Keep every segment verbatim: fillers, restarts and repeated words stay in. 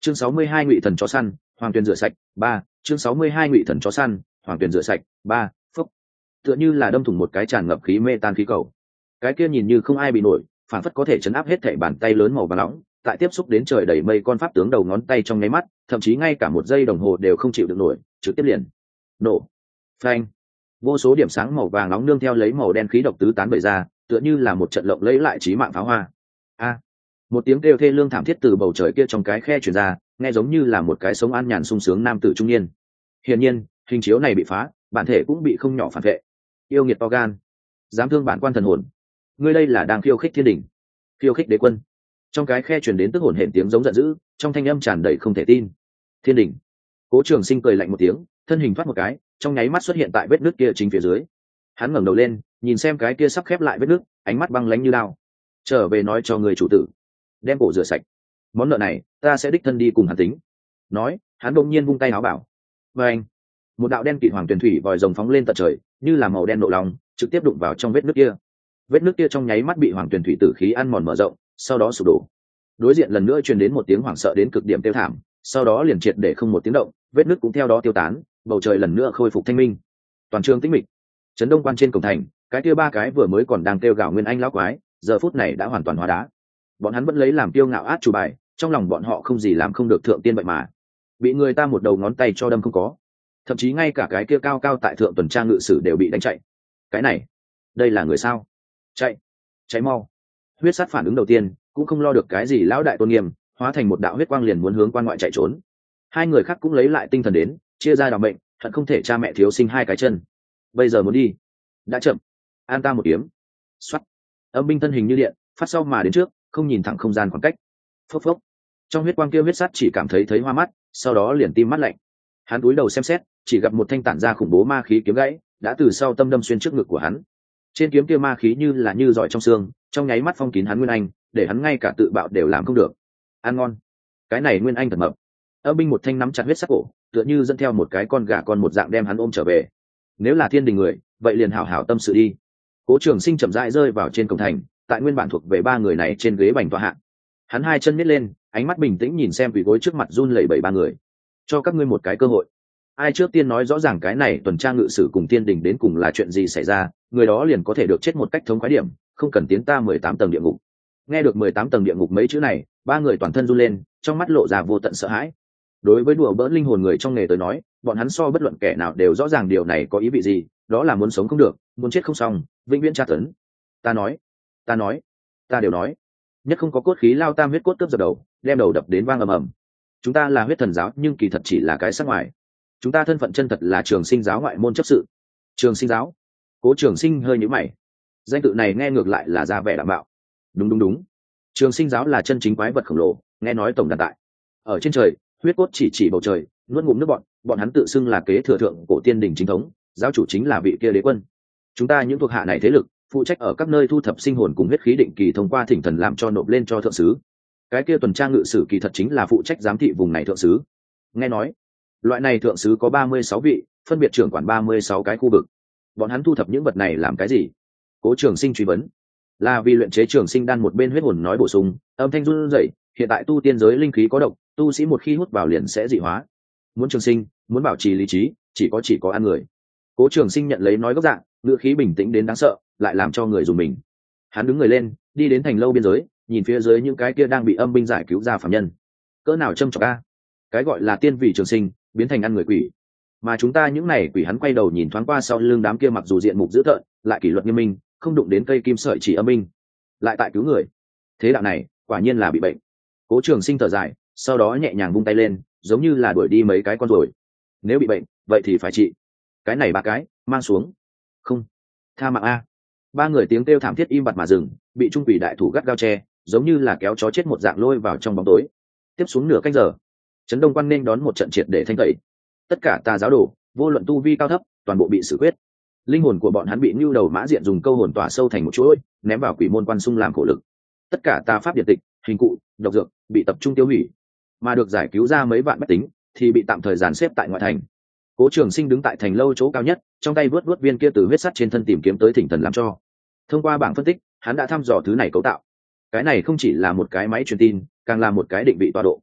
chương sáu mươi hai ngụy thần chó săn hoàng tuyền rửa sạch ba chương sáu mươi hai ngụy thần chó săn hoàng tuyền rửa sạch ba phúc. Tựa như là đâm thủng một cái tràn ngập khí mê tan khí cầu, cái kia nhìn như không ai bị nổi, phản phất có thể chấn áp hết thảy bàn tay lớn màu vàng nóng, tại tiếp xúc đến trời đầy mây con pháp tướng đầu ngón tay trong nháy mắt, thậm chí ngay cả một giây đồng hồ đều không chịu được nổi, trực tiếp liền nổ. Phanh. Vô số điểm sáng màu vàng nóng nương theo lấy màu đen khí độc tứ tán bậy ra, tựa như là một trận lộng lẫy lại chí mạng pháo hoa. A. Một tiếng kêu thê lương thảm thiết từ bầu trời kia trong cái khe truyền ra, nghe giống như là một cái sống an nhàn sung sướng nam tử trung niên. Hiển nhiên, hình chiếu này bị phá, bản thể cũng bị không nhỏ phản vệ. Yêu nghiệt to gan, dám thương bản quan thần hồn, ngươi đây là đang khiêu khích thiên đình, khiêu khích đế quân. Trong cái khe truyền đến tức hồn hển tiếng giống giận dữ, trong thanh âm tràn đầy không thể tin. Thiên đình. Cố Trường Sinh cười lạnh một tiếng, thân hình thoát một cái, trong nháy mắt xuất hiện tại vết nước kia chính phía dưới. Hắn ngẩng đầu lên, nhìn xem cái kia sắp khép lại vết nước, ánh mắt băng lãnh như lao. Trở về nói cho người chủ tử, đem cổ rửa sạch, món nợ này ta sẽ đích thân đi cùng hắn tính. Nói, hắn đột nhiên vung tay áo bảo. Và anh, một đạo đen kịt hoàng tuyền thủy vòi rồng phóng lên tận trời, như là màu đen nộ lòng, trực tiếp đụng vào trong vết nước kia. Vết nước kia trong nháy mắt bị hoàng tuyền thủy tử khí ăn mòn mở rộng, sau đó sụp đổ. Đối diện lần nữa truyền đến một tiếng hoảng sợ đến cực điểm tiêu thảm, sau đó liền triệt để không một tiếng động, vết nước cũng theo đó tiêu tán, bầu trời lần nữa khôi phục thanh minh. Toàn trường tĩnh mịch. Trấn Đông Quan trên cổng thành, cái kia ba cái vừa mới còn đang kêu gào nguyên anh lão quái, giờ phút này đã hoàn toàn hóa đá. Bọn hắn vẫn lấy làm kiêu ngạo át chủ bài, trong lòng bọn họ không gì làm không được thượng tiên vậy mà, bị người ta một đầu ngón tay cho đâm không có, thậm chí ngay cả cái kia cao cao tại thượng tuần tra ngự sử đều bị đánh chạy. Cái này, đây là người sao? Chạy, cháy mau! Huyết sát phản ứng đầu tiên cũng không lo được cái gì lão đại tôn nghiêm, hóa thành một đạo huyết quang liền muốn hướng quan ngoại chạy trốn. Hai người khác cũng lấy lại tinh thần đến, chia ra đào mệnh, hận không thể cha mẹ thiếu sinh hai cái chân. Bây giờ muốn đi, đã chậm. An ta một kiếm. Xoắt. Âm binh thân hình như điện, phát sau mà đến trước, không nhìn thẳng không gian khoảng cách. Phốc phốc. Trong huyết quang kia huyết sát chỉ cảm thấy thấy hoa mắt, sau đó liền tim mắt lạnh. Hắn cúi đầu xem xét, chỉ gặp một thanh tản ra khủng bố ma khí kiếm gãy, đã từ sau tâm đâm xuyên trước ngực của hắn. Trên kiếm kia ma khí như là như giỏi trong xương, trong nháy mắt phong kín hắn nguyên anh, để hắn ngay cả tự bạo đều làm không được. Ăn ngon. Cái này nguyên anh thật mập. Âm binh một thanh nắm chặt huyết sắc cổ, tựa như dẫn theo một cái con gà con một dạng đem hắn ôm trở về. Nếu là thiên đình người, vậy liền hảo hảo tâm sự đi. Cố Trường Sinh chậm rãi rơi vào trên cổng thành, tại nguyên bản thuộc về ba người này trên ghế bành tọa hạ. Hắn hai chân nhếch lên, ánh mắt bình tĩnh nhìn xem quỷ gối trước mặt run lẩy bẩy ba người. Cho các ngươi một cái cơ hội. Ai trước tiên nói rõ ràng cái này tuần tra ngự sử cùng thiên đình đến cùng là chuyện gì xảy ra, người đó liền có thể được chết một cách thống khoái điểm, không cần tiến ta mười tám tầng địa ngục. Nghe được mười tám tầng địa ngục mấy chữ này, ba người toàn thân run lên, trong mắt lộ ra vô tận sợ hãi. Đối với đùa bỡn linh hồn người trong nghề tới nói, bọn hắn so bất luận kẻ nào đều rõ ràng điều này có ý vị gì, đó là muốn sống không được, muốn chết không xong, vĩnh viễn tra tấn. Ta nói, ta nói, ta đều nói. Nhất không có cốt khí lao tam huyết cốt cướp giật đầu, đem đầu đập đến vang ầm ầm. Chúng ta là huyết thần giáo, nhưng kỳ thật chỉ là cái sắc ngoài. Chúng ta thân phận chân thật là Trường Sinh giáo ngoại môn chấp sự. Trường Sinh giáo? Cố Trường Sinh hơi nhíu mày. Danh tự này nghe ngược lại là ra vẻ đảm bảo. Đúng đúng đúng. Trường Sinh giáo là chân chính quái vật khổng lồ, nghe nói tổng đàn tại ở trên trời. Huyết cốt chỉ chỉ bầu trời, nuốt ngụm nước bọn, bọn hắn tự xưng là kế thừa thượng cổ tiên đình chính thống, giáo chủ chính là vị kia đế quân. Chúng ta những thuộc hạ này thế lực, phụ trách ở các nơi thu thập sinh hồn cùng huyết khí định kỳ thông qua thỉnh thần làm cho nộp lên cho thượng sứ. Cái kia tuần tra ngự sử kỳ thật chính là phụ trách giám thị vùng này thượng sứ. Nghe nói, loại này thượng sứ có ba mươi sáu vị, phân biệt trưởng quản ba mươi sáu cái khu vực. Bọn hắn thu thập những vật này làm cái gì? Cố Trường Sinh truy vấn. Là vì luyện chế trường sinh đan. Một bên huyết hồn nói bổ sung, âm thanh run rẩy, hiện tại tu tiên giới linh khí có độc, tu sĩ một khi hút vào liền sẽ dị hóa. Muốn trường sinh, muốn bảo trì lý trí, chỉ có chỉ có ăn người. Cố Trường Sinh nhận lấy nói gốc dạng, ngữ khí bình tĩnh đến đáng sợ, lại làm cho người dùng mình. Hắn đứng người lên, đi đến thành lâu biên giới, nhìn phía dưới những cái kia đang bị âm binh giải cứu ra phạm nhân. Cỡ nào châm chọc a? Cái gọi là tiên vị trường sinh, biến thành ăn người quỷ. Mà chúng ta những này quỷ. Hắn quay đầu nhìn thoáng qua sau lưng đám kia mặc dù diện mục dữ tợn, lại kỷ luật nghiêm minh, không đụng đến cây kim sợi chỉ âm binh, lại tại cứu người. Thế đạo này, quả nhiên là bị bệnh. Cố Trường Sinh thở dài, sau đó nhẹ nhàng vung tay lên, giống như là đuổi đi mấy cái con ruồi. Nếu bị bệnh, vậy thì phải trị. Cái này ba cái, mang xuống. Không, tha mạng a. Ba người tiếng kêu thảm thiết im bặt mà dừng, bị trung quỷ đại thủ gắt gao che, giống như là kéo chó chết một dạng lôi vào trong bóng tối. Tiếp xuống nửa canh giờ, Trấn Đông Quan nên đón một trận triệt để thanh tẩy. Tất cả tà giáo đồ, vô luận tu vi cao thấp, toàn bộ bị xử quyết. Linh hồn của bọn hắn bị nưu đầu mã diện dùng câu hồn tỏa sâu thành một chuỗi, ném vào quỷ môn quan xung làm khổ lực. Tất cả tà pháp điện tịch, hình cụ, độc dược bị tập trung tiêu hủy, mà được giải cứu ra mấy vạn bách tính thì bị tạm thời dàn xếp tại ngoại thành. Cố Trường Sinh đứng tại thành lâu chỗ cao nhất, trong tay vớt vớt viên kia từ huyết sắt trên thân tìm kiếm tới thỉnh thần làm cho. Thông qua bảng phân tích, hắn đã thăm dò thứ này cấu tạo. Cái này không chỉ là một cái máy truyền tin, càng là một cái định vị tọa độ.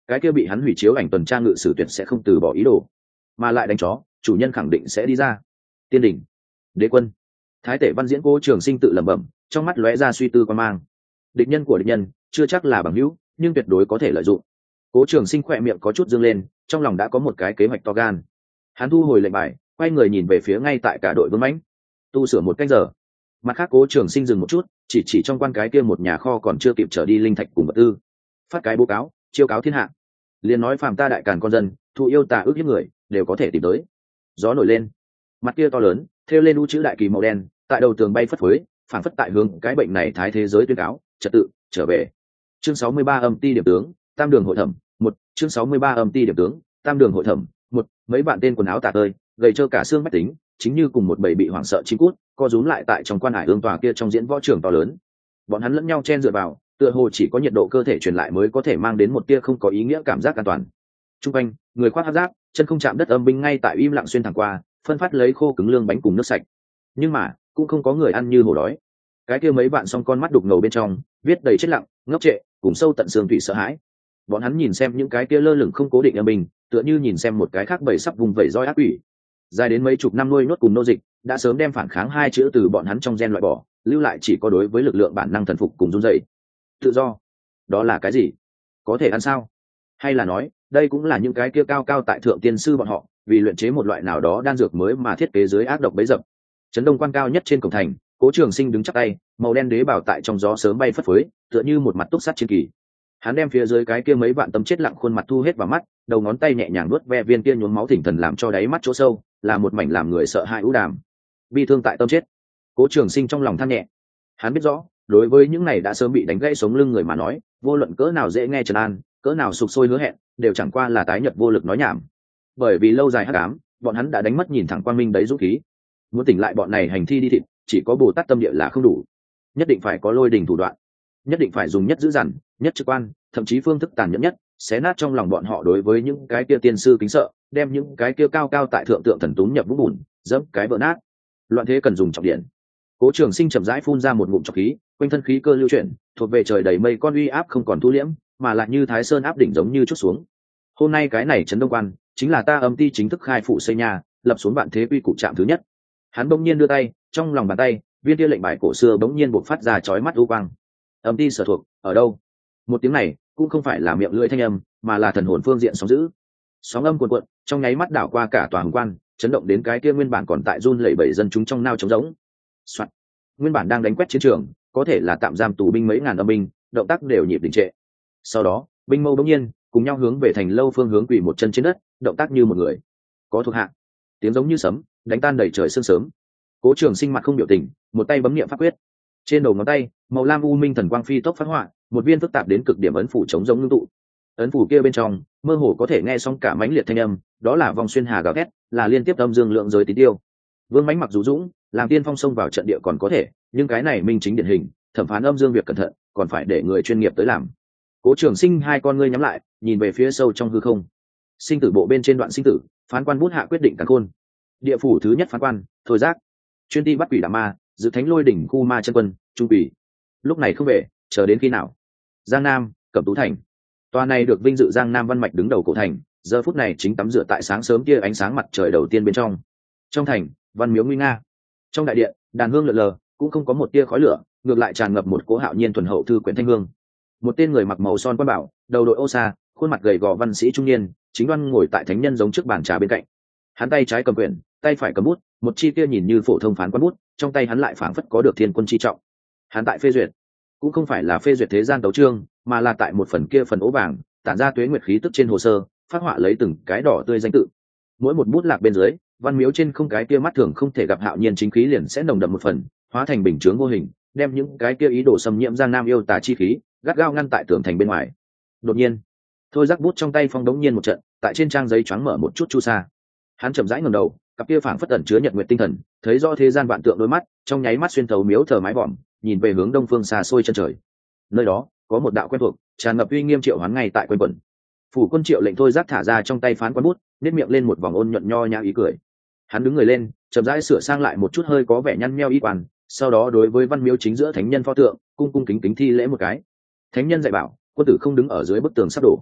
cái kia bị hắn hủy chiếu ảnh tuần tra ngự sử tuyệt sẽ không từ bỏ ý đồ, mà lại đánh chó chủ nhân khẳng định sẽ đi ra. Tiên đỉnh, đế quân, thái tể văn diễn Cố Trường Sinh tự lẩm bẩm, trong mắt lóe ra suy tư quan mang. Địch nhân của địch nhân chưa chắc là bằng hữu, nhưng tuyệt đối có thể lợi dụng. Cố Trường Sinh khỏe miệng có chút dương lên, trong lòng đã có một cái kế hoạch to gan. Hắn thu hồi lệnh bài, quay người nhìn về phía ngay tại cả đội Vương Mãnh. Tu sửa một cách giờ. Mặt khác Cố Trường Sinh dừng một chút, chỉ chỉ trong quan cái kia một nhà kho còn chưa kịp trở đi linh thạch cùng vật tư. Phát cái báo cáo, chiêu cáo thiên hạ. Liền nói phàm ta đại càn con dân, thụ yêu tà ước hiếp người, đều có thể tìm tới. Gió nổi lên, mặt kia to lớn, thêu lên u chữ đại kỳ màu đen, tại đầu tường bay phất phới, phảng phất tại hướng cái bệnh này thái thế giới tuyên cáo, trật tự, trở về. Chương sáu mươi ba âm ti điểm tướng, tam đường hội thẩm, một, chương sáu mươi ba âm ti điểm tướng, tam đường hội thẩm, một, mấy bạn tên quần áo tả tơi, gầy trơ cả xương bách tính, chính như cùng một bầy bị hoảng sợ chim cút, co rúm lại tại trong quan hải ương tòa kia trong diễn võ trường to lớn. Bọn hắn lẫn nhau chen dựa vào, tựa hồ chỉ có nhiệt độ cơ thể truyền lại mới có thể mang đến một tia không có ý nghĩa cảm giác an toàn. Trung quanh, người khoác hắc giáp, chân không chạm đất âm binh ngay tại im lặng xuyên thẳng qua, phân phát lấy khô cứng lương bánh cùng nước sạch. Nhưng mà, cũng không có người ăn như hổ đói. Cái kia mấy bạn song con mắt đục ngầu bên trong, viết đầy chết lặng, ngốc trệ, cùng sâu tận xương thủy sợ hãi. Bọn hắn nhìn xem những cái kia lơ lửng không cố định âm binh, tựa như nhìn xem một cái khác bầy sắp vùng vẩy roi ác quỷ. Dài đến mấy chục năm nuôi nốt cùng nô dịch, đã sớm đem phản kháng hai chữ từ bọn hắn trong gen loại bỏ, lưu lại chỉ có đối với lực lượng bản năng thần phục cùng run rẩy. Tự do, đó là cái gì? Có thể ăn sao? Hay là nói, đây cũng là những cái kia cao cao tại thượng tiên sư bọn họ, vì luyện chế một loại nào đó đan dược mới mà thiết kế dưới ác độc bấy dập. Trấn Đông quan cao nhất trên cổng thành, Cố Trường Sinh đứng chắp tay, màu đen đế bảo tại trong gió sớm bay phất phới, tựa như một mặt túc sắt chiến kỳ. Hắn đem phía dưới cái kia mấy vạn tâm chết lặng khuôn mặt thu hết vào mắt, đầu ngón tay nhẹ nhàng nuốt ve viên kia nhuốm máu thỉnh thần làm cho đáy mắt chỗ sâu, là một mảnh làm người sợ hãi u đàm. Bi thương tại tâm chết. Cố Trường Sinh trong lòng than nhẹ. Hắn biết rõ, đối với những này đã sớm bị đánh gãy sống lưng người mà nói, vô luận cỡ nào dễ nghe trấn an, cỡ nào sục sôi hứa hẹn, đều chẳng qua là tái nhật vô lực nói nhảm. Bởi vì lâu dài hắc ám, bọn hắn đã đánh mất nhìn thẳng quang minh đấy dũng khí. Muốn tỉnh lại bọn này hành thi đi thịt, chỉ có Bồ Tát tâm địa là không đủ, nhất định phải có lôi đình thủ đoạn, nhất định phải dùng nhất dữ dằn, nhất trực quan, thậm chí phương thức tàn nhẫn nhất, xé nát trong lòng bọn họ đối với những cái kia tiên sư kính sợ, đem những cái kia cao cao tại thượng tượng thần túm nhập vũng bùn, dẫm cái vỡ nát. Loạn thế cần dùng trọng điện. Cố Trường Sinh chậm rãi phun ra một ngụm trọc khí, quanh thân khí cơ lưu chuyển, thuộc về trời đầy mây con uy áp không còn thu liễm, mà lại như Thái Sơn áp đỉnh giống như chút xuống. Hôm nay cái này Trấn Đông Quan, chính là ta âm ti chính thức khai phủ xây nhà, lập xuống vạn thế quy củ trạm thứ nhất. Hắn bỗng nhiên đưa tay, trong lòng bàn tay, viên tia lệnh bài cổ xưa bỗng nhiên bộc phát ra chói mắt u quang. Âm ti sở thuộc, ở đâu? Một tiếng này, cũng không phải là miệng lưỡi thanh âm, mà là thần hồn phương diện sóng dữ. Sóng âm cuồn cuộn, trong nháy mắt đảo qua cả tòa hồng quan, chấn động đến cái kia nguyên bản còn tại run lẩy bẩy dân chúng trong nao trống rỗng. Soạn. Nguyên bản đang đánh quét chiến trường, có thể là tạm giam tù binh mấy ngàn âm binh, động tác đều nhịp đình trệ. Sau đó, binh mâu bỗng nhiên cùng nhau hướng về thành lâu phương hướng quỳ một chân trên đất, động tác như một người. Có thuộc hạ. Tiếng giống như sấm, đánh tan đầy trời sương sớm. Cố Trường Sinh mặt không biểu tình, một tay bấm niệm pháp quyết. Trên đầu ngón tay, màu lam u minh thần quang phi tốc phát họa, một viên phức tạp đến cực điểm ấn phủ chống giống ngưng tụ. Ấn phủ kia bên trong, mơ hồ có thể nghe xong cả mãnh liệt thanh âm, đó là vòng xuyên hà gào thét, là liên tiếp âm dương lượng giới tí tiêu. Vương Mãnh mặc dù dũng, làm tiên phong xông vào trận địa còn có thể, nhưng cái này minh chính điển hình, thẩm phán âm dương việc cẩn thận, còn phải để người chuyên nghiệp tới làm. Cố Trường Sinh hai con ngươi nhắm lại, nhìn về phía sâu trong hư không. Sinh tử bộ bên trên đoạn sinh tử, phán quan bút hạ quyết định càn khôn. Địa phủ thứ nhất phán quan, Thôi Giác. Chuyên ti bắt quỷ đả ma, dự thánh lôi đỉnh khu ma chân quân, trung quỷ. Lúc này không về, chờ đến khi nào? Giang Nam, Cẩm Tú thành. Tòa này được vinh dự Giang Nam văn mạch đứng đầu cổ thành, giờ phút này chính tắm rửa tại sáng sớm kia ánh sáng mặt trời đầu tiên bên trong. Trong thành, văn miếu nguy nga. Trong đại điện, đàn hương lượn lờ, cũng không có một tia khói lửa, ngược lại tràn ngập một cỗ hạo nhiên thuần hậu thư quyển thanh hương. Một tên người mặc màu son quan bảo, đầu đội ô sa, khuôn mặt gầy gò văn sĩ trung niên, chính đoan ngồi tại thánh nhân giống trước bàn trà bên cạnh. Hắn tay trái cầm quyển, tay phải cầm bút, một chi kia nhìn như phổ thông phán quan bút, trong tay hắn lại phảng phất có được thiên quân chi trọng. Hắn tại phê duyệt, cũng không phải là phê duyệt thế gian tấu chương, mà là tại một phần kia phần ố vàng, tản ra tuế nguyệt khí tức trên hồ sơ, phát họa lấy từng cái đỏ tươi danh tự. Mỗi một bút lạc bên dưới, văn miếu trên không cái kia mắt thường không thể gặp hạo nhiên chính khí liền sẽ nồng đậm một phần, hóa thành bình chướng vô hình, đem những cái kia ý đồ xâm nhiễm Giang Nam yêu tà chi khí, gắt gao ngăn tại tường thành bên ngoài. Đột nhiên, Thôi Giác bút trong tay phong đống nhiên một trận, tại trên trang giấy choáng mở một chút chu sa. Hắn chậm rãi ngẩng đầu, cặp kia phảng phất ẩn chứa nhật nguyệt tinh thần, thấy rõ thế gian vạn tượng đôi mắt, trong nháy mắt xuyên thấu miếu thờ mái vòm, nhìn về hướng đông phương xa xôi chân trời. Nơi đó, có một đạo quen thuộc, tràn ngập uy nghiêm triệu hoán ngay tại quanh quẩn. Phủ quân Triệu lệnh Thôi Giác thả ra trong tay phán quan bút, nét miệng lên một vòng ôn nhuận nho nhã ý cười. Hắn đứng người lên, chậm rãi sửa sang lại một chút hơi có vẻ nhăn nheo y quan, sau đó đối với văn miếu chính giữa thánh nhân pho tượng, cung cung kính kính thi lễ một cái. Thánh nhân dạy bảo, quân tử không đứng ở dưới bức tường sắp đổ.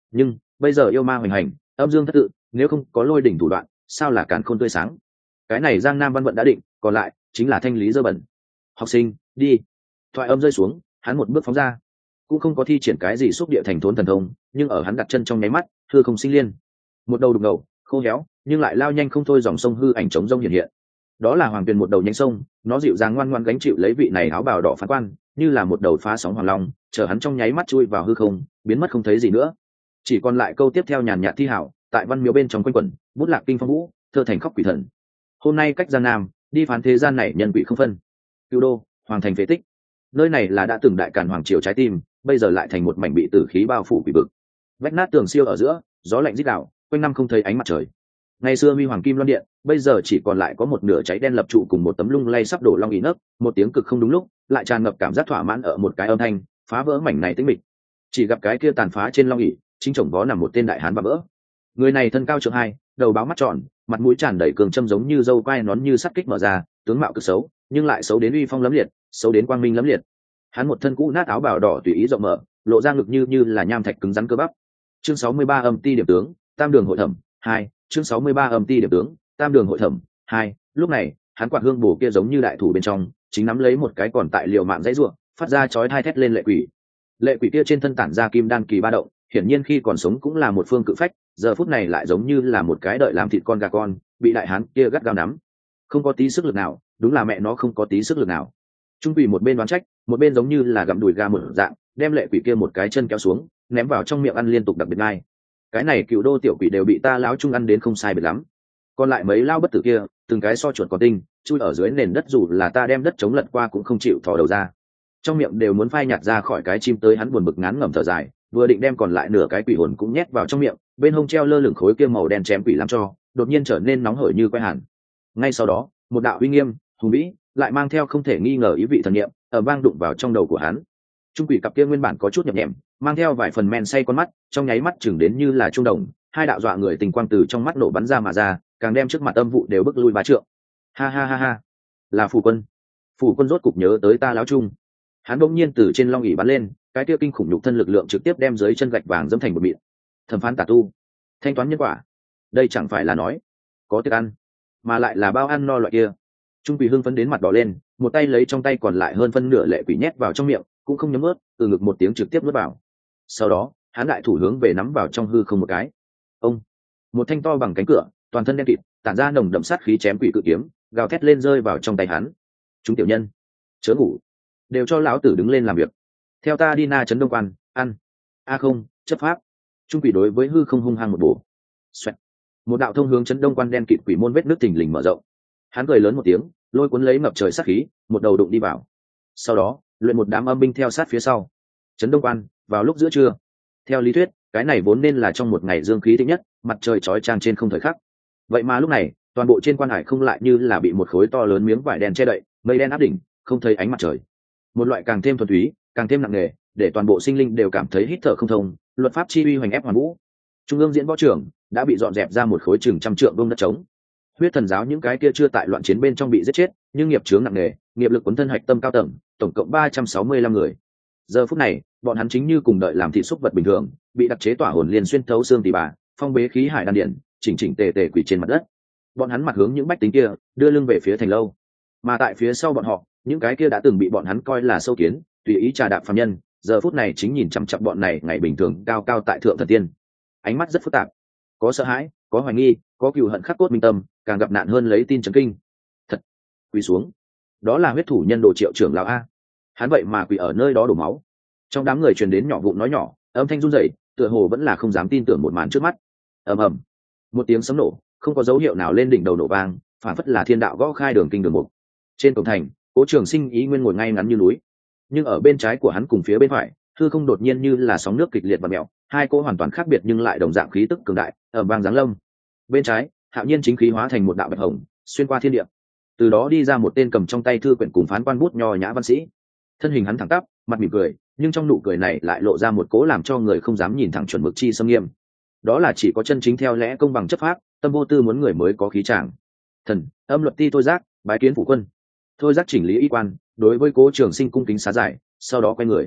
nhưng bây giờ yêu ma hoành hành, âm dương thất tự, nếu không có lôi đỉnh thủ đoạn sao là càn khôn tươi sáng. Cái này Giang Nam văn vận đã định, còn lại chính là thanh lý dơ bẩn. Học sinh đi. Thoại âm rơi xuống, hắn một bước phóng ra, cũng không có thi triển cái gì xúc địa thành thốn thần thông, nhưng ở hắn đặt chân trong nháy mắt, hư không sinh liên, một đầu đục ngầu khô héo nhưng lại lao nhanh không thôi, dòng sông hư ảnh trống rông hiện hiện. Đó là Hoàng Tuyền, một đầu nhánh sông, nó dịu dàng ngoan ngoan gánh chịu lấy vị này áo bào đỏ phán quan, như là một đầu phá sóng hoàng long, chờ hắn trong nháy mắt chui vào hư không, biến mất không thấy gì nữa. Chỉ còn lại câu tiếp theo nhàn nhạt thi hảo, tại văn miếu bên trong quanh quẩn, bút lạc kinh phong vũ, thơ thành khóc quỷ thần. Hôm nay cách Giang Nam, đi phán thế gian này nhân quỷ không phân. Cửu đô, hoàng thành phế tích. Nơi này là đã từng đại càn hoàng triều trái tim, bây giờ lại thành một mảnh bị tử khí bao phủ quỷ vực. Vách nát tường siêu ở giữa, gió lạnh rít gào, quanh năm không thấy ánh mặt trời. Ngày xưa huy hoàng kim loan điện, bây giờ chỉ còn lại có một nửa cháy đen lập trụ cùng một tấm lung lay sắp đổ long ỉ nấc, một tiếng cực không đúng lúc, lại tràn ngập cảm giác thỏa mãn ở một cái âm thanh, phá vỡ mảnh này tĩnh mịch. Chỉ gặp cái kia tàn phá trên long ỉ, chính chồng vó nằm một tên đại hán và vỡ. Người này thân cao trượng hai, đầu báo mắt tròn, mặt mũi tràn đầy cường châm giống như dâu quai nón như sắt kích mở ra, tướng mạo cực xấu, nhưng lại xấu đến uy phong lẫm liệt, xấu đến quang minh lẫm liệt. Hắn một thân cũ nát áo bào đỏ tùy ý rộng mở, lộ ra ngực như như là nham thạch cứng rắn cơ bắp. Chương sáu mươi ba âm ti điểm tướng, tam đường hội thẩm hai. Chương sáu mươi ba âm ti điểm tướng, tam đường hội thẩm hai. Lúc này, hắn quạt hương bổ kia giống như đại thủ bên trong, chính nắm lấy một cái còn tại liều mạng dãy rủa, phát ra chói tai thét lên lệ quỷ. Lệ quỷ kia trên thân tản ra kim đan kỳ ba động, hiển nhiên khi còn sống cũng là một phương cự phách, giờ phút này lại giống như là một cái đợi làm thịt con gà con, bị đại hán kia gắt gao nắm, không có tí sức lực nào, đúng là mẹ nó không có tí sức lực nào. Trung quỷ một bên đoán trách, một bên giống như là gặm đùi gà một dạng, đem lệ quỷ kia một cái chân kéo xuống, ném vào trong miệng ăn liên tục đặc biệt ngay. Cái này Cựu đô tiểu quỷ đều bị ta lão trung ăn đến không sai biệt lắm, còn lại mấy lao bất tử kia, từng cái so chuột còn tinh, chui ở dưới nền đất dù là ta đem đất chống lật qua cũng không chịu thò đầu ra, trong miệng đều muốn phai nhạt ra khỏi cái chim tới. Hắn buồn bực ngán ngẩm thở dài, vừa định đem còn lại nửa cái quỷ hồn cũng nhét vào trong miệng, bên hông treo lơ lửng khối kia màu đen chém quỷ làm cho đột nhiên trở nên nóng hởi như que hàn. Ngay sau đó, một đạo uy nghiêm hùng vĩ lại mang theo không thể nghi ngờ ý vị thần niệm ở vang đụng vào trong đầu của hắn. Trung quỷ cặp kia nguyên bản có chút nhập nhèm, mang theo vài phần men say con mắt, trong nháy mắt chừng đến như là trung đồng, hai đạo dọa người tình quang từ trong mắt nổ bắn ra mà ra, càng đem trước mặt âm vụ đều bức lui ba trượng. Ha ha ha ha, là Phủ Quân. Phủ Quân rốt cục nhớ tới ta lão trung. Hắn bỗng nhiên từ trên long ỷ bắn lên, cái kia kinh khủng nhục thân lực lượng trực tiếp đem dưới chân gạch vàng dẫm thành một mịn. Thẩm phán tà tu, thanh toán nhân quả, đây chẳng phải là nói có tiệc ăn, mà lại là bao ăn no loại kia. Trung quỷ hưng phấn đến mặt đỏ lên, một tay lấy trong tay còn lại hơn phân nửa lệ quỷ nhét vào trong miệng, cũng không nhấm ướt, từ ngực một tiếng trực tiếp nuốt vào. Sau đó, hắn lại thủ hướng về nắm vào trong hư không một cái. Ông, một thanh to bằng cánh cửa, toàn thân đen kịt, tản ra nồng đậm sát khí chém quỷ cự kiếm, gào thét lên rơi vào trong tay hắn. Chúng tiểu nhân, chớ ngủ, đều cho lão tử đứng lên làm việc. Theo ta đi Na Trấn Đông Quan, ăn. A không, chấp pháp. Trung quỷ đối với hư không hung hăng một bổ. Xoẹt. Một đạo thông hướng Trấn Đông Quan đen kịt quỷ môn vết nước thình lình mở rộng. Hắn cười lớn một tiếng, lôi cuốn lấy ngập trời sát khí, một đầu đụng đi vào. Sau đó, luyện một đám âm binh theo sát phía sau. Trấn Đông Quan, vào lúc giữa trưa. Theo lý thuyết, cái này vốn nên là trong một ngày dương khí thích nhất, mặt trời chói chang trên không thời khắc. Vậy mà lúc này, toàn bộ trên quan hải không lại như là bị một khối to lớn miếng vải đen che đậy, mây đen áp đỉnh, không thấy ánh mặt trời. Một loại càng thêm thuần túy, càng thêm nặng nề, để toàn bộ sinh linh đều cảm thấy hít thở không thông. Luật pháp chi uy hoành ép hoàn vũ. Trung ương diễn võ trưởng đã bị dọn dẹp ra một khối chừng trăm trượng vuông đất trống. Huyết thần giáo những cái kia chưa tại loạn chiến bên trong bị giết chết, nhưng nghiệp chướng nặng nề, nghiệp lực cuốn thân hạch tâm cao tầng, tổng cộng ba trăm sáu mươi lăm người. Giờ phút này, bọn hắn chính như cùng đợi làm thị xúc vật bình thường, bị đặc chế tỏa hồn liên xuyên thấu xương tỳ bà, phong bế khí hải đan điển, chỉnh chỉnh tề tề quỳ trên mặt đất. Bọn hắn mặt hướng những bách tính kia, đưa lưng về phía thành lâu. Mà tại phía sau bọn họ, những cái kia đã từng bị bọn hắn coi là sâu kiến, tùy ý trà đạp phàm nhân, giờ phút này chính nhìn chằm chằm bọn này ngày bình thường cao cao tại thượng thần tiên. Ánh mắt rất phức tạp, có sợ hãi, có hoài nghi, có cừu hận khắc cốt minh tâm, càng gặp nạn hơn lấy tin chấn kinh. Thật, quỳ xuống. Đó là huyết thủ nhân Đồ Triệu trưởng lão a. Hắn vậy mà quỳ ở nơi đó đổ máu. Trong đám người truyền đến nhỏ vụn nói nhỏ, âm thanh run rẩy, tựa hồ vẫn là không dám tin tưởng một màn trước mắt. Ầm ầm, một tiếng sấm nổ, không có dấu hiệu nào lên đỉnh đầu nổ vang, phản phất là thiên đạo gõ khai đường kinh đường mục. Trên cổng thành, Cố Trường Sinh ý nguyên ngồi ngay ngắn như núi, nhưng ở bên trái của hắn cùng phía bên phải, hư không đột nhiên như là sóng nước kịch liệt và mèo, hai cỗ hoàn toàn khác biệt nhưng lại đồng dạng khí tức cường đại, ở vang giáng lâm. Bên trái, Hạo Nhiên chính khí hóa thành một đạo bạch hồng, xuyên qua thiên địa. Từ đó đi ra một tên cầm trong tay thư quyển cùng phán quan bút nho nhã văn sĩ. Thân hình hắn thẳng tắp, mặt mỉm cười, nhưng trong nụ cười này lại lộ ra một cố làm cho người không dám nhìn thẳng chuẩn mực chi xâm nghiêm. Đó là chỉ có chân chính theo lẽ công bằng chấp pháp, tâm vô tư muốn người mới có khí tràng. Thần, âm luật ti Thôi Giác, bái kiến phủ quân. Thôi Giác chỉnh lý y quan, đối với Cố Trường Sinh cung kính xá giải, sau đó quay người.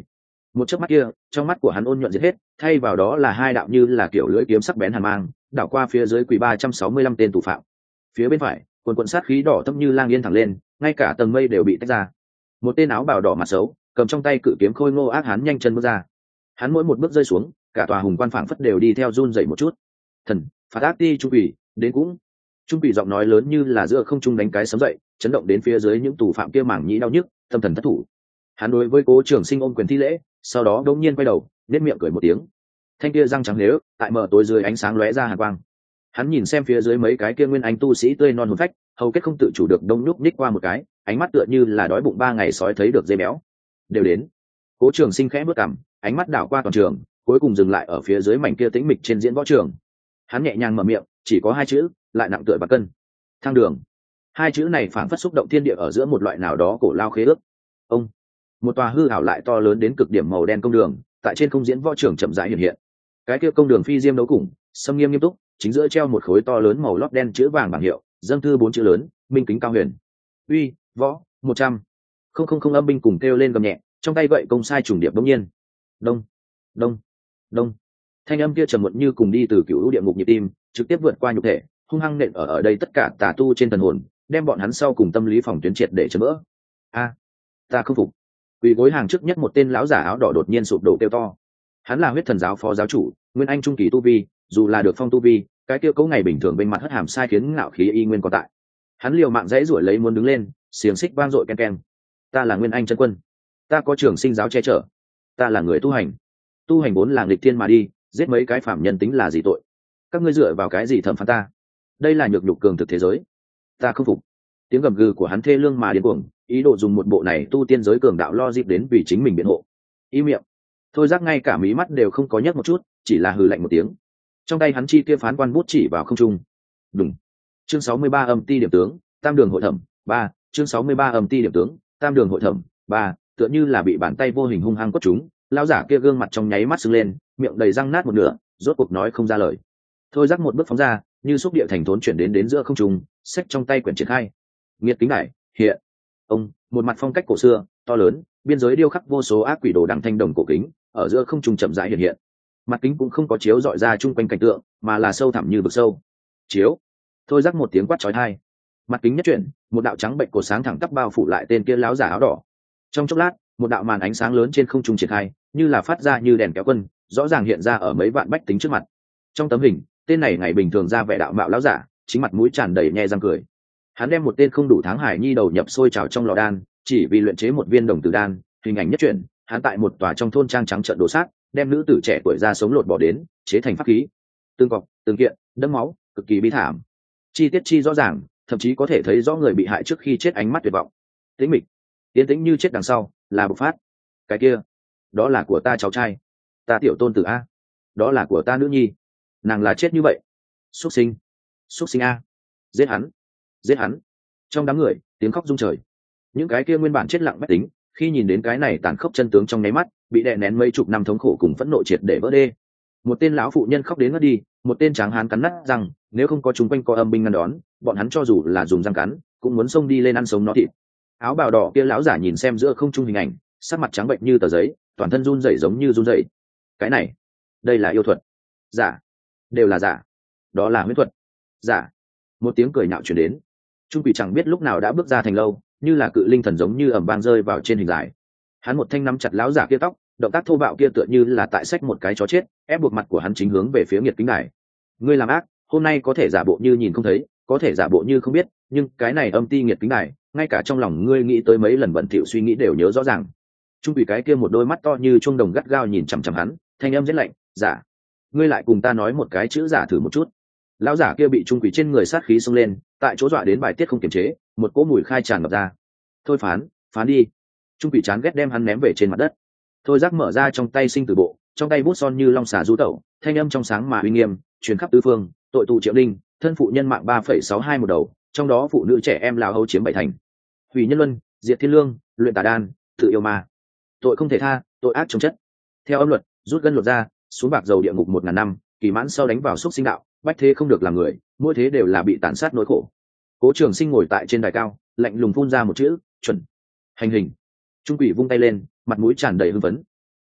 Một chớp mắt kia, trong mắt của hắn ôn nhuận diệt hết, thay vào đó là hai đạo như là kiểu lưỡi kiếm sắc bén hàn mang, đảo qua phía dưới quỳ ba trăm sáu mươi lăm tên tù phạm. Phía bên phải, quần quần sát khí đỏ thẫm như lang yên thẳng lên, ngay cả tầng mây đều bị tách ra. Một tên áo bào đỏ mặt xấu, cầm trong tay cự kiếm khôi ngô ác hán nhanh chân bước ra. Hắn mỗi một bước rơi xuống, cả tòa hùng quan phảng phất đều đi theo run rẩy một chút. Thần, phạt ác ti trung quỷ, đến cũng. Trung quỷ giọng nói lớn như là giữa không trung đánh cái sấm dậy, chấn động đến phía dưới những tù phạm kia mảng nhĩ đau nhức, tâm thần thất thủ. Hắn đối với Cố Trường Sinh ôm quyền thi lễ, sau đó đống nhiên quay đầu, nét miệng cười một tiếng. Thanh kia răng trắng lếu, tại mờ tối dưới ánh sáng lóe ra hàn quang. Hắn nhìn xem phía dưới mấy cái kia nguyên anh tu sĩ tươi non hồn phách, hầu kết không tự chủ được đông nhúc nhích qua một cái, ánh mắt tựa như là đói bụng ba ngày sói thấy được dê béo. Đều đến. Cố Trường Sinh khẽ bước cằm, ánh mắt đảo qua toàn trường, cuối cùng dừng lại ở phía dưới mảnh kia tĩnh mịch trên diễn võ trường. Hắn nhẹ nhàng mở miệng, chỉ có hai chữ, lại nặng tựa bạc cân. Thang đường. Hai chữ này phảng phất xúc động thiên địa ở giữa một loại nào đó cổ lao khế ước. Ông. Một tòa hư ảo lại to lớn đến cực điểm màu đen công đường, tại trên không diễn võ trường chậm rãi hiện hiện. Cái kia công đường phi diêm đấu cùng, sâm nghiêm nghiêm túc, chính giữa treo một khối to lớn màu lót đen chữ vàng bảng hiệu, dâng thư bốn chữ lớn, minh kính cao huyền. Uy, võ, một trăm. Không không không âm binh cùng kêu lên gầm nhẹ, trong tay gậy công sai trùng điệp đống nhiên. Đông, đông, đông. Thanh âm kia trầm muộn như cùng đi từ cựu lũ địa ngục nhịp tim, trực tiếp vượt qua nhục thể, hung hăng nện ở ở đây tất cả tà tu trên thần hồn, đem bọn hắn sau cùng tâm lý phòng tuyến triệt để chấn vỡ. A, ta không phục. Quỳ gối hàng trước nhất một tên lão giả áo đỏ đột nhiên sụp đổ kêu to. Hắn là huyết thần giáo phó giáo chủ, nguyên anh trung kỳ tu vi, dù là được phong tu vi, cái kia cấu ngày bình thường bên mặt hất hàm sai khiến ngạo khí y nguyên còn tại. Hắn liều mạng dãy rủi lấy muốn đứng lên, xiềng xích vang dội ken ken. Ta là nguyên anh chân quân, ta có trường sinh giáo che chở, ta là người tu hành, tu hành vốn là nghịch thiên mà đi, giết mấy cái phạm nhân tính là gì tội? Các ngươi dựa vào cái gì thẩm phán ta? Đây là nhược nhục cường thực thế giới, ta không phục. Tiếng gầm gừ của hắn thê lương mà điên cuồng, ý đồ dùng một bộ này tu tiên giới cường đạo lo dịp đến vì chính mình biện hộ. Im miệng. Thôi giác ngay cả mí mắt đều không có nhấc một chút, chỉ là hừ lạnh một tiếng. Trong tay hắn chi kia phán quan bút chỉ vào không trung. Đúng. Chương sáu mươi ba âm ti điểm tướng, tam đường hội thẩm, ba. Chương sáu mươi ba âm ti điểm tướng, tam đường hội thẩm, ba. Tựa như là bị bàn tay vô hình hung hăng quất chúng, lão giả kia gương mặt trong nháy mắt sưng lên, miệng đầy răng nát một nửa, rốt cuộc nói không ra lời. Thôi giác một bước phóng ra, như xúc địa thành thốn chuyển đến đến giữa không trung, xách trong tay quyển triển khai. Nghiệt kính đại, hiện. Ông, một mặt phong cách cổ xưa, to lớn, biên giới điêu khắc vô số ác quỷ đồ đằng thanh đồng cổ kính, ở giữa không trung chậm rãi hiện hiện. Mặt kính cũng không có chiếu dọi ra chung quanh cảnh tượng, mà là sâu thẳm như vực sâu. Chiếu. Thôi rắc một tiếng quát chói tai. Mặt kính nhất chuyển, một đạo trắng bệnh cổ sáng thẳng tắp bao phủ lại tên kia láo giả áo đỏ. Trong chốc lát, một đạo màn ánh sáng lớn trên không trung triển khai, như là phát ra như đèn kéo quân, rõ ràng hiện ra ở mấy vạn bách tính trước mặt. Trong tấm hình, tên này ngày bình thường ra vẻ đạo mạo láo giả, chính mặt mũi tràn đầy nhe răng cười. Hắn đem một tên không đủ tháng hải nhi đầu nhập sôi trào trong lò đan, chỉ vì luyện chế một viên đồng tử đan. Hình ảnh nhất chuyển, hắn tại một tòa trong thôn trang trắng trợn đổ sát, đem nữ tử trẻ tuổi ra sống lột bỏ đến, chế thành pháp khí. Tương cọc, tương kiện, đẫm máu, cực kỳ bi thảm. Chi tiết chi rõ ràng, thậm chí có thể thấy rõ người bị hại trước khi chết ánh mắt tuyệt vọng. Tĩnh mịch, tiến tĩnh như chết đằng sau, là bộc phát. Cái kia, đó là của ta cháu trai, ta tiểu tôn tử a, đó là của ta nữ nhi, nàng là chết như vậy. Xuất sinh, xuất sinh a, giết hắn, giết hắn. Trong đám người, tiếng khóc rung trời. Những cái kia nguyên bản chết lặng bách tính, khi nhìn đến cái này tàn khốc chân tướng trong nháy mắt, bị đè nén mấy chục năm thống khổ cùng phẫn nộ triệt để vỡ đê. Một tên lão phụ nhân khóc đến ngất đi, một tên tráng hán cắn nát rằng nếu không có chúng quanh có âm binh ngăn đón, bọn hắn cho dù là dùng răng cắn cũng muốn xông đi lên ăn sống nó thịt. Áo bào đỏ kia lão giả nhìn xem giữa không trung hình ảnh, sắc mặt trắng bệnh như tờ giấy, toàn thân run rẩy giống như run rẩy. Cái này, đây là yêu thuật. Giả, đều là giả. Đó là huyễn thuật. Giả. Một tiếng cười nhạo truyền đến. Trung quỷ chẳng biết lúc nào đã bước ra thành lâu, như là cự linh thần giống như ầm vang rơi vào trên hình dài. Hắn một thanh nắm chặt lão giả kia tóc, động tác thô bạo kia tựa như là tại sách một cái chó chết, ép buộc mặt của hắn chính hướng về phía Nghiệt Kính Đài. Ngươi làm ác, hôm nay có thể giả bộ như nhìn không thấy, có thể giả bộ như không biết, nhưng cái này âm ti Nghiệt Kính Đài, ngay cả trong lòng ngươi nghĩ tới mấy lần bận thỉu suy nghĩ đều nhớ rõ ràng. Trung quỷ cái kia một đôi mắt to như chuông đồng gắt gao nhìn chằm chằm hắn, thanh âm rất lạnh, "Giả, ngươi lại cùng ta nói một cái chữ giả thử một chút." Lão giả kia bị trung quỷ trên người sát khí xông lên, tại chỗ dọa đến bài tiết không kiềm chế, một cỗ mùi khai tràn ngập ra. "Thôi phán, phán đi." Trung quỷ chán ghét đem hắn ném về trên mặt đất. Thôi giác mở ra trong tay sinh tử bộ, trong tay bút son như long xà du tẩu, thanh âm trong sáng mà uy nghiêm, truyền khắp tứ phương, tội tù triệu đinh, thân phụ nhân mạng ba phẩy sáu hai một đầu, trong đó phụ nữ trẻ em lào hầu chiếm bảy thành. Hủy nhân luân, diệt thiên lương, luyện tà đan, tự yêu ma. Tội không thể tha, tội ác chống chất. Theo âm luật, rút gân lột ra, xuống bạc dầu địa ngục một ngàn năm, kỳ mãn sau đánh vào xúc sinh đạo, bách thế không được làm người, mỗi thế đều là bị tàn sát nỗi khổ. Cố Trường Sinh ngồi tại trên đài cao, lạnh lùng phun ra một chữ, chuẩn. Hành hình. Trung quỷ vung tay lên, mặt mũi tràn đầy hưng phấn.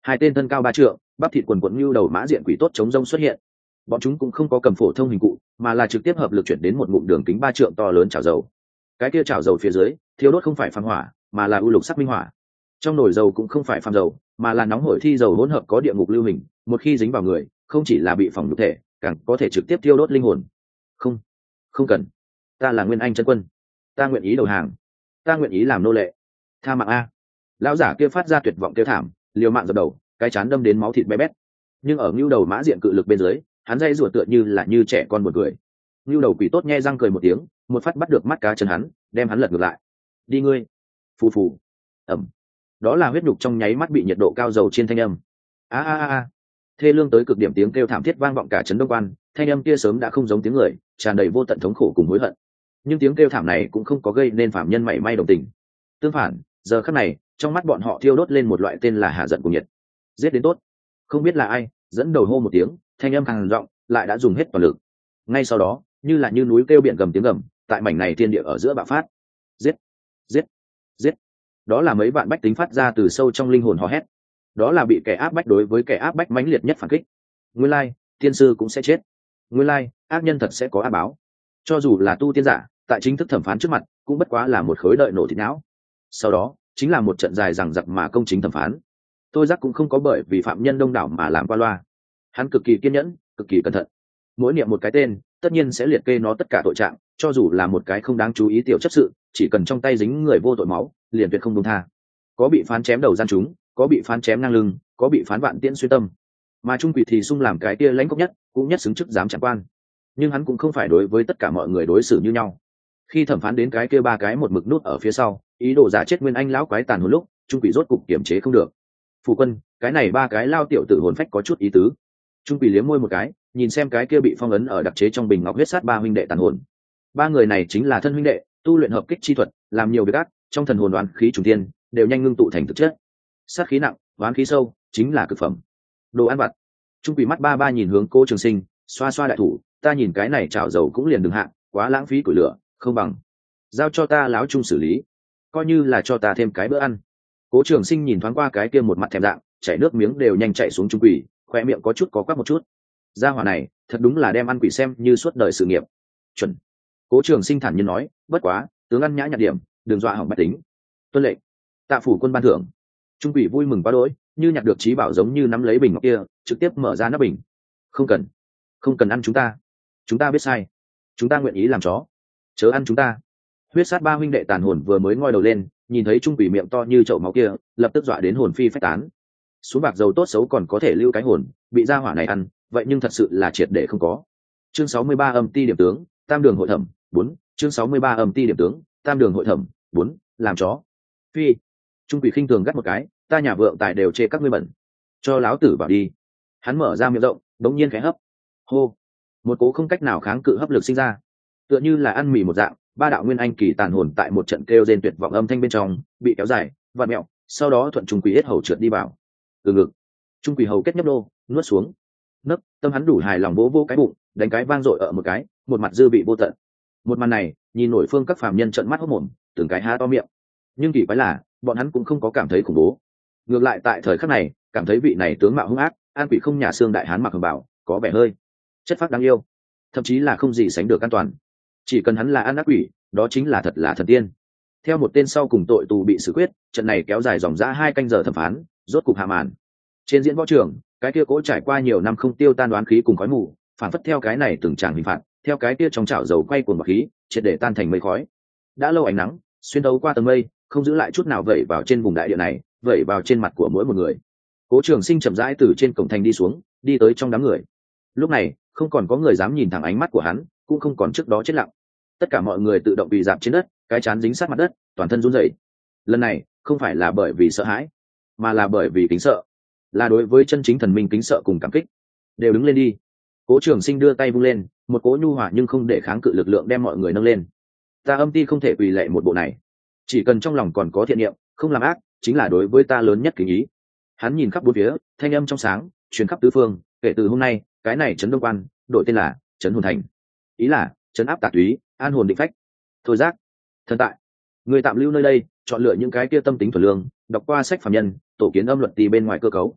hai tên thân cao ba trượng, bắp thịt quần quần như đầu mã diện quỷ tốt chống rông xuất hiện. Bọn chúng cũng không có cầm phổ thông hình cụ, mà là trực tiếp hợp lực chuyển đến một ngụm đường kính ba trượng to lớn chảo dầu. Cái kia chảo dầu phía dưới thiêu đốt không phải phàm hỏa, mà là u lục sắc minh hỏa. Trong nồi dầu cũng không phải phàm dầu, mà là nóng hổi thi dầu hỗn hợp có địa ngục lưu hình, một khi dính vào người, không chỉ là bị phỏng nhục thể, càng có thể trực tiếp thiêu đốt linh hồn. Không, không cần. Ta là Nguyên Anh chân quân, ta nguyện ý đầu hàng, ta nguyện ý làm nô lệ. Tha mạng a! Lão giả kia phát ra tuyệt vọng kêu thảm, liều mạng dập đầu, cái chán đâm đến máu thịt bé bét. Nhưng ở ngưu đầu mã diện cự lực bên dưới, hắn dây rủa tựa như là như trẻ con buồn cười. Ngưu đầu quỷ tốt nhe răng cười một tiếng, một phát bắt được mắt cá chân hắn, đem hắn lật ngược lại. Đi ngươi! Phù phù! Ẩm! Đó là huyết nhục trong nháy mắt bị nhiệt độ cao dầu trên thanh âm. A a a! Thê lương tới cực điểm tiếng kêu thảm thiết vang vọng cả trấn Đông Quan, thanh âm kia sớm đã không giống tiếng người, tràn đầy vô tận thống khổ cùng hối hận. Nhưng tiếng kêu thảm này cũng không có gây nên phạm nhân mảy may đồng tình. Tương phản, giờ khắc này, trong mắt bọn họ thiêu đốt lên một loại tên là hạ giận cùng nhiệt. Giết đến tốt! Không biết là ai dẫn đầu hô một tiếng, thanh âm càng giọng, lại đã dùng hết toàn lực. Ngay sau đó, như là như núi kêu biển gầm tiếng gầm, tại mảnh này thiên địa ở giữa bạo phát. Giết! Giết! Giết! Đó là mấy vạn bách tính phát ra từ sâu trong linh hồn hò hét. Đó là bị kẻ áp bách đối với kẻ áp bách mãnh liệt nhất phản kích. Nguyên lai, tiên sư cũng sẽ chết. Nguyên lai, ác nhân thật sẽ có ác báo. Cho dù là tu tiên giả, tại chính thức thẩm phán trước mặt, cũng bất quá là một khối đợi nổ thịt não. Sau đó, chính là một trận dài dằng dặc mà công chính thẩm phán. Tôi giác cũng không có bởi vì phạm nhân đông đảo mà làm qua loa. Hắn cực kỳ kiên nhẫn, cực kỳ cẩn thận. Mỗi niệm một cái tên, tất nhiên sẽ liệt kê nó tất cả tội trạng, cho dù là một cái không đáng chú ý tiểu chấp sự, chỉ cần trong tay dính người vô tội máu, liền tuyệt không buông tha. Có bị phán chém đầu gian chúng, có bị phán chém ngang lưng, có bị phán vạn tiễn xuyên tâm. Mà trung quỷ thì sung làm cái kia lãnh cốc nhất, cũng nhất xứng chức giám trạng quan. Nhưng hắn cũng không phải đối với tất cả mọi người đối xử như nhau. Khi thẩm phán đến cái kia ba cái một mực nút ở phía sau, ý đồ giả chết Nguyên Anh lão quái tàn hồn lúc, trung quỷ rốt cục kiềm chế không được. Phủ quân, cái này ba cái lao tiểu tử hồn phách có chút ý tứ. Trung quỷ liếm môi một cái, nhìn xem cái kia bị phong ấn ở đặc chế trong bình ngọc huyết sát ba huynh đệ tàn hồn. Ba người này chính là thân huynh đệ, tu luyện hợp kích chi thuật, làm nhiều việc ác, trong thần hồn đoán khí trùng thiên, đều nhanh ngưng tụ thành thực chất. Sát khí nặng, đoán khí sâu, chính là cực phẩm. Đồ ăn vặt. Trung quỷ mắt ba ba nhìn hướng Cố Trường Sinh, xoa xoa đại thủ, ta nhìn cái này chảo dầu cũng liền đừng hạ, quá lãng phí củi lửa, không bằng giao cho ta láo trung xử lý, coi như là cho ta thêm cái bữa ăn. Cố Trường Sinh nhìn thoáng qua cái kia một mặt thèm dạng, chảy nước miếng đều nhanh chảy xuống trung quỷ, khoe miệng có chút có quắc một chút. Gia hỏa này, thật đúng là đem ăn quỷ xem như suốt đời sự nghiệp. Chuẩn. Cố Trường Sinh thản nhiên nói, bất quá, tướng ăn nhã nhặn điểm, đừng dọa hỏng bách tính. Tuân lệnh. Tạ phủ quân ban thưởng. Trung quỷ vui mừng quá đỗi, như nhặt được trí bảo giống như nắm lấy bình ngọc kia, trực tiếp mở ra nắp bình. Không cần, không cần ăn chúng ta, chúng ta biết sai, chúng ta nguyện ý làm chó, chớ ăn chúng ta. Huyết sát ba huynh đệ tàn hồn vừa mới ngoi đầu lên, nhìn thấy trung quỷ miệng to như chậu máu kia, lập tức dọa đến hồn phi phách tán. Xuống bạc dầu tốt xấu còn có thể lưu cái hồn, bị gia hỏa này ăn, vậy nhưng thật sự là triệt để không có. Chương sáu mươi ba âm ti điểm tướng, tam đường hội thẩm, bốn. Chương sáu mươi ba âm ti điểm tướng, tam đường hội thẩm, bốn. Làm chó. Phi. Trung quỷ khinh thường gắt một cái, ta nhà vượng tài đều chê các ngươi bẩn, cho láo tử vào đi. Hắn mở ra miệng rộng, đống nhiên khẽ hấp. Hô. Một cố không cách nào kháng cự hấp lực sinh ra, tựa như là ăn mì một dạng. Ba đạo nguyên anh kỳ tàn hồn tại một trận kêu rên tuyệt vọng âm thanh bên trong bị kéo dài, vặn mẹo, sau đó thuận trung quỷ hết hầu trượt đi vào. Từ ngực, trung quỷ hầu kết nhấp đô, nuốt xuống. Nấc, tâm hắn đủ hài lòng vỗ vỗ cái bụng, đánh cái vang dội ở một cái, một mặt dư vị vô tận. Một màn này, nhìn nổi phương các phàm nhân trợn mắt hốt mồm, từng cái há to miệng. Nhưng kỳ quái là, bọn hắn cũng không có cảm thấy khủng bố. Ngược lại tại thời khắc này, cảm thấy vị này tướng mạo hung ác, an quỷ không nhà xương đại hán mặc hồng bảo, có vẻ hơi chất phác đáng yêu, thậm chí là không gì sánh được an toàn. Chỉ cần hắn là an ác quỷ, đó chính là thật là thần tiên. Theo một tên sau cùng tội tù bị xử quyết, trận này kéo dài dòng dã hai canh giờ thẩm phán, rốt cục hạ màn. Trên diễn võ trường, cái kia cố trải qua nhiều năm không tiêu tan đoán khí cùng khói mù, phản phất theo cái này từng tràng hình phạt, theo cái kia trong chảo dầu quay cuồng bọt khí, triệt để tan thành mây khói. Đã lâu ánh nắng xuyên thấu qua tầng mây, không giữ lại chút nào vẩy vào trên vùng đại địa này, vẩy vào trên mặt của mỗi một người. Cố Trường Sinh chậm rãi từ trên cổng thành đi xuống, đi tới trong đám người. Lúc này, không còn có người dám nhìn thẳng ánh mắt của hắn, cũng không còn trước đó chết lặng. Tất cả mọi người tự động quỳ dạp trên đất, cái trán dính sát mặt đất, toàn thân run rẩy. Lần này, không phải là bởi vì sợ hãi, mà là bởi vì kính sợ, là đối với chân chính thần minh kính sợ cùng cảm kích. Đều đứng lên đi. Cố Trường Sinh đưa tay vung lên, một cỗ nhu hòa nhưng không để kháng cự lực lượng đem mọi người nâng lên. Ta âm ti không thể quỳ lệ một bộ này, chỉ cần trong lòng còn có thiện niệm, không làm ác, chính là đối với ta lớn nhất kính ý. Hắn nhìn khắp bốn phía, thanh âm trong sáng truyền khắp tứ phương, kể từ hôm nay, cái này trấn Đông Quan đổi tên là trấn Hồn Thành, ý là trấn áp tà túy, an hồn định phách. Thôi giác, thần tại, người tạm lưu nơi đây, chọn lựa những cái kia tâm tính thuần lương, đọc qua sách phàm nhân, tổ kiến âm luật tì bên ngoài cơ cấu.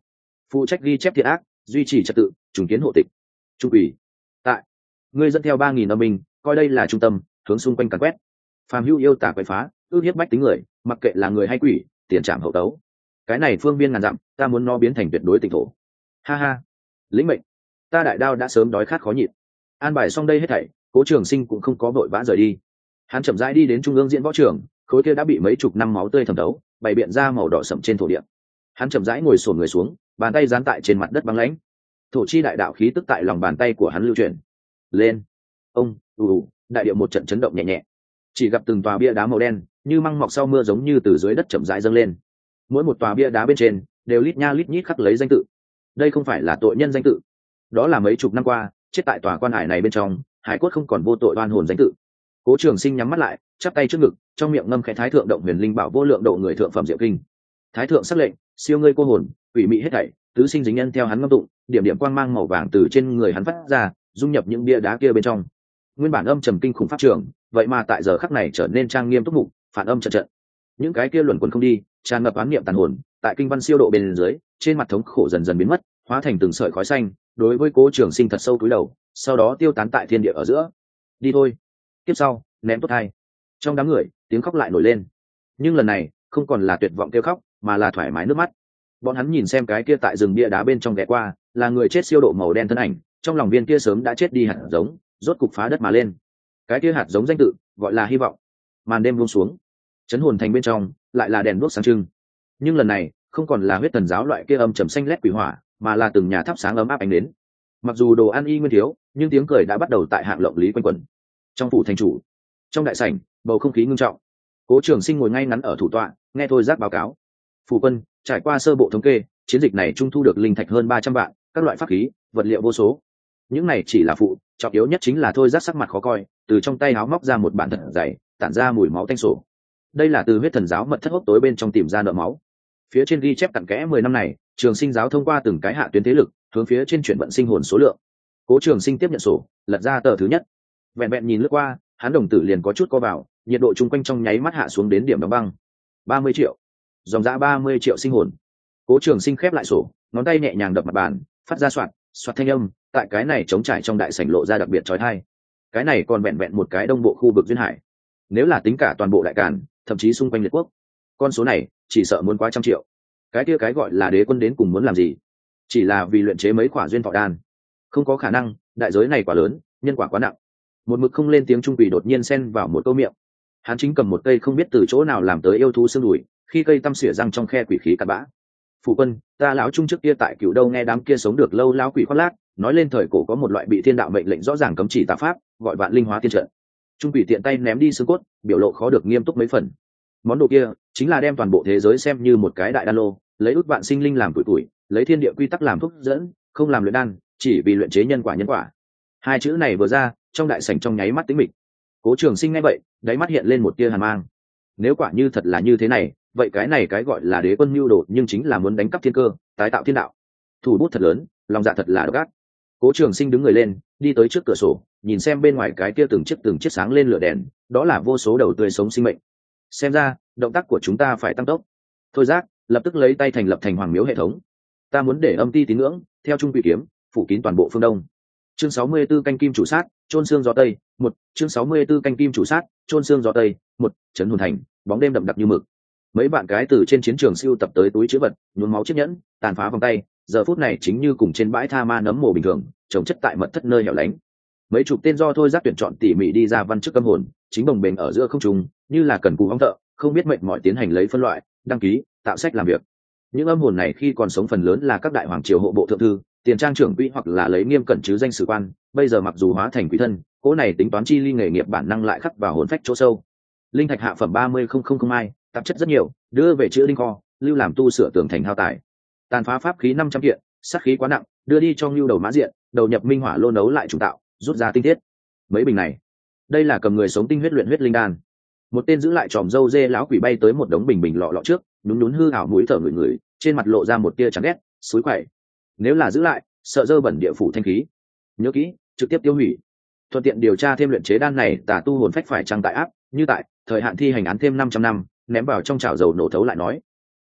phụ trách ghi chép thiệt ác, duy trì trật tự, trùng kiến hộ tịch. Trung ủy tại, ngươi dẫn theo ba nghìn âm binh, coi đây là trung tâm, hướng xung quanh càn quét. Phàm hữu yêu tả quậy phá, ước hiếp bách tính người, mặc kệ là người hay quỷ, tiền trảm hậu tấu. Cái này phương biên ngàn dặm, ta muốn nó biến thành tuyệt đối tịnh thổ. Ha ha, lĩnh mệnh. Ta đại đao đã sớm đói khát khó nhịn. An bài xong đây hết thảy, Cố Trường Sinh cũng không có vội vã rời đi. Hắn chậm rãi đi đến trung ương diễn võ trường, khối kia đã bị mấy chục năm máu tươi thẩm thấu, bày biện ra màu đỏ sẫm trên thổ địa. Hắn chậm rãi ngồi xổm người xuống, bàn tay dán tại trên mặt đất băng lãnh. Thổ chi đại đạo khí tức tại lòng bàn tay của hắn lưu chuyển. Lên. Ông, ù ù, đại điệu một trận chấn động nhẹ nhẹ. Chỉ gặp từng tòa bia đá màu đen, như măng mọc sau mưa giống như từ dưới đất chậm rãi dâng lên. Mỗi một tòa bia đá bên trên đều lít nha lít nhít khắc lấy danh tự. Đây không phải là tội nhân danh tự, đó là mấy chục năm qua chết tại tòa quan hải này bên trong, hải cốt không còn vô tội oan hồn danh tự. Cố Trường Sinh nhắm mắt lại, chắp tay trước ngực, trong miệng ngâm khẽ thái thượng động huyền linh bảo vô lượng độ người thượng phẩm diệu kinh. Thái thượng sắc lệnh, siêu ngươi cô hồn, quỷ mị hết thảy, tứ sinh dính nhân theo hắn ngâm tụng, điểm điểm quang mang màu vàng từ trên người hắn phát ra, dung nhập những bia đá kia bên trong. Nguyên bản âm trầm kinh khủng pháp trường, vậy mà tại giờ khắc này trở nên trang nghiêm túc mục, phản âm trận trận. Những cái kia luẩn quẩn không đi, tràn ngập ám niệm tàn hồn, tại kinh văn siêu độ bên dưới, trên mặt thống khổ dần dần biến mất, hóa thành từng sợi khói xanh, đối với Cố Trường Sinh thật sâu cúi đầu, sau đó tiêu tán tại thiên địa ở giữa. Đi thôi. Tiếp sau, ném tốt hai. Trong đám người, tiếng khóc lại nổi lên. Nhưng lần này, không còn là tuyệt vọng kêu khóc, mà là thoải mái nước mắt. Bọn hắn nhìn xem cái kia tại rừng bia đá bên trong ghé qua, là người chết siêu độ màu đen thân ảnh, trong lòng viên kia sớm đã chết đi hạt giống, rốt cục phá đất mà lên. Cái kia hạt giống danh tự, gọi là hy vọng. Màn đêm buông xuống, chấn hồn thành bên trong lại là đèn đuốc sáng trưng. Nhưng lần này, không còn là huyết thần giáo loại kia âm trầm xanh lét quỷ hỏa, mà là từng nhà thắp sáng ấm áp ánh đến. Mặc dù đồ ăn y nguyên thiếu, nhưng tiếng cười đã bắt đầu tại hạng lộng lý quanh quẩn. Trong phủ thành chủ, trong đại sảnh, bầu không khí ngưng trọng. Cố Trường Sinh ngồi ngay ngắn ở thủ tọa, nghe thôi giác báo cáo. Phủ quân, trải qua sơ bộ thống kê, chiến dịch này trung thu được linh thạch hơn ba trăm vạn, các loại pháp khí, vật liệu vô số. Những này chỉ là phụ, trọng yếu nhất chính là thôi giác sắc mặt khó coi, từ trong tay áo móc ra một bản thật dày, tản ra mùi máu tanh sổ. Đây là từ huyết thần giáo mật thất hốc tối bên trong tìm ra nợ máu. Phía trên ghi chép cặn kẽ mười năm này, Trường Sinh giáo thông qua từng cái hạ tuyến thế lực, hướng phía trên chuyển vận sinh hồn số lượng. Cố Trường Sinh tiếp nhận sổ, lật ra tờ thứ nhất. Vẹn vẹn nhìn lướt qua, hắn đồng tử liền có chút co vào, nhiệt độ chung quanh trong nháy mắt hạ xuống đến điểm đóng băng. ba mươi triệu. Dòng dã ba mươi triệu sinh hồn. Cố Trường Sinh khép lại sổ, ngón tay nhẹ nhàng đập mặt bàn, phát ra soạt, soạt thanh âm, tại cái này trống trải trong đại sảnh lộ ra đặc biệt chói tai. Cái này còn vẹn vẹn một cái đông bộ khu vực duyên hải. Nếu là tính cả toàn bộ đại càn, thậm chí xung quanh liệt quốc, con số này chỉ sợ muốn quá trăm triệu. Cái kia cái gọi là đế quân đến cùng muốn làm gì? Chỉ là vì luyện chế mấy quả duyên thọ đan? Không có khả năng, đại giới này quá lớn, nhân quả quá nặng. Một mực không lên tiếng trung quỷ đột nhiên xen vào một câu miệng. Hắn chính cầm một cây không biết từ chỗ nào làm tới yêu thú xương đùi, khi cây tăm xỉa răng trong khe quỷ khí cặn bã. Phụ quân, ta lão trung trước kia tại Cửu Đâu nghe đám kia sống được lâu lão quỷ khoác lác, nói lên thời cổ có một loại bị thiên đạo mệnh lệnh rõ ràng cấm chỉ tà pháp, gọi vạn linh hóa tiên trận. Trung quỷ tiện tay ném đi xương cốt, biểu lộ khó được nghiêm túc mấy phần. Món đồ kia chính là đem toàn bộ thế giới xem như một cái đại đan lô, lấy ước vạn sinh linh làm tuổi tuổi, lấy thiên địa quy tắc làm thúc dẫn, không làm luyện đan, chỉ vì luyện chế nhân quả nhân quả. Hai chữ này vừa ra, trong đại sảnh trong nháy mắt tĩnh mịch. Cố Trường Sinh nghe vậy, đáy mắt hiện lên một tia hàn mang. Nếu quả như thật là như thế này, vậy cái này cái gọi là đế quân mưu đồ nhưng chính là muốn đánh cắp thiên cơ, tái tạo thiên đạo. Thủ bút thật lớn, lòng dạ thật là độc ác. Cố Trường Sinh đứng người lên, đi tới trước cửa sổ, nhìn xem bên ngoài cái kia từng chiếc từng chiếc sáng lên lửa đèn, đó là vô số đầu tươi sống sinh mệnh. Xem ra, động tác của chúng ta phải tăng tốc. Thôi giác, lập tức lấy tay thành lập thành hoàng miếu hệ thống. Ta muốn để âm ti tín ngưỡng, theo trung quỷ kiếm, phủ kín toàn bộ phương đông. Chương sáu mươi tư canh kim chủ sát, trôn xương gió tây, một. Chương sáu mươi tư canh kim chủ sát, trôn xương gió tây, một. Trấn hồn thành, bóng đêm đậm đặc như mực. Mấy bạn gái từ trên chiến trường siêu tập tới túi chứa vật, nhuốm máu chiếc nhẫn, tàn phá vòng tay, giờ phút này chính như cùng trên bãi tha ma nấm mồ bình thường, trồng chất tại mật thất nơi hẻo lánh. Mấy chục tên do thôi giác tuyển chọn tỉ mỉ đi ra văn chức âm hồn, chính bồng bềnh ở giữa không trung, như là cần cù hóng thợ, không biết mệnh mọi tiến hành lấy phân loại, đăng ký, tạo sách làm việc. Những âm hồn này khi còn sống phần lớn là các đại hoàng triều hộ bộ thượng thư, tiền trang trưởng quỹ hoặc là lấy nghiêm cẩn chứ danh sử quan, bây giờ mặc dù hóa thành quỷ thân, cỗ này tính toán chi ly nghề nghiệp bản năng lại khắc vào hồn phách chỗ sâu. Linh thạch hạ phẩm ba mươi không không không mai, tạp chất rất nhiều, đưa về chữa linh kho, lưu làm tu sửa tường thành hao tài. Tàn phá pháp khí năm trăm kiện, sát khí quá nặng, đưa đi cho Nưu đầu mã diện, đầu nhập minh hỏa lô nấu lại trùng tạo, rút ra tinh thiết. Mấy bình này, đây là cầm người sống tinh huyết luyện huyết linh đan. Một tên giữ lại tròm dâu dê lão quỷ bay tới một đống bình bình lọ lọ trước, nhún nhún hư ảo mũi thở người người, trên mặt lộ ra một tia chán ghét, suối quậy. Nếu là giữ lại, sợ dơ bẩn địa phủ thanh khí. Nhớ kỹ, trực tiếp tiêu hủy. Thuận tiện điều tra thêm luyện chế đan này tà tu hồn phách phải trăng tại áp, như tại thời hạn thi hành án thêm năm trăm năm, ném vào trong chảo dầu nổ thấu lại nói.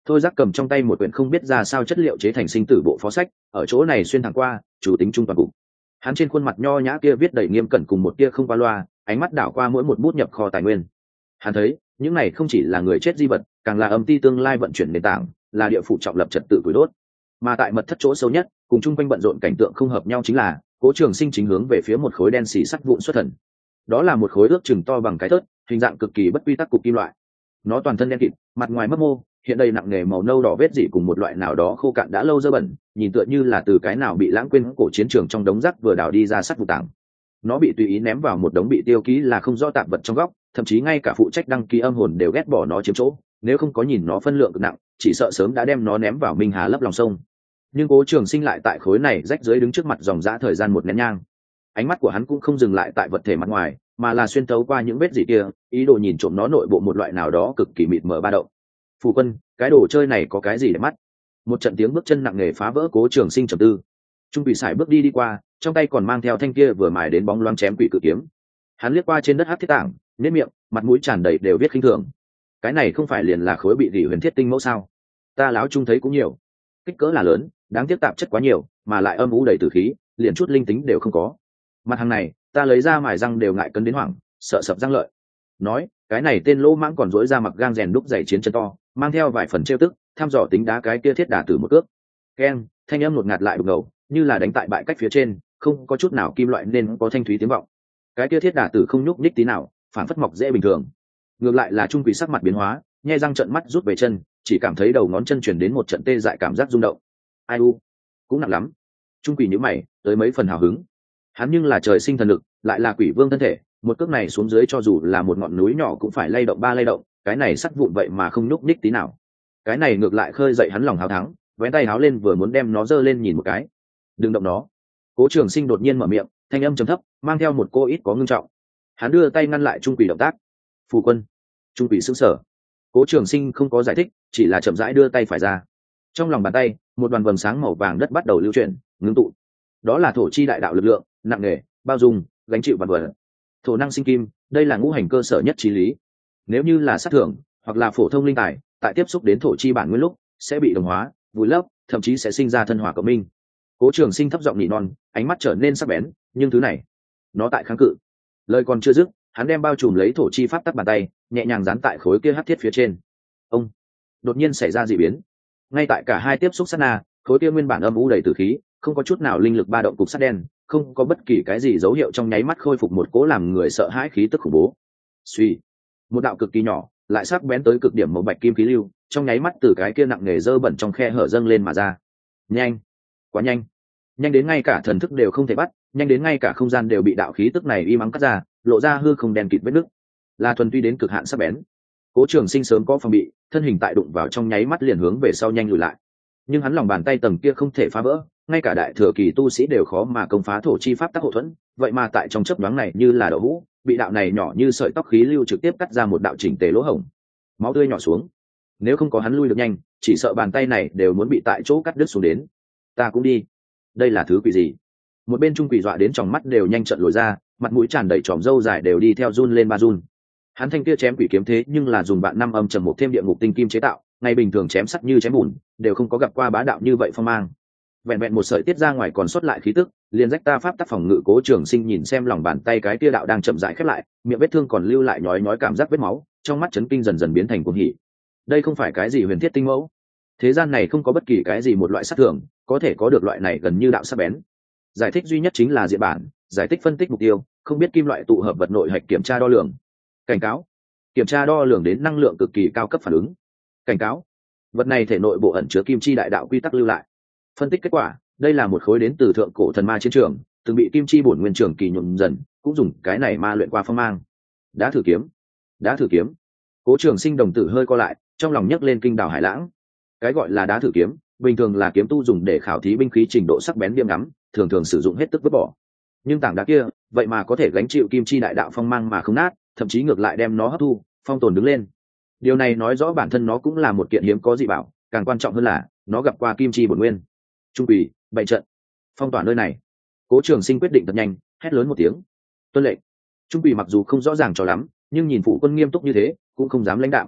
Thôi giác cầm trong tay một quyển không biết ra sao chất liệu chế thành sinh tử bộ phó sách, ở chỗ này xuyên thẳng qua chủ tính trung toàn cục. Hắn trên khuôn mặt nho nhã kia viết đầy nghiêm cẩn cùng một tia không qua loa, ánh mắt đảo qua mỗi một bút nhập kho tài nguyên. Hắn thấy những này không chỉ là người chết di vật, càng là âm ti tương lai vận chuyển nền tảng, là địa phủ trọng lập trật tự củi đốt. Mà tại mật thất chỗ sâu nhất, cùng chung quanh bận rộn cảnh tượng không hợp nhau chính là Cố Trường Sinh chính hướng về phía một khối đen xì sắt vụn xuất thần. Đó là một khối ước chừng to bằng cái thớt, hình dạng cực kỳ bất quy tắc cục kim loại. Nó toàn thân đen kịt, mặt ngoài mấp mô, hiện đây nặng nề màu nâu đỏ vết dị cùng một loại nào đó khô cạn đã lâu dơ bẩn, nhìn tựa như là từ cái nào bị lãng quên cổ chiến trường trong đống rác vừa đào đi ra sắt vụ tảng. Nó bị tùy ý ném vào một đống bị tiêu ký là không rõ tạp vật trong góc, thậm chí ngay cả phụ trách đăng ký âm hồn đều ghét bỏ nó chiếm chỗ, nếu không có nhìn nó phân lượng cực nặng, chỉ sợ sớm đã đem nó ném vào Minh Hà lấp lòng sông. Nhưng Cố Trường Sinh lại tại khối này rách dưới đứng trước mặt dòng dã thời gian một nén nhang. Ánh mắt của hắn cũng không dừng lại tại vật thể mặt ngoài, mà là xuyên tấu qua những vết gì kia, ý đồ nhìn trộm nó nội bộ một loại nào đó cực kỳ mịt mờ ba động. Phù Quân, cái đồ chơi này có cái gì để mắt? Một trận tiếng bước chân nặng nề phá vỡ Cố Trường Sinh trầm tư. Trung Quỷ Sải bước đi đi qua, trong tay còn mang theo thanh kia vừa mài đến bóng loáng chém quỷ cự kiếm. Hắn liếc qua trên đất hắc thiết tảng, nhếch miệng, mặt mũi tràn đầy đều viết khinh thường. Cái này không phải liền là khối bị rỉ huyền thiết tinh mẫu sao? Ta láo Trung thấy cũng nhiều, kích cỡ là lớn, đáng tiếc tạp chất quá nhiều, mà lại âm u đầy tử khí, liền chút linh tính đều không có. Mặt hàng này, ta lấy ra mài răng đều ngại cấn đến hoảng, sợ sập răng lợi. Nói, cái này tên lỗ mãng còn dối ra mặc gang rèn đúc dày chiến chân to, mang theo vài phần trêu tức, thăm dò tính đá cái kia thiết đả từ một cước. Keng, thanh âm ngột ngạt lại đục ngầu, như là đánh tại bại cách phía trên, không có chút nào kim loại nên có thanh thúy tiếng vọng. Cái kia thiết đả tử không nhúc nhích tí nào, phản phất mọc dễ bình thường. Ngược lại là Trung Quỷ sắc mặt biến hóa, nhe răng trợn mắt rút về chân, chỉ cảm thấy đầu ngón chân truyền đến một trận tê dại cảm giác rung động. Ai u, cũng nặng lắm. Trung Quỷ nhíu mày, tới mấy phần hào hứng. Hắn nhưng là trời sinh thần lực, lại là quỷ vương thân thể, một cước này xuống dưới cho dù là một ngọn núi nhỏ cũng phải lay động ba lay động, cái này sắt vụn vậy mà không nhúc nhích tí nào. Cái này ngược lại khơi dậy hắn lòng hào thắng, vén tay háo lên vừa muốn đem nó giơ lên nhìn một cái. Đừng động nó. Cố Trường Sinh đột nhiên mở miệng, thanh âm trầm thấp, mang theo một cô ít có ngưng trọng. Hắn đưa tay ngăn lại Trung Quỷ động tác. Phù Quân. Trung Quỷ sững sờ. Cố Trường Sinh không có giải thích, chỉ là chậm rãi đưa tay phải ra. Trong lòng bàn tay, một đoàn vầng sáng màu vàng đất bắt đầu lưu chuyển, ngưng tụ. Đó là thổ chi đại đạo lực lượng, nặng nề, bao dung, gánh chịu vạn vật. Thổ năng sinh kim, đây là ngũ hành cơ sở nhất trí lý. Nếu như là sát thưởng hoặc là phổ thông linh tài, tại tiếp xúc đến thổ chi bản nguyên lúc, sẽ bị đồng hóa, vùi lấp, thậm chí sẽ sinh ra thân hỏa cộng minh. Cố Trường Sinh thấp giọng nỉ non, ánh mắt trở nên sắc bén, nhưng thứ này, nó tại kháng cự. Lời còn chưa dứt, hắn đem bao trùm lấy thổ chi pháp tắc bàn tay, nhẹ nhàng dán tại khối kia hắc thiết phía trên. Ông, đột nhiên xảy ra dị biến. Ngay tại cả hai tiếp xúc sát na, khối kia nguyên bản âm u đầy tử khí, không có chút nào linh lực ba động cục sắt đen, không có bất kỳ cái gì dấu hiệu trong nháy mắt khôi phục một cố làm người sợ hãi khí tức khủng bố. Suy, một đạo cực kỳ nhỏ, lại sắc bén tới cực điểm màu bạch kim khí lưu, trong nháy mắt từ cái kia nặng nề dơ bẩn trong khe hở dâng lên mà ra. Nhanh, quá nhanh, nhanh đến ngay cả thần thức đều không thể bắt, nhanh đến ngay cả không gian đều bị đạo khí tức này y mắng cắt ra, lộ ra hư không đen kịt vết nứt, là thuần tuy đến cực hạn sắc bén. Cố Trường Sinh sớm có phòng bị, thân hình tại đụng vào trong nháy mắt liền hướng về sau nhanh lùi lại. Nhưng hắn lòng bàn tay tầng kia không thể phá vỡ, ngay cả đại thừa kỳ tu sĩ đều khó mà công phá thổ chi pháp tắc hộ thuẫn, vậy mà tại trong chớp nhoáng này như là đậu hũ, bị đạo này nhỏ như sợi tóc khí lưu trực tiếp cắt ra một đạo chỉnh tề lỗ hổng, máu tươi nhỏ xuống. Nếu không có hắn lui được nhanh, chỉ sợ bàn tay này đều muốn bị tại chỗ cắt đứt xuống đến. Ta cũng đi. Đây là thứ quỷ gì? Một bên Trung Quỷ dọa đến tròng mắt đều nhanh trợn lồi ra, mặt mũi tràn đầy tròm râu dài đều đi theo run lên ba run. Hắn thanh kia chém quỷ kiếm thế nhưng là dùng bạn năm âm trầm một thêm địa ngục tinh kim chế tạo, ngày bình thường chém sắt như chém bùn, đều không có gặp qua bá đạo như vậy phong mang. Vẹn vẹn một sợi tiết ra ngoài còn sót lại khí tức, liền rách ta pháp tác phòng ngự. Cố Trường Sinh nhìn xem lòng bàn tay cái kia đạo đang chậm rãi khép lại, miệng vết thương còn lưu lại nhói nhói cảm giác vết máu, trong mắt chấn kinh dần dần biến thành cuồng hỉ. Đây không phải cái gì huyền thiết tinh mẫu, thế gian này không có bất kỳ cái gì một loại sát thường có thể có được loại này gần như đạo sắc bén. Giải thích duy nhất chính là diện bản, giải thích phân tích mục tiêu, không biết kim loại tụ hợp vật nội hạch kiểm tra đo lường. Cảnh cáo, kiểm tra đo lường đến năng lượng cực kỳ cao cấp phản ứng. Cảnh cáo, vật này thể nội bộ ẩn chứa kim chi đại đạo quy tắc lưu lại. Phân tích kết quả, đây là một khối đến từ thượng cổ thần ma chiến trường, từng bị kim chi bổn nguyên trường kỳ nhuộm dần, cũng dùng cái này ma luyện qua phong mang. Đá thử kiếm, đá thử kiếm. Cố Trường Sinh đồng tử hơi co lại, trong lòng nhấc lên kinh đào hải lãng. Cái gọi là đá thử kiếm, bình thường là kiếm tu dùng để khảo thí binh khí trình độ sắc bén điểm ngắm, thường thường sử dụng hết tức vứt bỏ. Nhưng tảng đá kia, vậy mà có thể gánh chịu kim chi đại đạo phong mang mà không nát, thậm chí ngược lại đem nó hấp thu, phong tồn đứng lên. Điều này nói rõ bản thân nó cũng là một kiện hiếm có dị bảo, càng quan trọng hơn là nó gặp qua kim chi bổn nguyên. Trung Quỷ, bày trận, phong tỏa nơi này. Cố Trường Sinh quyết định thật nhanh, hét lớn một tiếng. Tuân lệnh. Trung Quỷ mặc dù không rõ ràng cho lắm, nhưng nhìn phụ quân nghiêm túc như thế, cũng không dám lãnh đạo.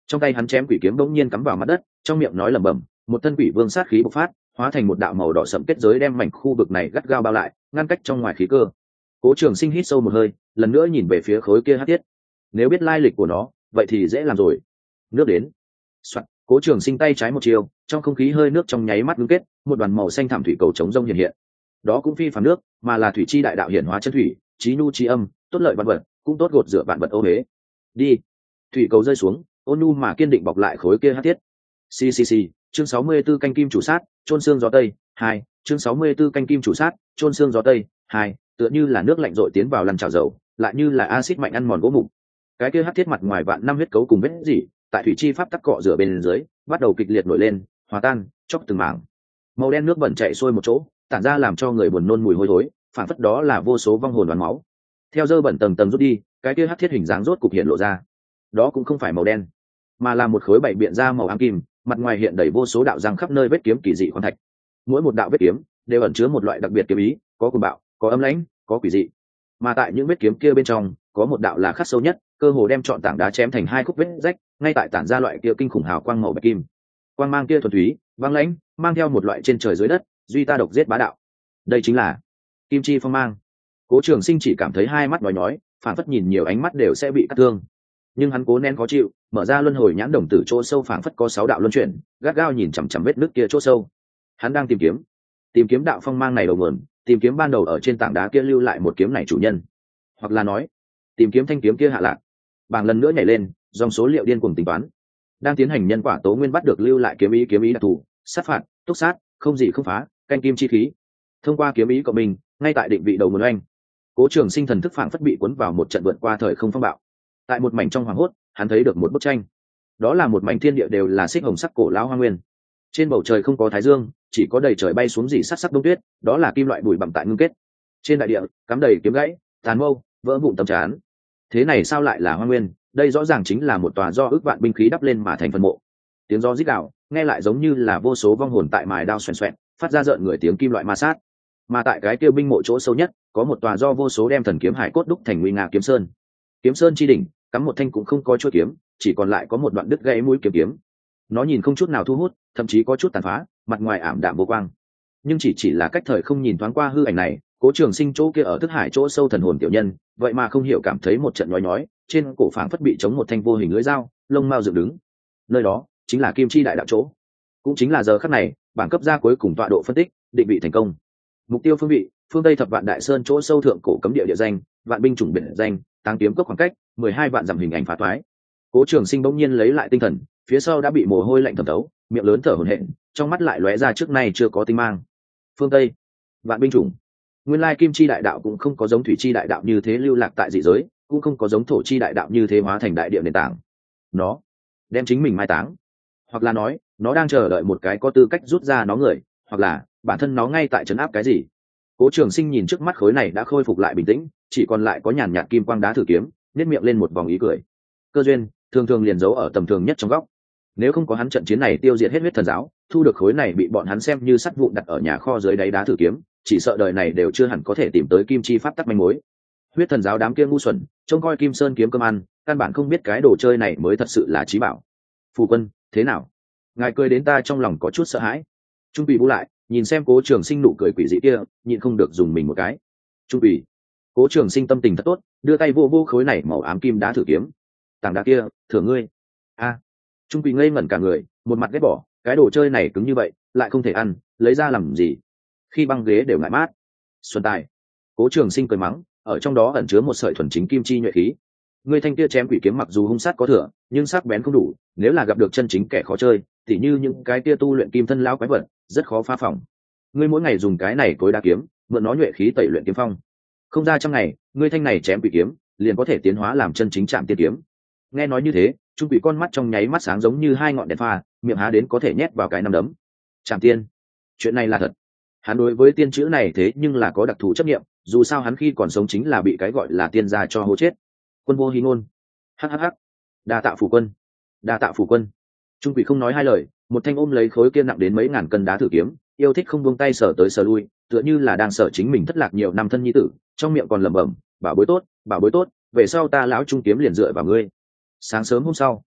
Trong tay hắn chém quỷ kiếm bỗng nhiên cắm vào mặt đất, trong miệng nói lẩm bẩm, một thân quỷ vương sát khí bộc phát, hóa thành một đạo màu đỏ sẫm kết giới đem mảnh khu vực này gắt gao bao lại, ngăn cách trong ngoài khí cơ. Cố Trường Sinh hít sâu một hơi, lần nữa nhìn về phía khối kia hắc thiết. Nếu biết lai lịch của nó, vậy thì dễ làm rồi. Nước đến. Soạt, Cố Trường Sinh tay trái một chiều, trong không khí hơi nước trong nháy mắt ngưng kết, một đoàn màu xanh thảm thủy cầu chống rông hiện hiện. Đó cũng phi phàm nước, mà là thủy chi đại đạo hiển hóa chân thủy, chí nhu chí âm, tốt lợi vạn vật, cũng tốt gột rửa vạn vật ô uế. Đi. Thủy cầu rơi xuống, ôn nhu mà kiên định bọc lại khối kia hắc thiết. Xì xì xì, chương sáu mươi 64 canh kim chủ sát, chôn xương gió tây, hai, chương sáu mươi 64 canh kim chủ sát, chôn xương gió tây, hai, tựa như là nước lạnh rội tiến vào lăn chảo dầu, lại như là axit mạnh ăn mòn gỗ mục. Cái kia hắc thiết mặt ngoài vạn năm huyết cấu cùng vết dỉ, tại thủy chi pháp tắc cọ rửa bên dưới, bắt đầu kịch liệt nổi lên, hòa tan, chốc từng mảng. Màu đen nước bẩn chảy xuôi một chỗ, tản ra làm cho người buồn nôn mùi hôi thối, phản phất đó là vô số vong hồn đoán máu. Theo dơ bẩn tầng tầng rút đi, cái kia hắc thiết hình dáng rốt cục hiện lộ ra. Đó cũng không phải màu đen, mà là một khối bảy biện ra màu ám kim, mặt ngoài hiện đầy vô số đạo răng khắp nơi vết kiếm kỳ dị khoáng thạch. Mỗi một đạo vết kiếm đều ẩn chứa một loại đặc biệt kiếm ý, có cuồng bạo, có âm lãnh, có quỷ dị. Mà tại những vết kiếm kia bên trong, có một đạo là khắc sâu nhất, cơ hồ đem trọn tảng đá chém thành hai khúc vết rách, ngay tại tản ra loại kia kinh khủng hào quang màu bạch kim. Quang mang kia thuần túy, băng lãnh, mang theo một loại trên trời dưới đất, duy ta độc giết bá đạo. Đây chính là Kim Chi Phong Mang. Cố Trường Sinh chỉ cảm thấy hai mắt nhói nhói, phản phất nhìn nhiều ánh mắt đều sẽ bị cắt thương. Nhưng hắn cố nén khó chịu, mở ra luân hồi nhãn đồng tử chỗ sâu phảng phất có sáu đạo luân chuyển, gắt gao nhìn chằm chằm vết nước kia chỗ sâu. Hắn đang tìm kiếm, tìm kiếm đạo phong mang này đầu nguồn, tìm kiếm ban đầu ở trên tảng đá kia lưu lại một kiếm này chủ nhân, hoặc là nói, tìm kiếm thanh kiếm kia hạ lạc. Bảng lần nữa nhảy lên, dòng số liệu điên cuồng tính toán. Đang tiến hành nhân quả tố nguyên bắt được lưu lại kiếm ý kiếm ý đặc thù, sát phạt, túc sát, không gì không phá, canh kim chi khí. Thông qua kiếm ý của mình, ngay tại định vị đầu nguồn anh, Cố Trường Sinh thần thức phảng phất bị cuốn vào một trận vượt qua thời không phong bạo. Tại một mảnh trong hoàng hốt, hắn thấy được một bức tranh. Đó là một mảnh thiên địa đều là xích hồng sắc cổ lão hoang nguyên. Trên bầu trời không có thái dương, chỉ có đầy trời bay xuống dì sắc sắc đông tuyết, đó là kim loại bụi bặm tại ngưng kết. Trên đại địa, cắm đầy kiếm gãy, tàn mâu, vỡ vụn tầm chán. Thế này sao lại là hoang nguyên? Đây rõ ràng chính là một tòa do ước vạn binh khí đắp lên mà thành phân mộ. Tiếng gió rít gào, nghe lại giống như là vô số vong hồn tại mài đao xoèn xoẹn, phát ra rợn người tiếng kim loại ma sát. Mà tại cái kia binh mộ chỗ sâu nhất, có một tòa do vô số đem thần kiếm hải cốt đúc thành nguy nga kiếm sơn. Kiếm sơn chi đỉnh, cắm một thanh cũng không có chuôi kiếm, chỉ còn lại có một đoạn đứt gãy mũi kiếm kiếm. Nó nhìn không chút nào thu hút, thậm chí có chút tàn phá, mặt ngoài ảm đạm vô quang. Nhưng chỉ chỉ là cách thời không nhìn thoáng qua hư ảnh này, Cố Trường Sinh chỗ kia ở thức hải chỗ sâu thần hồn tiểu nhân, vậy mà không hiểu cảm thấy một trận nhói nhói, trên cổ phảng phất bị chống một thanh vô hình lưỡi dao, lông mao dựng đứng. Nơi đó chính là Kim Chi đại đạo chỗ. Cũng chính là giờ khắc này, bảng cấp ra cuối cùng tọa độ phân tích, định vị thành công. Mục tiêu phương vị, phương Tây Thập Vạn Đại Sơn chỗ sâu thượng cổ cấm địa địa danh, Vạn binh chủng biển danh, Táng kiếm cốc khoảng cách mười hai vạn dặm hình ảnh phá toái. Cố Trường Sinh bỗng nhiên lấy lại tinh thần, phía sau đã bị mồ hôi lạnh thấm thấu, miệng lớn thở hổn hển, trong mắt lại lóe ra trước nay chưa có tinh mang. Phương Tây, Vạn binh chủng. Nguyên lai Kim Chi đại đạo cũng không có giống Thủy Chi đại đạo như thế lưu lạc tại dị giới, cũng không có giống Thổ Chi đại đạo như thế hóa thành đại địa nền tảng. Nó đem chính mình mai táng, hoặc là nói, nó đang chờ đợi một cái có tư cách rút ra nó người, hoặc là bản thân nó ngay tại trấn áp cái gì. Cố Trường Sinh nhìn trước mắt khối này đã khôi phục lại bình tĩnh, chỉ còn lại có nhàn nhạt kim quang đá thử kiếm, nhếch miệng lên một vòng ý cười. Cơ duyên thường thường liền giấu ở tầm thường nhất trong góc. Nếu không có hắn trận chiến này tiêu diệt hết huyết thần giáo, thu được khối này bị bọn hắn xem như sắt vụn đặt ở nhà kho dưới đáy đá thử kiếm, chỉ sợ đời này đều chưa hẳn có thể tìm tới kim chi pháp tắc manh mối. Huyết thần giáo đám kia ngu xuẩn, trông coi Kim Sơn kiếm cơm ăn, căn bản không biết cái đồ chơi này mới thật sự là chí bảo. Phù quân, thế nào? Ngài cười đến ta trong lòng có chút sợ hãi. Trung Bì bu lại, nhìn xem Cố Trường Sinh nụ cười quỷ dị kia, nhịn không được dùng mình một cái. Trung Bì. Cố Trường Sinh tâm tình thật tốt, đưa tay vô vô khối này màu ám kim đá thử kiếm. Tảng đá kia, thưởng ngươi. A. À. Trung Bì ngây ngẩn cả người, một mặt ghét bỏ, cái đồ chơi này cứng như vậy, lại không thể ăn, lấy ra làm gì? Khi băng ghế đều ngại mát. Xuân tài. Cố Trường Sinh cười mắng, ở trong đó ẩn chứa một sợi thuần chính kim chi nhuệ khí. Ngươi thanh kia chém quỷ kiếm mặc dù hung sát có thừa, nhưng sắc bén không đủ, nếu là gặp được chân chính kẻ khó chơi, tỉ như những cái kia tu luyện kim thân lão quái vật, rất khó phá phòng. Ngươi mỗi ngày dùng cái này cối đá kiếm, mượn nó nhuệ khí tẩy luyện kiếm phong. Không ra trăm ngày, ngươi thanh này chém quỷ kiếm, liền có thể tiến hóa làm chân chính trạm tiên kiếm. Nghe nói như thế, Trung Quỷ con mắt trong nháy mắt sáng giống như hai ngọn đèn pha, miệng há đến có thể nhét vào cái nắm đấm. Trạm tiên, chuyện này là thật. Hắn đối với tiên chữ này thế nhưng là có đặc thù chấp niệm, dù sao hắn khi còn sống chính là bị cái gọi là tiên gia cho hố chết. Quân vô hí ngôn. Hắc hắc hắc. Đa tạ phủ quân. Đa tạ phủ quân. Trung Quỷ không nói hai lời, một thanh ôm lấy khối kia nặng đến mấy ngàn cân đá thử kiếm, yêu thích không buông tay sờ tới sờ lui, tựa như là đang sợ chính mình thất lạc nhiều năm thân nhi tử, trong miệng còn lẩm bẩm, bảo bối tốt, bảo bối tốt, về sau ta lão trung kiếm liền dựa vào ngươi. Sáng sớm hôm sau,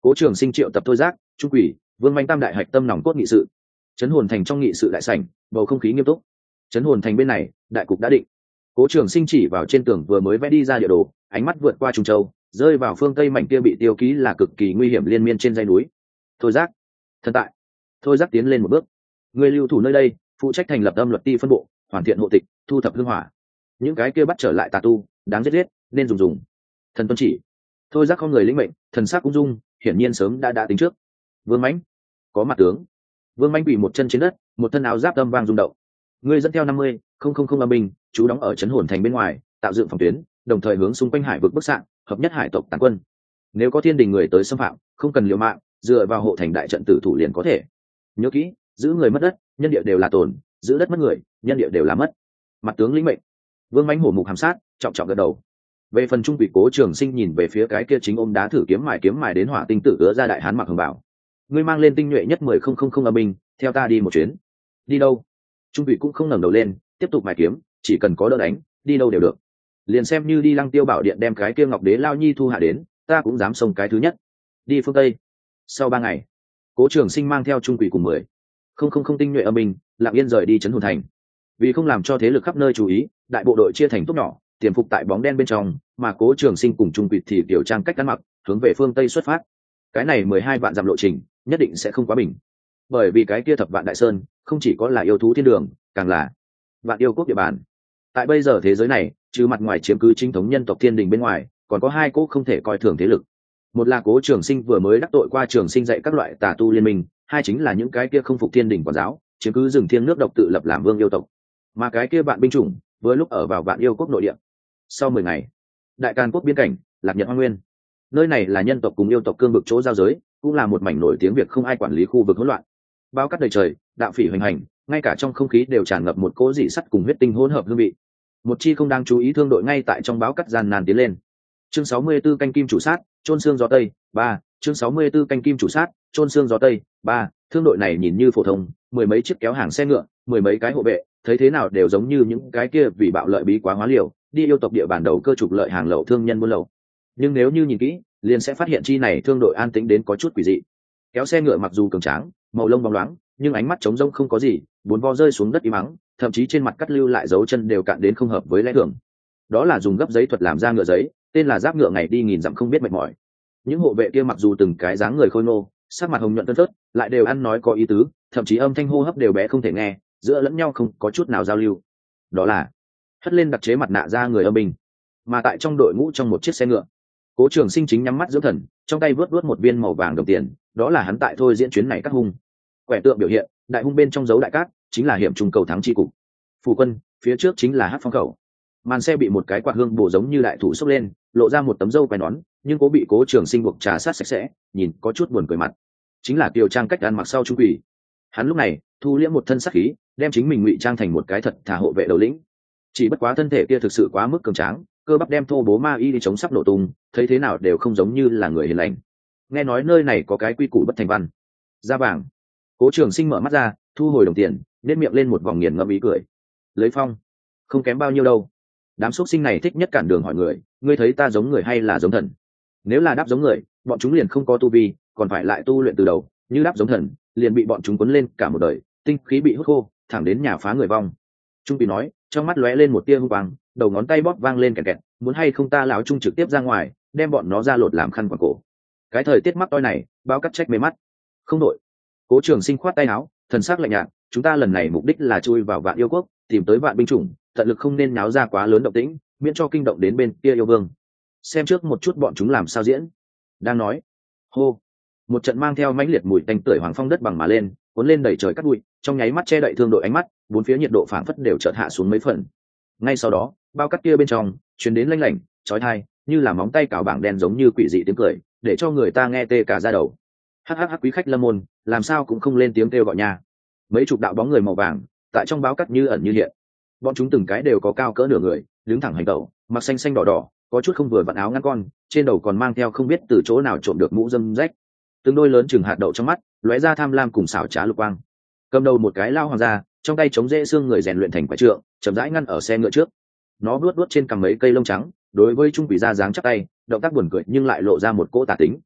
Cố Trường Sinh triệu tập Thôi Giác, Trung Quỷ, Vương Mạnh tam đại hạch tâm nòng cốt nghị sự. Trấn hồn thành trong nghị sự đại sảnh, bầu không khí nghiêm túc. Trấn hồn thành bên này, đại cục đã định. Cố Trường Sinh chỉ vào trên tường vừa mới vẽ đi ra địa đồ, ánh mắt vượt qua Trung Châu, rơi vào phương tây mảnh kia bị tiêu ký là cực kỳ nguy hiểm liên miên trên dãy núi. Thôi Giác, thần tại. Thôi Giác tiến lên một bước. Người lưu thủ nơi đây, phụ trách thành lập âm luật ti phân bộ, hoàn thiện hộ tịch, thu thập hương hỏa. Những cái kia bắt trở lại tà tu, đáng giết giết, nên dùng dùng. Thần tuân chỉ. Thôi Giác không người lĩnh mệnh, thần sắc cũng dung, hiển nhiên sớm đã đã tính trước. Vương Mãnh, có mặt tướng. Vương Mãnh quỳ một chân trên đất, một thân áo giáp âm vang rung động. Ngươi dẫn theo năm mươi không không không âm binh, chú đóng ở trấn hồn thành bên ngoài, tạo dựng phòng tuyến, đồng thời hướng xung quanh hải vực bức xạ, hợp nhất hải tộc tàn quân. Nếu có thiên đình người tới xâm phạm, không cần liều mạng, dựa vào hộ thành đại trận tử thủ liền có thể. Nhớ kỹ, giữ người mất đất, nhân địa đều là tồn, giữ đất mất người, nhân địa đều là mất. Mặt tướng lĩnh mệnh. Vương Mãnh hổ mục hàm sát, trọng trọng gật đầu. Về phần Trung Quỷ Cố Trường Sinh nhìn về phía cái kia chính ôm đá thử kiếm mài kiếm mài đến hỏa tinh tử ứa ra đại hán mặc hồng bảo. Ngươi mang lên tinh nhuệ nhất mười không không không âm binh, theo ta đi một chuyến. Đi đâu? Trung Quỷ cũng không ngẩng đầu lên, tiếp tục mài kiếm, chỉ cần có đỡ đánh, đi đâu đều được. Liền xem như đi Lăng Tiêu Bảo Điện đem cái kia Ngọc Đế Lao Nhi thu hạ đến, ta cũng dám xông cái thứ nhất. Đi phương Tây. Sau ba ngày, Cố Trường Sinh mang theo Trung Quỷ cùng mười không không không tinh nhuệ âm binh, lặng yên rời đi trấn hồn thành. Vì không làm cho thế lực khắp nơi chú ý, đại bộ đội chia thành tốt nhỏ, tiềm phục tại bóng đen bên trong, mà Cố Trường Sinh cùng Trung Quỷ thì tiểu trang cách ăn mặc, hướng về phương Tây xuất phát. Cái này mười hai vạn dặm lộ trình, nhất định sẽ không quá bình. Bởi vì cái kia thập vạn đại sơn, không chỉ có là yêu thú thiên đường, càng là vạn yêu quốc địa bàn. Tại bây giờ thế giới này, trừ mặt ngoài chiếm cứ chính thống nhân tộc thiên đình bên ngoài, còn có hai cỗ không thể coi thường thế lực. Một là Cố Trường Sinh vừa mới đắc tội qua Trường Sinh dạy các loại tà tu liên minh, hai chính là những cái kia không phục thiên đình quản giáo, chiếm cứ rừng thiên nước độc tự lập làm vương yêu tộc. Mà cái kia bạn binh chủng, với lúc ở vào vạn yêu quốc nội địa. Sau mười ngày, Đại Càn quốc biên cảnh, Lạc Nhật Hoang Nguyên. Nơi này là nhân tộc cùng yêu tộc cương vực chỗ giao giới, cũng là một mảnh nổi tiếng việc không ai quản lý khu vực hỗn loạn. Bao cát đầy trời, đạo phỉ hoành hành, ngay cả trong không khí đều tràn ngập một cỗ dị sắt cùng huyết tinh hỗn hợp hương vị. Một chi không đáng chú ý thương đội ngay tại trong báo cát gian nan tiến lên. Chương sáu mươi 64 canh kim chủ sát, trôn xương gió tây, ba. Chương sáu mươi 64 canh kim chủ sát, trôn xương gió tây, ba. Thương đội này nhìn như phổ thông, mười mấy chiếc kéo hàng xe ngựa, mười mấy cái hộ vệ, thấy thế nào đều giống như những cái kia vì bạo lợi bí quá hóa liều, đi yêu tộc địa bàn đầu cơ trục lợi hàng lậu thương nhân buôn lậu. Nhưng nếu như nhìn kỹ, liền sẽ phát hiện chi này thương đội an tĩnh đến có chút quỷ dị. Kéo xe ngựa mặc dù cường tráng, màu lông bóng loáng, nhưng ánh mắt trống rỗng không có gì, bốn vo rơi xuống đất im mắng, thậm chí trên mặt cắt lưu lại dấu chân đều cạn đến không hợp với lẽ thường. Đó là dùng gấp giấy thuật làm ra ngựa giấy, tên là giáp ngựa ngày đi nghìn dặm không biết mệt mỏi. Những hộ vệ kia mặc dù từng cái dáng người khôi ngô, sắc mặt hồng nhuận tơn phớt, lại đều ăn nói có ý tứ, thậm chí âm thanh hô hấp đều bé không thể nghe, giữa lẫn nhau không có chút nào giao lưu. Đó là hất lên đặc chế mặt nạ ra người âm binh. Mà tại trong đội ngũ trong một chiếc xe ngựa, Cố Trường Sinh chính nhắm mắt dưỡng thần, trong tay vớt vớt một viên màu vàng đồng tiền, đó là hắn tại thôi diễn chuyến này cắt hung. Quẻ tượng biểu hiện, đại hung bên trong dấu đại cát, chính là hiểm trung cầu thắng chi cục. Phủ quân, phía trước chính là Hắc Phong khẩu. Màn xe bị một cái quạt hương bổ giống như đại thủ xốc lên, lộ ra một tấm râu quai nón, nhưng cố bị Cố Trường Sinh buộc trà sát sạch sẽ, nhìn có chút buồn cười mặt. Chính là Kiều Trang cách ăn mặc sau Trung Quỷ. Hắn lúc này thu liễm một thân sát khí, đem chính mình ngụy trang thành một cái thật thà hộ vệ đầu lĩnh. Chỉ bất quá thân thể kia thực sự quá mức cường tráng, cơ bắp đem thô bố ma y đi chống sắp nổ tung, thấy thế nào đều không giống như là người hiền lành. Nghe nói nơi này có cái quy củ bất thành văn. Da vàng. Cố Trường Sinh mở mắt ra, thu hồi đồng tiền, nét miệng lên một vòng nghiền ngẫm ý cười. Lấy phong, không kém bao nhiêu đâu. Đám xuất sinh này thích nhất cản đường hỏi người, ngươi thấy ta giống người hay là giống thần? Nếu là đáp giống người, bọn chúng liền không có tu vi, còn phải lại tu luyện từ đầu, như đáp giống thần, liền bị bọn chúng cuốn lên cả một đời, tinh khí bị hút khô, thẳng đến nhà phá người vong. Trung Bì nói, trong mắt lóe lên một tia hung quang, đầu ngón tay bóp vang lên kẹt kẹt, muốn hay không ta lão Trung trực tiếp ra ngoài, đem bọn nó ra lột làm khăn quàng cổ. Cái thời tiết mắc toi này, bao cắt trách mê mắt. Không đội. Cố Trường Sinh khoát tay áo, thần sắc lạnh nhạt, chúng ta lần này mục đích là chui vào Vạn Yêu Quốc, tìm tới Vạn binh chủng, tận lực không nên náo ra quá lớn động tĩnh, miễn cho kinh động đến bên kia yêu vương. Xem trước một chút bọn chúng làm sao diễn. Đang nói, hô, một trận mang theo mãnh liệt mùi tanh tưởi hoàng phong đất bằng mà lên, cuốn lên đầy trời cát bụi, trong nháy mắt che đậy thương đội ánh mắt, bốn phía nhiệt độ phảng phất đều chợt hạ xuống mấy phần. Ngay sau đó, bao cát kia bên trong truyền đến lanh lảnh, chói tai, như là móng tay cào bảng đen giống như quỷ dị tiếng cười, để cho người ta nghe tê cả da đầu. Hắc hắc hắc, quý khách lâm môn, làm sao cũng không lên tiếng kêu gọi nhà. Mấy chục đạo bóng người màu vàng tại trong báo cát như ẩn như hiện. Bọn chúng từng cái đều có cao cỡ nửa người, đứng thẳng hành tẩu, mặc xanh xanh đỏ đỏ, có chút không vừa vặn áo ngắn con, trên đầu còn mang theo không biết từ chỗ nào trộm được mũ râm rách. Từng đôi lớn chừng hạt đậu trong mắt lóe ra tham lam cùng xảo trá lục quang. Cầm đầu một cái lao hoàng gia, trong tay chống dễ xương người rèn luyện thành quái trượng, chậm rãi ngăn ở xe ngựa trước. Nó vuốt vuốt trên cằm mấy cây lông trắng, đối với Trung Quỷ ra dáng chắp tay, động tác buồn cười nhưng lại lộ ra một cỗ tà tính.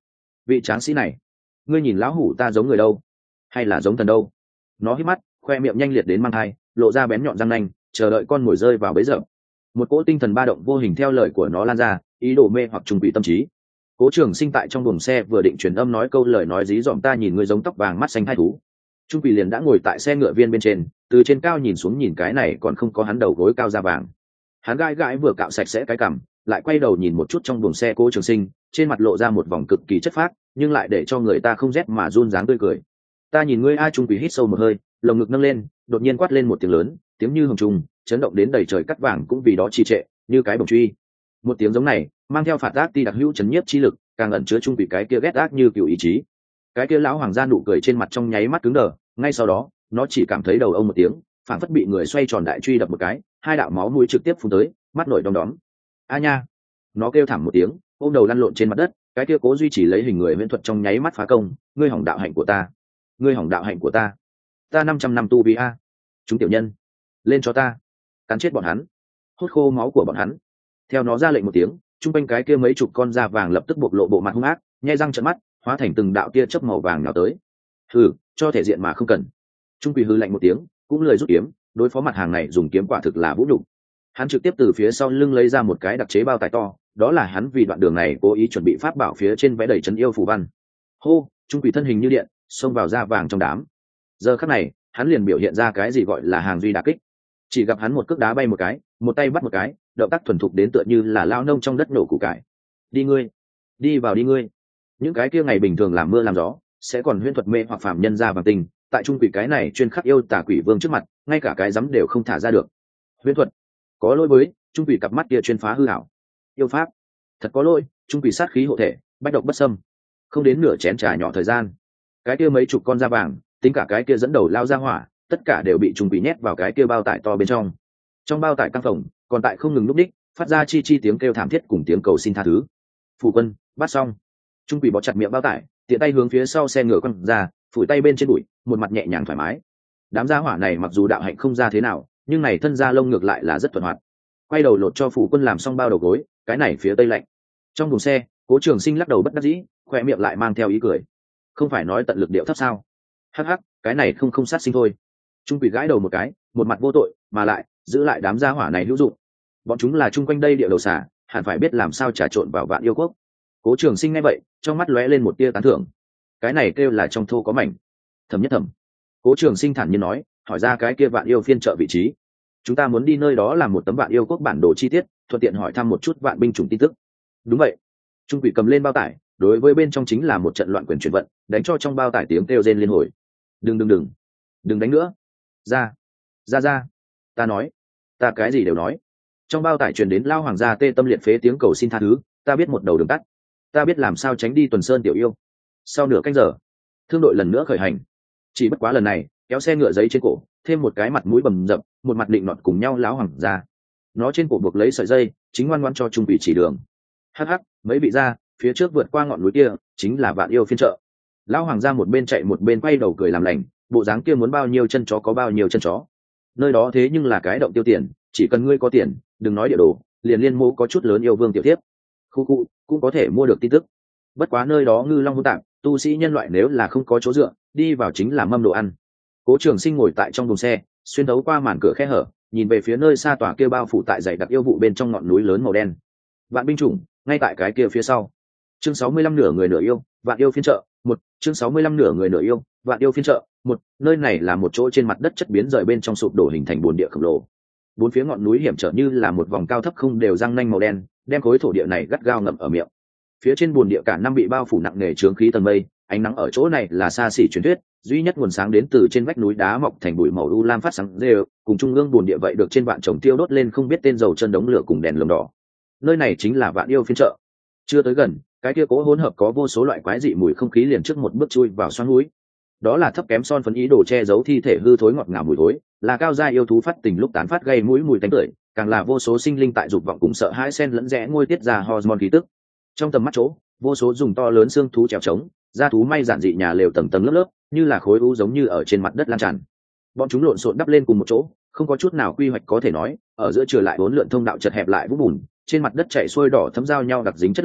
vị tráng sĩ này, ngươi nhìn lão hủ ta giống người đâu hay là giống thần đâu? Nó hít mắt, khoe miệng nhanh liệt đến mang thai, lộ ra bén nhọn răng nanh, chờ đợi con mồi rơi vào bấy giờ. Một cỗ tinh thần ba động vô hình theo lời của nó lan ra, ý đồ mê hoặc trung quỷ tâm trí. Cố Trường Sinh tại trong buồng xe vừa định truyền âm nói câu lời nói dí dỏm ta nhìn ngươi giống tóc vàng mắt xanh hai thú, trung quỷ liền đã ngồi tại xe ngựa viên bên trên, từ trên cao nhìn xuống nhìn cái này còn không có hắn đầu gối cao da vàng. Hắn gãi gãi vừa cạo sạch sẽ cái cằm, lại quay đầu nhìn một chút trong buồng xe Cố Trường Sinh, trên mặt lộ ra một vòng cực kỳ chất phác, nhưng lại để cho người ta không rét mà run dáng tươi cười. Ta nhìn ngươi a. Trung quỷ hít sâu một hơi, lồng ngực nâng lên, đột nhiên quát lên một tiếng lớn, tiếng như hồng trùng, chấn động đến đầy trời cắt vàng cũng vì đó trì trệ, như cái bổng truy. Một tiếng giống này, mang theo phạt ác ti đặc hữu chấn nhiếp chi lực, càng ẩn chứa trung quỷ cái kia ghét ác như cựu ý chí. Cái kia lão hoàng gia nụ cười trên mặt trong nháy mắt cứng đờ, ngay sau đó, nó chỉ cảm thấy đầu ông một tiếng, phản phất bị người xoay tròn đại truy đập một cái, hai đạo máu mũi trực tiếp phun tới, mắt nổi đom đóm. A nha! Nó kêu thảm một tiếng, ôm đầu lăn lộn trên mặt đất, cái kia cố duy trì lấy hình người viễn thuật trong nháy mắt phá công, ngươi hỏng đạo hạnh của ta, ngươi hỏng đạo hạnh của ta, ta năm trăm năm tu vi a. Chúng tiểu nhân, lên cho ta, cắn chết bọn hắn, hút khô máu của bọn hắn. Theo nó ra lệnh một tiếng, trung quanh cái kia mấy chục con da vàng lập tức bộc lộ bộ mặt hung ác, nhe răng trợn mắt, hóa thành từng đạo tia chớp màu vàng nào tới. Hừ, cho thể diện mà không cần. Trung quỷ hừ lạnh một tiếng, cũng lời rút kiếm, đối phó mặt hàng này dùng kiếm quả thực là vũ nhục. Hắn trực tiếp từ phía sau lưng lấy ra một cái đặc chế bao tải to, đó là hắn vì đoạn đường này cố ý chuẩn bị pháp bảo phía trên vẽ đầy trấn yêu phù văn. Hô, trung quỷ thân hình như điện, xông vào da vàng trong đám. Giờ khắc này, hắn liền biểu hiện ra cái gì gọi là hàng duy đả kích. Chỉ gặp hắn một cước đá bay một cái, một tay bắt một cái, động tác thuần thục đến tựa như là lao nông trong đất nổ củ cải. Đi ngươi, đi vào đi ngươi. Những cái kia ngày bình thường làm mưa làm gió, sẽ còn huyễn thuật mê hoặc phàm nhân ra vàng tình, tại trung quỷ cái này chuyên khắc yêu tà quỷ vương trước mặt, ngay cả cái dám đều không thả ra được. Huyễn thuật, có lỗi với trung quỷ cặp mắt kia chuyên phá hư hảo. Yêu pháp, thật có lỗi, trung quỷ sát khí hộ thể, bách độc bất xâm. Không đến nửa chén trà nhỏ thời gian, cái kia mấy chục con da vàng, tính cả cái kia dẫn đầu lao ra hỏa, tất cả đều bị trung quỷ nhét vào cái kia bao tải to bên trong. Trong bao tải căng phòng, còn tại không ngừng lúc đích, phát ra chi chi tiếng kêu thảm thiết cùng tiếng cầu xin tha thứ. Phủ quân, bắt xong. Trung quỷ bó chặt miệng bao tải, tiện tay hướng phía sau xe ngựa quăng ra, phủi tay bên trên bụi, một mặt nhẹ nhàng thoải mái. Đám gia hỏa này mặc dù đạo hạnh không ra thế nào, nhưng này thân da lông ngược lại là rất thuận hoạt. Quay đầu lột cho phủ quân làm xong bao đầu gối, cái này phía tây lạnh. Trong buồng xe, Cố Trường Sinh lắc đầu bất đắc dĩ, khoe miệng lại mang theo ý cười. Không phải nói tận lực điệu thấp sao? Hắc hắc, cái này không không sát sinh thôi. Trung quỷ gãi đầu một cái, một mặt vô tội, mà lại giữ lại đám gia hỏa này hữu dụng. Bọn chúng là chung quanh đây địa đầu xả, hẳn phải biết làm sao trà trộn vào Vạn Yêu Quốc. Cố Trường Sinh nghe vậy, trong mắt lóe lên một tia tán thưởng. Cái này kêu là trong thô có mảnh. Thầm nhất thầm. Cố Trường Sinh thản nhiên nói, hỏi ra cái kia Vạn Yêu phiên trợ vị trí. Chúng ta muốn đi nơi đó làm một tấm Vạn Yêu Quốc bản đồ chi tiết, thuận tiện hỏi thăm một chút vạn binh chủng tin tức. Đúng vậy. Trung quỷ cầm lên bao tải, đối với bên trong chính là một trận loạn quyền chuyển vận, đánh cho trong bao tải tiếng kêu rên liên hồi. Đừng đừng đừng, đừng đánh nữa. Ra, ra ra. Ta nói, ta cái gì đều nói. Trong bao tải truyền đến lao hoàng gia tê tâm liệt phế tiếng cầu xin tha thứ, ta biết một đầu đường tắt, ta biết làm sao tránh đi Tuần Sơn tiểu yêu. Sau nửa canh giờ, thương đội lần nữa khởi hành. Chỉ bất quá lần này, kéo xe ngựa giấy trên cổ, thêm một cái mặt mũi bầm dập, một mặt định nọt cùng nhau lão hoàng gia. Nó trên cổ buộc lấy sợi dây, chính ngoan ngoãn cho trung quỷ chỉ đường. Hắc hắc, mấy vị gia, phía trước vượt qua ngọn núi kia, chính là Vạn Yêu phiên trợ. Lão hoàng gia một bên chạy một bên quay đầu cười làm lành, bộ dáng kia muốn bao nhiêu chân chó có bao nhiêu chân chó. Nơi đó thế nhưng là cái động tiêu tiền, chỉ cần ngươi có tiền, đừng nói địa đồ, liền liên mô có chút lớn yêu vương tiểu tiếp, khu cụ cũng có thể mua được tin tức. Bất quá nơi đó ngư long hỗn tạp, tu sĩ nhân loại nếu là không có chỗ dựa, đi vào chính là mâm đồ ăn. Cố Trường Sinh ngồi tại trong buồng xe, xuyên thấu qua màn cửa khe hở, nhìn về phía nơi xa tòa kia bao phủ tại dãy đặc yêu vụ bên trong ngọn núi lớn màu đen. Vạn binh chủng, ngay tại cái kia phía sau. Chương sáu mươi lăm nửa người nửa yêu, Vạn Yêu phiên trợ, một, chương sáu mươi lăm nửa người nửa yêu, Vạn Yêu phiên trợ, một, nơi này là một chỗ trên mặt đất chất biến rời bên trong sụp đổ hình thành bồn địa khổng lồ. Bốn phía ngọn núi hiểm trở như là một vòng cao thấp không đều răng nanh màu đen, đem khối thổ địa này gắt gao ngậm ở miệng. Phía trên bồn địa cả năm bị bao phủ nặng nề chướng khí tầng mây, ánh nắng ở chỗ này là xa xỉ truyền thuyết, duy nhất nguồn sáng đến từ trên vách núi đá mọc thành bụi màu u lam phát sáng rêu, cùng trung ương bồn địa vậy được trên vạn trồng tiêu đốt lên không biết tên dầu chân đống lửa cùng đèn lồng đỏ. Nơi này chính là Vạn Yêu phiên trợ. Chưa tới gần, cái kia cố hỗn hợp có vô số loại quái dị mùi không khí liền trước một bước chui vào xoắn núi. Đó là thấp kém son phấn ý đồ che giấu thi thể hư thối ngọt ngào mùi thối, là cao gia yêu thú phát tình lúc tán phát gây mũi mùi tanh tưởi, càng là vô số sinh linh tại dục vọng cùng sợ hãi xen lẫn rẽ ngôi tiết ra hormone khí tức. Trong tầm mắt chỗ, vô số dùng to lớn xương thú trèo trống, da thú may giản dị nhà lều tầng tầng lớp lớp, như là khối u giống như ở trên mặt đất lan tràn. Bọn chúng lộn xộn đắp lên cùng một chỗ, không có chút nào quy hoạch có thể nói, ở giữa trở lại bốn lượn thông đạo chật hẹp lại vũng bùn, trên mặt đất chảy xuôi đỏ thấm giao nhau đặc dính chất lỏng,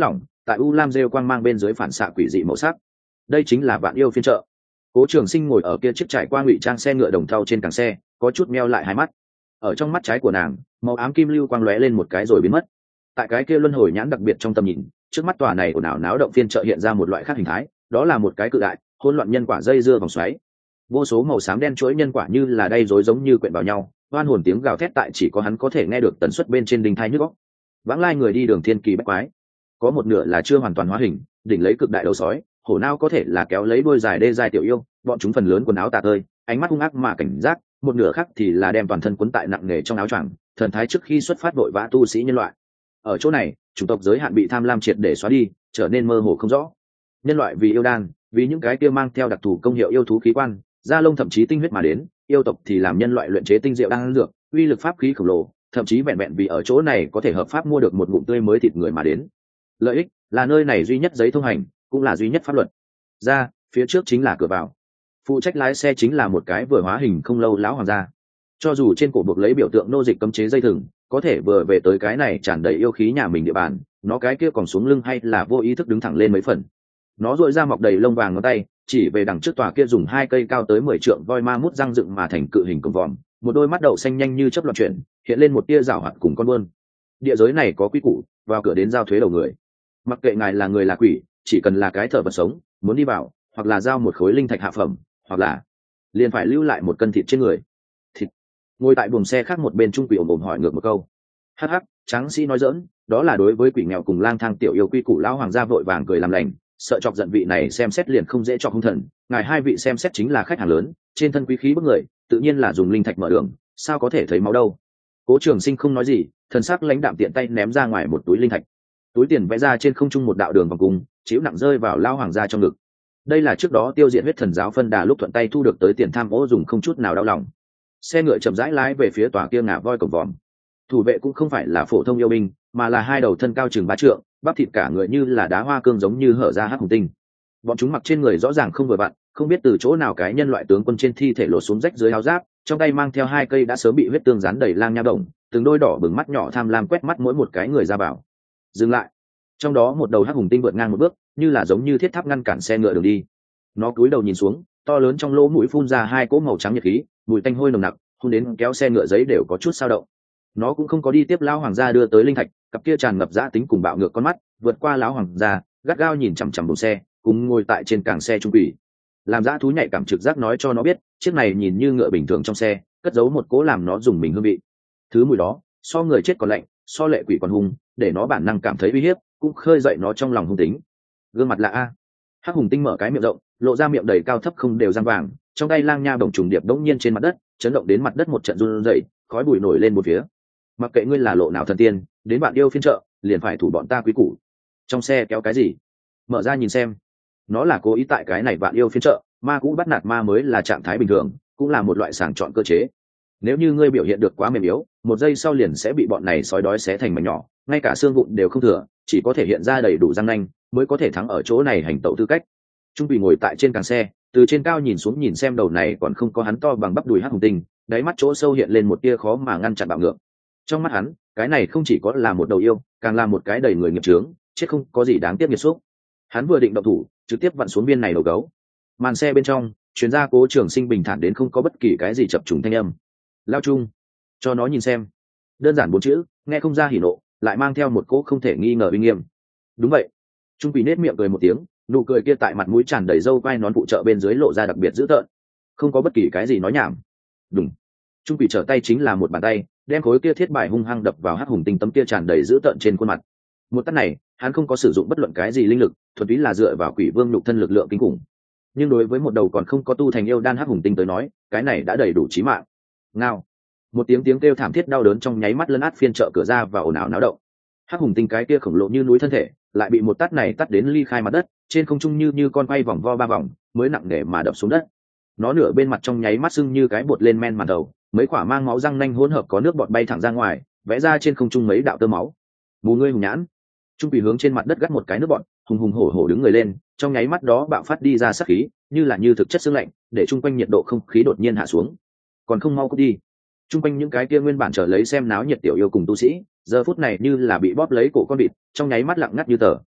tại u lam rêu quang mang bên dưới phản xạ quỷ dị màu sắc. Đây chính là Vạn Yêu Phiên Chợ. Cố Trường Sinh ngồi ở kia chiếc trải qua ngụy trang xe ngựa đồng thau trên càng xe, có chút meo lại hai mắt. Ở trong mắt trái của nàng, màu ám kim lưu quang lóe lên một cái rồi biến mất. Tại cái kia luân hồi nhãn đặc biệt trong tầm nhìn, trước mắt tòa này ồn ào náo động phiên chợ hiện ra một loại khác hình thái, đó là một cái cự đại, hỗn loạn nhân quả dây dưa vòng xoáy. Vô số màu xám đen chuỗi nhân quả như là đay rối giống như quyện vào nhau, oan hồn tiếng gào thét tại chỉ có hắn có thể nghe được tần suất bên trên đinh thai nhức óc. Vãng lai người đi đường thiên kỳ bách quái, có một nửa là chưa hoàn toàn hóa hình, đỉnh lấy cực đại đầu sói, hổ nao có thể là kéo lấy đuôi dài đê dài tiểu yêu, bọn chúng phần lớn quần áo tả tơi, ánh mắt hung ác mà cảnh giác, một nửa khác thì là đem toàn thân quấn tại nặng nề trong áo choàng, thần thái trước khi xuất phát vội vã tu sĩ nhân loại. Ở chỗ này, chủng tộc giới hạn bị tham lam triệt để xóa đi, trở nên mơ hồ không rõ. Nhân loại vì yêu đan, vì những cái kia mang theo đặc thù công hiệu yêu thú khí quan, da lông thậm chí tinh huyết mà đến, yêu tộc thì làm nhân loại luyện chế tinh diệu đan dược, uy lực pháp khí khổng lồ, thậm chí vẹn vẹn vì ở chỗ này có thể hợp pháp mua được một ngụm tươi mới thịt người mà đến. Lợi ích là nơi này duy nhất giấy thông hành, cũng là duy nhất pháp luật. Ra, phía trước chính là cửa vào. Phụ trách lái xe chính là một cái vừa hóa hình không lâu lão hoàng gia. Cho dù trên cổ buộc lấy biểu tượng nô dịch cấm chế dây thừng, có thể vừa về tới cái này tràn đầy yêu khí nhà mình địa bàn, nó cái kia còn xuống lưng hay là vô ý thức đứng thẳng lên mấy phần. Nó dội ra mọc đầy lông vàng ngón tay, chỉ về đằng trước tòa kia dùng hai cây cao tới mười trượng voi ma mút răng dựng mà thành cự hình cổng vòm, một đôi mắt đậu xanh nhanh như chớp loạn chuyển, hiện lên một tia rảo hoạt cùng con buôn. Địa giới này có quy củ, vào cửa đến giao thuế đầu người. Mặc kệ ngài là người là quỷ, chỉ cần là cái thợ vật sống, muốn đi vào, hoặc là giao một khối linh thạch hạ phẩm, hoặc là liền phải lưu lại một cân thịt trên người. Thịt. Ngồi tại buồng xe khác một bên trung quỷ ồm ồm hỏi ngược một câu. Hắc hắc, tráng sĩ nói dỡn, đó là đối với quỷ nghèo cùng lang thang tiểu yêu quy củ lão hoàng gia vội vàng cười làm lành, sợ chọc giận vị này xem xét liền không dễ chọc hung thần, ngài hai vị xem xét chính là khách hàng lớn, trên thân quý khí bức người, tự nhiên là dùng linh thạch mở đường, sao có thể thấy máu đâu. Cố Trường Sinh không nói gì, thần sắc lãnh đạm tiện tay ném ra ngoài một túi linh thạch. Túi tiền vẽ ra trên không trung một đạo đường vòng cung, chịu nặng rơi vào lao hoàng gia trong ngực. Đây là trước đó tiêu diệt huyết thần giáo phân đà lúc thuận tay thu được tới tiền tham ô dùng không chút nào đau lòng. Xe ngựa chậm rãi lái về phía tòa kia ngả voi cổng vòm. Thủ vệ cũng không phải là phổ thông yêu binh, mà là hai đầu thân cao chừng ba trượng, bắp thịt cả người như là đá hoa cương giống như hở ra hắc hùng tinh. Bọn chúng mặc trên người rõ ràng không vừa vặn, không biết từ chỗ nào cái nhân loại tướng quân trên thi thể lột xuống rách dưới áo giáp, trong tay mang theo hai cây đã sớm bị huyết tương dán đầy lang nha đồng, từng đôi đỏ bừng mắt nhỏ tham lam quét mắt mỗi một cái người ra vào. Dừng lại. Trong đó một đầu hắc hùng tinh vượt ngang một bước, như là giống như thiết tháp ngăn cản xe ngựa đường đi. Nó cúi đầu nhìn xuống, to lớn trong lỗ mũi phun ra hai cỗ màu trắng nhiệt khí, mùi tanh hôi nồng nặc, hôn đến kéo xe ngựa giấy đều có chút dao động. Nó cũng không có đi tiếp lão hoàng gia đưa tới linh thạch, cặp kia tràn ngập dã tính cùng bạo ngược con mắt, vượt qua lão hoàng gia, gắt gao nhìn chằm chằm buồng xe, cùng ngồi tại trên càng xe trung quỷ. Làm dã thú nhạy cảm trực giác nói cho nó biết, chiếc này nhìn như ngựa bình thường trong xe, cất giấu một cỗ làm nó dùng mình hương vị. Thứ mùi đó, so người chết còn lạnh, so lệ quỷ còn hung, để nó bản năng cảm thấy uy hiếp, cũng khơi dậy nó trong lòng hung tính. Gương mặt lạ a. Hắc hùng tinh mở cái miệng rộng, lộ ra miệng đầy cao thấp không đều răng vàng, trong tay lang nha bổng trùng điệp đống nhiên trên mặt đất, chấn động đến mặt đất một trận run rẩy, khói bụi nổi lên một phía. Mặc kệ ngươi là lộ nào thần tiên, đến bạn yêu phiên chợ, liền phải thủ bọn ta quý củ. Trong xe kéo cái gì? Mở ra nhìn xem. Nó là cố ý tại cái này bạn yêu phiên chợ, ma cũ bắt nạt ma mới là trạng thái bình thường, cũng là một loại sàng chọn cơ chế. Nếu như ngươi biểu hiện được quá mềm yếu, một giây sau liền sẽ bị bọn này sói đói xé thành mảnh nhỏ, ngay cả xương vụn đều không thừa, chỉ có thể hiện ra đầy đủ răng nanh, mới có thể thắng ở chỗ này hành tẩu tư cách. Trung Bì ngồi tại trên càng xe, từ trên cao nhìn xuống nhìn xem đầu này còn không có hắn to bằng bắp đùi hắc hùng tinh, đáy mắt chỗ sâu hiện lên một tia khó mà ngăn chặn bạo ngược. Trong mắt hắn, cái này không chỉ có là một đầu yêu, càng là một cái đầy người nghiệp chướng, chết không có gì đáng tiếc nghiệt xúc. Hắn vừa định động thủ, trực tiếp vặn xuống biên này đầu gấu. Màn xe bên trong, chuyên gia Cố Trường Sinh bình thản đến không có bất kỳ cái gì chập trùng thanh âm. Lao Trung, cho nó nhìn xem. Đơn giản bốn chữ, nghe không ra hỉ nộ, lại mang theo một cỗ không thể nghi ngờ uy nghiêm. Đúng vậy. Trung Quỷ nết miệng cười một tiếng, nụ cười kia tại mặt mũi tràn đầy râu quai nón phụ trợ bên dưới lộ ra đặc biệt dữ tợn. Không có bất kỳ cái gì nói nhảm. Đúng. Trung Quỷ trở tay chính là một bàn tay, đem khối kia thiết bài hung hăng đập vào hắc hùng tinh tấm kia tràn đầy dữ tợn trên khuôn mặt. Một tát này, hắn không có sử dụng bất luận cái gì linh lực, thuần túy là dựa vào quỷ vương nhục thân lực lượng kinh khủng. Nhưng đối với một đầu còn không có tu thành yêu đan hắc hùng tinh tới nói, cái này đã đầy đủ chí mạng. Ngao. Một tiếng tiếng kêu thảm thiết đau đớn trong nháy mắt lấn át phiên chợ cửa ra và ồn ào náo động. Hắc hùng tinh cái kia khổng lồ như núi thân thể, lại bị một tát này tát đến ly khai mặt đất, trên không trung như như con quay vòng vo ba vòng, mới nặng nề mà đập xuống đất. Nó nửa bên mặt trong nháy mắt sưng như cái bột lên men màn đầu, mấy quả mang máu răng nanh hỗn hợp có nước bọt bay thẳng ra ngoài, vẽ ra trên không trung mấy đạo tơ máu. Mù ngươi hùng nhãn. Trung Quỷ hướng trên mặt đất gắt một cái nước bọt, hùng hùng hổ hổ đứng người lên, trong nháy mắt đó bạo phát đi ra sát khí, như là như thực chất sương lạnh, để trung quanh nhiệt độ không khí đột nhiên hạ xuống. Còn không mau cút đi. Trung quanh những cái kia nguyên bản trở lấy xem náo nhiệt tiểu yêu cùng tu sĩ, giờ phút này như là bị bóp lấy cổ con vịt, trong nháy mắt lặng ngắt như tờ.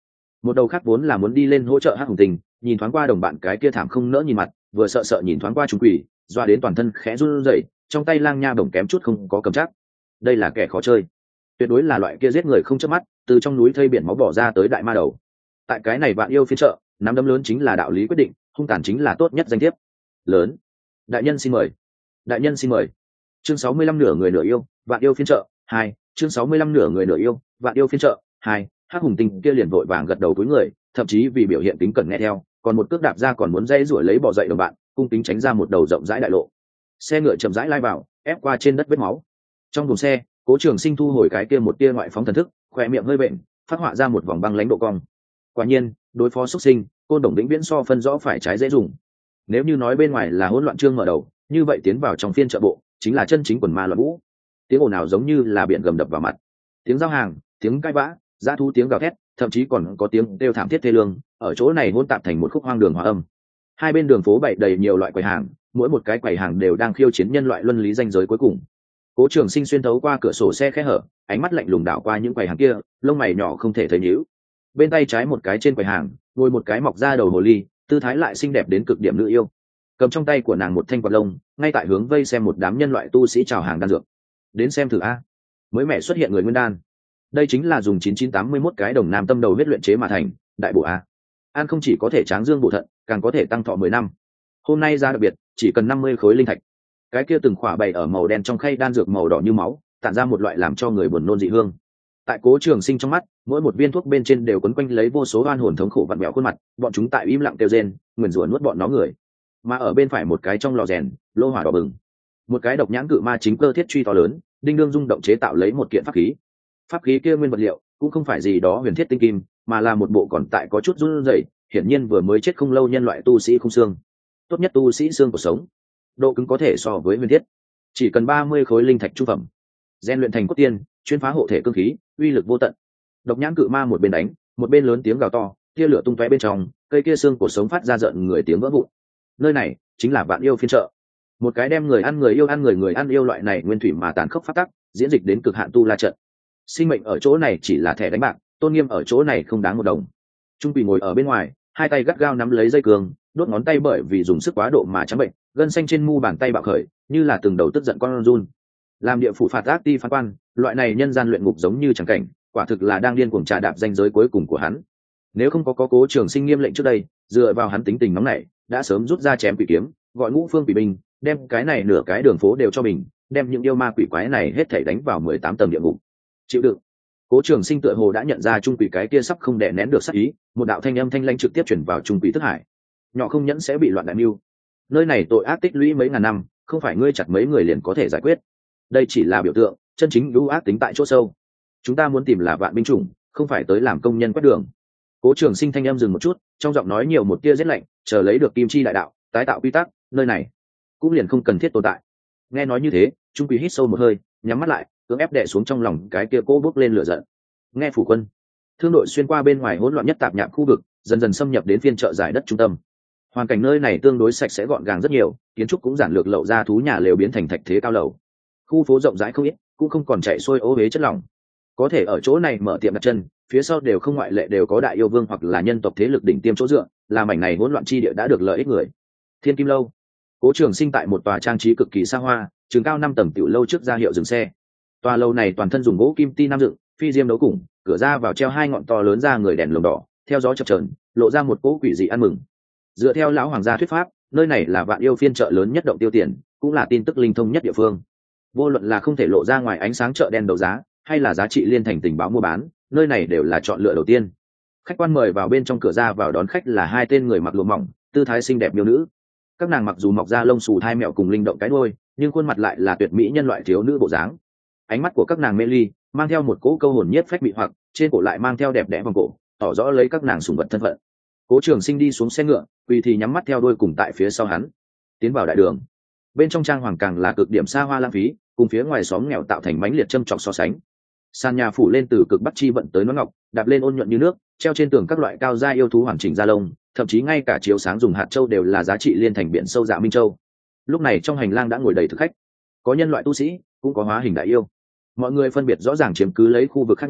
Một đầu khác vốn là muốn đi lên hỗ trợ Hắc Hùng Tinh, nhìn thoáng qua đồng bạn cái kia thảm không nỡ nhìn mặt, vừa sợ sợ nhìn thoáng qua trung quỷ, doa đến toàn thân khẽ run rẩy, trong tay lang nha bổng kém chút không có cầm chắc. Đây là kẻ khó chơi, tuyệt đối là loại kia giết người không chớp mắt, từ trong núi thây biển máu bỏ ra tới đại ma đầu. Tại cái này Vạn Yêu phiên chợ, nắm đấm lớn chính là đạo lý quyết định, hung tàn chính là tốt nhất danh thiếp. Lớn. Đại nhân xin mời. Đại nhân xin mời. Chương sáu mươi lăm nửa người nửa yêu, Vạn Yêu phiên chợ hai. Chương sáu mươi lăm nửa người nửa yêu, Vạn Yêu phiên chợ hai. Hắc Hùng Tinh kia liền vội vàng gật đầu cúi người, thậm chí vì biểu hiện tính cẩn nghe theo, còn một cước đạp ra còn muốn dây rủi lấy bỏ dậy đồng bạn, cung tính tránh ra một đầu rộng rãi đại lộ. Xe ngựa chậm rãi lai vào, ép qua trên đất vết máu. Trong buồng xe, Cố Trường Sinh thu hồi cái kia một tia ngoại phóng thần thức, khỏe miệng hơi bệnh, phát họa ra một vòng băng lãnh độ cong. Quả nhiên, đối phó xuất sinh, Côn Đồng Vĩnh Viễn so phân rõ phải trái dễ dùng. Nếu như nói bên ngoài là hỗn loạn trương mở đầu, như vậy tiến vào trong phiên chợ bộ, chính là chân chính quần ma loạn vũ. Tiếng ồn nào giống như là biển gầm đập vào mặt, tiếng giao hàng, tiếng cãi vã, dã thú tiếng gào thét, thậm chí còn có tiếng kêu thảm thiết thê lương, ở chỗ này hỗn tạp thành một khúc hoang đường hòa âm. Hai bên đường phố bày đầy nhiều loại quầy hàng, mỗi một cái quầy hàng đều đang khiêu chiến nhân loại luân lý ranh giới cuối cùng. Cố Trường Sinh xuyên thấu qua cửa sổ xe khẽ hở, ánh mắt lạnh lùng đảo qua những quầy hàng kia, lông mày nhỏ không thể thấy nhíu. Bên tay trái một cái trên quầy hàng, ngồi một cái mọc ra đầu hồ ly, tư thái lại xinh đẹp đến cực điểm nữ yêu. Cầm trong tay của nàng một thanh quạt lông, ngay tại hướng vây xem một đám nhân loại tu sĩ chào hàng đan dược. Đến xem thử a. Mới mẹ xuất hiện người nguyên đan. Đây chính là dùng chín chín tám mươi mốt cái đồng nam tâm đầu huyết luyện chế mà thành, đại bổ a. An không chỉ có thể tráng dương bổ thận, càng có thể tăng thọ mười năm. Hôm nay ra đặc biệt, chỉ cần năm mươi khối linh thạch. Cái kia từng khỏa bày ở màu đen trong khay đan dược màu đỏ như máu, tản ra một loại làm cho người buồn nôn dị hương. Tại Cố Trường Sinh trong mắt, mỗi một viên thuốc bên trên đều quấn quanh lấy vô số oan hồn thống khổ vặn vẹo khuôn mặt, bọn chúng tại im lặng kêu rên, nguyền rủa nuốt bọn nó người. Mà ở bên phải một cái trong lò rèn, lô hỏa đỏ bừng, một cái độc nhãn cự ma chính cơ thiết truy to lớn, đinh đương rung động chế tạo lấy một kiện pháp khí. Pháp khí kia nguyên vật liệu cũng không phải gì đó huyền thiết tinh kim, mà là một bộ còn tại có chút run rẩy, hiển nhiên vừa mới chết không lâu nhân loại tu sĩ không xương. Tốt nhất tu sĩ xương của sống, độ cứng có thể so với huyền thiết, chỉ cần ba mươi khối linh thạch trung phẩm, gen luyện thành cốt tiên, chuyên phá hộ thể cương khí, uy lực vô tận. Độc nhãn cự ma một bên đánh, một bên lớn tiếng gào to, tia lửa tung tóe bên trong, cây kia xương của sống phát ra giận người tiếng vỡ vụn. Nơi này chính là Vạn Yêu phiên chợ, một cái đem người ăn người yêu ăn người người ăn yêu loại này nguyên thủy mà tàn khốc phát tắc diễn dịch đến cực hạn tu la trận. Sinh mệnh ở chỗ này chỉ là thẻ đánh bạc, tôn nghiêm ở chỗ này không đáng một đồng. Trung Quỷ ngồi ở bên ngoài, hai tay gắt gao nắm lấy dây cương, đốt ngón tay bởi vì dùng sức quá độ mà trắng bệnh, gân xanh trên mu bàn tay bạo khởi, như là từng đầu tức giận con run. Làm địa phủ phạt ác ti phán quan, loại này nhân gian luyện ngục giống như chẳng cảnh, quả thực là đang điên cuồng trà đạp danh giới cuối cùng của hắn. Nếu không có có Cố Trường Sinh nghiêm lệnh trước đây, dựa vào hắn tính tình nóng nảy, đã sớm rút ra chém quỷ kiếm, gọi ngũ phương quỷ binh, đem cái này nửa cái đường phố đều cho mình, đem những yêu ma quỷ quái này hết thảy đánh vào mười tám tầng địa ngục. Chịu đựng. Cố Trường Sinh tựa hồ đã nhận ra trung quỷ cái kia sắp không đè nén được sát ý, một đạo thanh âm thanh lãnh trực tiếp truyền vào trung quỷ thức hải. Nhỏ không nhẫn sẽ bị loạn đại mưu. Nơi này tội ác tích lũy mấy ngàn năm, không phải ngươi chặt mấy người liền có thể giải quyết. Đây chỉ là biểu tượng, chân chính ưu ác tính tại chỗ sâu. Chúng ta muốn tìm là vạn binh chủng, không phải tới làm công nhân quét đường. Cố Trường Sinh thanh âm dừng một chút, trong giọng nói nhiều một tia rét lạnh, chờ lấy được kim chi đại đạo, tái tạo quy tắc, nơi này cũng liền không cần thiết tồn tại. Nghe nói như thế, trung quỷ hít sâu một hơi, nhắm mắt lại, cưỡng ép đè xuống trong lòng cái kia cố bốc lên lửa giận. Nghe phủ quân, thương đội xuyên qua bên ngoài hỗn loạn nhất tạp nhạp khu vực, dần dần xâm nhập đến phiên chợ giải đất trung tâm. Hoàn cảnh nơi này tương đối sạch sẽ gọn gàng rất nhiều, kiến trúc cũng giản lược lậu ra thú nhà lều biến thành thạch thế cao lầu. Khu phố rộng rãi không ít, cũng không còn chạy xuôi ố huế chất lỏng. Có thể ở chỗ này mở tiệm đặt chân, phía sau đều không ngoại lệ đều có đại yêu vương hoặc là nhân tộc thế lực đỉnh tiêm chỗ dựa, là mảnh này hỗn loạn chi địa đã được lợi ích người. Thiên Kim lâu. Cố Trường Sinh tại một tòa trang trí cực kỳ xa hoa, trường cao năm tầng tiểu lâu trước ra hiệu dừng xe. Tòa lâu này toàn thân dùng gỗ kim ti nam dựng, phi diêm đấu cùng, cửa ra vào treo hai ngọn to lớn ra người đèn lồng đỏ, theo gió chập chờn, lộ ra một cỗ quỷ dị ăn mừng. Dựa theo lão hoàng gia thuyết pháp, nơi này là Vạn Yêu phiên chợ lớn nhất động tiêu tiền, cũng là tin tức linh thông nhất địa phương. Vô luận là không thể lộ ra ngoài ánh sáng chợ đen đấu giá, hay là giá trị liên thành tình báo mua bán, nơi này đều là chọn lựa đầu tiên. Khách quan mời vào bên trong cửa ra vào đón khách là hai tên người mặc lụa mỏng, tư thái xinh đẹp miêu nữ. Các nàng mặc dù mọc ra lông xù thai mẹo cùng linh động cái đuôi, nhưng khuôn mặt lại là tuyệt mỹ nhân loại thiếu nữ bộ dáng. Ánh mắt của các nàng mê ly, mang theo một cỗ câu hồn nhiếp phách bị hoặc, trên cổ lại mang theo đẹp đẽ vòng cổ, tỏ rõ lấy các nàng sùng vật thân phận. Cố Trường Sinh đi xuống xe ngựa, quỳ thì nhắm mắt theo đuôi cùng tại phía sau hắn, tiến vào đại đường. Bên trong trang hoàng càng là cực điểm xa hoa lãng phí, cùng phía ngoài xóm nghèo tạo thành mãnh liệt châm chọc so sánh. Sàn nhà phủ lên từ cực bắc chi vận tới nón ngọc, đạp lên ôn nhuận như nước, treo trên tường các loại cao gia yêu thú hoàn chỉnh da lông, thậm chí ngay cả chiếu sáng dùng hạt châu đều là giá trị liên thành biển sâu dạ minh châu. Lúc này trong hành lang đã ngồi đầy thực khách, có nhân loại tu sĩ, cũng có hóa hình đại yêu. Mọi người phân biệt rõ ràng chiếm cứ lấy khu vực khác nhau,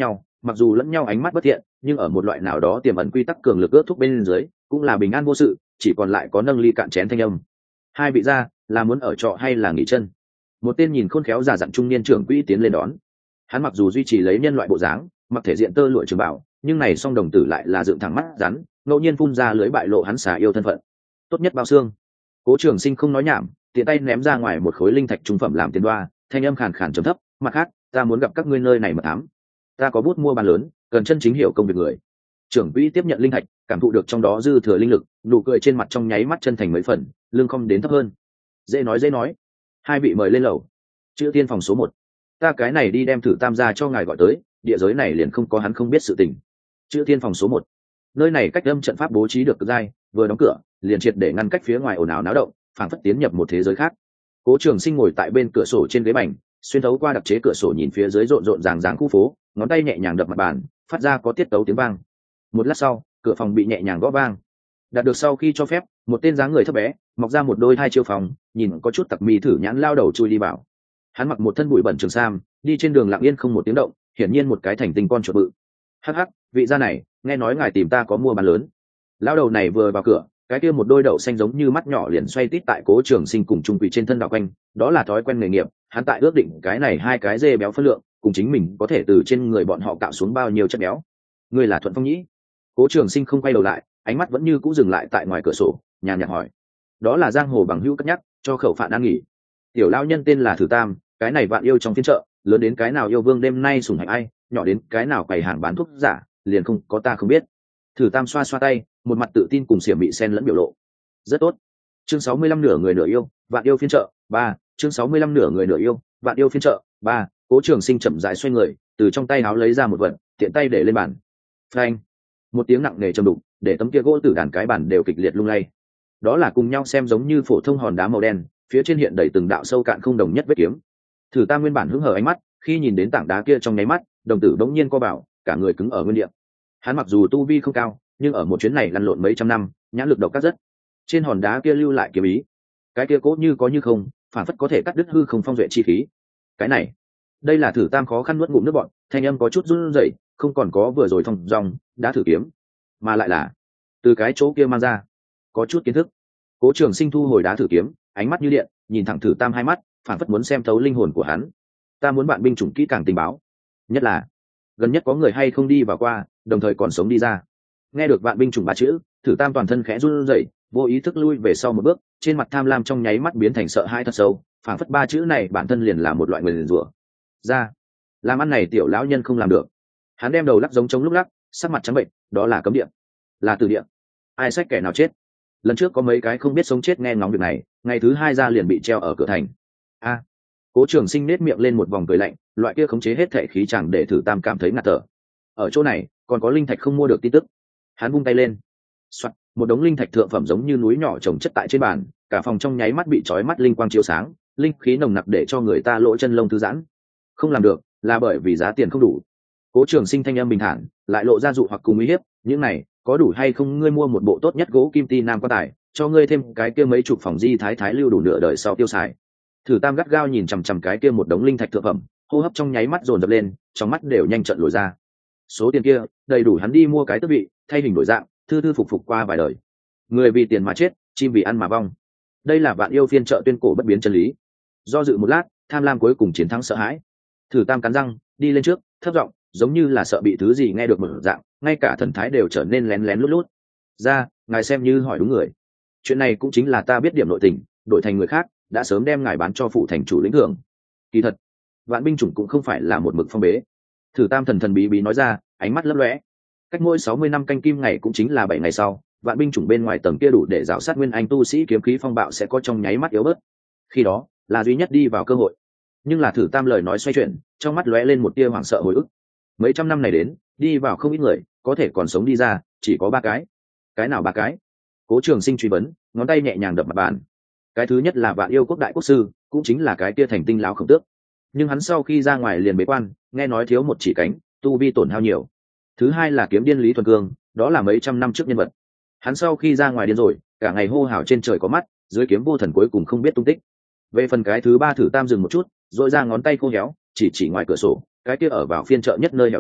mặc dù lẫn nhau ánh mắt bất thiện nhưng ở một loại nào đó tiềm ẩn quy tắc cường lực ước thúc bên dưới cũng là bình an vô sự, chỉ còn lại có nâng ly cạn chén thanh âm. Hai vị gia là muốn ở trọ hay là nghỉ chân? Một tên nhìn khôn khéo già dặn trung niên trưởng quỹ tiến lên đón. Hắn mặc dù duy trì lấy nhân loại bộ dáng, mặc thể diện tơ lụa trường bảo, nhưng này song đồng tử lại là dựng thẳng mắt rắn, ngẫu nhiên phun ra lưới bại lộ hắn xả yêu thân phận. Tốt nhất bao xương. Cố Trường Sinh không nói nhảm, tiện tay ném ra ngoài một khối linh thạch trung phẩm làm tiền đoa, thanh âm khàn khàn trầm thấp, mặt khác, ta muốn gặp các ngươi nơi này mà thám. Ta có bút mua bán lớn, cần chân chính hiểu công việc người. Trưởng quỹ tiếp nhận linh thạch, cảm thụ được trong đó dư thừa linh lực, nụ cười trên mặt trong nháy mắt chân thành mấy phần, lương không đến thấp hơn. Dễ nói dễ nói. Hai vị mời lên lầu. Chữ tiên phòng số một. Ta cái này đi đem Thử Tam gia cho ngài gọi tới, địa giới này liền không có hắn không biết sự tình. Chữ tiên phòng số một. Nơi này cách âm trận pháp bố trí được cực dai, vừa đóng cửa, liền triệt để ngăn cách phía ngoài ồn ào náo động, phảng phất tiến nhập một thế giới khác. Cố Trường Sinh ngồi tại bên cửa sổ trên ghế bành, xuyên thấu qua đặc chế cửa sổ nhìn phía dưới rộn rộn ràng ràng khu phố, ngón tay nhẹ nhàng đập mặt bàn, phát ra có tiết tấu tiếng vang. Một lát sau, cửa phòng bị nhẹ nhàng gõ vang. Đạt được sau khi cho phép, một tên dáng người thấp bé, mọc ra một đôi hai chiêu phòng, nhìn có chút tặc mì thử nhãn lao đầu chui đi vào. Hắn mặc một thân bụi bẩn trường sam, đi trên đường lặng yên không một tiếng động, hiển nhiên một cái thành tinh con chuột bự. Hắc hắc, vị gia này, nghe nói ngài tìm ta có mua bán lớn. Lao đầu này vừa vào cửa, cái kia một đôi đậu xanh giống như mắt nhỏ liền xoay tít tại Cố Trường Sinh cùng trung quỷ trên thân đạo quanh, đó là thói quen nghề nghiệp, hắn tại ước định cái này hai cái dê béo phân lượng, cùng chính mình có thể từ trên người bọn họ cạo xuống bao nhiêu chất béo. Ngươi là Thuận Phong Nhĩ? Cố Trường Sinh không quay đầu lại, ánh mắt vẫn như cũ dừng lại tại ngoài cửa sổ, nhàn nhạt hỏi. Đó là giang hồ bằng hữu cất nhắc, cho khẩu phạn ăn nghỉ. Tiểu lão nhân tên là Thử Tam, cái này vạn yêu trong phiên chợ, lớn đến cái nào yêu vương đêm nay sủng hạnh ai, nhỏ đến cái nào quầy hàng bán thuốc giả, liền không có ta không biết. Thử Tam xoa xoa tay, một mặt tự tin cùng xiểm bị sen lẫn biểu lộ. Rất tốt. Chương sáu mươi lăm nửa người nửa yêu, vạn yêu phiên chợ ba. Chương sáu mươi lăm nửa người nửa yêu, vạn yêu phiên chợ ba. Cố Trường Sinh chậm rãi xoay người, từ trong tay áo lấy ra một vật, tiện tay để lên bàn. Phanh! Một tiếng nặng nề trầm đục, để tấm kia gỗ tử đàn cái bàn đều kịch liệt lung lay. Đó là cùng nhau xem giống như phổ thông hòn đá màu đen, phía trên hiện đầy từng đạo sâu cạn không đồng nhất vết kiếm. Thử Tam nguyên bản hứng hờ ánh mắt, khi nhìn đến tảng đá kia trong nháy mắt, đồng tử bỗng nhiên co bảo, cả người cứng ở nguyên địa. Hắn mặc dù tu vi không cao, nhưng ở một chuyến này lăn lộn mấy trăm năm, nhãn lực độc các rất. Trên hòn đá kia lưu lại kiếm ý, cái kia cố như có như không, phản phất có thể cắt đứt hư không phong duệ chi khí. Cái này, đây là Thử Tam khó khăn nuốt ngụm nước bọt, thanh âm có chút run rẩy, không còn có vừa rồi thong dong, đã thử kiếm, mà lại là từ cái chỗ kia mang ra, có chút kiến thức. Cố Trường Sinh thu hồi đá thử kiếm, ánh mắt như điện, nhìn thẳng Thử Tam hai mắt, phản phất muốn xem thấu linh hồn của hắn. Ta muốn bạn binh chủng kỹ càng tình báo, nhất là gần nhất có người hay không đi vào qua, đồng thời còn sống đi ra. Nghe được bạn binh chủng ba chữ, Thử Tam toàn thân khẽ run rẩy, vô ý thức lui về sau một bước, trên mặt tham lam trong nháy mắt biến thành sợ hãi thật sâu, phản phất ba chữ này bản thân liền là một loại nguyền rủa. Ra, làm ăn này tiểu lão nhân không làm được. Hắn đem đầu lắc giống trống lúc lắc, sắc mặt trắng bệnh, đó là cấm địa, là từ địa. Ai sách kẻ nào chết? Lần trước có mấy cái không biết sống chết nghe ngóng việc này, ngày thứ hai ra liền bị treo ở cửa thành. A, Cố Trường Sinh nết miệng lên một vòng cười lạnh, loại kia khống chế hết thể khí chẳng để Thử Tam cảm thấy ngạt thở. Ở chỗ này còn có linh thạch không mua được tin tức. Hắn vung tay lên, soạt, một đống linh thạch thượng phẩm giống như núi nhỏ chồng chất tại trên bàn, cả phòng trong nháy mắt bị chói mắt linh quang chiếu sáng, linh khí nồng nặc để cho người ta lỗ chân lông thư giãn. Không làm được là bởi vì giá tiền không đủ. Cố Trường Sinh thanh âm bình thản, lại lộ ra dụ hoặc cùng uy hiếp, những này có đủ hay không, ngươi mua một bộ tốt nhất gỗ kim ti nam quan tài, cho ngươi thêm cái kia mấy chục phòng di thái thái lưu đủ nửa đời sau tiêu xài. Thử Tam gắt gao nhìn chằm chằm cái kia một đống linh thạch thượng phẩm, hô hấp trong nháy mắt dồn dập lên, trong mắt đều nhanh trận lồi ra. Số tiền kia đầy đủ hắn đi mua cái tước vị, thay hình đổi dạng, thư thư phục phục qua vài đời. Người vì tiền mà chết, chim vì ăn mà vong. Đây là vạn yêu phiên chợ tuyên cổ bất biến chân lý. Do dự một lát, tham lam cuối cùng chiến thắng sợ hãi. Thử Tam cắn răng, đi lên trước, thấp giọng, giống như là sợ bị thứ gì nghe được mở dạng, ngay cả thần thái đều trở nên lén lén lút lút. Ra, ngài xem như hỏi đúng người. Chuyện này cũng chính là ta biết điểm nội tình, đổi thành người khác, đã sớm đem ngài bán cho phụ thành chủ lĩnh thưởng. Kỳ thật, vạn binh chủng cũng không phải là một mực phong bế. Thử Tam thần thần bí bí nói ra, ánh mắt lấp lóe. Cách mỗi sáu mươi năm canh kim ngày cũng chính là bảy ngày sau, vạn binh chủng bên ngoài tầng kia đủ để rào sát nguyên anh tu sĩ kiếm khí phong bạo sẽ có trong nháy mắt yếu bớt. Khi đó, là duy nhất đi vào cơ hội. Nhưng là Thử Tam lời nói xoay chuyển, trong mắt lóe lên một tia hoảng sợ hồi ức. Mấy trăm năm này đến, đi vào không ít người, có thể còn sống đi ra, chỉ có ba cái. Cái nào ba cái? Cố Trường Sinh truy vấn, ngón tay nhẹ nhàng đập mặt bàn. Cái thứ nhất là Vạn Yêu Quốc đại quốc sư, cũng chính là cái kia thành tinh lão Khổng Tước. Nhưng hắn sau khi ra ngoài liền bế quan, nghe nói thiếu một chỉ cánh, tu vi tổn hao nhiều. Thứ hai là kiếm điên Lý Thuần Cương, đó là mấy trăm năm trước nhân vật. Hắn sau khi ra ngoài điên rồi, cả ngày hô hào trên trời có mắt, dưới kiếm vô thần cuối cùng không biết tung tích. Về phần cái thứ ba, Thử Tam dừng một chút, rồi ra ngón tay khô héo, chỉ chỉ ngoài cửa sổ, cái kia ở vào phiên chợ nhất nơi hẻo lánh,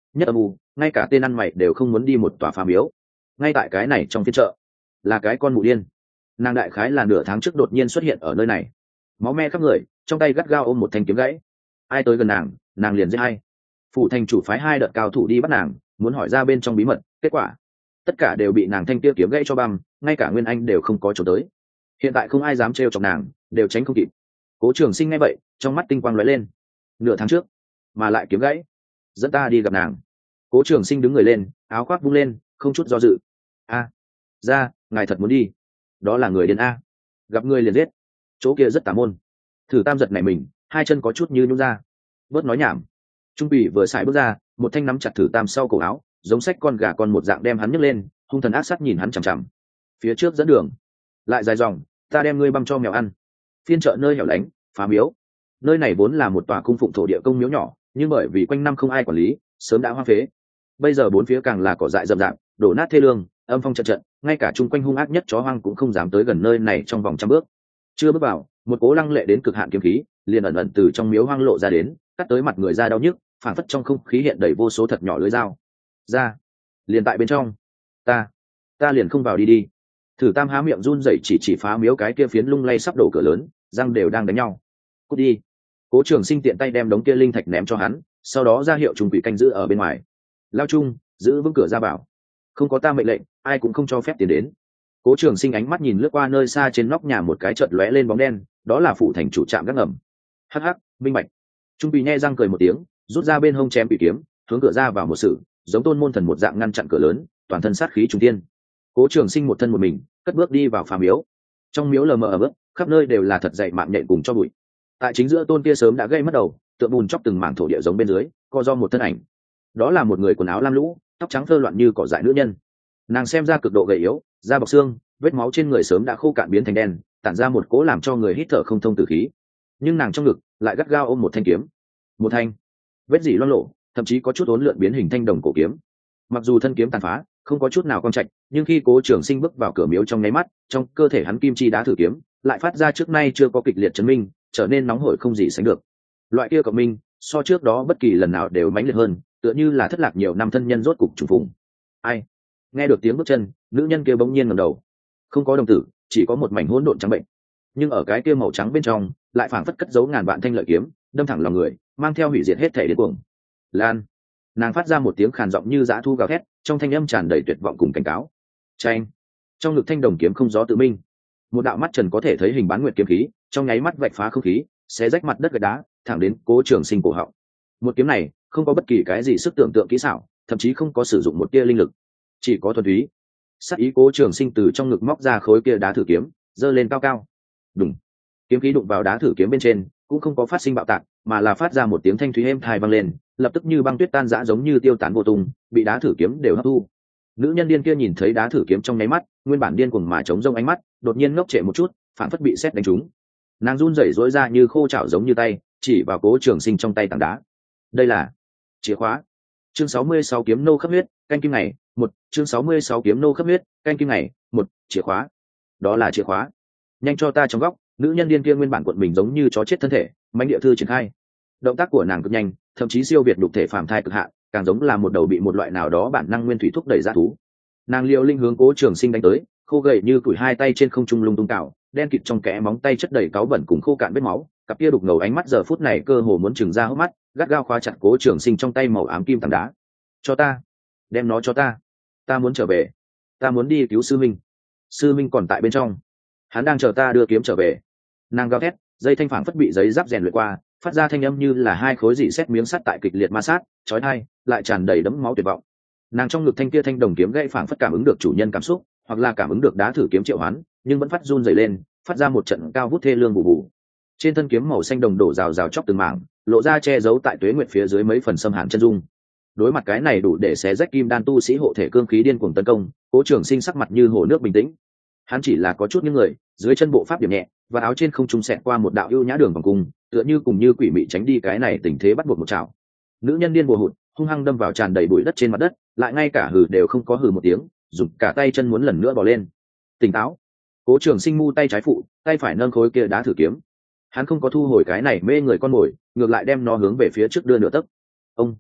nhất âm u, ngay cả tên ăn mày đều không muốn đi một tòa phá miếu. Ngay tại cái này trong phiên chợ là cái con mụ điên. Nàng đại khái là nửa tháng trước đột nhiên xuất hiện ở nơi này, máu me khắp người, trong tay gắt gao ôm một thanh kiếm gãy. Ai tới gần nàng nàng liền giết hay. Phủ thành chủ phái hai đợt cao thủ đi bắt nàng, muốn hỏi ra bên trong bí mật, kết quả tất cả đều bị nàng thanh tiêu kiếm gãy cho băm, ngay cả Nguyên Anh đều không có chỗ tới. Hiện tại không ai dám trêu chọc nàng, đều tránh không kịp. Cố Trường Sinh nghe vậy, trong mắt tinh quang lóe lên. Nửa tháng trước mà lại kiếm gãy, dẫn ta đi gặp nàng. Cố Trường Sinh đứng người lên, áo khoác vung lên, không chút do dự. A, ra, ngài thật muốn đi? Đó là người điên a, gặp người liền giết. Chỗ kia rất tà môn. Thử Tam giật nảy mình, hai chân có chút như nhũn ra. Bớt nói nhảm. Trung Bỉ vừa xài bước ra, một thanh nắm chặt Thử Tam sau cổ áo, giống sách con gà con một dạng đem hắn nhấc lên, hung thần ác sát nhìn hắn chằm chằm. Phía trước dẫn đường, lại dài dòng, ta đem ngươi băm cho mèo ăn. Phiên chợ nơi hẻo lánh, phá miếu. Nơi này vốn là một tòa cung phụng thổ địa công miếu nhỏ, nhưng bởi vì quanh năm không ai quản lý, sớm đã hoang phế. Bây giờ bốn phía càng là cỏ dại rậm rạp, đổ nát thê lương, âm phong trận trận, ngay cả chung quanh hung ác nhất chó hoang cũng không dám tới gần nơi này trong vòng trăm bước. Chưa bước vào, một cố lăng lệ đến cực hạn kiếm khí liền ẩn ẩn từ trong miếu hoang lộ ra đến, cắt tới mặt người ra đau nhức, phảng phất trong không khí hiện đầy vô số thật nhỏ lưỡi dao. Ra, liền tại bên trong, ta, ta liền không vào đi đi. Thử Tam há miệng run rẩy chỉ chỉ phá miếu cái kia phiến lung lay sắp đổ cửa lớn, răng đều đang đánh nhau. Cút đi. Cố Trường Sinh tiện tay đem đống kia linh thạch ném cho hắn, sau đó ra hiệu trùng quỷ canh giữ ở bên ngoài. Lao Trung, giữ vững cửa ra vào. Không có ta mệnh lệnh, ai cũng không cho phép tiến đến. Cố Trường Sinh ánh mắt nhìn lướt qua nơi xa trên nóc nhà một cái chợt lóe lên bóng đen, đó là phủ thành chủ trạm gác ngầm. Hắc hắc, minh bạch. Trung quỷ nhe răng cười một tiếng, rút ra bên hông chém bị kiếm, hướng cửa ra vào một sự, giống tôn môn thần một dạng ngăn chặn cửa lớn, toàn thân sát khí trùng thiên. Cố Trường Sinh một thân một mình, cất bước đi vào phá miếu. Trong miếu lờ mờ ở bước, khắp nơi đều là thật dày mạng nhện cùng cho bụi. Tại chính giữa tôn kia sớm đã gây mất đầu, tượng bùn chóc từng mảng thổ địa giống bên dưới, co do một thân ảnh. Đó là một người quần áo lam lũ, tóc trắng phơ loạn như cỏ dại nữ nhân. Nàng xem ra cực độ gầy yếu, da bọc xương, vết máu trên người sớm đã khô cạn biến thành đen, tản ra một cỗ làm cho người hít thở không thông tử khí. Nhưng nàng trong ngực lại gắt gao ôm một thanh kiếm, một thanh vết dỉ loang lộ, thậm chí có chút uốn lượn biến hình thanh đồng cổ kiếm. Mặc dù thân kiếm tàn phá, không có chút nào quang trạch, nhưng khi Cố Trường Sinh bước vào cửa miếu trong nháy mắt, trong cơ thể hắn kim chi đá thử kiếm lại phát ra trước nay chưa có kịch liệt chấn minh, trở nên nóng hổi không gì sánh được. Loại kia cộng minh, so trước đó bất kỳ lần nào đều mãnh liệt hơn, tựa như là thất lạc nhiều năm thân nhân rốt cục trùng phùng. Ai? Nghe được tiếng bước chân, nữ nhân kia bỗng nhiên ngẩng đầu. Không có đồng tử, chỉ có một mảnh hỗn độn trắng bệnh. Nhưng ở cái kia màu trắng bên trong, lại phảng phất cất giấu ngàn vạn thanh lợi kiếm, đâm thẳng lòng người, mang theo hủy diệt hết thể điên cuồng. Lan. Nàng phát ra một tiếng khàn giọng như dã thu gào thét, trong thanh âm tràn đầy tuyệt vọng cùng cảnh cáo. Chanh. Trong ngực thanh đồng kiếm không gió tự minh, một đạo mắt trần có thể thấy hình bán nguyệt kiếm khí, trong nháy mắt vạch phá không khí, xé rách mặt đất gạch đá, thẳng đến Cố Trường Sinh cổ họng. Một kiếm này không có bất kỳ cái gì sức tưởng tượng kỹ xảo, thậm chí không có sử dụng một tia linh lực, chỉ có thuần túy sát ý. Cố Trường Sinh từ trong ngực móc ra khối kia đá thử kiếm, giơ lên cao cao. Đùng. Kiếm khí đụng vào đá thử kiếm bên trên, cũng không có phát sinh bạo tạc, mà là phát ra một tiếng thanh thúy êm tai vang lên, lập tức như băng tuyết tan rã giống như tiêu tán vô tung, bị đá thử kiếm đều hấp thu. Nữ nhân điên kia nhìn thấy đá thử kiếm trong nháy mắt, nguyên bản điên cuồng mà chống rông ánh mắt đột nhiên ngốc trệ một chút, phản phất bị sét đánh trúng. Nàng run rẩy rối ra như khô chảo giống như tay, chỉ vào Cố Trường Sinh trong tay tảng đá. Đây là chìa khóa. Chương sáu mươi sáu kiếm nô khắp huyết, canh kim này, một, chương sáu mươi sáu kiếm nô khắp huyết, canh kim này, một, chìa khóa. Đó là chìa khóa. Nhanh cho ta trong góc. Nữ nhân điên kia nguyên bản cuộn mình giống như chó chết thân thể, mãnh địa thư triển khai. Động tác của nàng cực nhanh, thậm chí siêu việt đục thể phàm thai cực hạn, càng giống là một đầu bị một loại nào đó bản năng nguyên thủy thúc đẩy ra thú. Nàng liều linh hướng Cố Trường Sinh đánh tới, khô gầy như củi hai tay trên không trung lung tung cào, đen kịt trong kẽ móng tay chất đầy cáu bẩn cùng khô cạn vết máu, cặp kia đục ngầu ánh mắt giờ phút này cơ hồ muốn trừng ra hốc mắt, gắt gao khóa chặt Cố Trường Sinh trong tay màu ám kim tảng đá. Cho ta, đem nó cho ta, ta muốn trở về, ta muốn đi cứu sư minh. Sư minh còn tại bên trong, hắn đang chờ ta đưa kiếm trở về. Nàng gào thét, dây thanh phảng phất bị giấy giáp rèn luyện qua, phát ra thanh âm như là hai khối dị sét miếng sắt tại kịch liệt ma sát, chói tai, lại tràn đầy đẫm máu tuyệt vọng. Nàng trong ngực thanh kia thanh đồng kiếm gãy phảng phất cảm ứng được chủ nhân cảm xúc, hoặc là cảm ứng được đá thử kiếm triệu hoán, nhưng vẫn phát run rẩy lên, phát ra một trận cao vút thê lương bù bù. Trên thân kiếm màu xanh đồng đổ rào rào chóc từng mảng, lộ ra che giấu tại tuế nguyệt phía dưới mấy phần xâm hàn chân dung. Đối mặt cái này đủ để xé rách kim đan tu sĩ hộ thể cương khí điên cuồng tấn công, Cố Trường Sinh sắc mặt như hồ nước bình tĩnh. Hắn chỉ là có chút những người, dưới chân bộ pháp điểm nhẹ, và áo trên không trung xẹt qua một đạo ưu nhã đường vòng cung, tựa như cùng như quỷ mị tránh đi cái này tình thế bắt buộc một chảo. Nữ nhân điên bùa hụt, hung hăng đâm vào tràn đầy bụi đất trên mặt đất, lại ngay cả hừ đều không có hừ một tiếng, dùng cả tay chân muốn lần nữa bò lên. Tỉnh táo. Cố Trường Sinh mu tay trái phụ, tay phải nâng khối kia đá thử kiếm. Hắn không có thu hồi cái này mê người con mồi, ngược lại đem nó hướng về phía trước đưa nửa tấc. Ông.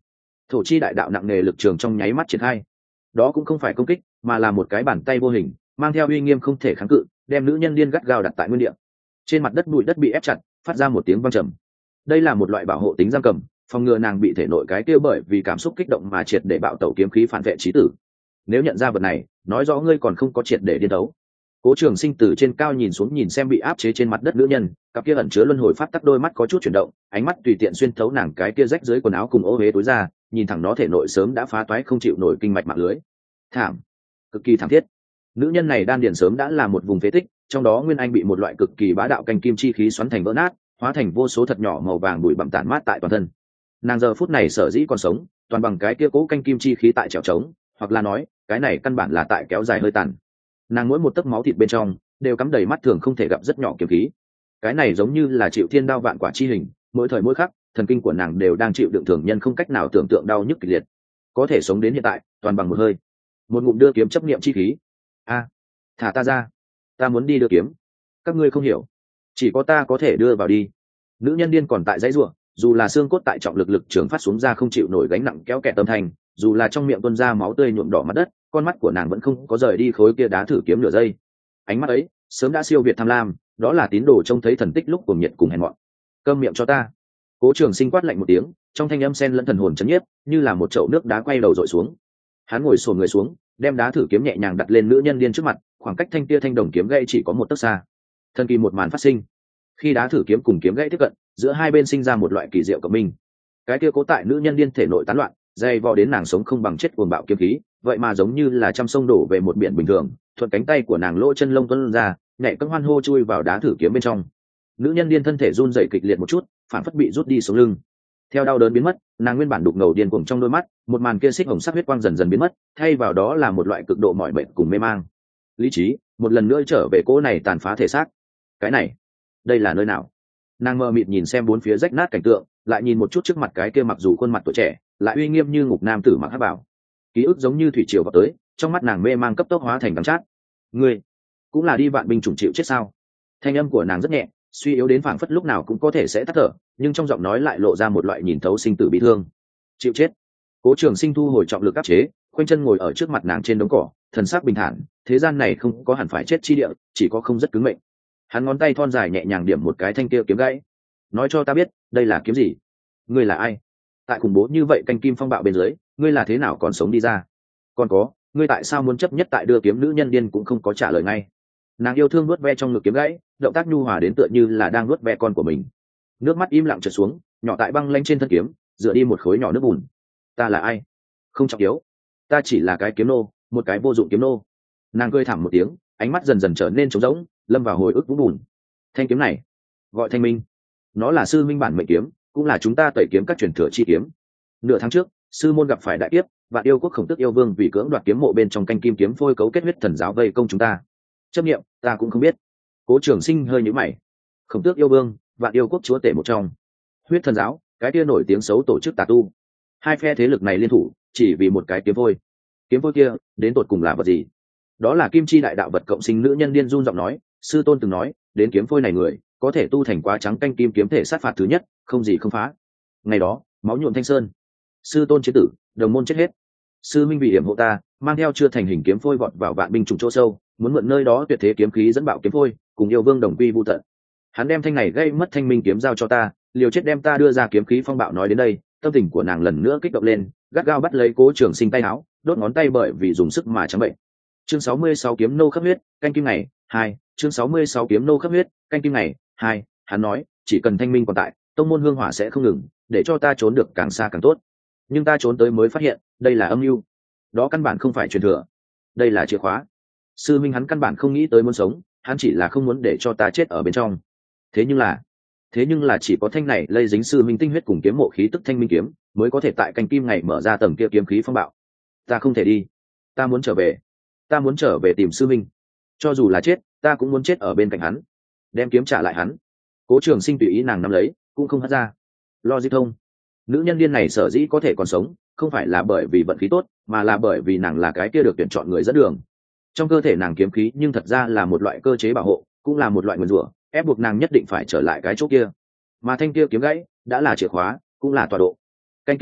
Thổ chi đại đạo nặng nề lực trường trong nháy mắt triển khai. Đó cũng không phải công kích, mà là một cái bàn tay vô hình, mang theo uy nghiêm không thể kháng cự, đem nữ nhân điên gắt gao đặt tại nguyên địa. Trên mặt đất bụi đất bị ép chặt, phát ra một tiếng vang trầm. Đây là một loại bảo hộ tính giam cầm, phòng ngừa nàng bị thể nội cái kia bởi vì cảm xúc kích động mà triệt để bạo tẩu kiếm khí phản vệ chí tử. Nếu nhận ra vật này, nói rõ ngươi còn không có triệt để điên đấu. Cố Trường Sinh từ trên cao nhìn xuống, nhìn xem bị áp chế trên mặt đất nữ nhân, cặp kia ẩn chứa luân hồi pháp tắc đôi mắt có chút chuyển động, ánh mắt tùy tiện xuyên thấu nàng cái kia rách dưới quần áo cùng ô uế tối ra, nhìn thẳng nó thể nội sớm đã phá toái không chịu nổi kinh mạch mạng lưới. Thảm, cực kỳ thảm thiết. Nữ nhân này đan điền sớm đã là một vùng phế tích, trong đó nguyên anh bị một loại cực kỳ bá đạo canh kim chi khí xoắn thành vỡ nát, hóa thành vô số thật nhỏ màu vàng bụi bặm tản mát tại toàn thân. Nàng giờ phút này sở dĩ còn sống, toàn bằng cái kia cố canh kim chi khí tại trèo trống, hoặc là nói, cái này căn bản là tại kéo dài hơi tàn. Nàng mỗi một tấc máu thịt bên trong đều cắm đầy mắt thường không thể gặp rất nhỏ kiếm khí. Cái này giống như là chịu thiên đao vạn quả chi hình, mỗi thời mỗi khắc, thần kinh của nàng đều đang chịu đựng thường nhân không cách nào tưởng tượng đau nhức kịch liệt. Có thể sống đến hiện tại, toàn bằng một hơi, một ngụm đưa kiếm chấp niệm chi khí. A, thả ta ra, ta muốn đi đưa kiếm. Các ngươi không hiểu, chỉ có ta có thể đưa vào đi. Nữ nhân điên còn tại dãy ruộng, dù là xương cốt tại trọng lực lực trường phát xuống ra không chịu nổi gánh nặng kéo kẹt tâm thành, dù là trong miệng tuôn ra máu tươi nhuộm đỏ mặt đất, con mắt của nàng vẫn không có rời đi khối kia đá thử kiếm nửa giây. Ánh mắt ấy sớm đã siêu việt tham lam, đó là tín đồ trông thấy thần tích lúc cuồng nhiệt cùng hèn mọn. Câm miệng cho ta. Cố Trường Sinh quát lạnh một tiếng, trong thanh âm xen lẫn thần hồn chấn nhiếp, như là một chậu nước đá quay đầu dội xuống. Hắn ngồi xổm người xuống, đem đá thử kiếm nhẹ nhàng đặt lên nữ nhân điên trước mặt, khoảng cách thanh kia thanh đồng kiếm gãy chỉ có một tấc xa. Thần kỳ một màn phát sinh. Khi đá thử kiếm cùng kiếm gãy tiếp cận, giữa hai bên sinh ra một loại kỳ diệu cộng minh. Cái kia cố tại nữ nhân điên thể nội tán loạn, dây vò đến nàng sống không bằng chết cuồng bạo kiếm khí, vậy mà giống như là trăm sông đổ về một biển bình thường, thuận cánh tay của nàng lỗ chân lông tuôn ra, nhảy cẫng hoan hô chui vào đá thử kiếm bên trong. Nữ nhân điên thân thể run rẩy kịch liệt một chút, phản phất bị rút đi sống lưng. Theo đau đớn biến mất, nàng nguyên bản đục ngầu điên cuồng trong đôi mắt, một màn kia xích hồng sắc huyết quang dần dần biến mất, thay vào đó là một loại cực độ mỏi mệt cùng mê mang. Lý trí một lần nữa trở về cỗ này tàn phá thể xác. Cái này, đây là nơi nào? Nàng mơ mịt nhìn xem bốn phía rách nát cảnh tượng, lại nhìn một chút trước mặt cái kia mặc dù khuôn mặt tuổi trẻ, lại uy nghiêm như ngục nam tử mặc hắc bảo. Ký ức giống như thủy triều vào tới, trong mắt nàng mê mang cấp tốc hóa thành đắng chát. Ngươi cũng là đi vạn binh chủng chịu chết sao? Thanh âm của nàng rất nhẹ, suy yếu đến phảng phất lúc nào cũng có thể sẽ tắt thở, nhưng trong giọng nói lại lộ ra một loại nhìn thấu sinh tử bi thương. Chịu chết. Cố Trường Sinh thu hồi trọng lực áp chế, khoanh chân ngồi ở trước mặt nàng trên đống cỏ, thần sắc bình thản, thế gian này không có hẳn phải chết chi địa, chỉ có không rất cứng mệnh. Hắn ngón tay thon dài nhẹ nhàng điểm một cái thanh kia kiếm gãy. Nói cho ta biết, đây là kiếm gì? Ngươi là ai? Tại khủng bố như vậy canh kim phong bạo bên dưới, ngươi là thế nào còn sống đi ra? Còn có, ngươi tại sao muốn chấp nhất tại đưa kiếm? Nữ nhân điên cũng không có trả lời ngay. Nàng yêu thương nuốt ve trong ngực kiếm gãy, động tác nhu hòa đến tựa như là đang nuốt ve con của mình. Nước mắt im lặng trượt xuống, nhỏ tại băng lanh trên thân kiếm, dựa đi một khối nhỏ nước bùn. Ta là ai? Không trọng yếu. Ta chỉ là cái kiếm nô, một cái vô dụng kiếm nô. Nàng cười thảm một tiếng, ánh mắt dần dần trở nên trống rỗng, lâm vào hồi ức vũng bùn. Thanh kiếm này gọi Thanh Minh, nó là sư minh bản mệnh kiếm, cũng là chúng ta tẩy kiếm các truyền thừa chi kiếm. Nửa tháng trước, sư môn gặp phải đại kiếp, Vạn Yêu Quốc Khổng Tước yêu vương vì cưỡng đoạt kiếm mộ bên trong canh kim kiếm phôi cấu kết huyết thần giáo vây công chúng ta. Chấp niệm, ta cũng không biết. Cố Trường Sinh hơi nhíu mày. Khổng Tước yêu vương, Vạn Yêu Quốc chúa tể một trong, huyết thần giáo, cái kia nổi tiếng xấu tổ chức tà tu. Hai phe thế lực này liên thủ, chỉ vì một cái kiếm phôi. Kiếm phôi kia, đến tột cùng là vật gì? Đó là kim chi đại đạo vật cộng sinh. Nữ nhân điên run giọng nói, sư tôn từng nói, đến kiếm phôi này người có thể tu thành quá trắng canh kim kiếm thể sát phạt thứ nhất, không gì không phá. Ngày đó, máu nhuộm thanh sơn, sư tôn chế tử, đồng môn chết hết. Sư minh vì hiểm hộ ta, mang theo chưa thành hình kiếm phôi vọt vào vạn binh trùng chỗ sâu, muốn mượn nơi đó tuyệt thế kiếm khí dẫn bạo kiếm phôi, cùng yêu vương đồng quy vu tận. Hắn đem thanh này gây mất thanh minh kiếm giao cho ta, liều chết đem ta đưa ra kiếm khí phong bạo. Nói đến đây, tâm tình của nàng lần nữa kích động lên, gắt gao bắt lấy Cố Trường Sinh tay áo, đốt ngón tay bởi vì dùng sức mà trắng bệnh. Chương sáu mươi sáu kiếm nô khắp huyết, canh kim này hai. Chương sáu mươi sáu kiếm nô khắp huyết, canh kim này hai. Hắn nói, chỉ cần thanh minh còn tại, tông môn hương hỏa sẽ không ngừng, để cho ta trốn được càng xa càng tốt. Nhưng ta trốn tới mới phát hiện, đây là âm mưu. Đó căn bản không phải truyền thừa, đây là chìa khóa. Sư minh hắn căn bản không nghĩ tới muốn sống, hắn chỉ là không muốn để cho ta chết ở bên trong. Thế nhưng là, thế nhưng là chỉ có thanh này lây dính sư minh tinh huyết cùng kiếm mộ khí tức thanh minh kiếm, mới có thể tại canh kim ngày mở ra tầng kia kiếm khí phong bạo. Ta không thể đi, ta muốn trở về, ta muốn trở về tìm sư minh. Cho dù là chết, ta cũng muốn chết ở bên cạnh hắn, đem kiếm trả lại hắn. Cố Trường Sinh tùy ý nàng nắm lấy, cũng không hất ra. Lo di thông, nữ nhân điên này sở dĩ có thể còn sống, không phải là bởi vì vận khí tốt, mà là bởi vì nàng là cái kia được tuyển chọn người dẫn đường. Trong cơ thể nàng kiếm khí nhưng thật ra là một loại cơ chế bảo hộ, cũng là một loại nguyên rủa, ép buộc nàng nhất định phải trở lại cái chỗ kia. Mà thanh kia kiếm gãy đã là chìa khóa, cũng là tọa độ. Canh kim này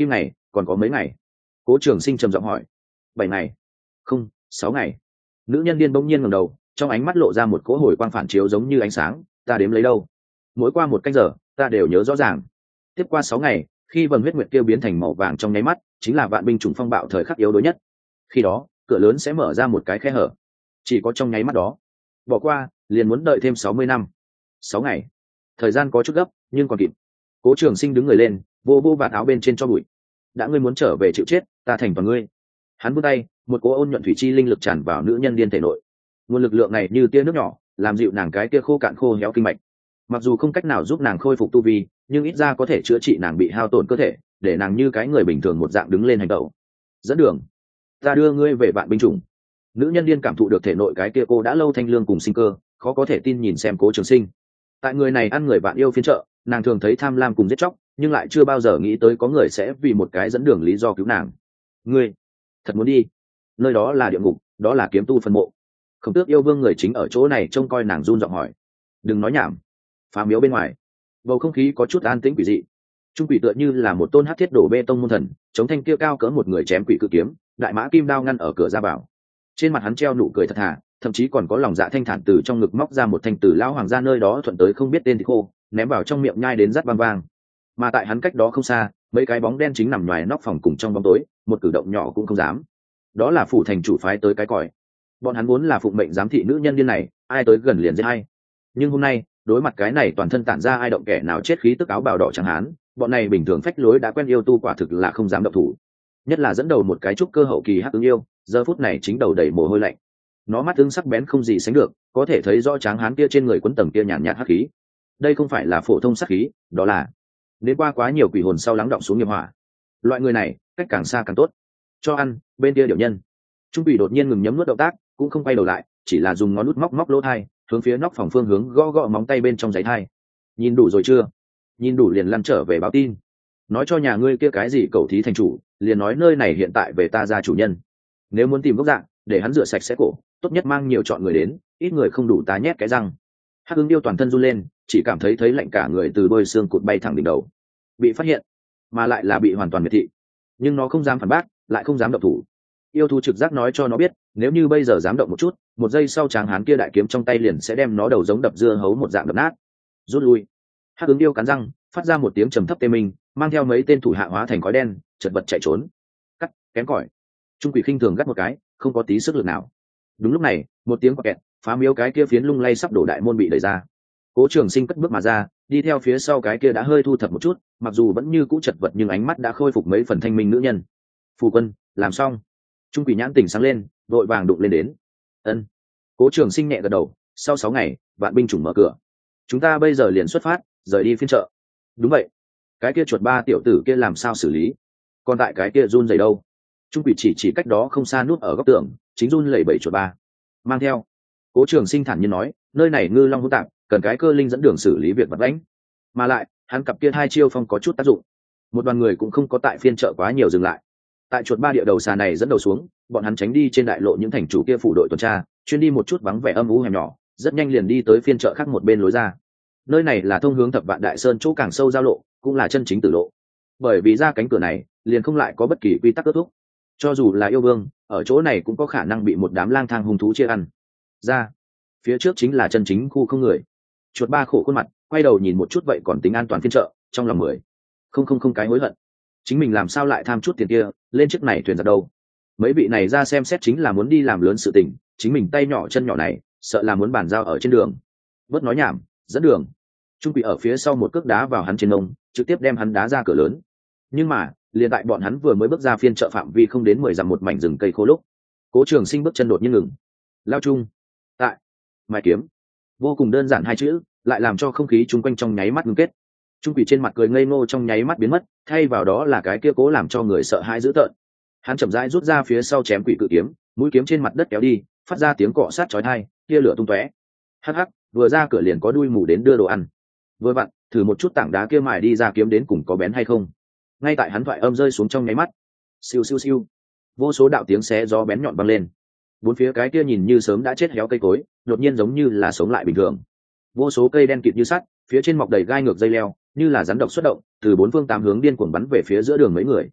còn có mấy ngày? Cố Trường Sinh trầm giọng hỏi. Bảy ngày. Không, sáu ngày. Nữ nhân điên bỗng nhiên ngẩng đầu, trong ánh mắt lộ ra một cỗ hồi quang phản chiếu giống như ánh sáng. Ta đếm lấy đâu? Mỗi qua một canh giờ, ta đều nhớ rõ ràng. Tiếp qua sáu ngày, khi vầng huyết nguyệt kia biến thành màu vàng trong nháy mắt, chính là vạn binh chủng phong bạo thời khắc yếu đuối nhất. Khi đó, cửa lớn sẽ mở ra một cái khe hở. Chỉ có trong nháy mắt đó. Bỏ qua, liền muốn đợi thêm sáu mươi năm. Sáu ngày. Thời gian có chút gấp, nhưng còn kịp. Cố Trường Sinh đứng người lên, vô vô vạt áo bên trên cho bụi. Đã ngươi muốn trở về chịu chết, ta thành toàn ngươi. Hắn vươn tay, một cỗ ôn nhuận thủy chi linh lực tràn vào nữ nhân điên thể nội. Nguồn lực lượng này như tia nước nhỏ, làm dịu nàng cái kia khô cạn khô héo kinh mạch. Mặc dù không cách nào giúp nàng khôi phục tu vi, nhưng ít ra có thể chữa trị nàng bị hao tổn cơ thể, để nàng như cái người bình thường một dạng đứng lên hành động. Dẫn đường, ta đưa ngươi về vạn binh chủng. Nữ nhân điên cảm thụ được thể nội cái kia cô đã lâu thanh lương cùng sinh cơ, khó có thể tin nhìn xem Cố Trường Sinh. Tại người này ăn người vạn yêu phiên trợ, nàng thường thấy tham lam cùng giết chóc, nhưng lại chưa bao giờ nghĩ tới có người sẽ vì một cái dẫn đường lý do cứu nàng. Ngươi thật muốn đi? Nơi đó là địa ngục, đó là kiếm tu phân mộ. Khổng Tước yêu vương người chính ở chỗ này trông coi nàng, run giọng hỏi. Đừng nói nhảm. Phá miếu bên ngoài, bầu không khí có chút an tĩnh quỷ dị. Trung quỷ tựa như là một tôn hắc thiết đổ bê tông môn thần, chống thanh kia cao cỡ một người chém quỷ cự kiếm, đại mã kim đao ngăn ở cửa ra vào. Trên mặt hắn treo nụ cười thật thà, thậm chí còn có lòng dạ thanh thản từ trong ngực móc ra một thanh tử lão hoàng gia nơi đó thuận tới không biết tên thì khô, ném vào trong miệng nhai đến rắt vang vang. Mà tại hắn cách đó không xa, mấy cái bóng đen chính nằm ngoài nóc phòng cùng trong bóng tối, một cử động nhỏ cũng không dám. Đó là phủ thành chủ phái tới cái còi. Bọn hắn muốn là phụng mệnh giám thị nữ nhân điên này, ai tới gần liền giết hay. Nhưng hôm nay, đối mặt cái này toàn thân tản ra ai động kẻ nào chết khí tức áo bào đỏ chẳng hán, bọn này bình thường phách lối đã quen yêu tu quả thực là không dám động thủ. Nhất là dẫn đầu một cái trúc cơ hậu kỳ hắc ứng yêu, giờ phút này chính đầu đầy mồ hôi lạnh. Nó mắt tương sắc bén không gì sánh được, có thể thấy rõ tráng hán kia trên người quấn tầng kia nhàn nhạt hắc khí. Đây không phải là phổ thông sát khí, đó là đến qua quá nhiều quỷ hồn sau lắng động xuống nghiệp hỏa. Loại người này, cách càng xa càng tốt. Cho ăn, bên kia điều nhân. Trung quỷ đột nhiên ngừng nhấm nuốt động tác, cũng không quay đầu lại, chỉ là dùng ngón nút móc móc lỗ thai, hướng phía nóc phòng phương hướng gõ gõ móng tay bên trong giấy thai. Nhìn đủ rồi chưa? Nhìn đủ liền lăn trở về báo tin. Nói cho nhà ngươi kia cái gì cẩu thí thành chủ, liền nói nơi này hiện tại về ta ra chủ nhân. Nếu muốn tìm gốc dạng, để hắn rửa sạch sẽ cổ, tốt nhất mang nhiều chọn người đến, ít người không đủ tá nhét cái răng. Hắc Ứng điêu toàn thân run lên, chỉ cảm thấy thấy lạnh cả người từ đôi xương cụt bay thẳng đỉnh đầu. Bị phát hiện, mà lại là bị hoàn toàn miệt thị. Nhưng nó không dám phản bác, lại không dám động thủ. Yêu thú trực giác nói cho nó biết, nếu như bây giờ dám động một chút, một giây sau tráng hán kia đại kiếm trong tay liền sẽ đem nó đầu giống đập dưa hấu một dạng đập nát. Rút lui. Hắc Ứng điêu cắn răng, phát ra một tiếng trầm thấp tê minh, mang theo mấy tên thủ hạ hóa thành khói đen, chật vật chạy trốn. Cắt, kém cỏi. Trung quỷ khinh thường gắt một cái, không có tí sức lực nào. Đúng lúc này, một tiếng quạt kẹt, phá miếu cái kia phiến lung lay sắp đổ đại môn bị đẩy ra. Cố Trường Sinh cất bước mà ra, đi theo phía sau cái kia đã hơi thu thập một chút, mặc dù vẫn như cũ chật vật nhưng ánh mắt đã khôi phục mấy phần thanh minh nữ nhân. Phù quân, làm xong. Trung quỷ nhãn tỉnh sáng lên, vội vàng đụng lên đến. Ân. Cố Trường Sinh nhẹ gật đầu, sau sáu ngày, vạn binh chủng mở cửa. Chúng ta bây giờ liền xuất phát, rời đi phiên chợ. Đúng vậy. Cái kia chuột ba tiểu tử kia làm sao xử lý? Còn tại cái kia run rẩy đâu? Trung quỷ chỉ chỉ cách đó không xa nút ở góc tường, chính run lẩy bẩy chuột ba. Mang theo. Cố Trường Sinh thản nhiên nói, nơi này ngư long hỗn tạp, cần cái cơ linh dẫn đường xử lý việc vật lãnh. Mà lại, hắn cặp kia hai chiêu phong có chút tác dụng. Một đoàn người cũng không có tại phiên chợ quá nhiều dừng lại. Tại chuột ba địa đầu xà này dẫn đầu xuống, bọn hắn tránh đi trên đại lộ những thành chủ kia phủ đội tuần tra, chuyên đi một chút vắng vẻ âm u hẻm nhỏ, rất nhanh liền đi tới phiên chợ khác một bên lối ra. Nơi này là thông hướng thập vạn đại sơn chỗ càng sâu giao lộ, cũng là chân chính tử lộ. Bởi vì ra cánh cửa này, liền không lại có bất kỳ quy tắc kết thúc. Cho dù là yêu vương, ở chỗ này cũng có khả năng bị một đám lang thang hung thú chia ăn. Ra, phía trước chính là chân chính khu không người. Chuột ba khổ khuôn mặt, quay đầu nhìn một chút vậy còn tính an toàn phiên chợ, trong lòng mười không không không cái hối hận. Chính mình làm sao lại tham chút tiền kia, lên chiếc này thuyền giặc đâu? Mấy vị này ra xem xét chính là muốn đi làm lớn sự tình, chính mình tay nhỏ chân nhỏ này, sợ là muốn bàn giao ở trên đường. Bớt nói nhảm, dẫn đường. Trung quỷ ở phía sau một cước đá vào hắn trên mông, trực tiếp đem hắn đá ra cửa lớn. Nhưng mà, liền tại bọn hắn vừa mới bước ra phiên chợ phạm vi không đến mười dặm một mảnh rừng cây khô lúc, Cố Trường Sinh bước chân đột nhiên ngừng. Lao chung. Tại. Mai kiếm. Vô cùng đơn giản hai chữ, lại làm cho không khí chung quanh trong nháy mắt ngưng kết. Trung quỷ trên mặt cười ngây ngô trong nháy mắt biến mất, thay vào đó là cái kia cố làm cho người sợ hãi dữ tợn. Hắn chậm rãi rút ra phía sau chém quỷ cự kiếm, mũi kiếm trên mặt đất kéo đi, phát ra tiếng cọ sát chói tai, tia lửa tung tóe. Hắc hắc, vừa ra cửa liền có đuôi mù đến đưa đồ ăn. Vừa vặn, thử một chút tảng đá kia mài đi ra kiếm đến cùng có bén hay không. Ngay tại hắn thoại âm rơi xuống trong nháy mắt, siêu siêu siêu, vô số đạo tiếng xé gió bén nhọn vang lên. Bốn phía cái kia nhìn như sớm đã chết héo cây cối, đột nhiên giống như là sống lại bình thường. Vô số cây đen kịt như sắt, phía trên mọc đầy gai ngược dây leo, như là rắn độc xuất động, từ bốn phương tám hướng điên cuồng bắn về phía giữa đường mấy người.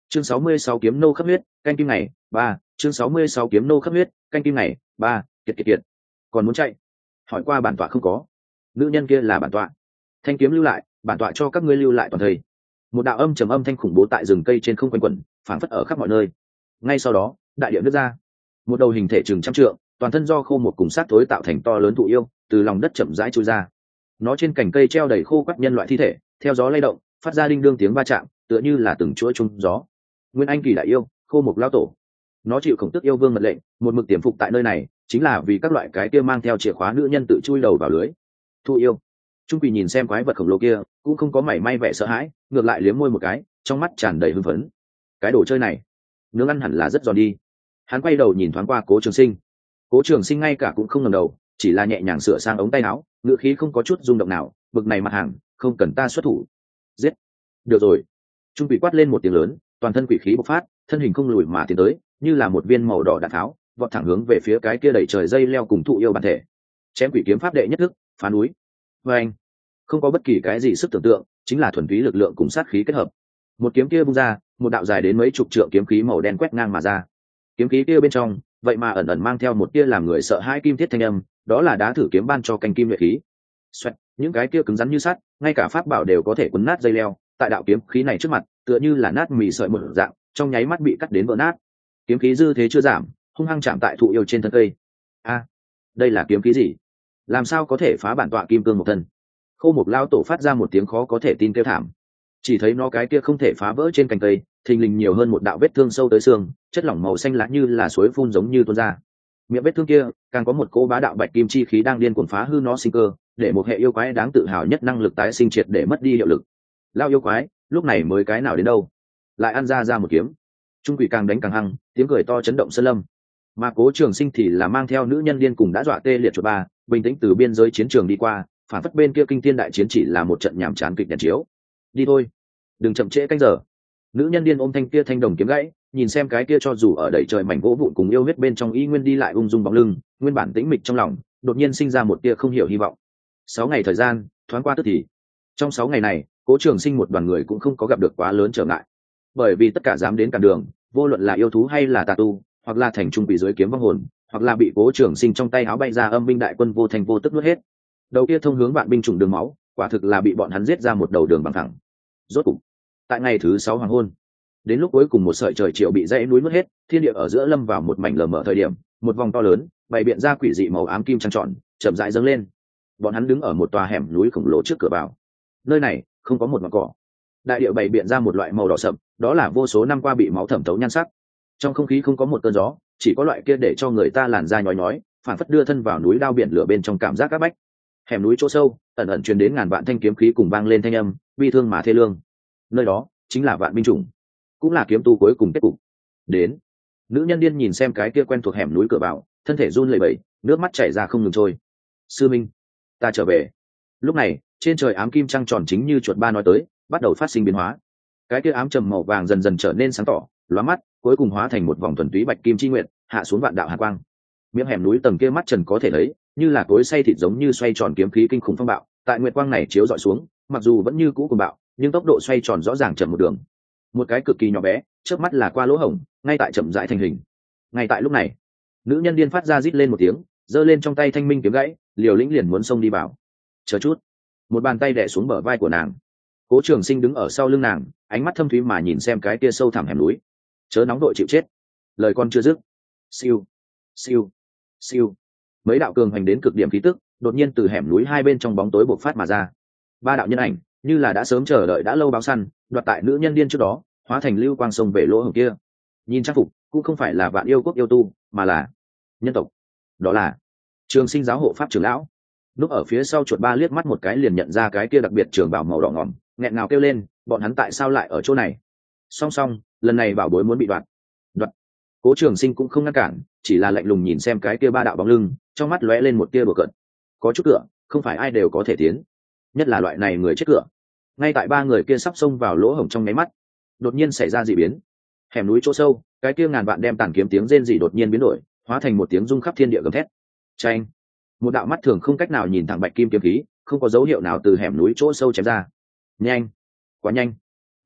chương sáu mươi sáu kiếm nô khắp huyết canh kim này ba chương sáu mươi sáu kiếm nô khắp huyết canh kim này ba kiệt kiệt kiệt còn muốn chạy? Hỏi qua bản tọa không có. Nữ nhân kia là bản tọa. Thanh kiếm lưu lại, bản tọa cho các ngươi lưu lại toàn thây. Một đạo âm trầm âm thanh khủng bố tại rừng cây trên không quanh quẩn, phảng phất ở khắp mọi nơi. Ngay sau đó, đại địa nứt ra, một đầu hình thể chừng trăm trượng, toàn thân do khô một cùng sát thối tạo thành to lớn thụ yêu, từ lòng đất chậm rãi trôi ra. Nó trên cành cây treo đầy khô quắt nhân loại thi thể, theo gió lay động, phát ra đinh đương tiếng va chạm, tựa như là từng chuỗi chung gió. Nguyên Anh kỳ đại yêu, khô một lao tổ. Nó chịu khổng tức yêu vương mật lệnh, một mực tiềm phục tại nơi này, chính là vì các loại cái kia mang theo chìa khóa nữ nhân tự chui đầu vào lưới. Thụ yêu. Trung Quỳ nhìn xem quái vật khổng lồ kia, cũng không có mảy may vẻ sợ hãi, ngược lại liếm môi một cái, trong mắt tràn đầy hưng phấn. Cái đồ chơi này, nướng ăn hẳn là rất giòn đi. Hắn quay đầu nhìn thoáng qua Cố Trường Sinh. Cố Trường Sinh ngay cả cũng không ngẩng đầu, chỉ là nhẹ nhàng sửa sang ống tay áo, ngữ khí không có chút rung động nào, bực này mặt hàng, không cần ta xuất thủ. Giết. Được rồi. Trung Quỳ quát lên một tiếng lớn, toàn thân quỷ khí bộc phát, thân hình không lùi mà tiến tới, như là một viên màu đỏ đạn tháo, vọt thẳng hướng về phía cái kia đẩy trời dây leo cùng thụ yêu bản thể. Chém quỷ kiếm pháp đệ nhất thức, phá núi. Và anh, không có bất kỳ cái gì sức tưởng tượng, chính là thuần túy lực lượng cùng sát khí kết hợp. Một kiếm kia bung ra, một đạo dài đến mấy chục trượng kiếm khí màu đen quét ngang mà ra. Kiếm khí kia bên trong, vậy mà ẩn ẩn mang theo một tia làm người sợ hãi kim thiết thanh âm, đó là đá thử kiếm ban cho canh kim luyện khí. Xoẹt, những cái kia cứng rắn như sắt, ngay cả pháp bảo đều có thể quấn nát dây leo, tại đạo kiếm khí này trước mặt, tựa như là nát mì sợi một dạng, trong nháy mắt bị cắt đến vỡ nát. Kiếm khí dư thế chưa giảm, hung hăng chạm tại thụ yêu trên thân cây. A, đây là kiếm khí gì? Làm sao có thể phá bản tọa kim cương một thân? Khô Mộc lao tổ phát ra một tiếng khó có thể tin kêu thảm. Chỉ thấy nó cái kia không thể phá vỡ trên cành cây, thình lình nhiều hơn một đạo vết thương sâu tới xương, chất lỏng màu xanh lá như là suối phun giống như tuôn ra. Miệng vết thương kia càng có một cỗ bá đạo bạch kim chi khí đang điên cuồng phá hư nó sinh cơ, để một hệ yêu quái đáng tự hào nhất năng lực tái sinh triệt để mất đi hiệu lực. Lao yêu quái, lúc này mới cái nào đến đâu? Lại ăn ra ra một kiếm. Trung Quỷ càng đánh càng hăng, tiếng cười to chấn động sơn lâm. Mà Cố Trường Sinh thì là mang theo nữ nhân điên cùng đã dọa tê liệt chuột ba, bình tĩnh từ biên giới chiến trường đi qua, phản phất bên kia kinh thiên đại chiến chỉ là một trận nhàm chán kịch đèn chiếu. Đi thôi, đừng chậm trễ canh giờ. Nữ nhân điên ôm thanh kia thanh đồng kiếm gãy, nhìn xem cái kia cho dù ở đầy trời mảnh gỗ vụn cùng yêu huyết bên trong y nguyên đi lại ung dung bóng lưng, nguyên bản tĩnh mịch trong lòng, đột nhiên sinh ra một tia không hiểu hy vọng. Sáu ngày thời gian thoáng qua tức thì. Trong sáu ngày này, Cố Trường Sinh một đoàn người cũng không có gặp được quá lớn trở ngại, bởi vì tất cả dám đến cản đường, vô luận là yêu thú hay là tà tu, hoặc là thành trung bị dưới kiếm vong hồn, hoặc là bị Cố Trường Sinh trong tay áo bay ra âm binh đại quân vô thành vô tức nuốt hết. Đầu kia thông hướng vạn binh chủng đường máu, quả thực là bị bọn hắn giết ra một đầu đường bằng thẳng. Rốt cục, tại ngày thứ sáu hoàng hôn, đến lúc cuối cùng một sợi trời chiều bị dãy núi nuốt hết, thiên địa ở giữa lâm vào một mảnh lờ mờ thời điểm, một vòng to lớn, bày biện ra quỷ dị màu ám kim trăng tròn, chậm rãi dâng lên. Bọn hắn đứng ở một tòa hẻm núi khổng lồ trước cửa vào. Nơi này không có một mảng cỏ, đại địa bày biện ra một loại màu đỏ sậm, đó là vô số năm qua bị máu thẩm thấu nhan sắc. Trong không khí không có một cơn gió, chỉ có loại kia để cho người ta làn da nhói nhói, phản phất đưa thân vào núi đao biển lửa bên trong cảm giác áp bách. Hẻm núi chỗ sâu, ẩn ẩn truyền đến ngàn vạn thanh kiếm khí cùng vang lên thanh âm, bi thương mà thê lương. Nơi đó chính là vạn binh chủng, cũng là kiếm tu cuối cùng kết cục. Đến. Nữ nhân điên nhìn xem cái kia quen thuộc hẻm núi cửa vào, thân thể run lẩy bẩy, nước mắt chảy ra không ngừng trôi. Sư minh, ta trở về. Lúc này, trên trời ám kim trăng tròn chính như chuột ba nói tới, bắt đầu phát sinh biến hóa. Cái kia ám trầm màu vàng dần dần trở nên sáng tỏ, lóa mắt, cuối cùng hóa thành một vòng thuần túy bạch kim chi nguyện, hạ xuống vạn đạo hàn quang. Miệng hẻm núi tầng kia mắt trần có thể thấy, như là cối xay thịt giống như xoay tròn kiếm khí kinh khủng phong bạo, tại nguyệt quang này chiếu dọi xuống, mặc dù vẫn như cũ cuồng bạo, nhưng tốc độ xoay tròn rõ ràng chậm một đường. Một cái cực kỳ nhỏ bé, trước mắt là qua lỗ hổng, ngay tại chậm rãi thành hình. Ngay tại lúc này, nữ nhân điên phát ra rít lên một tiếng, giơ lên trong tay thanh minh kiếm gãy, liều lĩnh liền muốn xông đi vào. Chờ chút, một bàn tay đè xuống bờ vai của nàng. Cố Trường Sinh đứng ở sau lưng nàng, ánh mắt thâm thúy mà nhìn xem cái kia sâu thẳm hẻm núi. Chớ nóng đội chịu chết. Lời con chưa dứt, siêu, siêu, siêu, mấy đạo cường hành đến cực điểm khí tức đột nhiên từ hẻm núi hai bên trong bóng tối bộc phát mà ra. Ba đạo nhân ảnh như là đã sớm chờ đợi đã lâu báo săn, đoạt tại nữ nhân điên trước đó, hóa thành lưu quang sông về lỗ hổng kia. Nhìn trang phục cũng không phải là Vạn Yêu Quốc yêu tu, mà là nhân tộc. Đó là Trường Sinh giáo hộ pháp trưởng lão. Núp ở phía sau chuột ba liếc mắt một cái liền nhận ra cái kia đặc biệt trường bảo màu đỏ ngỏm, nghẹn ngào kêu lên, bọn hắn tại sao lại ở chỗ này? Song song, lần này bảo bối muốn bị đoạt. Đoạt. Cố Trường Sinh cũng không ngăn cản, chỉ là lạnh lùng nhìn xem cái kia ba đạo bóng lưng, trong mắt lóe lên một tia đùa cợt. Có chút cửa, không phải ai đều có thể tiến, nhất là loại này người chết cửa. Ngay tại ba người kia sắp xông vào lỗ hổng trong nháy mắt, đột nhiên xảy ra dị biến. Hẻm núi chỗ sâu, cái kia ngàn vạn đem tàn kiếm tiếng rên rỉ đột nhiên biến đổi, hóa thành một tiếng rung khắp thiên địa gầm thét. Chanh! Một đạo mắt thường không cách nào nhìn thẳng bạch kim kiếm khí, không có dấu hiệu nào từ hẻm núi chỗ sâu chém ra. Nhanh! Quá nhanh!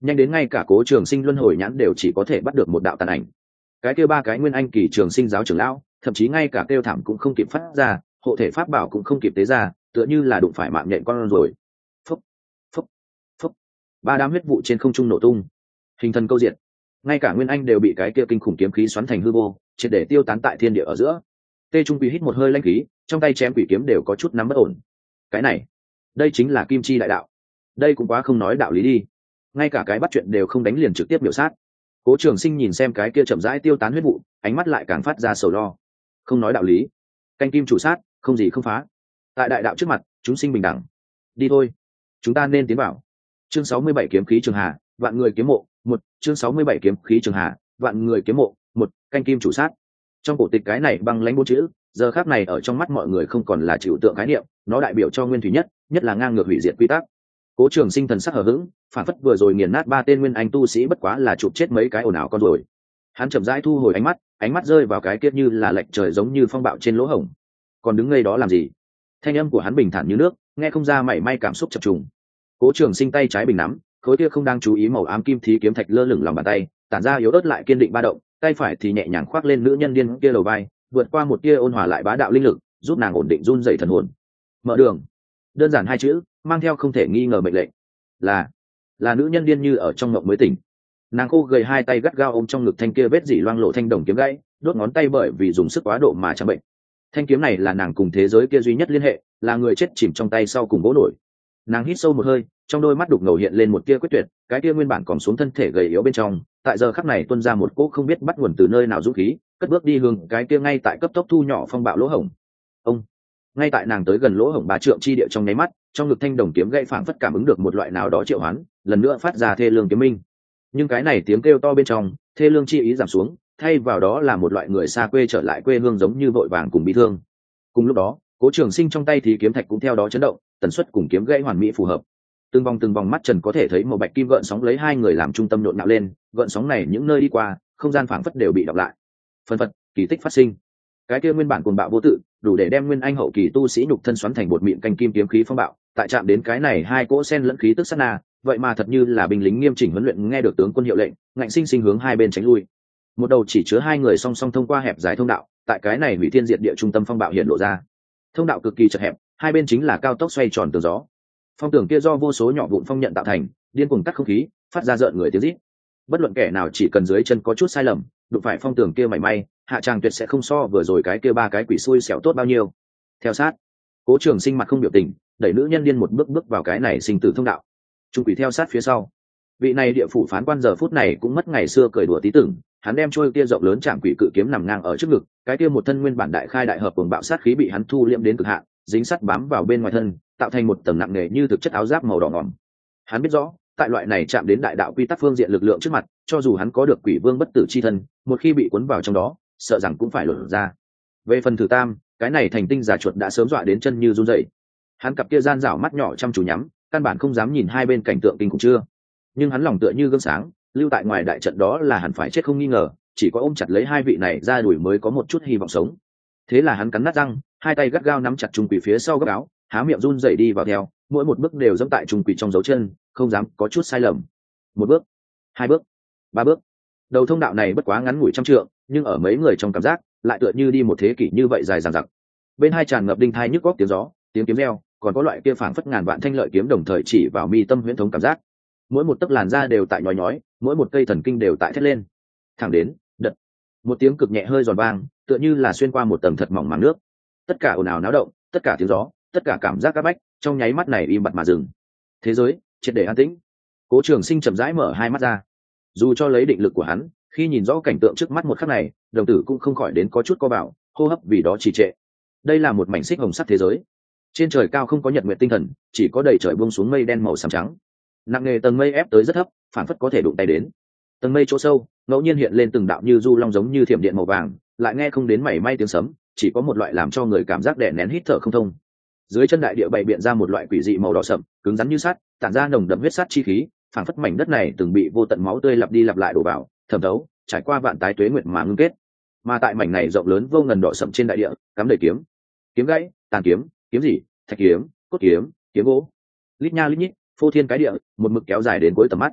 nhanh đến ngay cả Cố Trường Sinh luân hồi nhãn đều chỉ có thể bắt được một đạo tàn ảnh. Cái kia ba cái nguyên anh kỳ Trường Sinh giáo trưởng lão thậm chí ngay cả kêu thảm cũng không kịp phát ra, hộ thể pháp bảo cũng không kịp tế ra, tựa như là đụng phải mạng nhện con rồi. Phúc, phúc, phúc. Ba đám huyết vụ trên không trung nổ tung, hình thần câu diệt. Ngay cả nguyên anh đều bị cái kia kinh khủng kiếm khí xoắn thành hư vô, triệt để tiêu tán tại thiên địa ở giữa. Tê Trung Quỷ hít một hơi lãnh khí, trong tay chém quỷ kiếm đều có chút nắm bất ổn. Cái này, đây chính là kim chi đại đạo. Đây cũng quá không nói đạo lý đi. Ngay cả cái bắt chuyện đều không đánh liền trực tiếp biểu sát. Cố Trường Sinh nhìn xem cái kia chậm rãi tiêu tán huyết vụ, ánh mắt lại càng phát ra sầu lo. Không nói đạo lý, canh kim chủ sát, không gì không phá. Tại đại đạo trước mặt, chúng sinh bình đẳng. Đi thôi, chúng ta nên tiến vào. Chương sáu mươi bảy kiếm khí trường hà, vạn người kiếm mộ, một. Chương sáu mươi bảy kiếm khí trường hà, vạn người kiếm mộ, một. Canh kim chủ sát. Trong cổ tịch cái này băng lãnh bốn chữ, giờ khắc này ở trong mắt mọi người không còn là chịu tượng khái niệm, nó đại biểu cho nguyên thủy nhất, nhất là ngang ngược hủy diệt quy tắc. Cố Trường Sinh thần sắc hờ hững, phản phất vừa rồi nghiền nát ba tên nguyên anh tu sĩ bất quá là chụp chết mấy cái ồn ào con rồi. Hắn chậm rãi thu hồi ánh mắt, ánh mắt rơi vào cái kia như là lệch trời giống như phong bạo trên lỗ hổng. Còn đứng ngây đó làm gì? Thanh âm của hắn bình thản như nước, nghe không ra mảy may cảm xúc chập trùng. Cố Trường Sinh tay trái bình nắm, khối kia không đang chú ý màu ám kim thí kiếm thạch lơ lửng lòng bàn tay, tản ra yếu ớt lại kiên định ba động, tay phải thì nhẹ nhàng khoác lên nữ nhân điên kia đầu vai, vượt qua một tia ôn hòa lại bá đạo linh lực, giúp nàng ổn định run rẩy thần hồn. Mở đường. Đơn giản hai chữ, mang theo không thể nghi ngờ mệnh lệnh. Là, là nữ nhân điên như ở trong ngộng mới tỉnh. Nàng khô gầy hai tay gắt gao ôm trong ngực thanh kia vết dỉ loang lộ thanh đồng kiếm gãy, đốt ngón tay bởi vì dùng sức quá độ mà chẳng bệnh. Thanh kiếm này là nàng cùng thế giới kia duy nhất liên hệ, là người chết chìm trong tay sau cùng gỗ nổi. Nàng hít sâu một hơi, trong đôi mắt đục ngầu hiện lên một tia quyết tuyệt, cái tia nguyên bản còn xuống thân thể gầy yếu bên trong, tại giờ khắc này tuôn ra một cỗ không biết bắt nguồn từ nơi nào dũng khí, cất bước đi hướng cái kia ngay tại cấp tốc thu nhỏ phong bạo lỗ hổng. Ông, ngay tại nàng tới gần lỗ hổng ba trượng chi địa trong nháy mắt, trong ngực thanh đồng kiếm gãy phảng phất cảm ứng được một loại nào đó triệu hoán, lần nữa phát ra thê lương kiếm minh. Nhưng cái này tiếng kêu to bên trong, thê lương chi ý giảm xuống, thay vào đó là một loại người xa quê trở lại quê hương giống như vội vàng cùng bi thương. Cùng lúc đó, Cố Trường Sinh trong tay thì kiếm thạch cũng theo đó chấn động, tần suất cùng kiếm gãy hoàn mỹ phù hợp. Từng vòng từng vòng mắt trần có thể thấy màu bạch kim gợn sóng lấy hai người làm trung tâm nhộn nhạo lên, gợn sóng này những nơi đi qua, không gian phảng phất đều bị đọc lại. Phân phật, kỳ tích phát sinh. Cái kia nguyên bản cuồng bạo vô tự, đủ để đem nguyên anh hậu kỳ tu sĩ nhục thân xoắn thành bột mịn canh kim kiếm khí phong bạo, tại chạm đến cái này hai cỗ sen lẫn khí tức sát na, vậy mà thật như là binh lính nghiêm chỉnh huấn luyện nghe được tướng quân hiệu lệnh, ngạnh sinh sinh hướng hai bên tránh lui. Một đầu chỉ chứa hai người song song thông qua hẹp dài thông đạo, tại cái này hủy thiên diệt địa trung tâm phong bạo hiện lộ ra. Thông đạo cực kỳ chật hẹp, hai bên chính là cao tốc xoay tròn tường gió. Phong tường kia do vô số nhỏ vụn phong nhận tạo thành, điên cuồng cắt không khí, phát ra rợn người tiếng rít. Bất luận kẻ nào chỉ cần dưới chân có chút sai lầm, đụng phải phong tường kia mảy may, hạ tràng tuyệt sẽ không so vừa rồi cái kia ba cái quỷ xui xẻo tốt bao nhiêu. Theo sát, Cố Trường Sinh mặt không biểu tình, đẩy nữ nhân điên một bước bước vào cái này sinh tử thông đạo. Trung quỷ theo sát phía sau. Vị này địa phủ phán quan giờ phút này cũng mất ngày xưa cười đùa tí tưởng, hắn đem trôi kia rộng lớn chạm quỷ cự kiếm nằm ngang ở trước ngực, cái kia một thân nguyên bản đại khai đại hợp cuồng bạo sát khí bị hắn thu liễm đến cực hạn, dính sắt bám vào bên ngoài thân, tạo thành một tầng nặng nề như thực chất áo giáp màu đỏ ngòm. Hắn biết rõ, tại loại này chạm đến đại đạo quy tắc phương diện lực lượng trước mặt, cho dù hắn có được quỷ vương bất tử chi thân, một khi bị cuốn vào trong đó, sợ rằng cũng phải lột ra. Về phần thử tam, cái này thành tinh giả chuột đã sớm dọa đến chân như run rẩy. Hắn cặp kia gian rảo mắt nhỏ chăm chú nhắm, căn bản không dám nhìn hai bên cảnh tượng kinh khủng chưa. Nhưng hắn lòng tựa như gương sáng, lưu tại ngoài đại trận đó là hẳn phải chết không nghi ngờ, chỉ có ôm chặt lấy hai vị này ra đuổi mới có một chút hy vọng sống. Thế là hắn cắn nát răng, hai tay gắt gao nắm chặt trung quỷ phía sau góc áo, há miệng run rẩy đi vào theo, mỗi một bước đều dẫm tại trung quỷ trong dấu chân, không dám có chút sai lầm. Một bước, hai bước, ba bước. Đầu thông đạo này bất quá ngắn ngủi trăm trượng, nhưng ở mấy người trong cảm giác, lại tựa như đi một thế kỷ như vậy dài dằng dặc. Bên hai tràn ngập đinh thai nhức góc tiếng gió, tiếng kiếm reo, còn có loại kia phảng phất ngàn vạn thanh lợi kiếm đồng thời chỉ vào mi tâm huyễn thống cảm giác. Mỗi một tấc làn da đều tại nhói nhói, mỗi một cây thần kinh đều tại thét lên. Thẳng đến, đật. Một tiếng cực nhẹ hơi giòn vang, tựa như là xuyên qua một tầng thật mỏng màng nước. Tất cả ồn ào náo động, tất cả tiếng gió, tất cả cảm giác áp bách, trong nháy mắt này im bặt mà dừng. Thế giới triệt để an tĩnh. Cố Trường Sinh chậm rãi mở hai mắt ra. Dù cho lấy định lực của hắn, khi nhìn rõ cảnh tượng trước mắt một khắc này, đồng tử cũng không khỏi đến có chút co bảo, hô hấp vì đó trì trệ. Đây là một mảnh xích hồng sắc thế giới. Trên trời cao không có nhật nguyệt tinh thần, chỉ có đầy trời buông xuống mây đen màu xám trắng. Nặng nề tầng mây ép tới rất thấp, phản phất có thể đụng tay đến. Tầng mây chỗ sâu, ngẫu nhiên hiện lên từng đạo như du long giống như thiểm điện màu vàng, lại nghe không đến mảy may tiếng sấm, chỉ có một loại làm cho người cảm giác đè nén hít thở không thông. Dưới chân đại địa bày biện ra một loại quỷ dị màu đỏ sậm, cứng rắn như sắt, tản ra nồng đậm huyết sắt chi khí, phản phất mảnh đất này từng bị vô tận máu tươi lặp đi lặp lại đổ vào, thẩm thấu, trải qua vạn tái tuế nguyệt mà ngưng kết. Mà tại mảnh này rộng lớn vô ngần đỏ sậm trên đại địa, cắm đầy kiếm, kiếm gãy, tàn kiếm, kiếm gì, thạch kiếm, cốt kiếm, kiếm gỗ, lít nha lít nhít, phô thiên cái địa, một mực kéo dài đến cuối tầm mắt.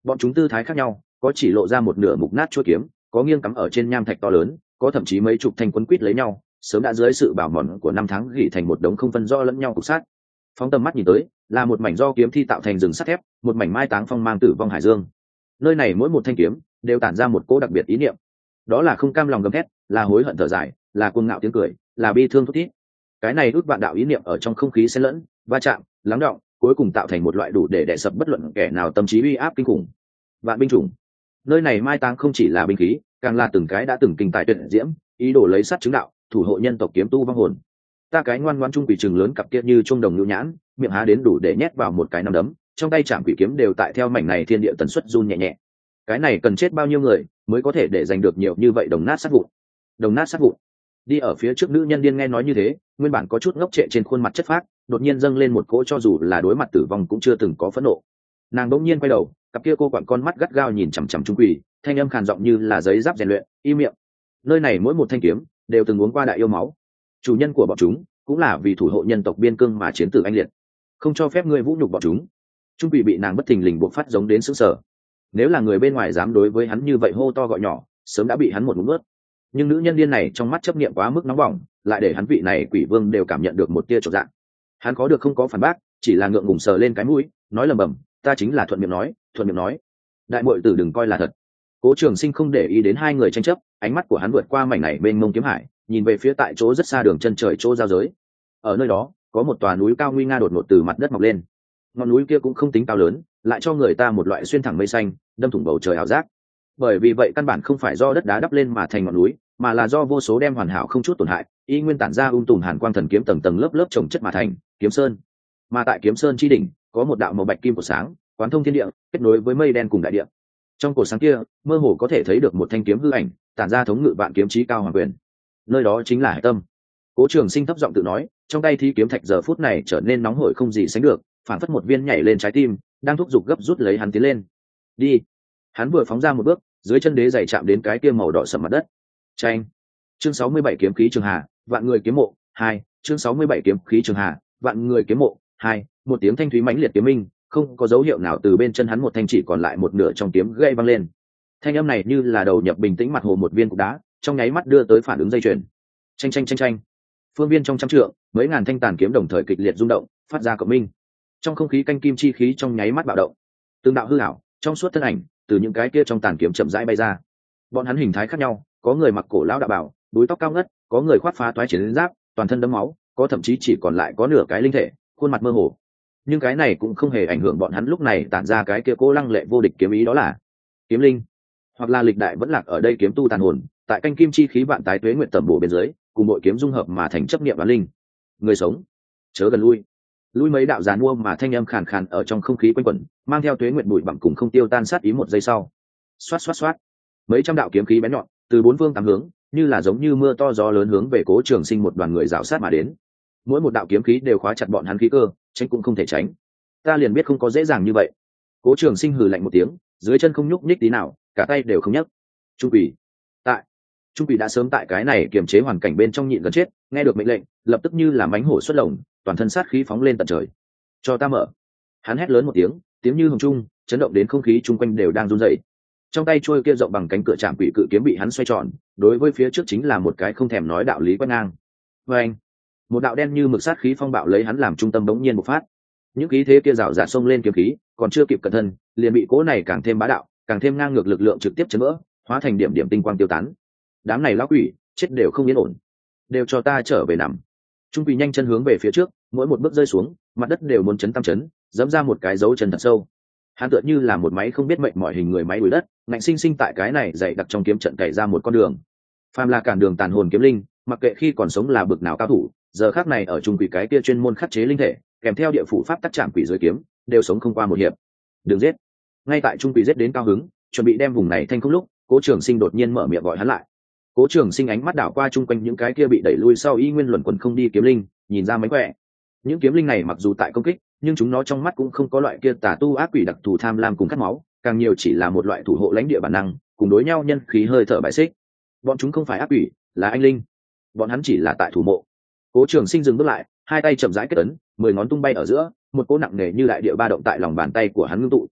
bọn chúng tư thái khác nhau, có chỉ lộ ra một nửa mục nát chuôi kiếm, có nghiêng cắm ở trên nham thạch to lớn, có thậm chí mấy chục thanh quấn quít lấy nhau, sớm đã dưới sự bảo mòn của năm tháng gỉ thành một đống không phân rõ lẫn nhau cục sát. Phóng tầm mắt nhìn tới, là một mảnh do kiếm thi tạo thành rừng sắt thép, một mảnh mai táng phong mang tử vong hải dương. Nơi này mỗi một thanh kiếm đều tản ra một cỗ đặc biệt ý niệm, đó là không cam lòng gầm thét, là hối hận thở dài, là cuồng ngạo tiếng cười, là bi thương thút thít. Cái này ước vạn đạo ý niệm ở trong không khí xen lẫn, va chạm, lắng đọng, cuối cùng tạo thành một loại đủ để đè sập bất luận kẻ nào tâm trí uy áp kinh khủng. Vạn binh chủng. Nơi này mai táng không chỉ là binh khí, càng là từng cái đã từng kinh tài tuyệt diễm, ý đồ lấy sắt chứng đạo, thủ hộ nhân tộc kiếm tu vong hồn. Ta cái ngoan ngoãn trung quỷ trừng lớn cặp kia như trung đồng nhu nhãn, miệng há đến đủ để nhét vào một cái nắm đấm, trong tay chạm quỷ kiếm đều tại theo mảnh này thiên địa tần suất run nhẹ nhẹ. Cái này cần chết bao nhiêu người mới có thể để giành được nhiều như vậy đồng nát sát vụn. Đồng nát sát vụn. Đi ở phía trước nữ nhân điên nghe nói như thế, nguyên bản có chút ngốc trệ trên khuôn mặt chất phác, đột nhiên dâng lên một cỗ cho dù là đối mặt tử vong cũng chưa từng có phẫn nộ. Nàng đột nhiên quay đầu, cặp kia cô quặn con mắt gắt gao nhìn chằm chằm trung quỷ, thanh âm khàn giọng như là giấy giáp rèn luyện, im miệng. Nơi này mỗi một thanh kiếm đều từng uống qua đại yêu máu, chủ nhân của bọn chúng cũng là vì thủ hộ nhân tộc biên cương mà chiến tử anh liệt, không cho phép ngươi vũ nhục bọn chúng. Trung quỷ bị nàng bất thình lình buộc phát giống đến sững sờ. Nếu là người bên ngoài dám đối với hắn như vậy hô to gọi nhỏ, sớm đã bị hắn một ngụm nuốt. Nhưng nữ nhân điên này trong mắt chấp niệm quá mức nóng bỏng, lại để hắn vị này quỷ vương đều cảm nhận được một tia chột dạ. Hắn có được không có phản bác, chỉ là ngượng ngùng sờ lên cái mũi, nói lầm bầm, ta chính là thuận miệng nói, thuận miệng nói. Đại muội tử đừng coi là thật. Cố Trường Sinh không để ý đến hai người tranh chấp, ánh mắt của hắn vượt qua mảnh này bên mông kiếm hải, nhìn về phía tại chỗ rất xa đường chân trời chỗ giao giới. Ở nơi đó, có một tòa núi cao nguy nga đột ngột từ mặt đất mọc lên. Ngọn núi kia cũng không tính cao lớn, lại cho người ta một loại xuyên thẳng mây xanh, đâm thủng bầu trời ảo giác. Bởi vì vậy căn bản không phải do đất đá đắp lên mà thành ngọn núi, mà là do vô số đem hoàn hảo không chút tổn hại, y nguyên tản ra ung tùm hàn quang thần kiếm tầng tầng lớp lớp chồng chất mà thành kiếm sơn. Mà tại kiếm sơn chi đỉnh, có một đạo màu bạch kim của sáng, quán thông thiên địa, kết nối với mây đen cùng đại địa. Trong cổ sáng kia, mơ hồ có thể thấy được một thanh kiếm hư ảnh, tản ra thống ngự vạn kiếm chí cao hoàng quyền. Nơi đó chính là Hải Tâm. Cố Trường Sinh thấp giọng tự nói, trong tay thi kiếm thạch giờ phút này trở nên nóng hổi không gì sánh được, phản phất một viên nhảy lên trái tim, đang thúc giục gấp rút lấy hắn tiến lên. Đi. Hắn vừa phóng ra một bước, dưới chân đế giày chạm đến cái kia màu đỏ sẫm mặt đất. Chanh. Chương sáu mươi bảy kiếm khí trường hà, vạn người kiếm mộ, hai. Chương sáu mươi bảy kiếm khí trường hà, vạn người kiếm mộ, hai. Một tiếng thanh thúy mãnh liệt kiếm minh, không có dấu hiệu nào từ bên chân hắn một thanh chỉ còn lại một nửa trong kiếm gây văng lên. Thanh âm này như là đầu nhập bình tĩnh mặt hồ một viên cục đá, trong nháy mắt đưa tới phản ứng dây chuyền. Chanh chanh chanh chanh. Phương viên trong trăm trượng, mấy ngàn thanh tàn kiếm đồng thời kịch liệt rung động, phát ra cộng minh. Trong không khí canh kim chi khí trong nháy mắt bạo động. Từng đạo hư ảo, trong suốt thân ảnh, từ những cái kia trong tàn kiếm chậm rãi bay ra. Bọn hắn hình thái khác nhau, có người mặc cổ lão đạo bào, búi tóc cao ngất, có người khoác phá toái chiến giáp, toàn thân đẫm máu, có thậm chí chỉ còn lại có nửa cái linh thể, khuôn mặt mơ hồ. Nhưng cái này cũng không hề ảnh hưởng bọn hắn lúc này tản ra cái kia cố lăng lệ vô địch kiếm ý, đó là kiếm linh, hoặc là lịch đại vẫn lạc ở đây kiếm tu tàn hồn, tại canh kim chi khí vạn tái tuế nguyện tẩm bổ bên dưới, cùng bội kiếm dung hợp mà thành chấp niệm và linh. Người sống, chớ gần lui. Lui mấy đạo giàn mua mà thanh âm khàn khàn ở trong không khí quanh quẩn, mang theo tuế nguyện bụi bặm cùng không tiêu tan sát ý một giây sau. Xoát xoát xoát. Mấy trăm đạo kiếm khí bén nhọn, từ bốn phương tám hướng, như là giống như mưa to gió lớn hướng về Cố Trường Sinh một đoàn người rào sát mà đến. Mỗi một đạo kiếm khí đều khóa chặt bọn hắn khí cơ, tránh cũng không thể tránh. Ta liền biết không có dễ dàng như vậy. Cố Trường Sinh hừ lạnh một tiếng, dưới chân không nhúc nhích tí nào, cả tay đều không nhấc. Trung quỷ, tại Trung quỷ đã sớm tại cái này kiềm chế hoàn cảnh bên trong nhịn gần chết, nghe được mệnh lệnh, lập tức như là mãnh hổ xuất lồng, toàn thân sát khí phóng lên tận trời. Cho ta mở. Hắn hét lớn một tiếng, tiếng như hồng trung, chấn động đến không khí chung quanh đều đang run rẩy. Trong tay trôi kia rộng bằng cánh cửa trạm quỷ cự kiếm bị hắn xoay tròn, đối với phía trước chính là một cái không thèm nói đạo lý quét ngang. Và anh, một đạo đen như mực sát khí phong bạo lấy hắn làm trung tâm bỗng nhiên bộc phát. Những khí thế kia rào rạt xông lên kiếm khí, còn chưa kịp cẩn thân, liền bị cỗ này càng thêm bá đạo, càng thêm ngang ngược lực lượng trực tiếp chấn vỡ, hóa thành điểm điểm tinh quang tiêu tán. Đám này lão quỷ, chết đều không yên ổn, đều cho ta trở về nằm. Trung quỷ nhanh chân hướng về phía trước, mỗi một bước rơi xuống, mặt đất đều muốn chấn tam chấn, dẫm ra một cái dấu chân thật sâu. Hắn tựa như là một máy không biết mệnh mọi hình người máy đuổi đất, ngạnh sinh sinh tại cái này dày đặc trong kiếm trận cày ra một con đường. Phàm là cản đường tàn hồn kiếm linh, mặc kệ khi còn sống là bực nào cao thủ, giờ khắc này ở trung quỷ cái kia chuyên môn khắc chế linh thể, kèm theo địa phủ pháp tắc chạm quỷ dưới kiếm, đều sống không qua một hiệp. Đừng giết. Ngay tại trung quỷ giết đến cao hứng, chuẩn bị đem vùng này thanh không lúc, Cố Trường Sinh đột nhiên mở miệng gọi hắn lại. Cố Trường Sinh ánh mắt đảo qua chung quanh những cái kia bị đẩy lui sau y nguyên luẩn quẩn không đi kiếm linh, nhìn ra mấy quẻ. Những kiếm linh này mặc dù tại công kích, nhưng chúng nó trong mắt cũng không có loại kia tà tu ác quỷ đặc thù tham lam cùng khát máu, càng nhiều chỉ là một loại thủ hộ lãnh địa bản năng, cùng đối nhau nhân khí hơi thở bại xích. Bọn chúng không phải ác quỷ, là anh linh. Bọn hắn chỉ là tại thủ mộ. Cố Trường Sinh dừng bước lại, hai tay chậm rãi kết ấn, mười ngón tung bay ở giữa, một cỗ nặng nề như đại địa ba động tại lòng bàn tay của hắn ngưng tụ.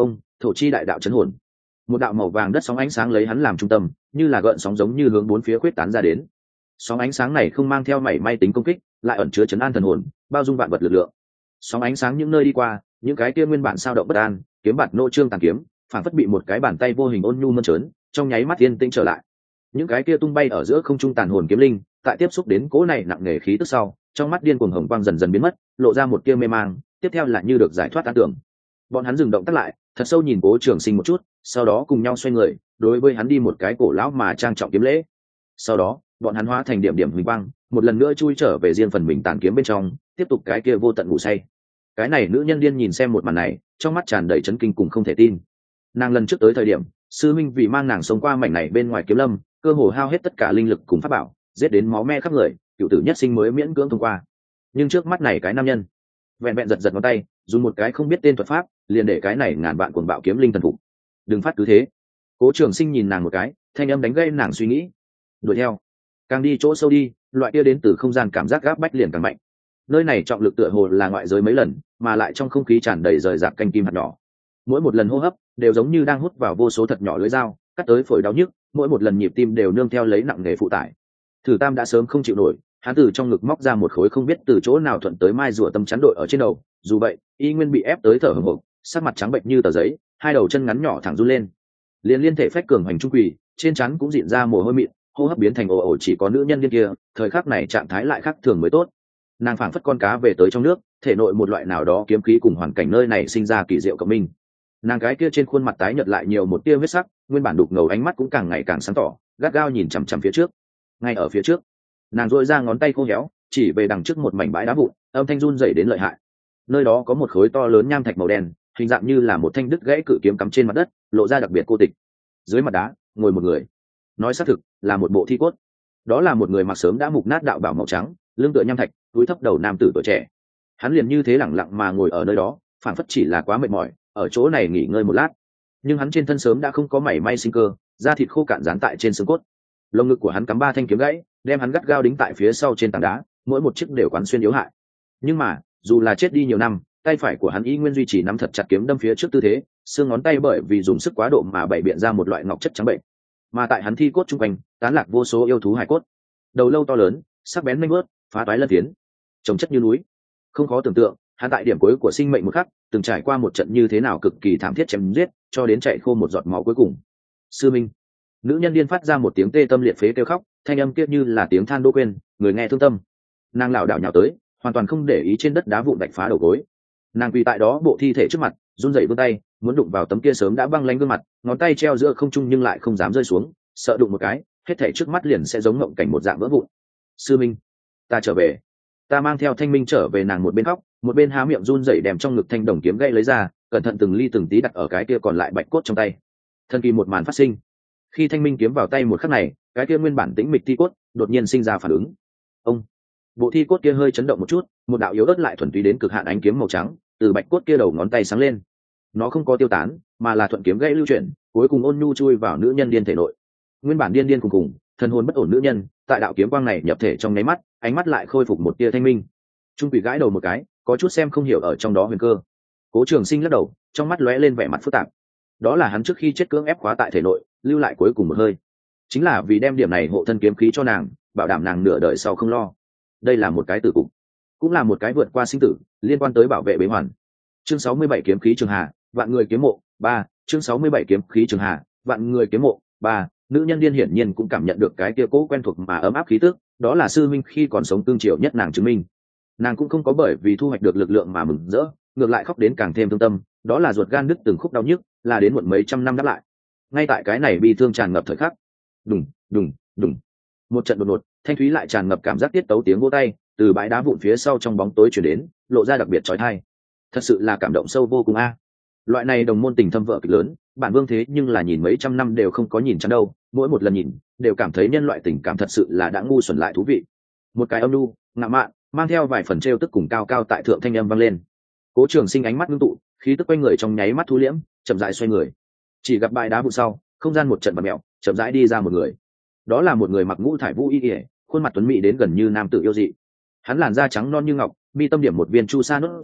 Ông thổ chi đại đạo chấn hồn, một đạo màu vàng đất sóng ánh sáng lấy hắn làm trung tâm, như là gợn sóng giống như hướng bốn phía khuyết tán ra đến. Sóng ánh sáng này không mang theo mảy may tính công kích, lại ẩn chứa chấn an thần hồn, bao dung vạn vật lực lượng. Sóng ánh sáng những nơi đi qua, những cái kia nguyên bản sao động bất an, kiếm bạt nô trương tàn kiếm, phản phất bị một cái bàn tay vô hình ôn nhu mơn trớn, trong nháy mắt yên tĩnh trở lại. Những cái kia tung bay ở giữa không trung tàn hồn kiếm linh, tại tiếp xúc đến cỗ này nặng nề khí tức sau, trong mắt điên cuồng hồng quang dần dần biến mất, lộ ra một tia mê mang, tiếp theo là như được giải thoát an tưởng. Bọn hắn dừng động tác lại, thật sâu nhìn Cố Trường Sinh một chút, sau đó cùng nhau xoay người, đối với hắn đi một cái cổ lão mà trang trọng kiếm lễ. Sau đó, bọn hắn hóa thành điểm điểm huỳnh quang, một lần nữa chui trở về riêng phần mình tàn kiếm bên trong, tiếp tục cái kia vô tận ngủ say. Cái này nữ nhân điên nhìn xem một màn này, trong mắt tràn đầy chấn kinh cùng không thể tin. Nàng lần trước tới thời điểm, sư minh vì mang nàng sống qua mảnh này bên ngoài kiếm lâm, cơ hồ hao hết tất cả linh lực cùng pháp bảo, giết đến máu me khắp người, cựu tử nhất sinh mới miễn cưỡng thông qua. Nhưng trước mắt này cái nam nhân, vẹn vẹn giật giật ngón tay, dùng một cái không biết tên thuật pháp, liền để cái này ngàn vạn cuồng bạo kiếm linh thần phục. Đừng phát cứ thế. Cố Trường Sinh nhìn nàng một cái, thanh âm đánh gây nàng suy nghĩ. Đuổi theo, càng đi chỗ sâu đi, loại kia đến từ không gian cảm giác gáp bách liền càng mạnh. Nơi này trọng lực tựa hồ là ngoại giới mấy lần, mà lại trong không khí tràn đầy rời rạc canh kim hạt nhỏ. Mỗi một lần hô hấp đều giống như đang hút vào vô số thật nhỏ lưỡi dao, cắt tới phổi đau nhức, mỗi một lần nhịp tim đều nương theo lấy nặng nề phụ tải. Thử Tam đã sớm không chịu nổi, hắn từ trong ngực móc ra một khối không biết từ chỗ nào thuận tới mai rùa tâm chắn đội ở trên đầu, dù vậy, y nguyên bị ép tới thở hổn hển, sắc mặt trắng bệnh như tờ giấy, hai đầu chân ngắn nhỏ thẳng run lên. Liên liên thể phách cường hành trung quỷ, trên trán cũng dịn ra mồ hôi mịn, hô hấp biến thành ồ ồ, chỉ có nữ nhân điên kia, thời khắc này trạng thái lại khác thường mới tốt. Nàng phảng phất con cá về tới trong nước, thể nội một loại nào đó kiếm khí cùng hoàn cảnh nơi này sinh ra kỳ diệu cộng minh. Nàng gái kia trên khuôn mặt tái nhợt lại nhiều một tia huyết sắc, nguyên bản đục ngầu ánh mắt cũng càng ngày càng sáng tỏ, gắt gao nhìn chằm chằm phía trước. Ngay ở phía trước, nàng duỗi ra ngón tay khô héo, chỉ về đằng trước một mảnh bãi đá vụn, âm thanh run rẩy đến lợi hại. Nơi đó có một khối to lớn nham thạch màu đen, hình dạng như là một thanh đứt gãy cự kiếm cắm trên mặt đất, lộ ra đặc biệt cô tịch. Dưới mặt đá ngồi một người, nói xác thực là một bộ thi cốt. Đó là một người mặc sớm đã mục nát đạo bào màu trắng, lưng tựa nham thạch, túi thấp đầu nam tử tuổi trẻ. Hắn liền như thế lẳng lặng mà ngồi ở nơi đó, phảng phất chỉ là quá mệt mỏi, ở chỗ này nghỉ ngơi một lát. Nhưng hắn trên thân sớm đã không có mảy may sinh cơ, da thịt khô cạn dán tại trên xương cốt. Lồng ngực của hắn cắm ba thanh kiếm gãy, đem hắn gắt gao đính tại phía sau trên tảng đá, mỗi một chiếc đều quán xuyên yếu hại. Nhưng mà, dù là chết đi nhiều năm, tay phải của hắn y nguyên duy trì nắm thật chặt kiếm đâm phía trước tư thế, xương ngón tay bởi vì dùng sức quá độ mà bày biện ra một loại ngọc chất trắng bệnh. Mà tại hắn thi cốt trung quanh, tán lạc vô số yêu thú hải cốt. Đầu lâu to lớn, sắc bén nhanh bớt, phá toái lân tiến, trồng chất như núi. Không khó tưởng tượng, hắn tại điểm cuối của sinh mệnh một khắc, từng trải qua một trận như thế nào cực kỳ thảm thiết chém giết, cho đến chạy khô một giọt máu cuối cùng. Sư minh. Nữ nhân điên phát ra một tiếng tê tâm liệt phế kêu khóc, thanh âm kia như là tiếng than đô quên, người nghe thương tâm. Nàng lảo đảo nhào tới, hoàn toàn không để ý trên đất đá vụn đạch phá đầu gối. Nàng quỳ tại đó bộ thi thể trước mặt, run rẩy vươn tay, muốn đụng vào tấm kia sớm đã băng lanh gương mặt, ngón tay treo giữa không trung nhưng lại không dám rơi xuống, sợ đụng một cái, hết thảy trước mắt liền sẽ giống ngộng cảnh một dạng vỡ vụn. Sư minh, ta trở về. Ta mang theo Thanh Minh trở về, nàng một bên khóc, một bên há miệng run rẩy đem trong ngực thanh đồng kiếm gãy lấy ra, cẩn thận từng ly từng tí đặt ở cái kia còn lại bạch cốt trong tay. Thần kỳ một màn phát sinh. Khi Thanh Minh kiếm vào tay một khắc này, cái kia nguyên bản tĩnh mịch thi cốt đột nhiên sinh ra phản ứng. Ông, bộ thi cốt kia hơi chấn động một chút, một đạo yếu ớt lại thuần túy đến cực hạn ánh kiếm màu trắng từ bạch cốt kia đầu ngón tay sáng lên. Nó không có tiêu tán, mà là thuận kiếm gãy lưu chuyển, cuối cùng ôn nhu chui vào nữ nhân điên thể nội. Nguyên bản điên điên cùng cùng, thần hồn bất ổn nữ nhân, tại đạo kiếm quang này nhập thể trong nháy mắt, ánh mắt lại khôi phục một tia thanh minh. Trung quỷ gãi đầu một cái, có chút xem không hiểu ở trong đó huyền cơ. Cố Trường Sinh lắc đầu, trong mắt lóe lên vẻ mặt phức tạp. Đó là hắn trước khi chết cưỡng ép khóa tại thể nội, lưu lại cuối cùng một hơi, chính là vì đem điểm này hộ thân kiếm khí cho nàng, bảo đảm nàng nửa đời sau không lo. Đây là một cái tử cục, cũng là một cái vượt qua sinh tử, liên quan tới bảo vệ bế hoàn. Chương sáu mươi bảy kiếm khí trường hà, vạn người kiếm mộ ba. Chương sáu mươi bảy kiếm khí trường hà, vạn người kiếm mộ ba. Nữ nhân điên hiển nhiên cũng cảm nhận được cái kia cố quen thuộc mà ấm áp khí tức, đó là sư minh khi còn sống tương triệu nhất nàng chứng minh. Nàng cũng không có bởi vì thu hoạch được lực lượng mà mừng rỡ, ngược lại khóc đến càng thêm thương tâm, đó là ruột gan nứt từng khúc đau nhức, là đến muộn mấy trăm năm đáp lại. Ngay tại cái này bi thương tràn ngập thời khắc, đùng đùng đùng, một trận đột ngột, thanh thúy lại tràn ngập cảm giác tiết tấu tiếng vỗ tay từ bãi đá vụn phía sau trong bóng tối chuyển đến, lộ ra đặc biệt trói thai. Thật sự là cảm động sâu vô cùng a. Loại này đồng môn tình thâm vợ kịch lớn, bản vương thế nhưng là nhìn mấy trăm năm đều không có nhìn chán đâu, mỗi một lần nhìn đều cảm thấy nhân loại tình cảm thật sự là đã ngu xuẩn lại thú vị. Một cái âm nu ngạo mạn, mang theo vài phần trêu tức cùng cao cao tại thượng thanh âm vang lên. Cố Trường Sinh ánh mắt ngưng tụ, khí tức quanh người trong nháy mắt thu liễm, chậm rãi xoay người. Chỉ gặp bãi đá vụn sau, không gian một trận bạt mèo, chậm rãi đi ra một người. Đó là một người mặc ngũ thải vũ y y, khuôn mặt tuấn mỹ đến gần như nam tử yêu dị. Hắn làn da trắng non như ngọc, mi tâm điểm một viên chu sa nốt ruồi,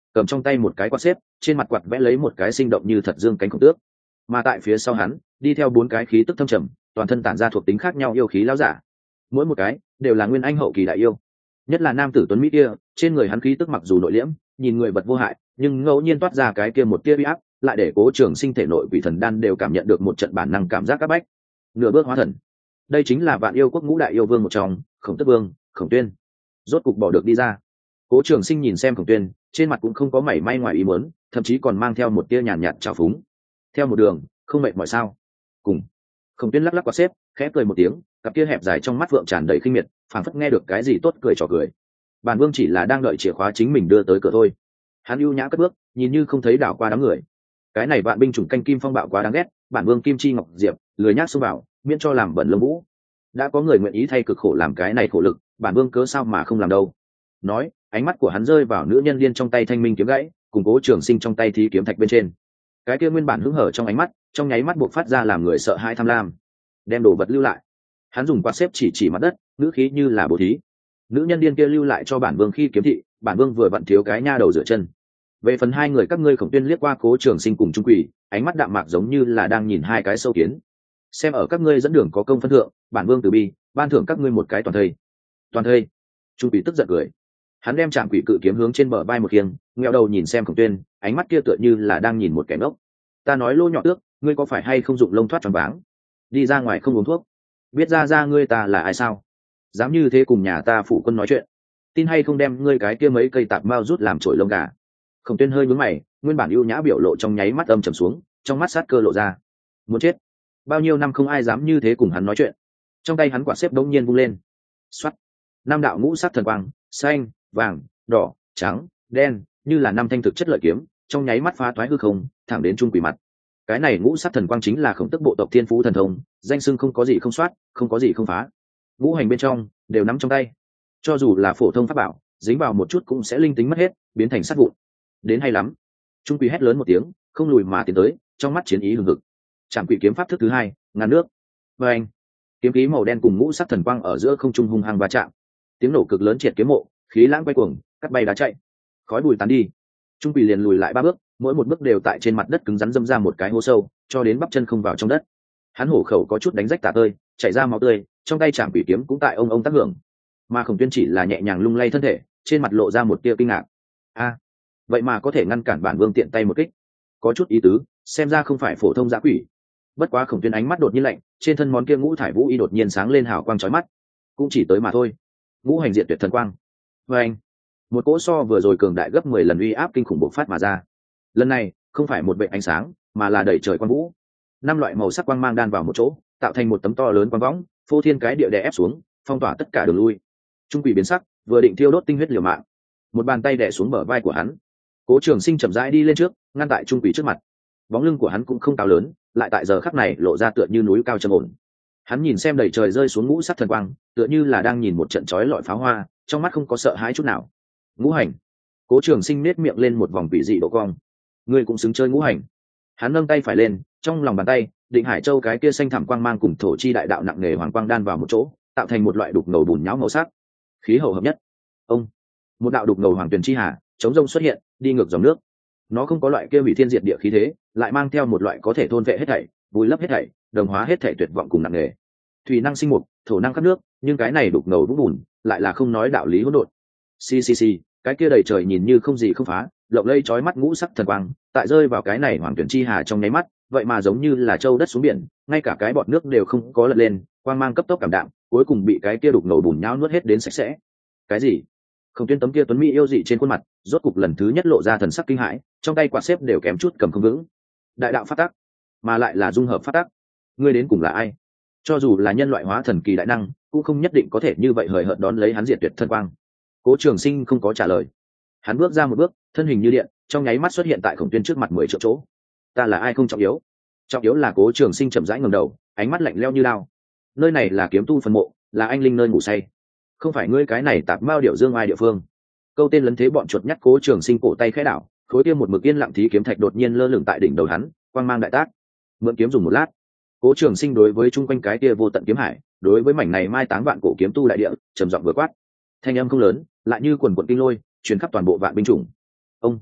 cầm trong tay một cái quạt xếp, trên mặt quạt vẽ lấy một cái sinh động như thật dương cánh khổng tước. Mà tại phía sau hắn đi theo bốn cái khí tức thâm trầm, toàn thân tản ra thuộc tính khác nhau yêu khí lão giả, mỗi một cái đều là nguyên anh hậu kỳ đại yêu. Nhất là nam tử tuấn mỹ kia, trên người hắn khí tức mặc dù nội liễm, nhìn người vật vô hại, nhưng ngẫu nhiên toát ra cái kia một tia uy áp, lại để Cố Trường Sinh thể nội quỷ thần đan đều cảm nhận được một trận bản năng cảm giác các bách. Nửa bước hóa thần, đây chính là vạn yêu quốc ngũ đại yêu vương một trong, Khổng Tước Vương, Khổng Tuyên. Rốt cục bỏ được đi ra. Cố Trường Sinh nhìn xem Khổng Tuyên, trên mặt cũng không có mảy may ngoài ý muốn, thậm chí còn mang theo một tia nhàn nhạt trào phúng. Theo một đường, không mệt mỏi sao? Cùng. Khổng Tuyên lắc lắc quạt xếp, khẽ cười một tiếng, cặp kia hẹp dài trong mắt vượng tràn đầy khinh miệt, phảng phất nghe được cái gì tốt cười trò cười. Bản Vương chỉ là đang đợi chìa khóa chính mình đưa tới cửa thôi. Hắn ưu nhã cất bước, nhìn như không thấy đảo qua đám người. Cái này vạn binh chủng canh kim phong bạo quá đáng ghét, Bản Vương Kim Chi Ngọc Diệp, lười nhác xông vào, miễn cho làm bẩn lông vũ. Đã có người nguyện ý thay cực khổ làm cái này khổ lực, Bản Vương cớ sao mà không làm đâu. Nói, ánh mắt của hắn rơi vào nữ nhân liên trong tay thanh minh kiếm gãy, cùng Cố Trường Sinh trong tay thí kiếm thạch bên trên. Cái kia nguyên bản hứng hở trong ánh mắt, trong nháy mắt buộc phát ra làm người sợ hãi tham lam. Đem đồ vật lưu lại. Hắn dùng quạt xếp chỉ chỉ mặt đất, ngữ khí như là bố thí. Nữ nhân điên kia lưu lại cho Bản Vương khi kiếm thị, Bản Vương vừa vặn thiếu cái nha đầu rửa chân. Về phần hai người các ngươi, Khổng Tuyên liếc qua Cố Trường Sinh cùng Trung Quỷ, ánh mắt đạm mạc giống như là đang nhìn hai cái sâu kiến. Xem ở các ngươi dẫn đường có công phân thượng, Bản Vương từ bi ban thưởng các ngươi một cái toàn thây. Toàn thây? Trung Quỷ tức giận cười. Hắn đem Trảm Quỷ cự kiếm hướng trên bờ vai một khiêng, ngẹo đầu nhìn xem Khổng Tuyên, ánh mắt kia tựa như là đang nhìn một kẻ ngốc. Ta nói Lô Nhỏ Tước, ngươi có phải hay không dụng lông thoát choáng váng? Đi ra ngoài không uống thuốc, biết ra ra ngươi ta là ai sao? Dám như thế cùng nhà ta phụ quân nói chuyện, tin hay không đem ngươi cái kia mấy cây tạp mao rút làm trội lông gà. Khổng Tuyên hơi nhướng mày, nguyên bản ưu nhã biểu lộ trong nháy mắt âm trầm xuống, trong mắt sát cơ lộ ra. Muốn chết. Bao nhiêu năm không ai dám như thế cùng hắn nói chuyện. Trong tay hắn quạt xếp đống nhiên vung lên. Xoát. Năm đạo ngũ sắc thần quang, xanh, vàng, đỏ, trắng, đen, như là năm thanh thực chất lợi kiếm, trong nháy mắt phá toái hư không, thẳng đến Trung Quỷ mặt. Cái này ngũ sắc thần quang chính là Khổng Tức bộ tộc thiên phú thần thông, danh xưng không có gì không soát, không có gì không phá. Ngũ hành bên trong đều nắm trong tay, cho dù là phổ thông pháp bảo, dính vào một chút cũng sẽ linh tính mất hết, biến thành sát vụn. Đến hay lắm. Trung Quỷ hét lớn một tiếng, không lùi mà tiến tới, trong mắt chiến ý hừng hực. Trảm Quỷ kiếm pháp thức thứ hai, ngàn nước. Và anh, kiếm khí màu đen cùng ngũ sắc thần quang ở giữa không trung hung hăng va chạm. Tiếng nổ cực lớn triệt kiếm mộ, khí lãng quay cuồng, cắt bay đá chạy. Khói bụi tán đi. Trung Quỷ liền lùi lại ba bước, mỗi một bước đều tại trên mặt đất cứng rắn dâm ra một cái hố sâu, cho đến bắp chân không vào trong đất. Hắn hổ khẩu có chút đánh rách tả tơi, chảy ra máu tươi, trong tay Trảm Quỷ kiếm cũng tại ông ông tác hưởng. Mà Khổng Tuyên chỉ là nhẹ nhàng lung lay thân thể, trên mặt lộ ra một tia kinh ngạc. A, vậy mà có thể ngăn cản Bản Vương tiện tay một kích, có chút ý tứ, xem ra không phải phổ thông dã quỷ. Bất quá Khổng Tuyên ánh mắt đột nhiên lạnh, trên thân món kia ngũ thải vũ y đột nhiên sáng lên hào quang chói mắt. Cũng chỉ tới mà thôi. Ngũ hành diệt tuyệt thần quang. Và anh, một cỗ so vừa rồi cường đại gấp mười lần uy áp kinh khủng bộc phát mà ra. Lần này không phải một vệ ánh sáng, mà là đầy trời quang vũ. Năm loại màu sắc quang mang đan vào một chỗ, tạo thành một tấm to lớn quang võng, phô thiên cái địa đè ép xuống, phong tỏa tất cả đường lui. Trung Quỷ biến sắc, vừa định thiêu đốt tinh huyết liều mạng, một bàn tay đè xuống bờ vai của hắn. Cố Trường Sinh chậm rãi đi lên trước, ngăn tại Trung Quỷ trước mặt. Bóng lưng của hắn cũng không cao lớn, lại tại giờ khắc này lộ ra tựa như núi cao trầm ổn. Hắn nhìn xem đầy trời rơi xuống ngũ sắc thần quang, tựa như là đang nhìn một trận chói lọi pháo hoa, trong mắt không có sợ hãi chút nào. Ngũ hành. Cố Trường Sinh nét miệng lên một vòng quỷ dị độ cong. Ngươi cũng xứng chơi ngũ hành. Hắn nâng tay phải lên, trong lòng bàn tay, Định Hải Châu cái kia xanh thẳm quang mang cùng thổ chi đại đạo nặng nề hoàng quang đan vào một chỗ, tạo thành một loại đục ngầu bùn nhão màu sắc. Khí hậu hợp nhất. Ông. Một đạo đục ngầu hoàng tuyền chi hà, chống rông xuất hiện, đi ngược dòng nước. Nó không có loại kia hủy thiên diệt địa khí thế, lại mang theo một loại có thể thôn vệ hết thảy, vùi lấp hết thảy, đồng hóa hết thảy tuyệt vọng cùng nặng nề. Thủy năng sinh mục, thổ năng khắc nước, nhưng cái này đục ngầu vũng bùn, lại là không nói đạo lý hỗn độn. Xì xì xì, cái kia đầy trời nhìn như không gì không phá, lộng lây chói mắt ngũ sắc thần quang, tại rơi vào cái này hoàng tuyển chi hà trong nháy mắt, vậy mà giống như là châu đất xuống biển, ngay cả cái bọt nước đều không có lật lên, quang mang cấp tốc cảm đạm, cuối cùng bị cái kia đục ngầu bùn nhão nuốt hết đến sạch sẽ. Cái gì? Không Tuyên tấm kia tuấn mỹ yêu dị trên khuôn mặt, rốt cục lần thứ nhất lộ ra thần sắc kinh hãi, trong tay quạt xếp đều kém chút cầm không vững. Đại đạo phát tắc, mà lại là dung hợp phát tắc. Ngươi đến cùng là ai? Cho dù là nhân loại hóa thần kỳ đại năng, cũng không nhất định có thể như vậy hời hợt đón lấy hắn diệt tuyệt thân quang. Cố Trường Sinh không có trả lời. Hắn bước ra một bước, thân hình như điện, trong nháy mắt xuất hiện tại Khổng Tuyên trước mặt mười triệu chỗ. Ta là ai không trọng yếu, trọng yếu là Cố Trường Sinh chậm rãi ngẩng đầu, ánh mắt lạnh lẽo như lao. Nơi này là kiếm tu phân mộ, là anh linh nơi ngủ say, không phải ngươi cái này tạp mao điệu dương ai địa phương. Câu tên lấn thế bọn chuột nhắt Cố Trường Sinh cổ tay khẽ đảo, khối kia một mực yên lặng thí kiếm thạch đột nhiên lơ lửng tại đỉnh đầu hắn, quang mang đại tác. Mượn kiếm dùng một lát, Cố Trường Sinh đối với chung quanh cái kia vô tận kiếm hải, đối với mảnh này mai táng vạn cổ kiếm tu đại địa, trầm giọng vừa quát. Thanh âm không lớn, lại như quần quần kinh lôi, truyền khắp toàn bộ vạn binh chủng. Ông,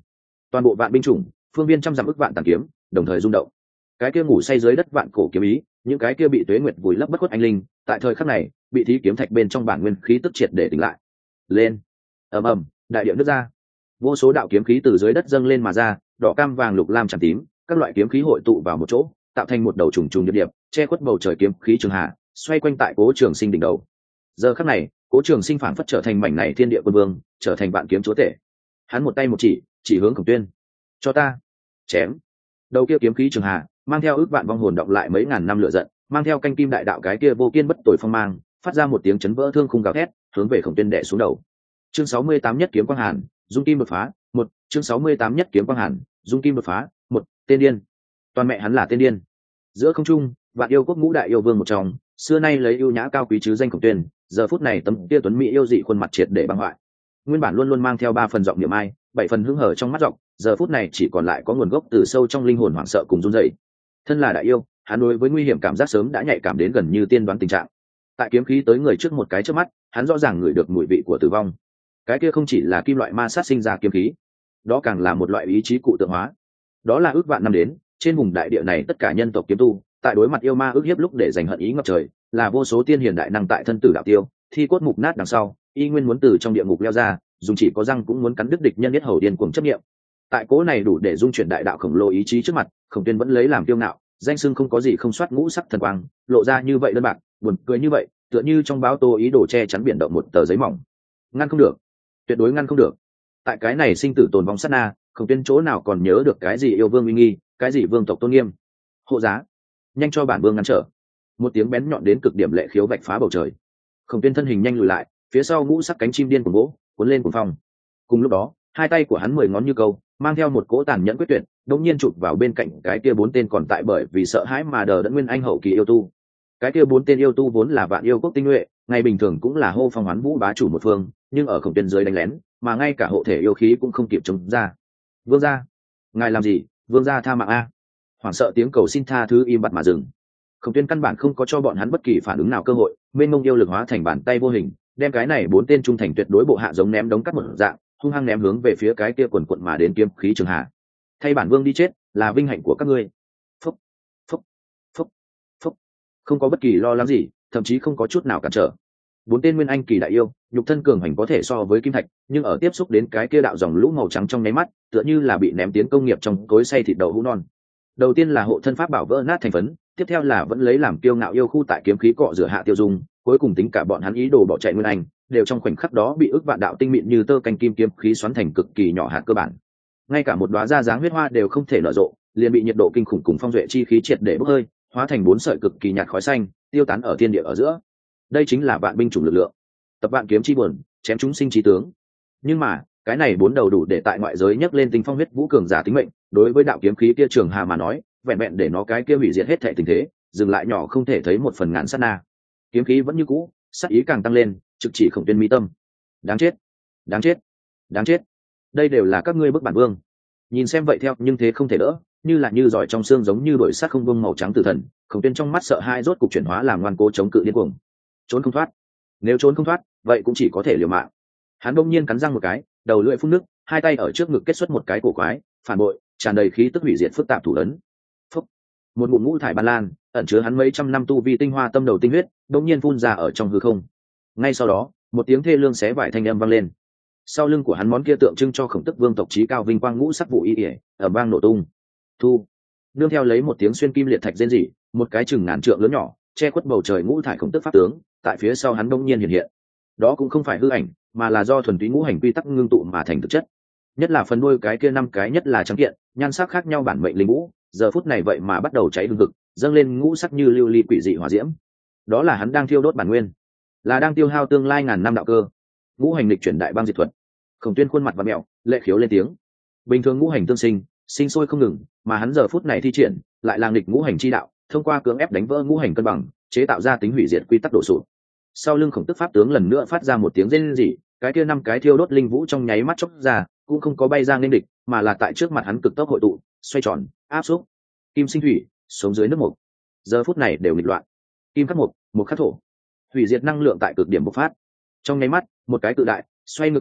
toàn bộ vạn binh chủng phương viên trăm dặm ức vạn tàn kiếm đồng thời rung động. Cái kia ngủ say dưới đất vạn cổ kiếm ý, những cái kia bị tuế nguyệt vùi lấp bất khuất anh linh, tại thời khắc này bị thí kiếm thạch bên trong bản nguyên khí tức triệt để tỉnh lại. Lên, ầm ầm, đại địa nứt ra, vô số đạo kiếm khí từ dưới đất dâng lên mà ra, đỏ cam vàng lục lam trắng tím, các loại kiếm khí hội tụ vào một chỗ, tạo thành một đầu trùng trùng điệp điệp, che khuất bầu trời kiếm khí trường hạ, xoay quanh tại Cố Trường Sinh đỉnh đầu. Giờ khắc này, Cố Trường Sinh phảng phất trở thành mảnh này thiên địa quân vương, trở thành vạn kiếm chúa tể. Hắn một tay một chỉ, chỉ hướng Khổng Tuyên. Cho ta chém. Đầu kia kiếm khí trường hạ, mang theo ước vạn vong hồn động lại mấy ngàn năm lửa giận, mang theo canh kim đại đạo cái kia vô kiên bất tồi phong mang, phát ra một tiếng chấn vỡ thương khung gào thét, hướng về Khổng Tuyên đè xuống đầu. Chương sáu mươi tám nhất kiếm quang hàn, dung kim đột phá, một, chương sáu mươi tám nhất kiếm quang hàn, dung kim đột phá, một, tên điên. Toàn mẹ hắn là tên điên. Giữa không trung, vạn yêu quốc ngũ đại yêu vương một trong, xưa nay lấy ưu nhã cao quý chứ danh Khổng Tuyên, giờ phút này tấm kia tuấn mỹ yêu dị khuôn mặt triệt để băng hoại. Nguyên bản luôn luôn mang theo ba phần giọng niệm ai, bảy phần hứng hở trong mắt giọng, giờ phút này chỉ còn lại có nguồn gốc từ sâu trong linh hồn hoảng sợ cùng run rẩy. Thân là đại yêu, hắn đối với nguy hiểm cảm giác sớm đã nhạy cảm đến gần như tiên đoán tình trạng. Tại kiếm khí tới người trước một cái trước mắt, hắn rõ ràng ngửi được mùi vị của tử vong. Cái kia không chỉ là kim loại ma sát sinh ra kiếm khí, đó càng là một loại ý chí cụ tượng hóa. Đó là ước vạn năm đến, trên vùng đại địa này tất cả nhân tộc kiếm tu, tại đối mặt yêu ma ước hiếp lúc để giành hận ý ngập trời, là vô số tiên hiền đại năng tại thân tử đạo tiêu, thi cốt mục nát đằng sau, y nguyên muốn từ trong địa ngục leo ra, dùng chỉ có răng cũng muốn cắn đứt địch nhân nhất hầu điên cuồng chấp niệm. Tại cố này đủ để dung chuyển đại đạo khổng lồ ý chí trước mặt, Khổng Tuyên vẫn lấy làm kiêu ngạo, danh xưng không có gì không soát ngũ sắc thần quang, lộ ra như vậy đơn bạc, buồn cười như vậy, tựa như trong báo tô ý đồ che chắn biển động một tờ giấy mỏng. Ngăn không được, tuyệt đối ngăn không được. Tại cái này sinh tử tồn vong sát na, Khổng Tuyên chỗ nào còn nhớ được cái gì yêu vương uy nghi, cái gì vương tộc tôn nghiêm. Hộ giá, nhanh cho bản vương ngăn trở. Một tiếng bén nhọn đến cực điểm lệ khiếu vạch phá bầu trời. Khổng Tuyên thân hình nhanh lùi lại, phía sau ngũ sắc cánh chim điên cuồng vỗ, cuốn lên cuồng phong. Cùng lúc đó, hai tay của hắn mười ngón như câu, mang theo một cỗ tàn nhẫn quyết tuyệt, đột nhiên chụp vào bên cạnh cái kia bốn tên còn tại bởi vì sợ hãi mà đờ đẫn nguyên anh hậu kỳ yêu tu. Cái kia bốn tên yêu tu vốn là vạn yêu quốc tinh nhuệ, ngày bình thường cũng là hô phong hoán vũ bá chủ một phương, nhưng ở Khổng Tuyên dưới đánh lén, mà ngay cả hộ thể yêu khí cũng không kịp chống ra. Vương gia, ngài làm gì? Vương gia tha mạng a! Hoảng sợ tiếng cầu xin tha thứ im bặt mà dừng. Khổng Tuyên căn bản không có cho bọn hắn bất kỳ phản ứng nào cơ hội, mênh mông yêu lực hóa thành bàn tay vô hình, đem cái này bốn tên trung thành tuyệt đối bộ hạ giống ném đống cắt một dạng, hung hăng ném hướng về phía cái kia quần quận mà đến kiếm khí trường hạ. Thay bản vương đi chết, là vinh hạnh của các ngươi. Phúc, phúc, phúc, phúc. Không có bất kỳ lo lắng gì, thậm chí không có chút nào cản trở. Bốn tên nguyên anh kỳ đại yêu, nhục thân cường hành có thể so với kim thạch, nhưng ở tiếp xúc đến cái kia đạo dòng lũ màu trắng trong nháy mắt, tựa như là bị ném tiến công nghiệp trong cối xay thịt đầu hũ non. Đầu tiên là hộ thân pháp bảo vỡ nát thành phấn, tiếp theo là vẫn lấy làm kiêu ngạo yêu khu tại kiếm khí cọ rửa hạ tiêu dung, cuối cùng tính cả bọn hắn ý đồ bỏ chạy nguyên anh, đều trong khoảnh khắc đó bị ức vạn đạo tinh mịn như tơ canh kim kiếm khí xoắn thành cực kỳ nhỏ hạt cơ bản. Ngay cả một đóa da dáng huyết hoa đều không thể nở rộ, liền bị nhiệt độ kinh khủng cùng phong duệ chi khí triệt để bốc hơi, hóa thành bốn sợi cực kỳ nhạt khói xanh, tiêu tán ở thiên địa ở giữa. Đây chính là vạn binh chủng lực lượng. Tập vạn kiếm chi buồn, chém chúng sinh chí tướng. Nhưng mà, cái này bốn đầu đủ để tại ngoại giới nhấc lên tinh phong huyết vũ cường giả tính mệnh, đối với đạo kiếm khí kia trường hà mà nói, vẹn vẹn để nó cái kia hủy diệt hết thảy tình thế, dừng lại nhỏ không thể thấy một phần ngàn sát na. Kiếm khí vẫn như cũ, sát ý càng tăng lên, trực chỉ Khổng Tuyên mi tâm. Đáng chết, đáng chết, đáng chết. Đây đều là các ngươi bức bản vương. Nhìn xem vậy theo, nhưng thế không thể đỡ, như là như giỏi trong xương giống như đội sát không bông màu trắng tử thần, Khổng Tuyên trong mắt sợ hãi rốt cục chuyển hóa làm ngoan cố chống cự điên cuồng. Trốn không thoát. Nếu trốn không thoát, vậy cũng chỉ có thể liều mạng. Hắn bỗng nhiên cắn răng một cái, đầu lưỡi phun nước, hai tay ở trước ngực kết xuất một cái cổ quái, phản bội, tràn đầy khí tức hủy diệt phức tạp thủ lớn. Phúc. Một ngụm ngũ thải ban lan, ẩn chứa hắn mấy trăm năm tu vi tinh hoa tâm đầu tinh huyết, bỗng nhiên phun ra ở trong hư không. Ngay sau đó, một tiếng thê lương xé vải thanh âm vang lên. Sau lưng của hắn món kia tượng trưng cho Khổng Tức Vương tộc chí cao vinh quang ngũ sắc vụ y ỉa, ở vang nổ tung. Thu. Nương theo lấy một tiếng xuyên kim liệt thạch rên rỉ, một cái chừng ngàn trượng lớn nhỏ, che khuất bầu trời ngũ thải Khổng Tức pháp tướng, tại phía sau hắn bỗng nhiên hiện hiện. Đó cũng không phải hư ảnh, mà là do thuần túy ngũ hành quy tắc ngưng tụ mà thành thực chất. Nhất là phần đuôi cái kia năm cái nhất là trắng kiện, nhan sắc khác nhau bản mệnh linh vũ, giờ phút này vậy mà bắt đầu cháy hừng hực, dâng lên ngũ sắc như lưu ly quỷ dị hỏa diễm. Đó là hắn đang thiêu đốt bản nguyên, là đang tiêu hao tương lai ngàn năm đạo cơ. Ngũ hành lịch chuyển đại băng diệt thuật. Khổng Tuyên khuôn mặt và mẹo, lệ khiếu lên tiếng. Bình thường ngũ hành tương sinh, sinh sôi không ngừng, mà hắn giờ phút này thi triển, lại là nghịch ngũ hành chi đạo, thông qua cưỡng ép đánh vỡ ngũ hành cân bằng, chế tạo ra tính hủy diệt quy tắc đổ sụp. Sau lưng Khổng Tức pháp tướng lần nữa phát ra một tiếng rên rỉ, cái kia năm cái thiêu đốt linh vũ trong nháy mắt chốc ra, cũng không có bay ra nên địch, mà là tại trước mặt hắn cực tốc hội tụ, xoay tròn, áp xúc. Kim sinh thủy, sống dưới nước mộc. Giờ phút này đều nghịch loạn. Kim khắc mộc, mộc khắc thổ. Hủy diệt năng lượng tại cực điểm bộc phát. Trong nháy mắt, một cái cự đại, xoay ngược chiều,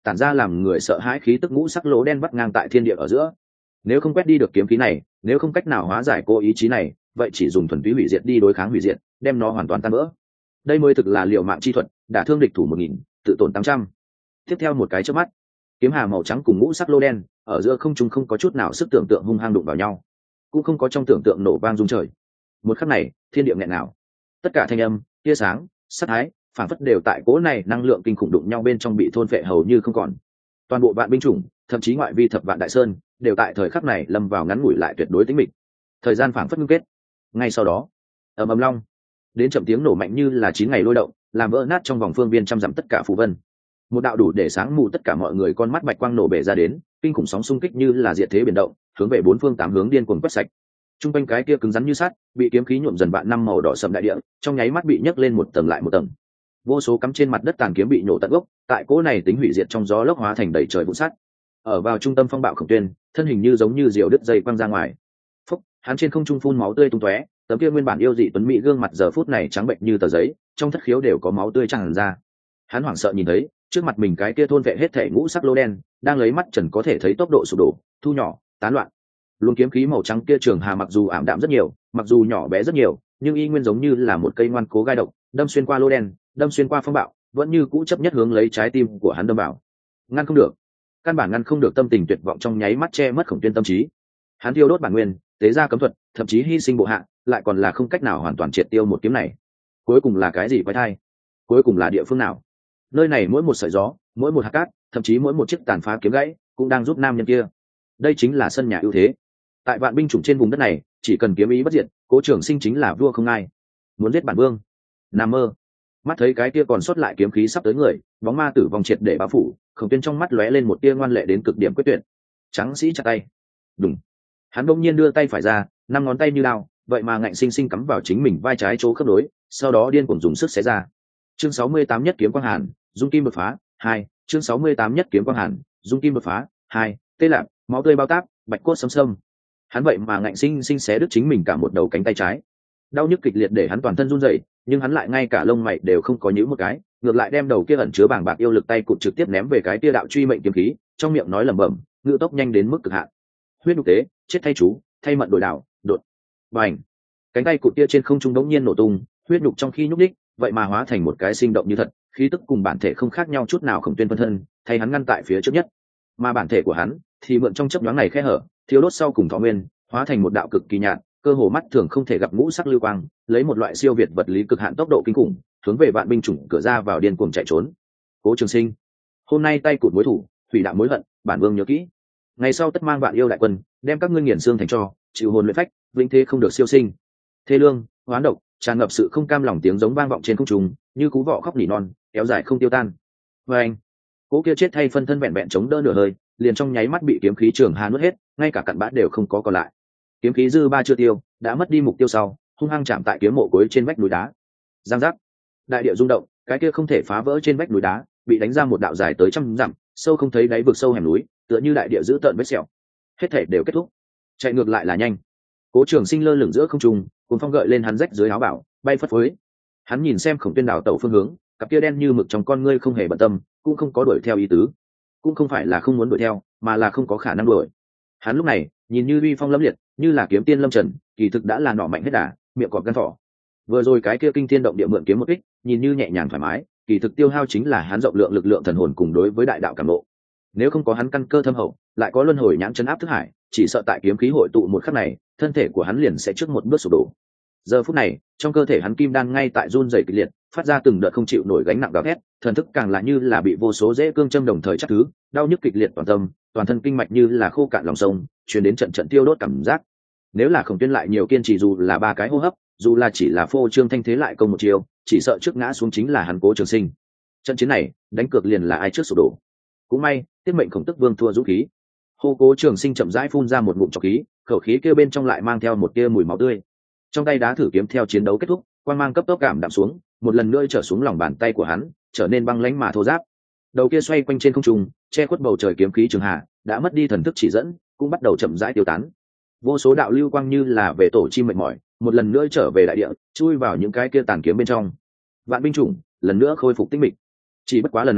tản ra làm người sợ hãi khí tức ngũ sắc lỗ đen vắt ngang tại thiên địa ở giữa. Nếu không quét đi được kiếm khí này, nếu không cách nào hóa giải cô ý chí này, vậy chỉ dùng thuần túy hủy diệt đi đối kháng hủy diệt, đem nó hoàn toàn tan vỡ. Đây mới thực là liều mạng chi thuật, đả thương địch thủ một nghìn, tự tổn tám trăm. Tiếp theo một cái chớp mắt, kiếm hà màu trắng cùng ngũ sắc lô đen ở giữa không trung không có chút nào sức tưởng tượng hung hăng đụng vào nhau, cũng không có trong tưởng tượng nổ vang rung trời. Một khắc này, thiên địa nghẹn nào, tất cả thanh âm, tia sáng, sát thái, phản phất đều tại cố này năng lượng kinh khủng đụng nhau bên trong bị thôn phệ hầu như không còn. Toàn bộ vạn binh chủng, thậm chí ngoại vi thập vạn đại sơn, đều tại thời khắc này lâm vào ngắn ngủi lại tuyệt đối tĩnh mịch. Thời gian phảng phất ngưng kết. Ngay sau đó, ầm ầm long, đến chậm tiếng nổ mạnh như là chín ngày lôi động, làm vỡ nát trong vòng phương viên trăm dặm tất cả phù vân. Một đạo đủ để sáng mù tất cả mọi người con mắt bạch quang nổ bể ra đến, kinh khủng sóng xung kích như là diệt thế biển động, hướng về bốn phương tám hướng điên cuồng quét sạch. Trung quanh cái kia cứng rắn như sắt, bị kiếm khí nhuộm dần vạn năm màu đỏ sẫm đại địa, trong nháy mắt bị nhấc lên một tầng lại một tầng. Vô số cắm trên mặt đất tàn kiếm bị nổ tận gốc, tại cỗ này tính hủy diệt trong gió lốc hóa thành đầy trời vụn sắt. Ở vào trung tâm phong bạo Khổng Tuyên, thân hình như giống như diều đứt dây quăng ra ngoài. Phúc, hắn trên không trung phun máu tươi tung tóe, tấm kia nguyên bản yêu dị tuấn mỹ gương mặt giờ phút này trắng bệnh như tờ giấy, trong thất khiếu đều có máu tươi tràn ra. Hắn hoảng sợ nhìn thấy, trước mặt mình cái kia thôn vệ hết thể ngũ sắc lô đen, đang lấy mắt trần có thể thấy tốc độ sụp đổ, thu nhỏ, tán loạn. Luồng kiếm khí màu trắng kia trường hà mặc dù ảm đạm rất nhiều, mặc dù nhỏ bé rất nhiều, nhưng y nguyên giống như là một cây ngoan cố gai độc, đâm xuyên qua lô đen, đâm xuyên qua phong bạo, vẫn như cũ chấp nhất hướng lấy trái tim của hắn đâm vào. Ngăn không được, căn bản ngăn không được tâm tình tuyệt vọng trong nháy mắt che mất Khổng Tuyên tâm trí. Hắn thiêu đốt bản nguyên, tế ra cấm thuật, thậm chí hy sinh bộ hạ, lại còn là không cách nào hoàn toàn triệt tiêu một kiếm này. Cuối cùng là cái gì quái thai? Cuối cùng là địa phương nào? Nơi này mỗi một sợi gió, mỗi một hạt cát, thậm chí mỗi một chiếc tàn phá kiếm gãy, cũng đang giúp nam nhân kia. Đây chính là sân nhà ưu thế. Tại vạn binh chủng trên vùng đất này, chỉ cần kiếm ý bất diệt, Cố Trường Sinh chính là vua không ai. Muốn giết bản vương? Nằm mơ. Mắt thấy cái kia còn sót lại kiếm khí sắp tới người, bóng ma tử vong triệt để bao phủ, Khổng Tuyên trong mắt lóe lên một tia ngoan lệ đến cực điểm quyết tuyệt. Trắng sĩ chặt tay. Đùng. Hắn bỗng nhiên đưa tay phải ra, năm ngón tay như lao, vậy mà ngạnh sinh sinh cắm vào chính mình vai trái chỗ khớp nối, sau đó điên cuồng dùng sức xé ra. Chương sáu mươi tám nhất kiếm quang hàn, dung kim đột phá, hai. Chương sáu mươi tám nhất kiếm quang hàn, dung kim đột phá, hai. Tê lạc, máu tươi bao táp, bạch cốt xâm xâm. Hắn vậy mà ngạnh sinh sinh xé đứt chính mình cả một đầu cánh tay trái. Đau nhức kịch liệt để hắn toàn thân run rẩy, nhưng hắn lại ngay cả lông mày đều không có nhíu một cái, ngược lại đem đầu kia ẩn chứa bàng bạc yêu lực tay cụt trực tiếp ném về cái kia đạo truy mệnh kiếm khí, trong miệng nói lẩm bẩm, ngự tốc nhanh đến mức cực hạn. Huyết nhục tế, chết thay chú, thay mận đổi đảo, đột. Bành. Cánh tay cụt kia trên không trung đống nhiên nổ tung, huyết nhục trong khi nhúc nhích, vậy mà hóa thành một cái sinh động như thật, khí tức cùng bản thể không khác nhau chút nào. Khổng Tuyên phân thân, thay hắn ngăn tại phía trước nhất, mà bản thể của hắn thì mượn trong chớp nhoáng này khe hở, thiếu đốt sau cùng thọ nguyên, hóa thành một đạo cực kỳ nhạt, cơ hồ mắt thường không thể gặp ngũ sắc lưu quang, lấy một loại siêu việt vật lý cực hạn tốc độ kinh khủng, hướng về vạn binh chủng cửa ra vào điên cuồng chạy trốn. Cố Trường Sinh, hôm nay tay cụt mối thủ, thủy đạo mối hận, bản vương nhớ kỹ. Ngày sau tất mang vạn yêu đại quân, đem các ngươi nghiền xương thành tro, chịu hồn luyện phách, vĩnh thế không được siêu sinh. Thê lương, hoán độc, tràn ngập sự không cam lòng tiếng giống vang vọng trên không trung, như cú vọ khóc nỉ non, kéo dài không tiêu tan. Và anh, cố kia chết thay phân thân vẹn vẹn chống đỡ nửa hơi, liền trong nháy mắt bị kiếm khí trường hà nuốt hết, ngay cả cặn bã đều không có còn lại. Kiếm khí dư ba chưa tiêu, đã mất đi mục tiêu sau, hung hăng chạm tại kiếm mộ cuối trên vách núi đá. Giang giác, đại địa rung động, cái kia không thể phá vỡ trên vách núi đá, bị đánh ra một đạo dài tới trăm dặm, sâu không thấy đáy vực sâu hẻm núi, tựa như đại địa giữ tợn vết sẹo. Hết thể đều kết thúc, chạy ngược lại là nhanh. Cố Trường Sinh lơ lửng giữa không trung, cuốn phong gợi lên hắn rách dưới áo bảo, bay phất phới. Hắn nhìn xem Khổng Tuyên đảo tẩu phương hướng, cặp kia đen như mực trong con ngươi không hề bận tâm, cũng không có đuổi theo ý tứ, cũng không phải là không muốn đuổi theo, mà là không có khả năng đuổi. Hắn lúc này nhìn như uy phong lẫm liệt, như là kiếm tiên lâm trần, kỳ thực đã là nỏ mạnh hết đà, miệng cọp gan thỏ. Vừa rồi cái kia kinh thiên động địa mượn kiếm một kích, nhìn như nhẹ nhàng thoải mái, kỳ thực tiêu hao chính là hắn rộng lượng lực lượng thần hồn cùng đối với đại đạo cảm ngộ. Nếu không có hắn căn cơ thâm hậu, lại có luân hồi nhãn chấn áp thức hải, chỉ sợ tại kiếm khí hội tụ một khắc này, thân thể của hắn liền sẽ trước một bước sụp đổ. Giờ phút này, trong cơ thể hắn kim đan ngay tại run rẩy kịch liệt, phát ra từng đợt không chịu nổi gánh nặng gào thét, thần thức càng là như là bị vô số rễ cương châm đồng thời chắc thứ, đau nhức kịch liệt toàn tâm, toàn thân kinh mạch như là khô cạn lòng sông, truyền đến trận trận tiêu đốt cảm giác. Nếu là Khổng Tuyên lại nhiều kiên trì dù là ba cái hô hấp, dù là chỉ là phô trương thanh thế lại công một chiều, chỉ sợ trước ngã xuống chính là hắn Cố Trường Sinh. Trận chiến này, đánh cược liền là ai trước sụp đổ. Cũng may, tiết mệnh Khổng Tức Vương thua dũng khí. Hô Cố Trường Sinh chậm rãi phun ra một ngụm trọc khí, khẩu khí kia bên trong lại mang theo một tia mùi máu tươi. Trong tay đá thử kiếm theo chiến đấu kết thúc, quang mang cấp tốc cảm đạm xuống, một lần nữa trở xuống lòng bàn tay của hắn, trở nên băng lãnh mà thô ráp. Đầu kia xoay quanh trên không trung, che khuất bầu trời kiếm khí trường hà, đã mất đi thần thức chỉ dẫn, cũng bắt đầu chậm rãi tiêu tán. Vô số đạo lưu quang như là về tổ chim mệt mỏi, một lần nữa trở về đại địa, chui vào những cái kia tàn kiếm bên trong. Vạn binh chủng lần nữa khôi phục tinh mịch. Chỉ bất quá lần này,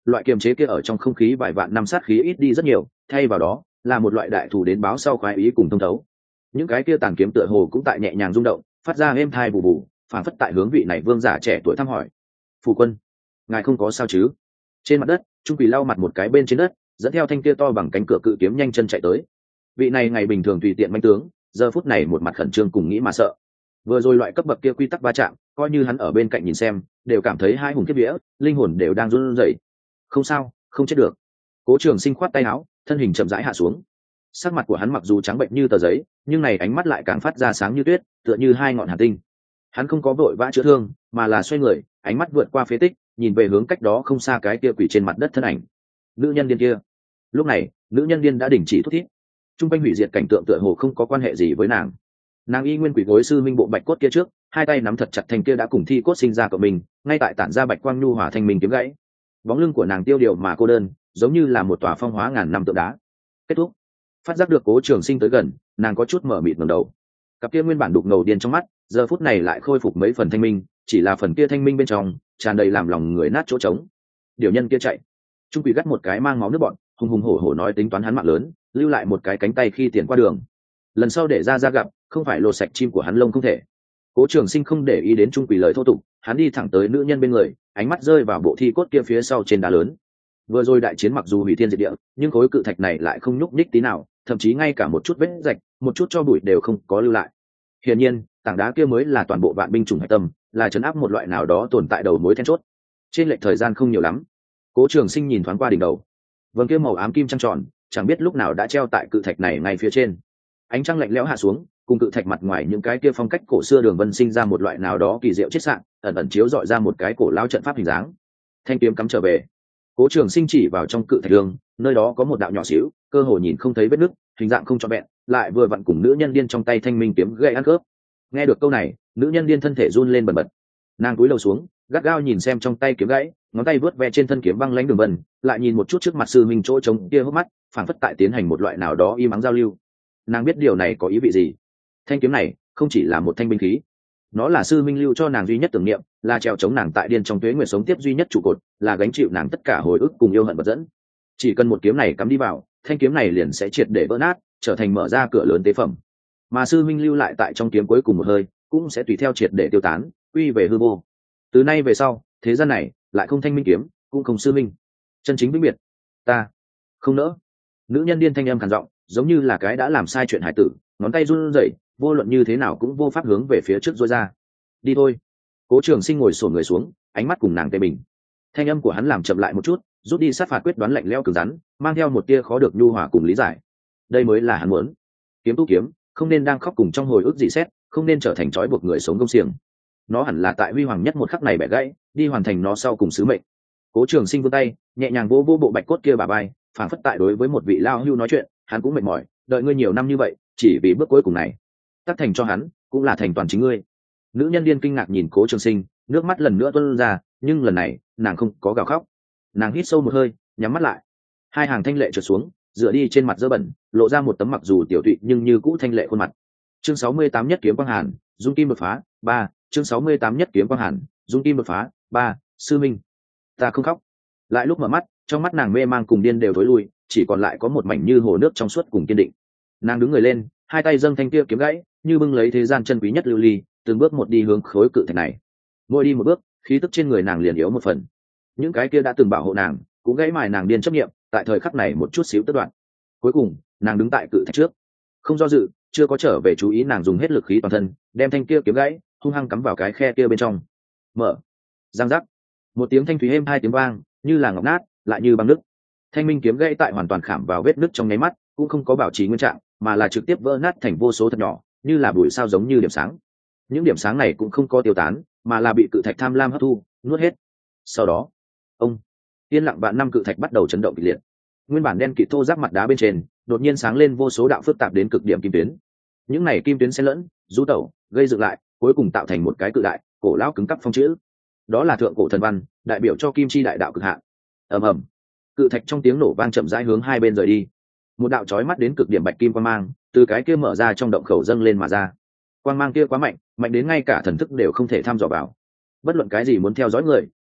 loại kiềm chế kia ở trong không khí vài vạn năm sát khí ít đi rất nhiều, thay vào đó là một loại đại thù đến báo sau khoái ý cùng thông thấu. Những cái kia tàn kiếm tựa hồ cũng tại nhẹ nhàng rung động, phát ra êm thai bù bù, phản phất tại hướng vị này vương giả trẻ tuổi thăm hỏi. Phù quân, ngài không có sao chứ? Trên mặt đất, Trung Quỷ lau mặt một cái bên trên đất, dẫn theo thanh kia to bằng cánh cửa cự kiếm nhanh chân chạy tới. Vị này ngày bình thường tùy tiện manh tướng, giờ phút này một mặt khẩn trương cùng nghĩ mà sợ. Vừa rồi loại cấp bậc kia quy tắc va chạm, coi như hắn ở bên cạnh nhìn xem, đều cảm thấy hai hùng kiếp vía, linh hồn đều đang run rẩy. Không sao, không chết được. Cố Trường Sinh khoát tay áo, thân hình chậm rãi hạ xuống. Sắc mặt của hắn mặc dù trắng bệnh như tờ giấy, nhưng này ánh mắt lại càng phát ra sáng như tuyết, tựa như hai ngọn hàn tinh. Hắn không có vội vã chữa thương, mà là xoay người, ánh mắt vượt qua phế tích, nhìn về hướng cách đó không xa cái kia quỷ trên mặt đất thân ảnh. Nữ nhân điên kia. Lúc này, nữ nhân điên đã đình chỉ thút thít. Trung quanh hủy diệt cảnh tượng tựa hồ không có quan hệ gì với nàng. Nàng y nguyên quỷ gối sư minh bộ bạch cốt kia trước, hai tay nắm thật chặt thanh kia đã cùng thi cốt sinh ra của mình, ngay tại tản ra bạch quang nhu hòa thanh minh kiếm gãy. Bóng lưng của nàng tiêu điều mà cô đơn, giống như là một tòa phong hóa ngàn năm tượng đá. Kết thúc. Phát giác được Cố Trường Sinh tới gần, nàng có chút mở mịt ngẩng đầu. Cặp kia nguyên bản đục ngầu điên trong mắt, giờ phút này lại khôi phục mấy phần thanh minh, chỉ là phần kia thanh minh bên trong tràn đầy làm lòng người nát chỗ trống. Điều nhân kia chạy. Trung Quỷ gắt một cái mang máu nước bọn, hùng hùng hổ hổ nói tính toán hắn mạng lớn, lưu lại một cái cánh tay khi tiền qua đường. Lần sau để ra ra gặp, không phải lột sạch chim của hắn lông không thể. Cố Trường Sinh không để ý đến Trung Quỷ lời thô tục, hắn đi thẳng tới nữ nhân bên người, ánh mắt rơi vào bộ thi cốt kia phía sau trên đá lớn. Vừa rồi đại chiến mặc dù hủy thiên diệt địa, nhưng khối cự thạch này lại không nhúc nhích tí nào, thậm chí ngay cả một chút vết rạch, một chút cho bụi đều không có lưu lại. Hiển nhiên, tảng đá kia mới là toàn bộ vạn binh chủng hải tâm, là trấn áp một loại nào đó tồn tại đầu mối then chốt. Trên lệch thời gian không nhiều lắm. Cố Trường Sinh nhìn thoáng qua đỉnh đầu, vầng kia màu ám kim trăng tròn, chẳng biết lúc nào đã treo tại cự thạch này ngay phía trên. Ánh trăng lạnh lẽo hạ xuống, cùng cự thạch mặt ngoài những cái kia phong cách cổ xưa đường vân sinh ra một loại nào đó kỳ diệu chết sạng, ẩn ẩn chiếu dọi ra một cái cổ lão trận pháp hình dáng. Thanh kiếm cắm trở về. Cố Trường Sinh chỉ vào trong cự thạch đường, nơi đó có một đạo nhỏ xíu, cơ hồ nhìn không thấy vết nứt, hình dạng không trọn vẹn, lại vừa vặn cùng nữ nhân điên trong tay thanh minh kiếm gậy ăn cướp. Nghe được câu này, nữ nhân điên thân thể run lên bần bật. Nàng cúi đầu xuống, gắt gao nhìn xem trong tay kiếm gãy, ngón tay vớt ve trên thân kiếm băng lãnh đường vân, lại nhìn một chút trước mặt sư minh chỗ trống kia hốc mắt, phảng phất tại tiến hành một loại nào đó im ắng giao lưu. Nàng biết điều này có ý vị gì. Thanh kiếm này không chỉ là một thanh binh khí, nó là sư minh lưu cho nàng duy nhất tưởng niệm, là treo chống nàng tại điên trong tuế nguyệt sống tiếp duy nhất trụ cột, là gánh chịu nàng tất cả hồi ức cùng yêu hận vật dẫn. Chỉ cần một kiếm này cắm đi vào, thanh kiếm này liền sẽ triệt để vỡ nát, trở thành mở ra cửa lớn tế phẩm. Mà sư minh lưu lại tại trong kiếm cuối cùng một hơi, cũng sẽ tùy theo triệt để tiêu tán, quy về hư vô. Từ nay về sau, thế gian này lại không thanh minh kiếm, cũng không sư minh. Chân chính vĩnh biệt, ta không nỡ. Nữ nhân điên thanh âm khàn giọng, giống như là cái đã làm sai chuyện hải tử, ngón tay run rẩy, vô luận như thế nào cũng vô pháp hướng về phía trước rối ra. Đi thôi. Cố Trường Sinh ngồi xổm người xuống, ánh mắt cùng nàng tê bình. Thanh âm của hắn làm chậm lại một chút, rút đi sát phạt quyết đoán lạnh lẽo cứng rắn, mang theo một tia khó được nhu hòa cùng lý giải. Đây mới là hắn muốn. Kiếm tu kiếm, không nên đang khóc cùng trong hồi ức dị xét, không nên trở thành trói buộc người sống công xiềng. Nó hẳn là tại huy hoàng nhất một khắc này bẻ gãy, đi hoàn thành nó sau cùng sứ mệnh. Cố Trường Sinh vươn tay, nhẹ nhàng vỗ vỗ bộ bạch cốt kia bà vai, phảng phất tại đối với một vị lao hưu nói chuyện, hắn cũng mệt mỏi, đợi ngươi nhiều năm như vậy, chỉ vì bước cuối cùng này. Tác thành cho hắn, cũng là thành toàn chính ngươi. Nữ nhân điên kinh ngạc nhìn Cố Trường Sinh, nước mắt lần nữa tuôn ra, nhưng lần này, nàng không có gào khóc. Nàng hít sâu một hơi, nhắm mắt lại. Hai hàng thanh lệ trượt xuống, dựa đi trên mặt dơ bẩn, lộ ra một tấm mặc dù tiểu tụy nhưng như cũ thanh lệ khuôn mặt. Chương sáu mươi tám nhất kiếm quang hàn, dung kim đột phá, ba, chương sáu mươi tám nhất kiếm quang hàn, dung kim đột phá, ba, sư minh. Ta không khóc. Lại lúc mở mắt, trong mắt nàng mê mang cùng điên đều thối lui, chỉ còn lại có một mảnh như hồ nước trong suốt cùng kiên định. Nàng đứng người lên, hai tay dâng thanh kia kiếm gãy, như bưng lấy thế gian chân quý nhất lưu ly, từng bước một đi hướng khối cự thạch này. Mỗi đi một bước, khí tức trên người nàng liền yếu một phần. Những cái kia đã từng bảo hộ nàng, cũng gãy mài nàng điên chấp niệm, tại thời khắc này một chút xíu tất đoạn. Cuối cùng, nàng đứng tại cự thạch trước, không do dự, chưa có trở về chú ý, nàng dùng hết lực khí toàn thân, đem thanh kia kiếm gãy hung hăng cắm vào cái khe kia bên trong. Mở. Giang giác. Một tiếng thanh thúy êm hai tiếng vang, như là ngọc nát, lại như băng nứt. Thanh minh kiếm gãy tại hoàn toàn khảm vào vết nứt trong nháy mắt, cũng không có bảo trì nguyên trạng, mà là trực tiếp vỡ nát thành vô số thật nhỏ, như là bụi sao giống như điểm sáng. Những điểm sáng này cũng không có tiêu tán, mà là bị cự thạch tham lam hấp thu, nuốt hết. Sau đó, ông yên lặng vạn năm cự thạch bắt đầu chấn động kịch liệt. Nguyên bản đen kịt thô ráp mặt đá bên trên, đột nhiên sáng lên vô số đạo phức tạp đến cực điểm kim tuyến. Những này kim tuyến xen lẫn, rú tẩu, gây dựng lại, cuối cùng tạo thành một cái cự đại, cổ lão cứng cắp phong chữ. Đó là thượng cổ thần văn, đại biểu cho kim chi đại đạo cực hạn. Ầm ầm, cự thạch trong tiếng nổ vang chậm rãi hướng hai bên rời đi. Một đạo chói mắt đến cực điểm bạch kim quang mang, từ cái kia mở ra trong động khẩu dâng lên mà ra. Quang mang kia quá mạnh, mạnh đến ngay cả thần thức đều không thể tham dò vào. Bất luận cái gì muốn theo dõi người,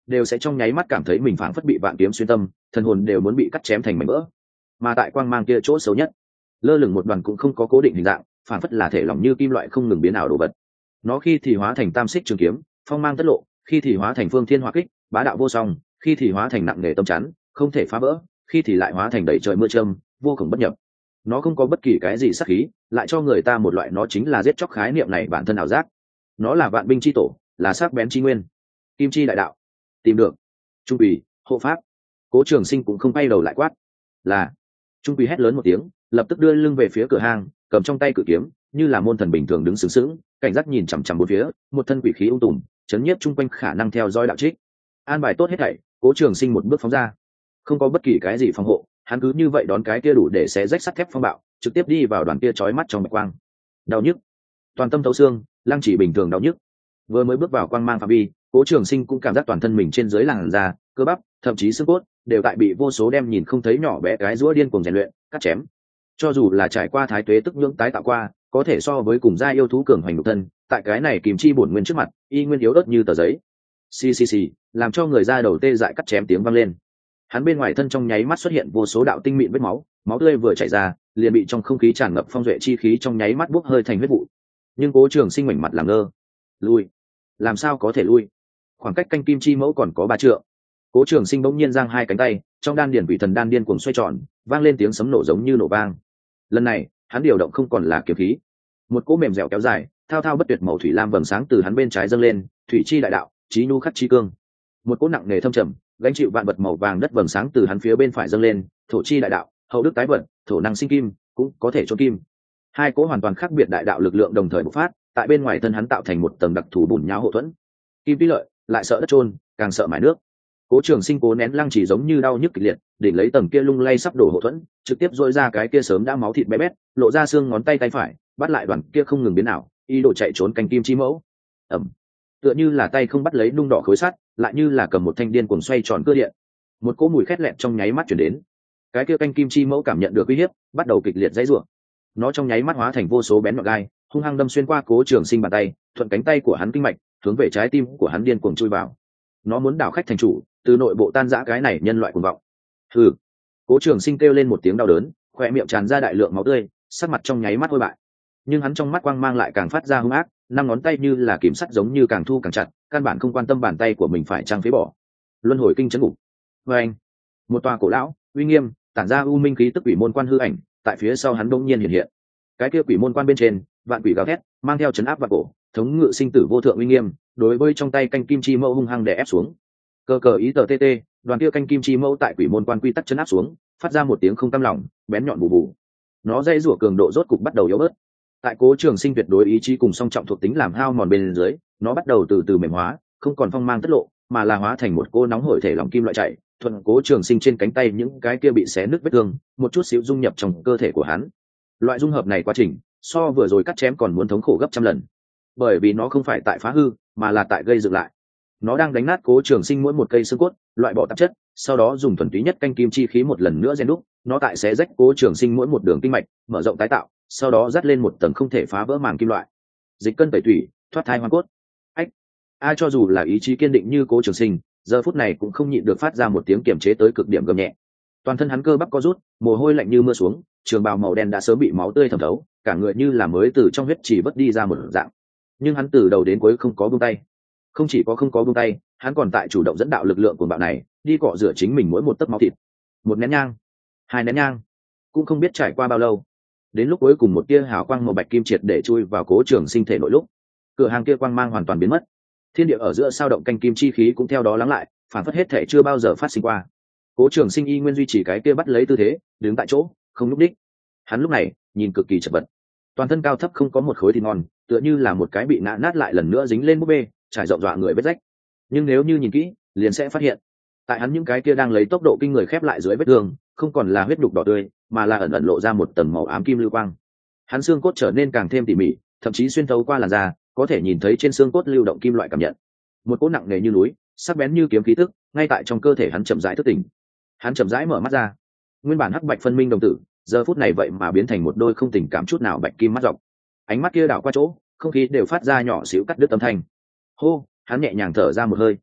đều sẽ trong nháy mắt cảm thấy mình phảng phất bị vạn kiếm xuyên tâm, thần hồn đều muốn bị cắt chém thành mảnh vỡ. Mà tại quang mang kia chỗ xấu nhất, lơ lửng một đoàn cũng không có cố định hình dạng, phảng phất là thể lỏng như kim loại không ngừng biến ảo đồ vật. Nó khi thì hóa thành tam xích trường kiếm, phong mang tất lộ, khi thì hóa thành phương thiên hỏa kích, bá đạo vô song, khi thì hóa thành nặng nề tâm chắn, không thể phá vỡ, khi thì lại hóa thành đầy trời mưa châm, vô cùng bất nhập. Nó không có bất kỳ cái gì sắc khí, lại cho người ta một loại nó chính là giết chóc khái niệm này bản thân ảo giác. Nó là vạn binh chi tổ, là sắc bén chi nguyên, kim chi đại đạo. Tìm được. Trung Quỳ, hộ pháp. Cố Trường Sinh cũng không bay đầu lại quát. Là. Trung Quỳ hét lớn một tiếng, lập tức đưa lưng về phía cửa hang, cầm trong tay cự kiếm, như là môn thần bình thường đứng sướng sướng, cảnh giác nhìn chằm chằm bốn phía, một thân quỷ khí ung tùm, chấn nhiếp chung quanh khả năng theo dõi đạo trích. An bài tốt hết thảy, Cố Trường Sinh một bước phóng ra, không có bất kỳ cái gì phòng hộ, hắn cứ như vậy đón cái kia đủ để xé rách sắt thép phong bạo, trực tiếp đi vào đoàn kia chói mắt trong bạch quang. Đau nhức, toàn tâm thấu xương, lăng chỉ bình thường đau nhức. Vừa mới bước vào quang mang phạm vi, Cố Trường Sinh cũng cảm giác toàn thân mình trên dưới làn da, cơ bắp, thậm chí xương cốt đều tại bị vô số đem nhìn không thấy nhỏ bé cái rũa điên cuồng rèn luyện, cắt chém. Cho dù là trải qua thái tuế tức nhưỡng tái tạo qua, có thể so với cùng gia yêu thú cường hoành nhục thân, tại cái này kìm chi bổn nguyên trước mặt, y nguyên yếu ớt như tờ giấy. Xì xì xì, làm cho người da đầu tê dại cắt chém tiếng vang lên. Hắn bên ngoài thân trong nháy mắt xuất hiện vô số đạo tinh mịn vết máu, máu tươi vừa chảy ra, liền bị trong không khí tràn ngập phong duệ chi khí trong nháy mắt bốc hơi thành huyết vụ. Nhưng Cố Trường Sinh ngoảnh mặt làm ngơ. Lui? Làm sao có thể lui? Khoảng cách canh kim chi mẫu còn có ba trượng. Cố Trường Sinh bỗng nhiên giang hai cánh tay, trong đan điền quỷ thần đan điên cuồng xoay tròn, vang lên tiếng sấm nổ giống như nổ vang. Lần này, hắn điều động không còn là kiếm khí, một cỗ mềm dẻo kéo dài, thao thao bất tuyệt màu thủy lam vầng sáng từ hắn bên trái dâng lên, thủy chi đại đạo, chí nhu khắc chi cương. Một cỗ nặng nề thâm trầm, gánh chịu vạn vật màu vàng đất vầng sáng từ hắn phía bên phải dâng lên, thổ chi đại đạo, hậu đức tái vận, thổ năng sinh kim, cũng có thể trôn kim. Hai cỗ hoàn toàn khác biệt đại đạo lực lượng đồng thời bộc phát, tại bên ngoài thân hắn tạo thành một tầng đặc thù bùn nhão hộ thuẫn. Kim vi lợi, lại sợ đất trôn, càng sợ mài nước. Cố Trường Sinh cố nén lăng chỉ giống như đau nhức kịch liệt, đỉnh lấy tầng kia lung lay sắp đổ hộ thuẫn, trực tiếp dội ra cái kia sớm đã máu thịt bé bét, lộ ra xương ngón tay tay phải, bắt lại đoàn kia không ngừng biến ảo, ý đồ chạy trốn canh kim chi mẫu. Ẩm, tựa như là tay không bắt lấy nung đỏ khối sắt, lại như là cầm một thanh điên cuồng xoay tròn cơ điện. Một cỗ mùi khét lẹt trong nháy mắt truyền đến. Cái kia canh kim chi mẫu cảm nhận được uy hiếp, bắt đầu kịch liệt dãy rủa. Nó trong nháy mắt hóa thành vô số bén nhọn gai, hung hăng đâm xuyên qua Cố Trường Sinh bàn tay, thuận cánh tay của hắn kinh mạch, hướng về trái tim của hắn điên cuồng chui vào. Nó muốn đảo khách thành chủ, từ nội bộ tan rã cái này nhân loại cuồng vọng. Hừ. Cố Trường Sinh kêu lên một tiếng đau đớn, khóe miệng tràn ra đại lượng máu tươi, sắc mặt trong nháy mắt hôi bại. Nhưng hắn trong mắt quang mang lại càng phát ra hung ác, năm ngón tay như là kìm sắt giống như càng thu càng chặt, căn bản không quan tâm bàn tay của mình phải trang phế bỏ. Luân hồi kinh chấn ngục. Và anh, một tòa cổ lão, uy nghiêm, tản ra u minh khí tức quỷ môn quan hư ảnh, tại phía sau hắn bỗng nhiên hiện hiện. Cái kia quỷ môn quan bên trên, vạn quỷ gào thét, mang theo chấn áp vạn cổ, thống ngự sinh tử vô thượng uy nghiêm, đối với trong tay canh kim chi mẫu hung hăng đè ép xuống. Cơ cờ ý tờ tt, đoàn kia canh kim chi mẫu tại quỷ môn quan quy tắc chấn áp xuống, phát ra một tiếng không cam lòng, bén nhọn bù bù. Nó dây rủa cường độ rốt cục bắt đầu yếu bớt. Tại Cố Trường Sinh tuyệt đối ý chí cùng song trọng thuộc tính làm hao mòn bên dưới, nó bắt đầu từ từ mềm hóa, không còn phong mang tất lộ, mà là hóa thành một cô nóng hổi thể lòng kim loại chạy, thuận Cố Trường Sinh trên cánh tay những cái kia bị xé nứt vết thương, một chút xíu dung nhập trong cơ thể của hắn. Loại dung hợp này quá trình, so vừa rồi cắt chém còn muốn thống khổ gấp trăm lần, bởi vì nó không phải tại phá hư, mà là tại gây dựng lại. Nó đang đánh nát Cố Trường Sinh mỗi một cây xương cốt, loại bỏ tạp chất, sau đó dùng thuần túy nhất canh kim chi khí một lần nữa rèn đúc. Nó tại xé rách Cố Trường Sinh mỗi một đường kinh mạch, mở rộng tái tạo, sau đó dắt lên một tầng không thể phá vỡ màng kim loại, dịch cân tẩy thủy, thoát thai hoàn cốt. Ách! Ai cho dù là ý chí kiên định như Cố Trường Sinh, giờ phút này cũng không nhịn được phát ra một tiếng kiềm chế tới cực điểm gầm nhẹ. Toàn thân hắn cơ bắp co rút, mồ hôi lạnh như mưa xuống, trường bào màu đen đã sớm bị máu tươi thẩm thấu, cả người như là mới từ trong huyết chỉ vớt đi ra một dạng. Nhưng hắn từ đầu đến cuối không có buông tay. Không chỉ có không có buông tay, hắn còn tại chủ động dẫn đạo lực lượng của bạo này, đi cọ rửa chính mình mỗi một tấc máu thịt. Một nén nhang, hai nén nhang, cũng không biết trải qua bao lâu. Đến lúc cuối cùng một tia hào quang màu bạch kim triệt để chui vào Cố Trường Sinh thể nội lúc, cửa hàng kia quang mang hoàn toàn biến mất. Thiên địa ở giữa sao động canh kim chi khí cũng theo đó lắng lại, phản phất hết thể chưa bao giờ phát sinh qua. Cố Trường Sinh y nguyên duy trì cái kia bắt lấy tư thế, đứng tại chỗ, không lúc đích. Hắn lúc này nhìn cực kỳ chật vật, toàn thân cao thấp không có một khối thịt ngon, tựa như là một cái bị nã nát lại lần nữa dính lên búp bê, trải rộng dọa người vết rách. Nhưng nếu như nhìn kỹ, liền sẽ phát hiện, tại hắn những cái kia đang lấy tốc độ kinh người khép lại dưới vết thương, không còn là huyết đục đỏ tươi, mà là ẩn ẩn lộ ra một tầng màu ám kim lưu quang. Hắn xương cốt trở nên càng thêm tỉ mỉ, thậm chí xuyên thấu qua làn da, có thể nhìn thấy trên xương cốt lưu động kim loại cảm nhận. Một cỗ nặng nề như núi, sắc bén như kiếm khí tức, ngay tại trong cơ thể hắn chậm rãi thức tỉnh. Hắn chậm rãi mở mắt ra. Nguyên bản hắc bạch phân minh đồng tử, giờ phút này vậy mà biến thành một đôi không tình cảm chút nào bạch kim mắt dọc. Ánh mắt kia đảo qua chỗ, không khí đều phát ra nhỏ xíu cắt đứt âm thanh. Hô, hắn nhẹ nhàng thở ra một hơi.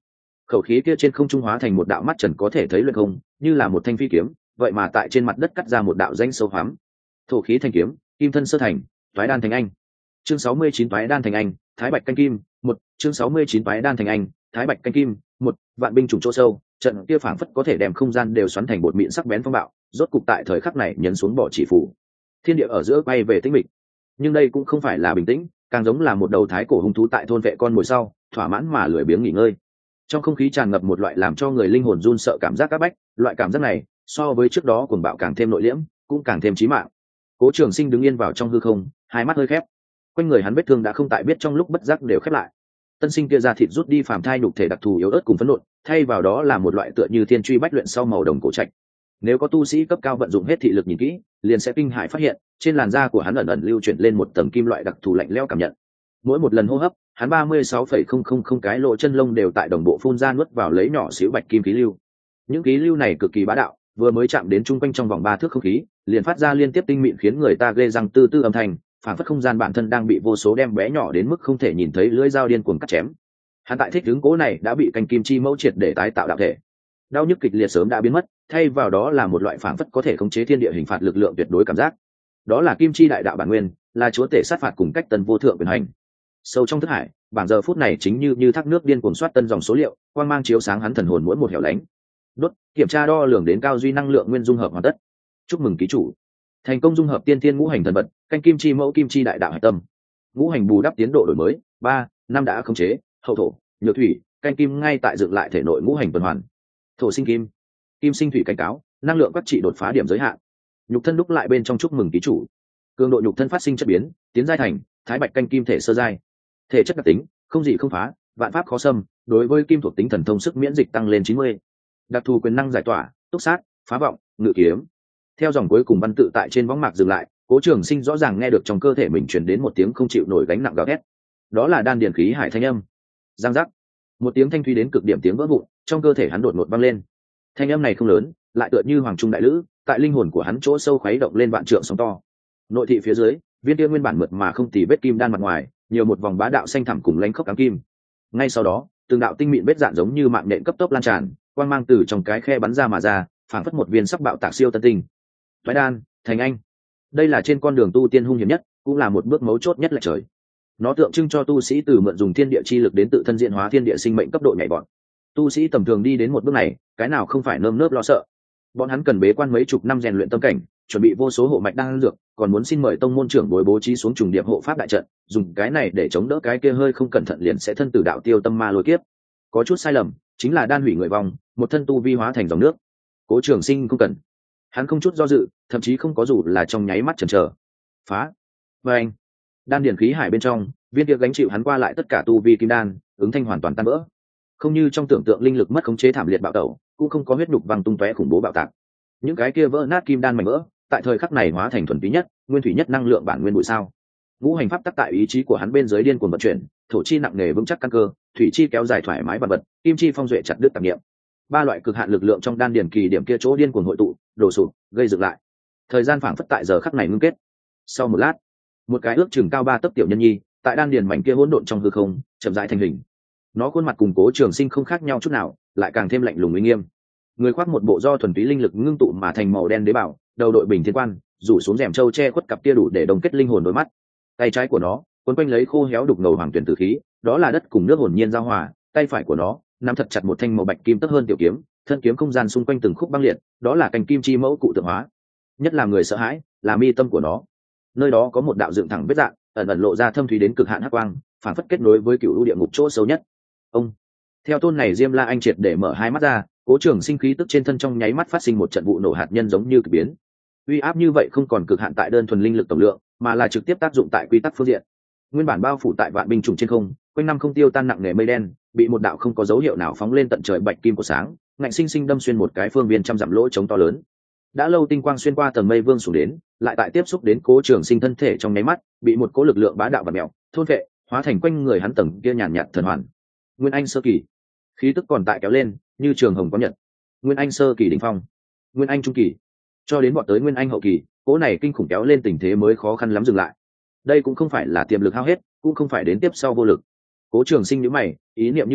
khẩu khí kia trên không trung hóa thành một đạo mắt trần có thể thấy luyện không, như là một thanh phi kiếm, vậy mà tại trên mặt đất cắt ra một đạo danh sâu hoắm. Thổ khí thành kiếm, kim thân sơ thành, toái đan thành anh. Chương sáu mươi chín toái đan thành anh, thái bạch canh kim, một chương sáu mươi chín toái đan thành anh, thái bạch canh kim, một vạn binh trùng chỗ sâu, trận kia phảng phất có thể đem không gian đều xoắn thành bột mịn sắc bén phong bạo, rốt cục tại thời khắc này nhấn xuống bỏ chỉ phủ. Thiên địa ở giữa quay về tĩnh mịch. Nhưng đây cũng không phải là bình tĩnh, càng giống là một đầu thái cổ hung thú tại thôn vệ con mồi sau, thỏa mãn mà lười biếng nghỉ ngơi. Trong không khí tràn ngập một loại làm cho người linh hồn run sợ cảm giác áp bách, loại cảm giác này so với trước đó cuồng bạo càng thêm nội liễm, cũng càng thêm chí mạng. Cố Trường Sinh đứng yên vào trong hư không, hai mắt hơi khép. Quanh người hắn vết thương đã không tại biết trong lúc bất giác đều khép lại. Tân sinh kia ra thịt rút đi phàm thai nhục thể đặc thù yếu ớt cùng phấn nộn, thay vào đó là một loại tựa như thiên truy bách luyện sau màu đồng cổ trạch. Nếu có tu sĩ cấp cao vận dụng hết thị lực nhìn kỹ, liền sẽ kinh hãi phát hiện, trên làn da của hắn ẩn ẩn lưu chuyển lên một tầng kim loại đặc thù lạnh lẽo cảm nhận. Mỗi một lần hô hấp, hắn ba mươi sáu phẩy không không không cái lỗ chân lông đều tại đồng bộ phun ra nuốt vào lấy nhỏ xíu bạch kim khí lưu. Những khí lưu này cực kỳ bá đạo, vừa mới chạm đến trung quanh trong vòng ba thước không khí, liền phát ra liên tiếp tinh mịn khiến người ta ghê răng tư tư âm thanh, phản phất không gian bản thân đang bị vô số đem bé nhỏ đến mức không thể nhìn thấy lưỡi dao điên cuồng cắt chém. Hắn tại thích ứng cố này đã bị canh kim chi mẫu triệt để tái tạo đạo thể. Đau nhức kịch liệt sớm đã biến mất, thay vào đó là một loại phản phất có thể khống chế thiên địa hình phạt lực lượng tuyệt đối cảm giác. Đó là kim chi đại đạo bản nguyên, là chúa tể sát phạt cùng cách tân vô thượng quyền hành. Sâu trong thức hải, bảng giờ phút này chính như như thác nước điên cuồng soát tân dòng số liệu, quang mang chiếu sáng hắn thần hồn mỗi một hẻo lánh. Đốt, kiểm tra đo lường đến cao duy năng lượng nguyên dung hợp hoàn tất. Chúc mừng ký chủ, thành công dung hợp tiên tiên ngũ hành thần vật, canh kim chi mẫu kim chi đại đạo hải tâm. Ngũ hành bù đắp tiến độ đổi mới, ba, năm đã khống chế, hậu thổ, nhược thủy, canh kim ngay tại dựng lại thể nội ngũ hành tuần hoàn. Thổ sinh kim, kim sinh thủy cảnh cáo, năng lượng các trị đột phá điểm giới hạn. Nhục thân đúc lại bên trong chúc mừng ký chủ. Cường độ nhục thân phát sinh chất biến, tiến giai thành thái bạch canh kim thể sơ giai. Thể chất đặc tính, không gì không phá, vạn pháp khó xâm, đối với kim thuộc tính thần thông sức miễn dịch tăng lên chín mươi. Đặc thù quyền năng giải tỏa, túc sát, phá vọng, ngự kiếm. Theo dòng cuối cùng văn tự tại trên võng mạc dừng lại, Cố Trường Sinh rõ ràng nghe được trong cơ thể mình truyền đến một tiếng không chịu nổi gánh nặng gào thét. Đó là đan điền khí hải thanh âm. Giang giác. Một tiếng thanh thúy đến cực điểm tiếng vỡ vụn, trong cơ thể hắn đột ngột vang lên. Thanh âm này không lớn, lại tựa như hoàng trung đại lữ, tại linh hồn của hắn chỗ sâu khuấy động lên vạn trượng sóng to. Nội thị phía dưới, viên kia nguyên bản mượt mà không tì vết kim đan mặt ngoài, nhiều một vòng bá đạo xanh thẳm cùng lánh khốc ám kim. Ngay sau đó, từng đạo tinh mịn vết dạn giống như mạng nhện cấp tốc lan tràn, quang mang từ trong cái khe bắn ra mà ra, phảng phất một viên sắc bạo tạc siêu tân tinh. Toái đan, thành anh. Đây là trên con đường tu tiên hung hiểm nhất, cũng là một bước mấu chốt nhất lệch trời. Nó tượng trưng cho tu sĩ từ mượn dùng thiên địa chi lực đến tự thân diễn hóa thiên địa sinh mệnh cấp độ nhảy vọt. Tu sĩ tầm thường đi đến một bước này, cái nào không phải nơm nớp lo sợ. Bọn hắn cần bế quan mấy chục năm rèn luyện tâm cảnh, chuẩn bị vô số hộ mạch đan dược, còn muốn xin mời tông môn trưởng bồi bố trí xuống trùng điệp hộ pháp đại trận, dùng cái này để chống đỡ cái kia hơi không cẩn thận liền sẽ thân tử đạo tiêu tâm ma lôi kiếp. Có chút sai lầm, chính là đan hủy người vong, một thân tu vi hóa thành dòng nước. Cố Trường Sinh không cần, hắn không chút do dự, thậm chí không có dù là trong nháy mắt chần chờ. Phá, và anh, đan điển khí hải bên trong, viên kia gánh chịu hắn qua lại tất cả tu vi kim đan, ứng thanh hoàn toàn tan vỡ. Không như trong tưởng tượng linh lực mất khống chế thảm liệt bạo tẩu, cũng không có huyết nhục văng tung tóe khủng bố bạo tạc. Những cái kia vỡ nát kim đan mảnh vỡ, tại thời khắc này hóa thành thuần túy nhất, nguyên thủy nhất năng lượng bản nguyên bụi sao. Ngũ hành pháp tắc tại ý chí của hắn bên dưới điên cuồng vận chuyển, thổ chi nặng nề vững chắc căn cơ, thủy chi kéo dài thoải mái vật vật, kim chi phong duệ chặt đứt tạp niệm. Ba loại cực hạn lực lượng trong đan điển kỳ điểm kia chỗ điên cuồng hội tụ, đổ sụp, gây dựng lại. Thời gian phảng phất tại giờ khắc này ngưng kết. Sau một lát, một cái ước chừng cao ba tấc tiểu nhân nhi, tại đan điển mảnh kia hỗn độn trong hư không, chậm rãi thành hình. Nó khuôn mặt cùng Cố Trường Sinh không khác nhau chút nào, lại càng thêm lạnh lùng uy nghiêm. Người khoác một bộ do thuần túy linh lực ngưng tụ mà thành màu đen đế bảo, đầu đội bình thiên quan, rủ xuống rèm châu che khuất cặp kia đủ để đồng kết linh hồn đôi mắt. Tay trái của nó quấn quanh lấy khô héo đục ngầu hoàng tuyển tử khí, đó là đất cùng nước hồn nhiên giao hòa. Tay phải của nó nắm thật chặt một thanh màu bạch kim tấc hơn tiểu kiếm, thân kiếm không gian xung quanh từng khúc băng liệt, đó là cành kim chi mẫu cụ tượng hóa. Nhất là người sợ hãi, là mi tâm của nó. Nơi đó có một đạo dựng thẳng vết dạn, ẩn ẩn lộ ra thâm thúy đến cực hạn hắc quang, phản phất kết nối với cựu lũ địa ngục chỗ sâu nhất. Ông, theo tôn này Diêm La Anh triệt để mở hai mắt ra, Cố Trường Sinh khí tức trên thân trong nháy mắt phát sinh một trận vụ nổ hạt nhân giống như kỳ biến. Uy áp như vậy không còn cực hạn tại đơn thuần linh lực tổng lượng, mà là trực tiếp tác dụng tại quy tắc phương diện. Nguyên bản bao phủ tại vạn binh chủng trên không, quanh năm không tiêu tan nặng nề mây đen, bị một đạo không có dấu hiệu nào phóng lên tận trời bạch kim của sáng, ngạnh sinh sinh đâm xuyên một cái phương viên trăm dặm lỗ trống to lớn. Đã lâu tinh quang xuyên qua tầng mây vương xuống đến, lại tại tiếp xúc đến Cố Trường Sinh thân thể trong nháy mắt, bị một cỗ lực lượng bá đạo và mèo thôn vệ, hóa thành quanh người hắn tầng kia nhàn nhạt thần hoàn. Nguyên Anh sơ kỳ, khí tức còn tại kéo lên, như trường hồng có nhật. Nguyên Anh sơ kỳ đỉnh phong, Nguyên Anh trung kỳ, cho đến bọn tới Nguyên Anh hậu kỳ, cỗ này kinh khủng kéo lên tình thế mới khó khăn lắm dừng lại. Đây cũng không phải là tiềm lực hao hết, cũng không phải đến tiếp sau vô lực. Cố Trường Sinh nhíu mày, ý niệm như đao,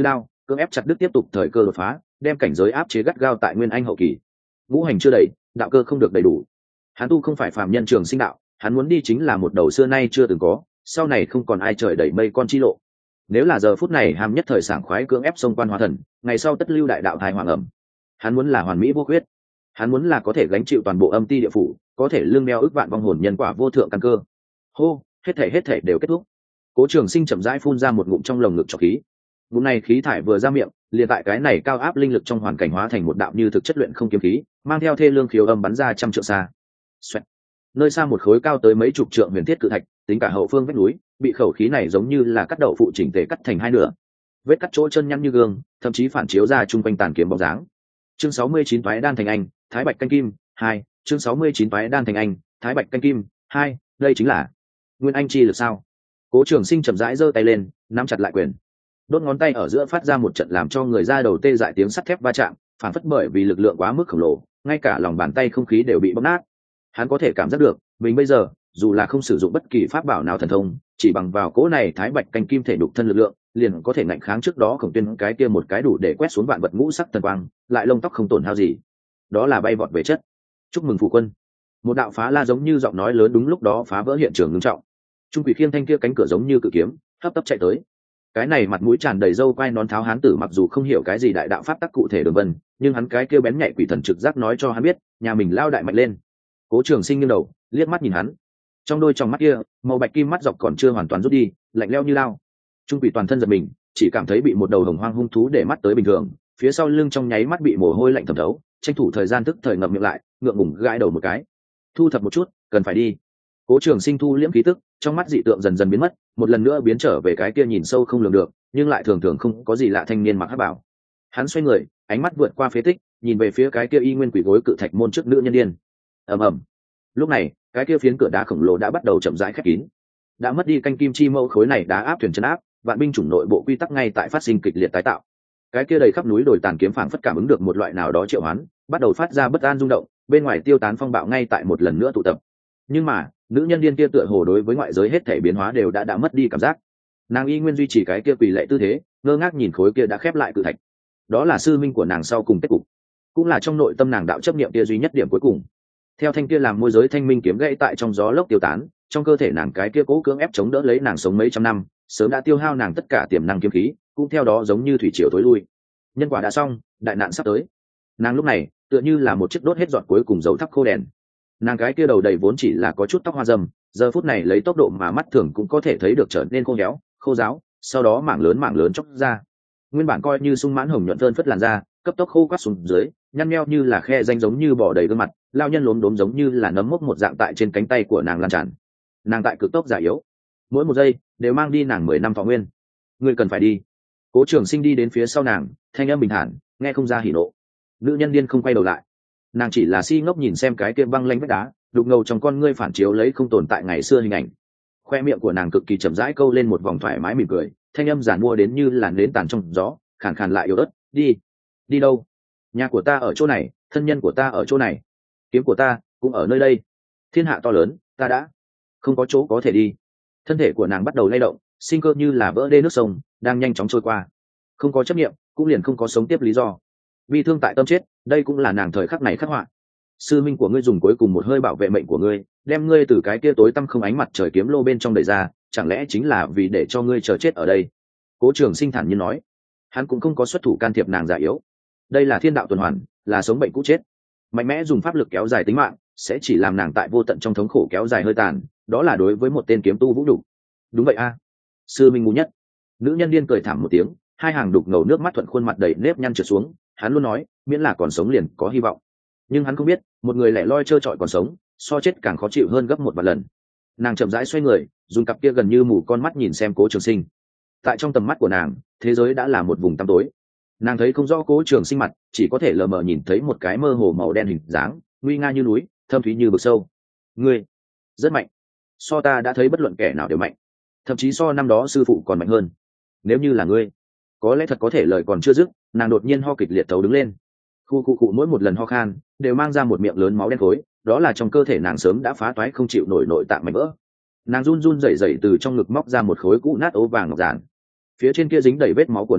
cưỡng ép chặt đứt tiếp tục thời cơ đột phá, đem cảnh giới áp chế gắt gao tại nguyên anh hậu kỳ. Ngũ hành chưa đầy, đạo cơ không được đầy đủ. Hắn tu không phải phàm nhân trường sinh đạo, hắn muốn đi chính là một đầu xưa nay chưa từng có, sau này không còn ai trời đẩy mây con chi lộ. Nếu là giờ phút này ham nhất thời sảng khoái cưỡng ép xông quan hóa thần, ngày sau tất lưu đại đạo thai hoàng ẩm. Hắn muốn là hoàn mỹ vô khuyết, hắn muốn là có thể gánh chịu toàn bộ âm ti địa phủ, có thể lương đeo ức vạn vong hồn nhân quả vô thượng căn cơ. Hô, hết thể hết thể đều kết thúc. Cố Trường Sinh chậm rãi phun ra một ngụm trong lồng ngực trọc khí. Ngụm này khí thải vừa ra miệng, liền tại cái này cao áp linh lực trong hoàn cảnh hóa thành một đạo như thực chất luyện không kiếm khí, mang theo thê lương khiếu âm bắn ra trăm trượng xa. Xoẹt. Nơi xa một khối cao tới mấy chục trượng huyền thiết cự thạch, tính cả hậu phương vách núi, bị khẩu khí này giống như là cắt đậu phụ chỉnh tề cắt thành hai nửa. Vết cắt chỗ chân nhăn như gương, thậm chí phản chiếu ra trung quanh tàn kiếm bóng dáng. Chương sáu mươi chín toái đan thành anh, Thái Bạch canh kim, hai, chương sáu mươi chín toái đan thành anh, Thái Bạch canh kim, hai, đây chính là Nguyên Anh chi lực sao? Cố Trường Sinh chậm rãi giơ tay lên, nắm chặt lại quyền. Đốt ngón tay ở giữa phát ra một trận làm cho người da đầu tê dại tiếng sắt thép va chạm, phản phất bởi vì lực lượng quá mức khổng lồ, ngay cả lòng bàn tay không khí đều bị bóp nát. Hắn có thể cảm giác được, mình bây giờ, dù là không sử dụng bất kỳ pháp bảo nào thần thông, chỉ bằng vào cỗ này Thái Bạch canh kim thể đục thân lực lượng, liền có thể ngạnh kháng trước đó Khổng Tuyên cái kia một cái đủ để quét xuống vạn vật ngũ sắc thần quang, lại lông tóc không tổn hao gì. Đó là bay vọt về chất. Chúc mừng phụ quân. Một đạo phá la giống như giọng nói lớn đúng lúc đó phá vỡ hiện trường nghiêm trọng. Trung quỷ khiêng thanh kia cánh cửa giống như cự kiếm, hấp tấp chạy tới. Cái này mặt mũi tràn đầy râu quai nón tháo hán tử mặc dù không hiểu cái gì đại đạo pháp tắc cụ thể đường vân, nhưng hắn cái kia bén nhạy quỷ thần trực giác nói cho hắn biết, nhà mình lao đại mạnh lên. Cố Trường Sinh nghiêng đầu, liếc mắt nhìn hắn. Trong đôi trong mắt kia, màu bạch kim mắt dọc còn chưa hoàn toàn rút đi, lạnh lẽo như lao. Trung quỷ toàn thân giật mình, chỉ cảm thấy bị một đầu hồng hoang hung thú để mắt tới bình thường, phía sau lưng trong nháy mắt bị mồ hôi lạnh thấm thấu, tranh thủ thời gian tức thời ngậm miệng lại, ngượng ngùng gãi đầu một cái. Thu thập một chút, cần phải đi. Cố Trường Sinh thu liễm khí tức, trong mắt dị tượng dần dần biến mất, một lần nữa biến trở về cái kia nhìn sâu không lường được, nhưng lại thường thường không có gì lạ thanh niên mặc hắc bảo. Hắn xoay người, ánh mắt vượt qua phế tích, nhìn về phía cái kia y nguyên quỷ gối cự thạch môn trước nữ nhân điên. Ầm ầm. Lúc này, cái kia phiến cửa đá khổng lồ đã bắt đầu chậm rãi khép kín. Đã mất đi canh kim chi mẫu khối này đá áp thuyền chân áp, vạn binh chủng nội bộ quy tắc ngay tại phát sinh kịch liệt tái tạo. Cái kia đầy khắp núi đồi tàn kiếm phảng phất cảm ứng được một loại nào đó triệu hoán, bắt đầu phát ra bất an rung động, bên ngoài tiêu tán phong bạo ngay tại một lần nữa tụ tập. Nhưng mà, nữ nhân điên kia tựa hồ đối với ngoại giới hết thể biến hóa đều đã đã mất đi cảm giác. Nàng y nguyên duy trì cái kia quỳ lệ tư thế, ngơ ngác nhìn khối kia đã khép lại cự thạch. Đó là sư minh của nàng sau cùng kết cục, cũng là trong nội tâm nàng đạo chấp niệm kia duy nhất điểm cuối cùng. Theo thanh kia làm môi giới thanh minh kiếm gãy tại trong gió lốc tiêu tán, trong cơ thể nàng cái kia cố cưỡng ép chống đỡ lấy nàng sống mấy trăm năm, sớm đã tiêu hao nàng tất cả tiềm năng kiếm khí, cũng theo đó giống như thủy triều tối lui. Nhân quả đã xong, đại nạn sắp tới. Nàng lúc này tựa như là một chiếc đốt hết giọt cuối cùng dấu thắp khô đèn. Nàng cái kia đầu đầy vốn chỉ là có chút tóc hoa râm, giờ phút này lấy tốc độ mà mắt thường cũng có thể thấy được trở nên khô héo, khô ráo, sau đó mảng lớn mảng lớn chóc ra. Nguyên bản coi như sung mãn hồng nhuận phơn phất làn da, cấp tốc khô quắt xuống dưới, nhăn nheo như là khe danh giống như bỏ đầy gương mặt, lao nhân lốm đốm giống như là nấm mốc một dạng tại trên cánh tay của nàng lan tràn. Nàng tại cực tốc già yếu, mỗi một giây đều mang đi nàng mười năm thọ nguyên. Ngươi cần phải đi. Cố Trường Sinh đi đến phía sau nàng, thanh âm bình thản, nghe không ra hỉ nộ. Nữ nhân điên không quay đầu lại, nàng chỉ là si ngốc nhìn xem cái kia băng lanh vách đá, đục ngầu trong con ngươi phản chiếu lấy không tồn tại ngày xưa hình ảnh. Khoe miệng của nàng cực kỳ chậm rãi câu lên một vòng thoải mái mỉm cười, thanh âm giản mua đến như làn nến tàn trong gió, khàn khàn lại yếu ớt. Đi. Đi đâu? Nhà của ta ở chỗ này, thân nhân của ta ở chỗ này, kiếm của ta cũng ở nơi đây. Thiên hạ to lớn, ta đã không có chỗ có thể đi. Thân thể của nàng bắt đầu lay động, sinh cơ như là vỡ đê nước sông đang nhanh chóng trôi qua. Không có chấp niệm, cũng liền không có sống tiếp lý do. Bi thương tại tâm chết, đây cũng là nàng thời khắc này khắc họa. Sư minh của ngươi dùng cuối cùng một hơi bảo vệ mệnh của ngươi, đem ngươi từ cái kia tối tăm không ánh mặt trời kiếm lô bên trong đẩy ra, chẳng lẽ chính là vì để cho ngươi chờ chết ở đây? Cố Trường Sinh thản nhiên nói. Hắn cũng không có xuất thủ can thiệp nàng già yếu. Đây là thiên đạo tuần hoàn, là sống bệnh cũ chết. Mạnh mẽ dùng pháp lực kéo dài tính mạng, sẽ chỉ làm nàng tại vô tận trong thống khổ kéo dài hơi tàn, đó là đối với một tên kiếm tu vũ đủ. Đúng vậy a, sư minh ngu nhất. Nữ nhân điên cười thảm một tiếng, hai hàng đục ngầu nước mắt thuận khuôn mặt đầy nếp nhăn trượt xuống. Hắn luôn nói, miễn là còn sống liền có hy vọng. Nhưng hắn không biết, một người lẻ loi trơ trọi còn sống, so chết càng khó chịu hơn gấp một vài lần. Nàng chậm rãi xoay người, dùng cặp kia gần như mù con mắt nhìn xem Cố Trường Sinh. Tại trong tầm mắt của nàng, thế giới đã là một vùng tăm tối. Nàng thấy không rõ Cố Trường Sinh mặt, chỉ có thể lờ mờ nhìn thấy một cái mơ hồ màu đen hình dáng, nguy nga như núi, thâm thúy như vực sâu. Ngươi rất mạnh, so ta đã thấy bất luận kẻ nào đều mạnh, thậm chí so năm đó sư phụ còn mạnh hơn. Nếu như là ngươi, có lẽ thật có thể lời còn chưa dứt, nàng đột nhiên ho kịch liệt thấu đứng lên. Khu cụ cụ mỗi một lần ho khan đều mang ra một miệng lớn máu đen khối, đó là trong cơ thể nàng sớm đã phá toái không chịu nổi nội tạng mảnh vỡ. Nàng run run rẩy rẩy từ trong ngực móc ra một khối cũ nát ố vàng ngọc giản, phía trên kia dính đầy vết máu của nàng,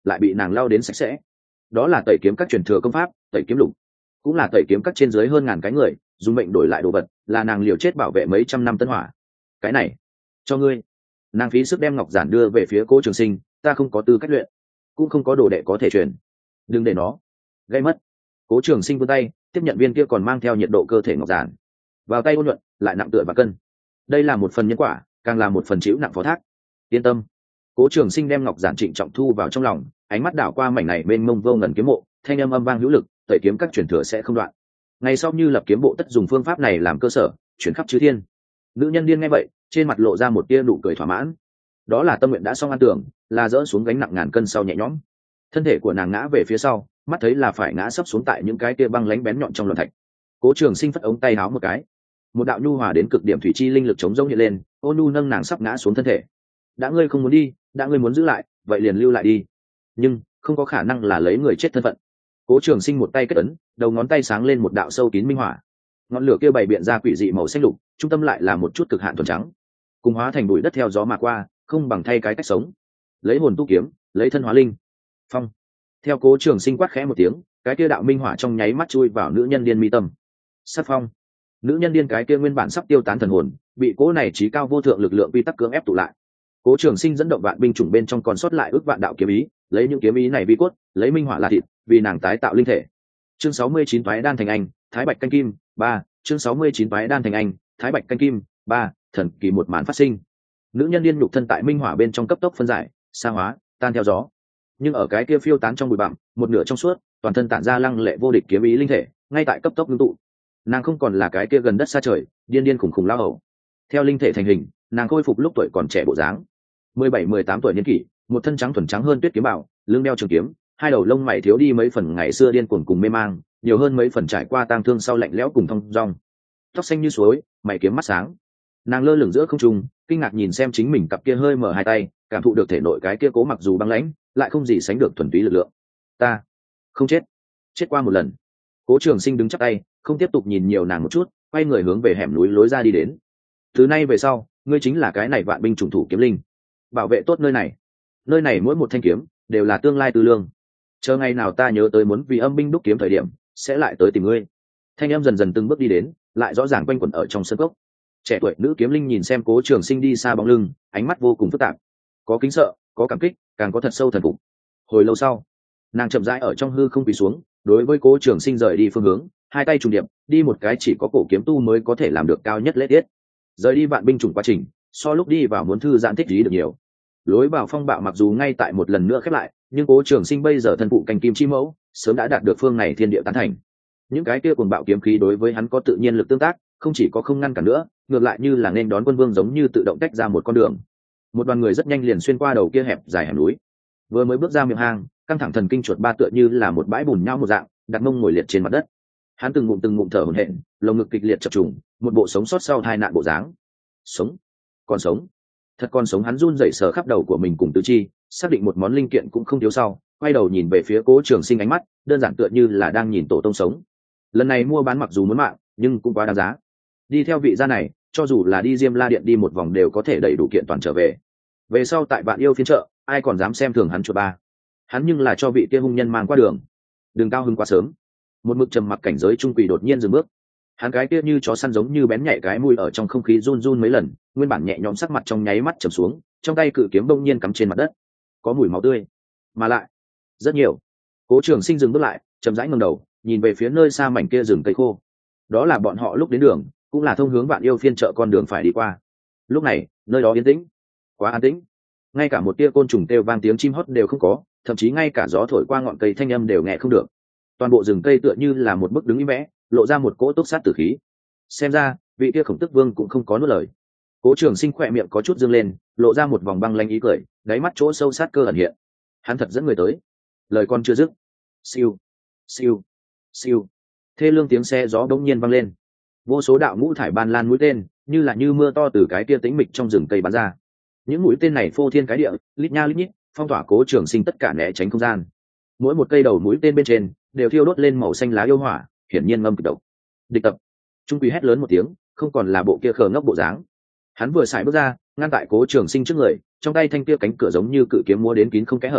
lại bị nàng lao đến sạch sẽ. Đó là tẩy kiếm các truyền thừa công pháp, tẩy kiếm lục, cũng là tẩy kiếm các trên dưới hơn ngàn cái người dùng mệnh đổi lại đồ vật, là nàng liều chết bảo vệ mấy trăm năm tân hỏa. Cái này cho ngươi. Nàng phí sức đem ngọc giản đưa về phía Cố Trường Sinh. Ta không có tư cách luyện, cũng không có đồ đệ có thể truyền, đừng để nó gây mất. Cố Trường Sinh vươn tay tiếp nhận viên kia còn mang theo nhiệt độ cơ thể ngọc giản, vào tay ôn nhuận lại nặng tựa và cân. Đây là một phần nhân quả, càng là một phần chịu nặng phó thác. Yên tâm. Cố Trường Sinh đem ngọc giản trịnh trọng thu vào trong lòng, ánh mắt đảo qua mảnh này bên mông vô ngần kiếm mộ, thanh âm âm vang hữu lực, tẩy kiếm các truyền thừa sẽ không đoạn. Ngày sau như lập kiếm bộ tất dùng phương pháp này làm cơ sở, chuyển khắp chư thiên. Nữ nhân điên nghe vậy, trên mặt lộ ra một tia nụ cười thỏa mãn. Đó là tâm nguyện đã xong an tưởng, là dỡ xuống gánh nặng ngàn cân sau nhẹ nhõm. Thân thể của nàng ngã về phía sau, mắt thấy là phải ngã sấp xuống tại những cái tia băng lánh bén nhọn trong loạn thạch. Cố Trường Sinh phất ống tay áo một cái, một đạo nhu hòa đến cực điểm thủy chi linh lực chống rông hiện lên, ôn nhu nâng nàng sắp ngã xuống thân thể. Đã ngươi không muốn đi, đã ngươi muốn giữ lại, vậy liền lưu lại đi, nhưng không có khả năng là lấy người chết thân phận. Cố Trường Sinh một tay kết ấn, đầu ngón tay sáng lên một đạo sâu kín minh hỏa, ngọn lửa kia bày biện ra quỷ dị màu xanh lục, trung tâm lại là một chút cực hạn thuần trắng, cùng hóa thành bụi đất theo gió mà qua, không bằng thay cái cách sống. Lấy hồn tu kiếm, lấy thân hóa linh. Phong. Theo Cố Trường Sinh quát khẽ một tiếng, cái kia đạo minh hỏa trong nháy mắt chui vào nữ nhân điên mi tâm. Sát phong. Nữ nhân điên cái kia nguyên bản sắp tiêu tán thần hồn, bị cố này trí cao vô thượng lực lượng quy tắc cưỡng ép tụ lại. Cố Trường Sinh dẫn động vạn binh chủng bên trong còn sót lại ước vạn đạo kiếm ý, lấy những kiếm ý này vi cốt, lấy minh hỏa là thịt, vì nàng tái tạo linh thể. Chương sáu mươi chín toái đan thành anh, thái bạch canh kim, ba. Chương sáu mươi chín toái đan thành anh, thái bạch canh kim, ba. Thần kỳ một màn phát sinh. Nữ nhân điên nhục thân tại minh hỏa bên trong cấp tốc phân giải, sa hóa, tan theo gió. Nhưng ở cái kia phiêu tán trong bụi bặm, một nửa trong suốt, toàn thân tản ra lăng lệ vô địch kiếm ý linh thể, ngay tại cấp tốc ngưng tụ. Nàng không còn là cái kia gần đất xa trời, điên điên khủng khủng lao hầu. Theo linh thể thành hình, nàng khôi phục lúc tuổi còn trẻ bộ dáng. mười bảy mười tám tuổi niên kỷ, một thân trắng thuần trắng hơn tuyết kiếm bảo, lưng đeo trường kiếm, hai đầu lông mày thiếu đi mấy phần ngày xưa điên cuồng cùng mê mang, nhiều hơn mấy phần trải qua tang thương sau lạnh lẽo cùng thong dong. Tóc xanh như suối, mày kiếm mắt sáng. Nàng lơ lửng giữa không trung, kinh ngạc nhìn xem chính mình cặp kia hơi mở hai tay, cảm thụ được thể nội cái kia cố mặc dù băng lãnh, lại không gì sánh được thuần túy lực lượng. Ta không chết, chết qua một lần. Cố Trường Sinh đứng chắp tay, không tiếp tục nhìn nhiều nàng một chút, quay người hướng về hẻm núi lối ra đi đến. Từ nay về sau, ngươi chính là cái này vạn binh chủng thủ kiếm linh, bảo vệ tốt nơi này. Nơi này mỗi một thanh kiếm đều là tương lai tư lương. Chờ ngày nào ta nhớ tới muốn vì âm binh đúc kiếm thời điểm, sẽ lại tới tìm ngươi. Thanh em dần dần từng bước đi đến, lại rõ ràng quanh quẩn ở trong sân cốc. Trẻ tuổi nữ kiếm linh nhìn xem Cố Trường Sinh đi xa bóng lưng, ánh mắt vô cùng phức tạp, có kính sợ, có cảm kích, càng có thật sâu thần phục. Hồi lâu sau, nàng chậm rãi ở trong hư không quỳ xuống, đối với Cố Trường Sinh rời đi phương hướng, hai tay trùng điệp, đi một cái chỉ có cổ kiếm tu mới có thể làm được cao nhất lễ tiết. Rời đi vạn binh chủng quá trình, so lúc đi vào muốn thư giãn thích trí được nhiều. Lối vào phong bạo mặc dù ngay tại một lần nữa khép lại, nhưng Cố Trường Sinh bây giờ thân phụ canh kim chi mẫu, sớm đã đạt được phương này thiên địa tán thành. Những cái kia cuồng bạo kiếm khí đối với hắn có tự nhiên lực tương tác, không chỉ có không ngăn cản nữa, ngược lại như là nên đón quân vương giống như tự động tách ra một con đường. Một đoàn người rất nhanh liền xuyên qua đầu kia hẹp dài hẻm núi. Vừa mới bước ra miệng hang, căng thẳng thần kinh chuột ba tựa như là một bãi bùn nhau một dạng, đặt mông ngồi liệt trên mặt đất. Hắn từng ngụm từng ngụm thở hổn hển, lồng ngực kịch liệt chập trùng, một bộ sống sót sau tai nạn bộ dáng. Sống, còn sống, thật còn sống. Hắn run rẩy sờ khắp đầu của mình cùng tứ chi, xác định một món linh kiện cũng không thiếu sau, quay đầu nhìn về phía Cố Trường Sinh, ánh mắt đơn giản tựa như là đang nhìn tổ tông sống. Lần này mua bán mặc dù muốn mạng, nhưng cũng quá đáng giá. Đi theo vị gia này, cho dù là đi Diêm La Điện đi một vòng đều có thể đầy đủ kiện toàn trở về. Về sau tại Vạn Yêu phiên chợ, ai còn dám xem thường hắn chuột ba. Hắn nhưng là cho vị kia hung nhân mang qua đường. Đừng cao hứng quá sớm. Một mực trầm mặc cảnh giới trung quỷ đột nhiên dừng bước. Hắn cái kia như chó săn giống như bén nhạy cái mũi ở trong không khí run run mấy lần, nguyên bản nhẹ nhõm sắc mặt trong nháy mắt trầm xuống, trong tay cự kiếm bỗng nhiên cắm trên mặt đất, có mùi máu tươi, mà lại rất nhiều. Cố Trường Sinh dừng bước lại, chậm rãi ngẩng đầu, nhìn về phía nơi xa mảnh kia rừng cây khô. Đó là bọn họ lúc đến đường, cũng là thông hướng Vạn Yêu phiên chợ con đường phải đi qua. Lúc này, nơi đó yên tĩnh, quá an tĩnh, ngay cả một tia côn trùng kêu vang tiếng chim hót đều không có, thậm chí ngay cả gió thổi qua ngọn cây thanh âm đều nghe không được. Toàn bộ rừng cây tựa như là một bức đứng im vẽ, lộ ra một cỗ túc sát tử khí. Xem ra vị kia Khổng Tức Vương cũng không có nuốt lời. Cố Trường Sinh khỏe miệng có chút dương lên, lộ ra một vòng băng lanh ý cười, đáy mắt chỗ sâu sát cơ ẩn hiện. Hắn thật dẫn người tới. Lời con chưa dứt, siêu siêu siêu, thê lương tiếng xe gió bỗng nhiên vang lên. Vô số đạo ngũ thải ban lan mũi tên như là như mưa to từ cái kia tĩnh mịch trong rừng cây bắn ra. Những mũi tên này phô thiên cái địa, lít nha lít nhít, phong tỏa Cố Trường Sinh tất cả né tránh không gian. Mỗi một cây đầu mũi tên bên trên đều thiêu đốt lên màu xanh lá yêu hỏa, hiển nhiên ngâm kịch độc. Địch tập. Trung Quý hét lớn một tiếng, không còn là bộ kia khờ ngốc bộ dáng. Hắn vừa xài bước ra, ngăn tại Cố Trường Sinh trước người, trong tay thanh kia cánh cửa giống như cự kiếm múa đến kín không kẽ hở,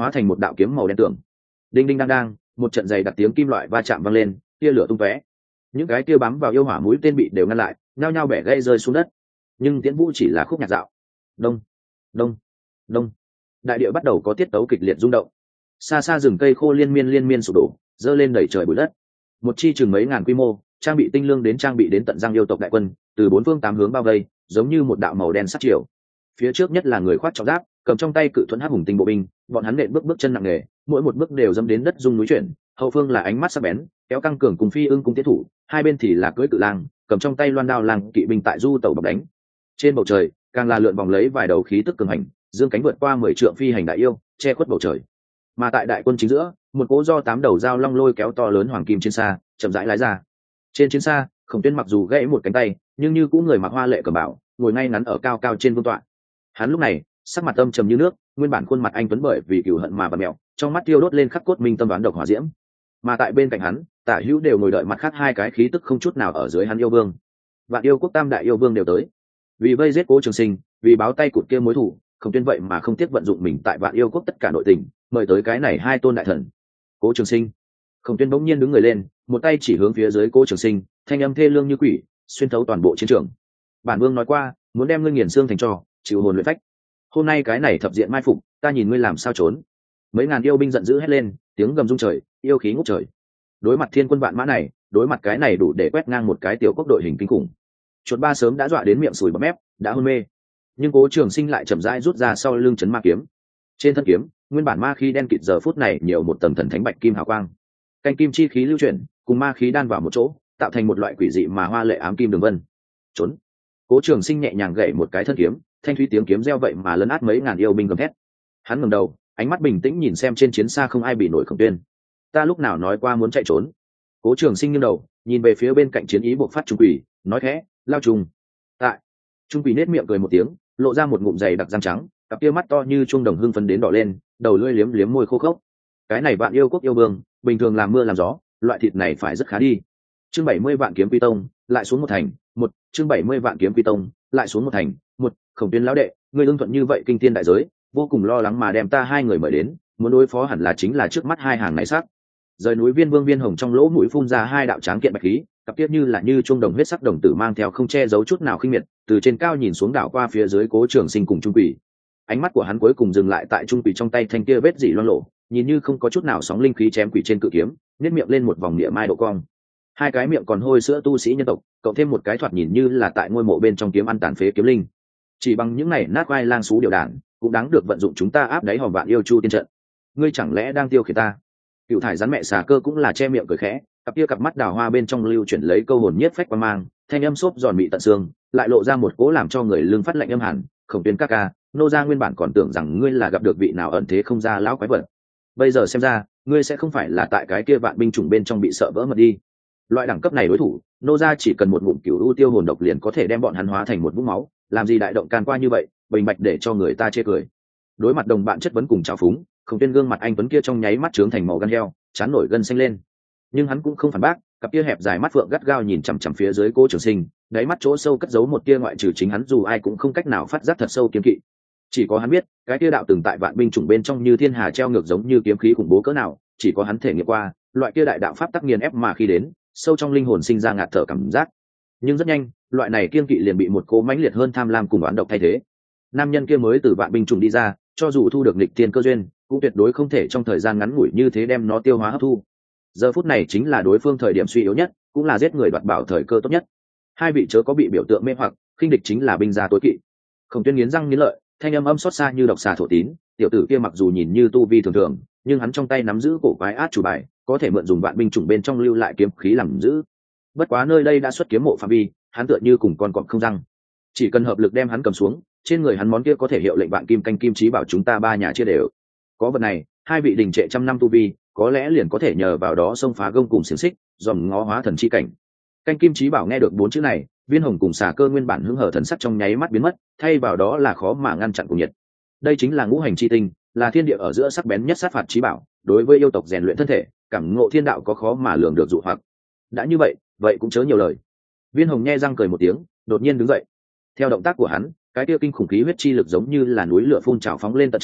hóa thành một đạo kiếm màu đen tưởng. Đinh đinh đang đang, một trận dày đặc tiếng kim loại va chạm vang lên, tia lửa tung tóe. Những cái tia bám vào yêu hỏa mũi tên bị đều ngăn lại, nhao nhao bẻ gãy rơi xuống đất. Nhưng Tiễn Vũ chỉ là khúc nhạc dạo. Đông, đông, đông. Đại địa bắt đầu có tiết tấu kịch liệt rung động. Xa xa rừng cây khô liên miên liên miên sụp đổ, dơ lên đẩy trời bụi đất. Một chi chừng mấy ngàn quy mô, trang bị tinh lương đến trang bị đến tận răng yêu tộc đại quân, từ bốn phương tám hướng bao vây, giống như một đạo màu đen sát chiều. Phía trước nhất là người khoác trọng giáp, cầm trong tay cự thuẫn hắc hùng tinh bộ binh, bọn hắn nện bước bước chân nặng nề, mỗi một bước đều dẫm đến đất rung núi chuyển. Hậu phương là ánh mắt sắc bén, kéo căng cường cùng phi ưng cung tiến thủ, hai bên thì là cưỡi cự lang, cầm trong tay loan đao lang kỵ binh tại du tàu bọc đánh. Trên bầu trời, càng là lượn vòng lấy vài đầu khí tức cường hành, dương cánh vượt qua mười trượng phi hành đại yêu, che khuất bầu trời. Mà tại đại quân chính giữa, một cỗ do tám đầu dao long lôi kéo to lớn hoàng kim chiến xa, chậm rãi lái ra. Trên chiến xa, Khổng Tuyên mặc dù gãy một cánh tay, nhưng như cũng người mặc hoa lệ cẩm bào, ngồi ngay ngắn ở cao cao trên vương tọa. Hắn lúc này, sắc mặt âm trầm như nước, nguyên bản khuôn mặt anh tuấn bởi vì cừu hận mà bặm mèo, trong mắt tiêu đốt lên khắc cốt minh tâm đoán độc hỏa diễm. Mà tại bên cạnh hắn, tả hữu đều ngồi đợi mặt khác hai cái khí tức không chút nào ở dưới hắn yêu vương. Vạn yêu quốc tam đại yêu vương đều tới. Vì vây giết Cố Trường Sinh, vì báo tay cụt kia mối thù, Khổng Tuyên vậy mà không tiếc vận dụng mình tại Vạn yêu quốc tất cả nội tình, mời tới cái này hai tôn đại thần. Cố Trường Sinh. Khổng Tuyên bỗng nhiên đứng người lên, một tay chỉ hướng phía dưới Cố Trường Sinh, thanh âm thê lương như quỷ, xuyên thấu toàn bộ chiến trường. Bản vương nói qua, muốn đem ngươi nghiền xương thành tro, chịu hồn luyện phách. Hôm nay cái này thập diện mai phục, ta nhìn ngươi làm sao trốn. Mấy ngàn yêu binh giận dữ hét lên, tiếng gầm rung trời, yêu khí ngút trời. Đối mặt thiên quân vạn mã này, đối mặt cái này đủ để quét ngang một cái tiểu quốc đội hình kinh khủng. Chuột ba sớm đã dọa đến miệng sùi bọt mép, đã hôn mê. Nhưng Cố Trường Sinh lại chậm rãi rút ra sau lưng chấn ma kiếm. Trên thân kiếm, nguyên bản ma khí đen kịt giờ phút này nhiều một tầng thần thánh bạch kim hào quang. Canh kim chi khí lưu chuyển, cùng ma khí đan vào một chỗ, tạo thành một loại quỷ dị mà hoa lệ ám kim đường vân. Trốn. Cố Trường Sinh nhẹ nhàng gậy một cái thân kiếm, thanh thúy tiếng kiếm reo vậy mà lấn át mấy ngàn yêu binh gầm thét. Hắn ngẩng đầu, ánh mắt bình tĩnh nhìn xem trên chiến xa không ai bị nổi Khổng Tuyên. Ta lúc nào nói qua muốn chạy trốn? Cố Trường Sinh nghiêng đầu, nhìn về phía bên cạnh chiến ý bộc phát Trung Quỷ, nói khẽ, lao trùng. Tại. Trung Quỷ nết miệng cười một tiếng, lộ ra một ngụm dày đặc răng trắng, cặp kia mắt to như chuông đồng hưng phấn đến đỏ lên, đầu lưỡi liếm liếm môi khô khốc. Cái này Vạn yêu quốc yêu vương, bình thường làm mưa làm gió, loại thịt này phải rất khá đi. Chương bảy mươi vạn kiếm quy tông, lại xuống một thành, một, chương bảy mươi vạn kiếm quy tông, lại xuống một thành, một, Khổng Tuyên lão đệ, ngươi ưng thuận như vậy kinh thiên đại giới, vô cùng lo lắng mà đem ta hai người mời đến, muốn đối phó hẳn là chính là trước mắt hai hàng này sát. Rời núi Viên Vương Viên Hồng trong lỗ mũi phun ra hai đạo tráng kiện bạch khí, cặp tiết như là như chuông đồng huyết sắc đồng tử mang theo không che giấu chút nào khinh miệt, từ trên cao nhìn xuống đảo qua phía dưới Cố Trường Sinh cùng Trung Quỷ. Ánh mắt của hắn cuối cùng dừng lại tại Trung Quỷ trong tay thanh kia vết dỉ loang lộ, nhìn như không có chút nào sóng linh khí chém quỷ trên cự kiếm, nhếch miệng lên một vòng địa mai độ cong. Hai cái miệng còn hôi sữa tu sĩ nhân tộc, cộng thêm một cái thoạt nhìn như là tại ngôi mộ bên trong kiếm ăn tàn phế kiếm linh. Chỉ bằng những này nát vai lang xú điều đản, cũng đáng được vận dụng chúng ta áp đáy hòm Vạn yêu chu tiên trận. Ngươi chẳng lẽ đang tiêu khiển ta? Cựu thải rắn mẹ xà cơ cũng là che miệng cười khẽ, cặp kia cặp mắt đào hoa bên trong lưu chuyển lấy câu hồn nhiếp phách qua mang, thanh âm xốp giòn mị tận xương, lại lộ ra một cố làm cho người lưng phát lạnh âm hẳn. Khổng Tuyên ca ca, nô gia nguyên bản còn tưởng rằng ngươi là gặp được vị nào ẩn thế không ra lão quái vật, bây giờ xem ra ngươi sẽ không phải là tại cái kia vạn binh chủng bên trong bị sợ vỡ mật đi. Loại đẳng cấp này đối thủ, nô gia chỉ cần một ngụm cửu u tiêu hồn độc liền có thể đem bọn hắn hóa thành một vũng máu, làm gì đại động can qua như vậy, bình bạch để cho người ta chê cười. Đối mặt đồng bạn chất vấn cùng trào phúng, Khổng Tuyên gương mặt anh tuấn kia trong nháy mắt trướng thành màu gan heo, chán nổi gân xanh lên. Nhưng hắn cũng không phản bác, cặp kia hẹp dài mắt phượng gắt gao nhìn chằm chằm phía dưới Cố Trường Sinh, đáy mắt chỗ sâu cất giấu một tia ngoại trừ chính hắn dù ai cũng không cách nào phát giác thật sâu kiên kỵ. Chỉ có hắn biết, cái tia đạo từng tại vạn binh chủng bên trong như thiên hà treo ngược giống như kiếm khí khủng bố cỡ nào, chỉ có hắn thể nghiệm qua, loại kia đại đạo pháp tắc nghiền ép mà khi đến, sâu trong linh hồn sinh ra ngạt thở cảm giác. Nhưng rất nhanh, loại này kiên kỵ liền bị một cố mãnh liệt hơn tham lam cùng oán độc thay thế. Nam nhân kia mới từ vạn binh chủng đi ra, cho dù thu được nghịch thiên cơ duyên, cũng tuyệt đối không thể trong thời gian ngắn ngủi như thế đem nó tiêu hóa hấp thu. Giờ phút này chính là đối phương thời điểm suy yếu nhất, cũng là giết người đoạt bảo thời cơ tốt nhất. Hai vị chớ có bị biểu tượng mê hoặc, khinh địch chính là binh gia tối kỵ. Khổng Tuyên nghiến răng nghiến lợi, thanh âm âm xót xa như độc xà thổ tín, tiểu tử kia mặc dù nhìn như tu vi thường thường, nhưng hắn trong tay nắm giữ cổ quái át chủ bài, có thể mượn dùng vạn binh chủng bên trong lưu lại kiếm khí làm giữ. Bất quá nơi đây đã xuất kiếm mộ phạm vi, hắn tựa như cùng con cọp không răng, chỉ cần hợp lực đem hắn cầm xuống, trên người hắn món kia có thể hiệu lệnh vạn kim canh kim chí bảo chúng ta ba nhà chia đều. Có vật này, hai vị đình trệ trăm năm tu vi, có lẽ liền có thể nhờ vào đó xông phá gông cùng xiềng xích, dòm ngó hóa thần chi cảnh. Canh kim chí bảo nghe được bốn chữ này, Viên Hồng cùng xà cơ nguyên bản hứng hở thần sắc trong nháy mắt biến mất, thay vào đó là khó mà ngăn chặn cùng nhiệt. Đây chính là ngũ hành chi tinh, là thiên địa ở giữa sắc bén nhất sát phạt chí bảo, đối với yêu tộc rèn luyện thân thể, cảm ngộ thiên đạo có khó mà lường được dụ hoặc. Đã như vậy, vậy cũng chớ nhiều lời. Viên Hồng nhe răng cười một tiếng, đột nhiên đứng dậy. Theo động tác của hắn, cái kia kinh khủng khí huyết chi lực giống như là núi lửa phun trào phóng lên tận trời,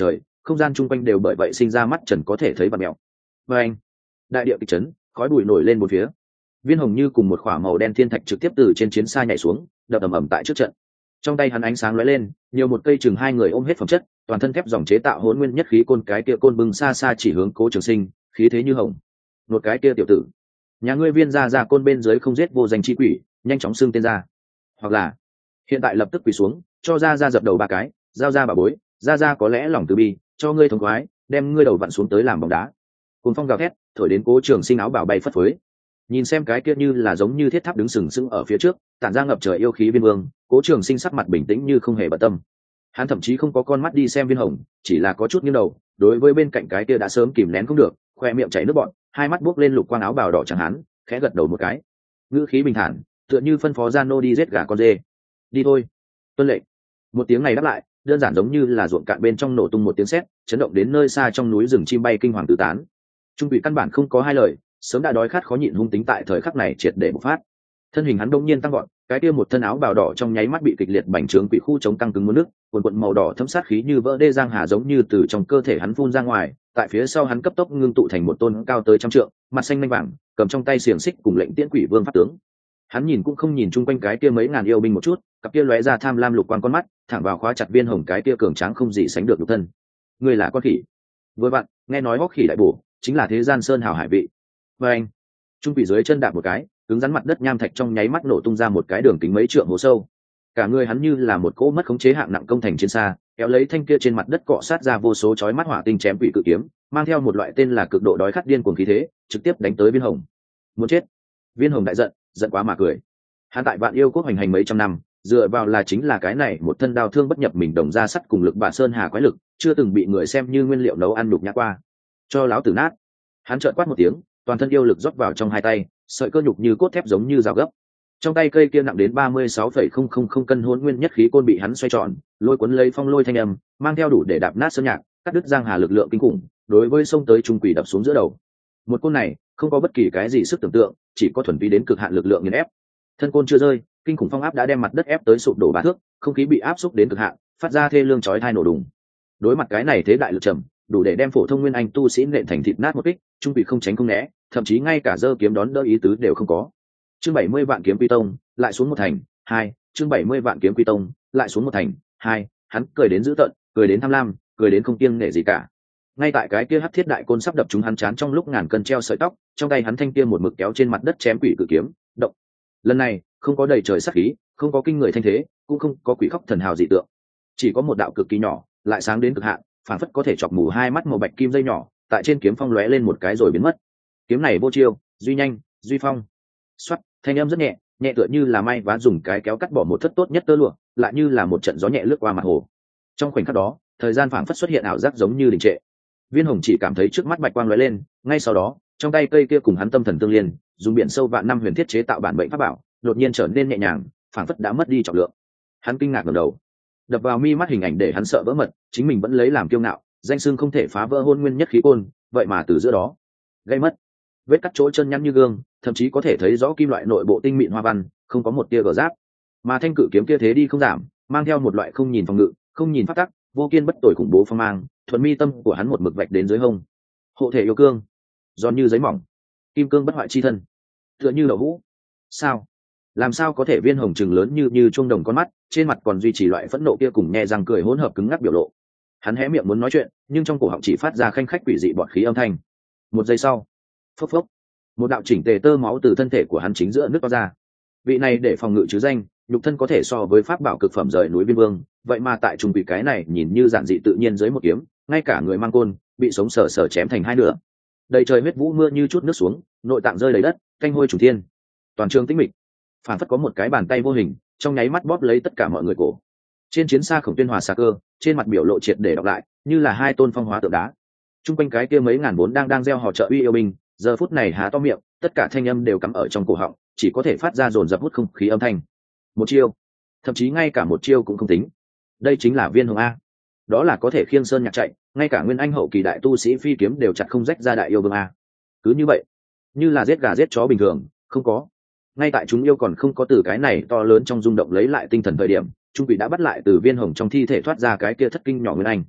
không gian chung quanh đều bởi vậy sinh ra mắt trần có thể thấy và mèo. Và anh, đại địa kịch chấn, khói bụi nổi lên một phía. Viên Hồng như cùng một khỏa màu đen thiên thạch trực tiếp từ trên chiến xa nhảy xuống, đập ầm ầm tại trước trận. Trong tay hắn ánh sáng lóe lên, nhiều một cây chừng hai người ôm hết phẩm chất, toàn thân thép dòng chế tạo hỗn nguyên nhất khí côn, cái kia côn bừng xa xa chỉ hướng Cố Trường Sinh, khí thế như hồng. Một cái kia tiểu tử, nhà ngươi Viên gia gia côn bên dưới không giết vô danh chi quỷ, nhanh chóng xưng tên ra. Hoặc là, hiện tại lập tức quỳ xuống, cho gia gia dập đầu ba cái, giao ra bà bối, gia gia có lẽ lòng từ bi, cho ngươi thống khoái, đem ngươi đầu vặn xuống tới làm bóng đá. Côn phong gào thét, thổi đến Cố Trường Sinh áo bào bay phất phới. Nhìn xem cái kia như là giống như thiết tháp đứng sừng sững ở phía trước, tản ra ngập trời yêu khí Viên Vương, Cố Trường Sinh sắc mặt bình tĩnh như không hề bận tâm. Hắn thậm chí không có con mắt đi xem Viên Hồng, chỉ là có chút nghiêng đầu, đối với bên cạnh cái kia đã sớm kìm nén không được, khoe miệng chảy nước bọt, hai mắt buốc lên lục quang áo bào đỏ chẳng hắn, khẽ gật đầu một cái. Ngữ khí bình thản, tựa như phân phó Giano đi giết gà con dê. Đi thôi. Tuân lệnh. Một tiếng này đáp lại, đơn giản giống như là ruộng cạn bên trong nổ tung một tiếng sét, chấn động đến nơi xa trong núi rừng chim bay kinh hoàng tứ tán. Trung Quỷ căn bản không có hai lời, sớm đã đói khát khó nhịn hung tính tại thời khắc này triệt để bộc phát. Thân hình hắn đông nhiên tăng gọn, cái kia một thân áo bào đỏ trong nháy mắt bị kịch liệt bành trướng quỷ khu chống căng cứng muốn nước, cuồn cuộn màu đỏ thấm sát khí như vỡ đê giang hà giống như từ trong cơ thể hắn phun ra ngoài, tại phía sau hắn cấp tốc ngưng tụ thành một tôn cao tới trăm trượng, mặt xanh lanh vàng, cầm trong tay xiềng xích cùng lệnh tiễn quỷ vương pháp tướng. Hắn nhìn cũng không nhìn chung quanh cái kia mấy ngàn yêu binh một chút, cặp kia lóe ra tham lam lục quang con mắt, thẳng vào khóa chặt Viên Hồng cái kia cường tráng không gì sánh được nhục thân. Ngươi là con khỉ. Vừa vặn, nghe nói hốc khỉ đại bổ, chính là thế gian sơn hào hải vị. Và anh, Trung Quỷ dưới chân đạp một cái, cứng rắn mặt đất nham thạch trong nháy mắt nổ tung ra một cái đường kính mấy trượng hố sâu. Cả người hắn như là một cỗ mất khống chế hạng nặng công thành trên xa, kéo lấy thanh kia trên mặt đất cọ sát ra vô số chói mắt hỏa tinh chém quỷ cự kiếm, mang theo một loại tên là cực độ đói khát điên cuồng khí thế, trực tiếp đánh tới Viên Hồng. Muốn chết. Viên Hồng đại giận, giận quá mà cười. Hắn tại Vạn Yêu Quốc hành hành mấy trăm năm, dựa vào là chính là cái này một thân đao thương bất nhập mình đồng ra sắt cùng lực bà sơn hà quái lực, chưa từng bị người xem như nguyên liệu nấu ăn đục nhã qua. Cho láo tử nát. Hắn trợn quát một tiếng, toàn thân yêu lực rót vào trong hai tay, sợi cơ nhục như cốt thép giống như rào gấp. Trong tay cây kia nặng đến ba mươi sáu phẩy không không không cân hỗn nguyên nhất khí côn bị hắn xoay tròn, lôi cuốn lấy phong lôi thanh âm, mang theo đủ để đạp nát sơn nhạc, cắt đứt giang hà lực lượng kinh khủng, đối với sông tới Trung Quỷ đập xuống giữa đầu. Một côn này, không có bất kỳ cái gì sức tưởng tượng, chỉ có thuần túy đến cực hạn lực lượng nghiền ép. Thân côn chưa rơi, kinh khủng phong áp đã đem mặt đất ép tới sụp đổ ba thước, không khí bị áp xúc đến cực hạn, phát ra thê lương chói tai nổ đùng. Đối mặt cái này thế đại lực trầm, đủ để đem phổ thông nguyên anh tu sĩ nện thành thịt nát một kích, Trung Quỷ không tránh không né, thậm chí ngay cả giơ kiếm đón đỡ ý tứ đều không có. Chương bảy mươi vạn kiếm quy tông, lại xuống một thành, hai, chương bảy mươi vạn kiếm quy tông, lại xuống một thành, hai, hắn cười đến dữ tợn, cười đến tham lam, cười đến không kiêng nể gì cả. Ngay tại cái kia hắc thiết đại côn sắp đập trúng hắn chán trong lúc ngàn cân treo sợi tóc, trong tay hắn thanh kia một mực kéo trên mặt đất chém quỷ cự kiếm, động. Lần này, không có đầy trời sát khí, không có kinh người thanh thế, cũng không có quỷ khóc thần hào dị tượng, chỉ có một đạo cực kỳ nhỏ, lại sáng đến cực hạn, phản phất có thể chọc mù hai mắt màu bạch kim dây nhỏ, tại trên kiếm phong lóe lên một cái rồi biến mất. Kiếm này vô chiêu, duy nhanh, duy phong. Xoát, thanh âm rất nhẹ, nhẹ tựa như là may vá dùng cái kéo cắt bỏ một thất tốt nhất tơ lụa, lại như là một trận gió nhẹ lướt qua mặt hồ. Trong khoảnh khắc đó, thời gian phảng phất xuất hiện ảo giác giống như đình trệ. Viên Hồng chỉ cảm thấy trước mắt bạch quang lóe lên, ngay sau đó, trong tay cây kia cùng hắn tâm thần tương liên, dùng biển sâu vạn năm huyền thiết chế tạo bản mệnh pháp bảo, đột nhiên trở nên nhẹ nhàng, phảng phất đã mất đi trọng lượng. Hắn kinh ngạc ngẩng đầu, đập vào mi mắt hình ảnh để hắn sợ vỡ mật, chính mình vẫn lấy làm kiêu ngạo, danh xưng không thể phá vỡ hôn nguyên nhất khí côn, vậy mà từ giữa đó gây mất. Vết cắt chỗ chân nhăn như gương, thậm chí có thể thấy rõ kim loại nội bộ tinh mịn hoa văn, không có một tia gờ giáp. Mà thanh cự kiếm kia thế đi không giảm, mang theo một loại không nhìn phòng ngự, không nhìn pháp tắc, vô kiên bất tồi khủng bố phong mang, thuận mi tâm của hắn một mực vạch đến dưới hông. Hộ thể yêu cương, giòn như giấy mỏng, kim cương bất hoại chi thân, tựa như đậu hũ. Sao? Làm sao có thể? Viên Hồng trừng lớn như như chuông đồng con mắt, trên mặt còn duy trì loại phẫn nộ kia cùng nhe răng cười hỗn hợp cứng ngắc biểu lộ. Hắn hé miệng muốn nói chuyện, nhưng trong cổ họng chỉ phát ra khanh khách quỷ dị bọt khí âm thanh. Một giây sau, phốc phốc, một đạo chỉnh tề tơ máu từ thân thể của hắn chính giữa nước to ra. Vị này để phòng ngự chứ danh, nhục thân có thể so với pháp bảo cực phẩm rời núi Viên Vương, vậy mà tại trùng quỷ cái này nhìn như giản dị tự nhiên dưới một kiếm, ngay cả người mang côn bị sống sờ sờ chém thành hai nửa. Đầy trời huyết vũ mưa như chút nước xuống, nội tạng rơi đầy đất, canh hôi trùng thiên. Toàn trường tĩnh mịch, phản phất có một cái bàn tay vô hình trong nháy mắt bóp lấy tất cả mọi người cổ. Trên chiến xa Khổng Tuyên Hòa xà cơ, trên mặt biểu lộ triệt để đọc lại, như là hai tôn phong hóa tượng đá. Trung quanh cái kia mấy ngàn vốn đang đang gieo hò trợ uy yêu binh, giờ phút này há to miệng, tất cả thanh âm đều cắm ở trong cổ họng, chỉ có thể phát ra dồn dập hút không khí âm thanh. Một chiêu, thậm chí ngay cả một chiêu cũng không tính. Đây chính là Viên Hồng a. Đó là có thể khiêng sơn nhạc chạy, ngay cả nguyên anh hậu kỳ đại tu sĩ phi kiếm đều chặt không rách ra đại yêu vương a. Cứ như vậy, như là giết gà giết chó bình thường, không có. Ngay tại chúng yêu còn không có từ cái này to lớn trong rung động lấy lại tinh thần thời điểm, Trung Quỷ đã bắt lại từ Viên Hồng trong thi thể thoát ra cái kia thất kinh nhỏ nguyên anh.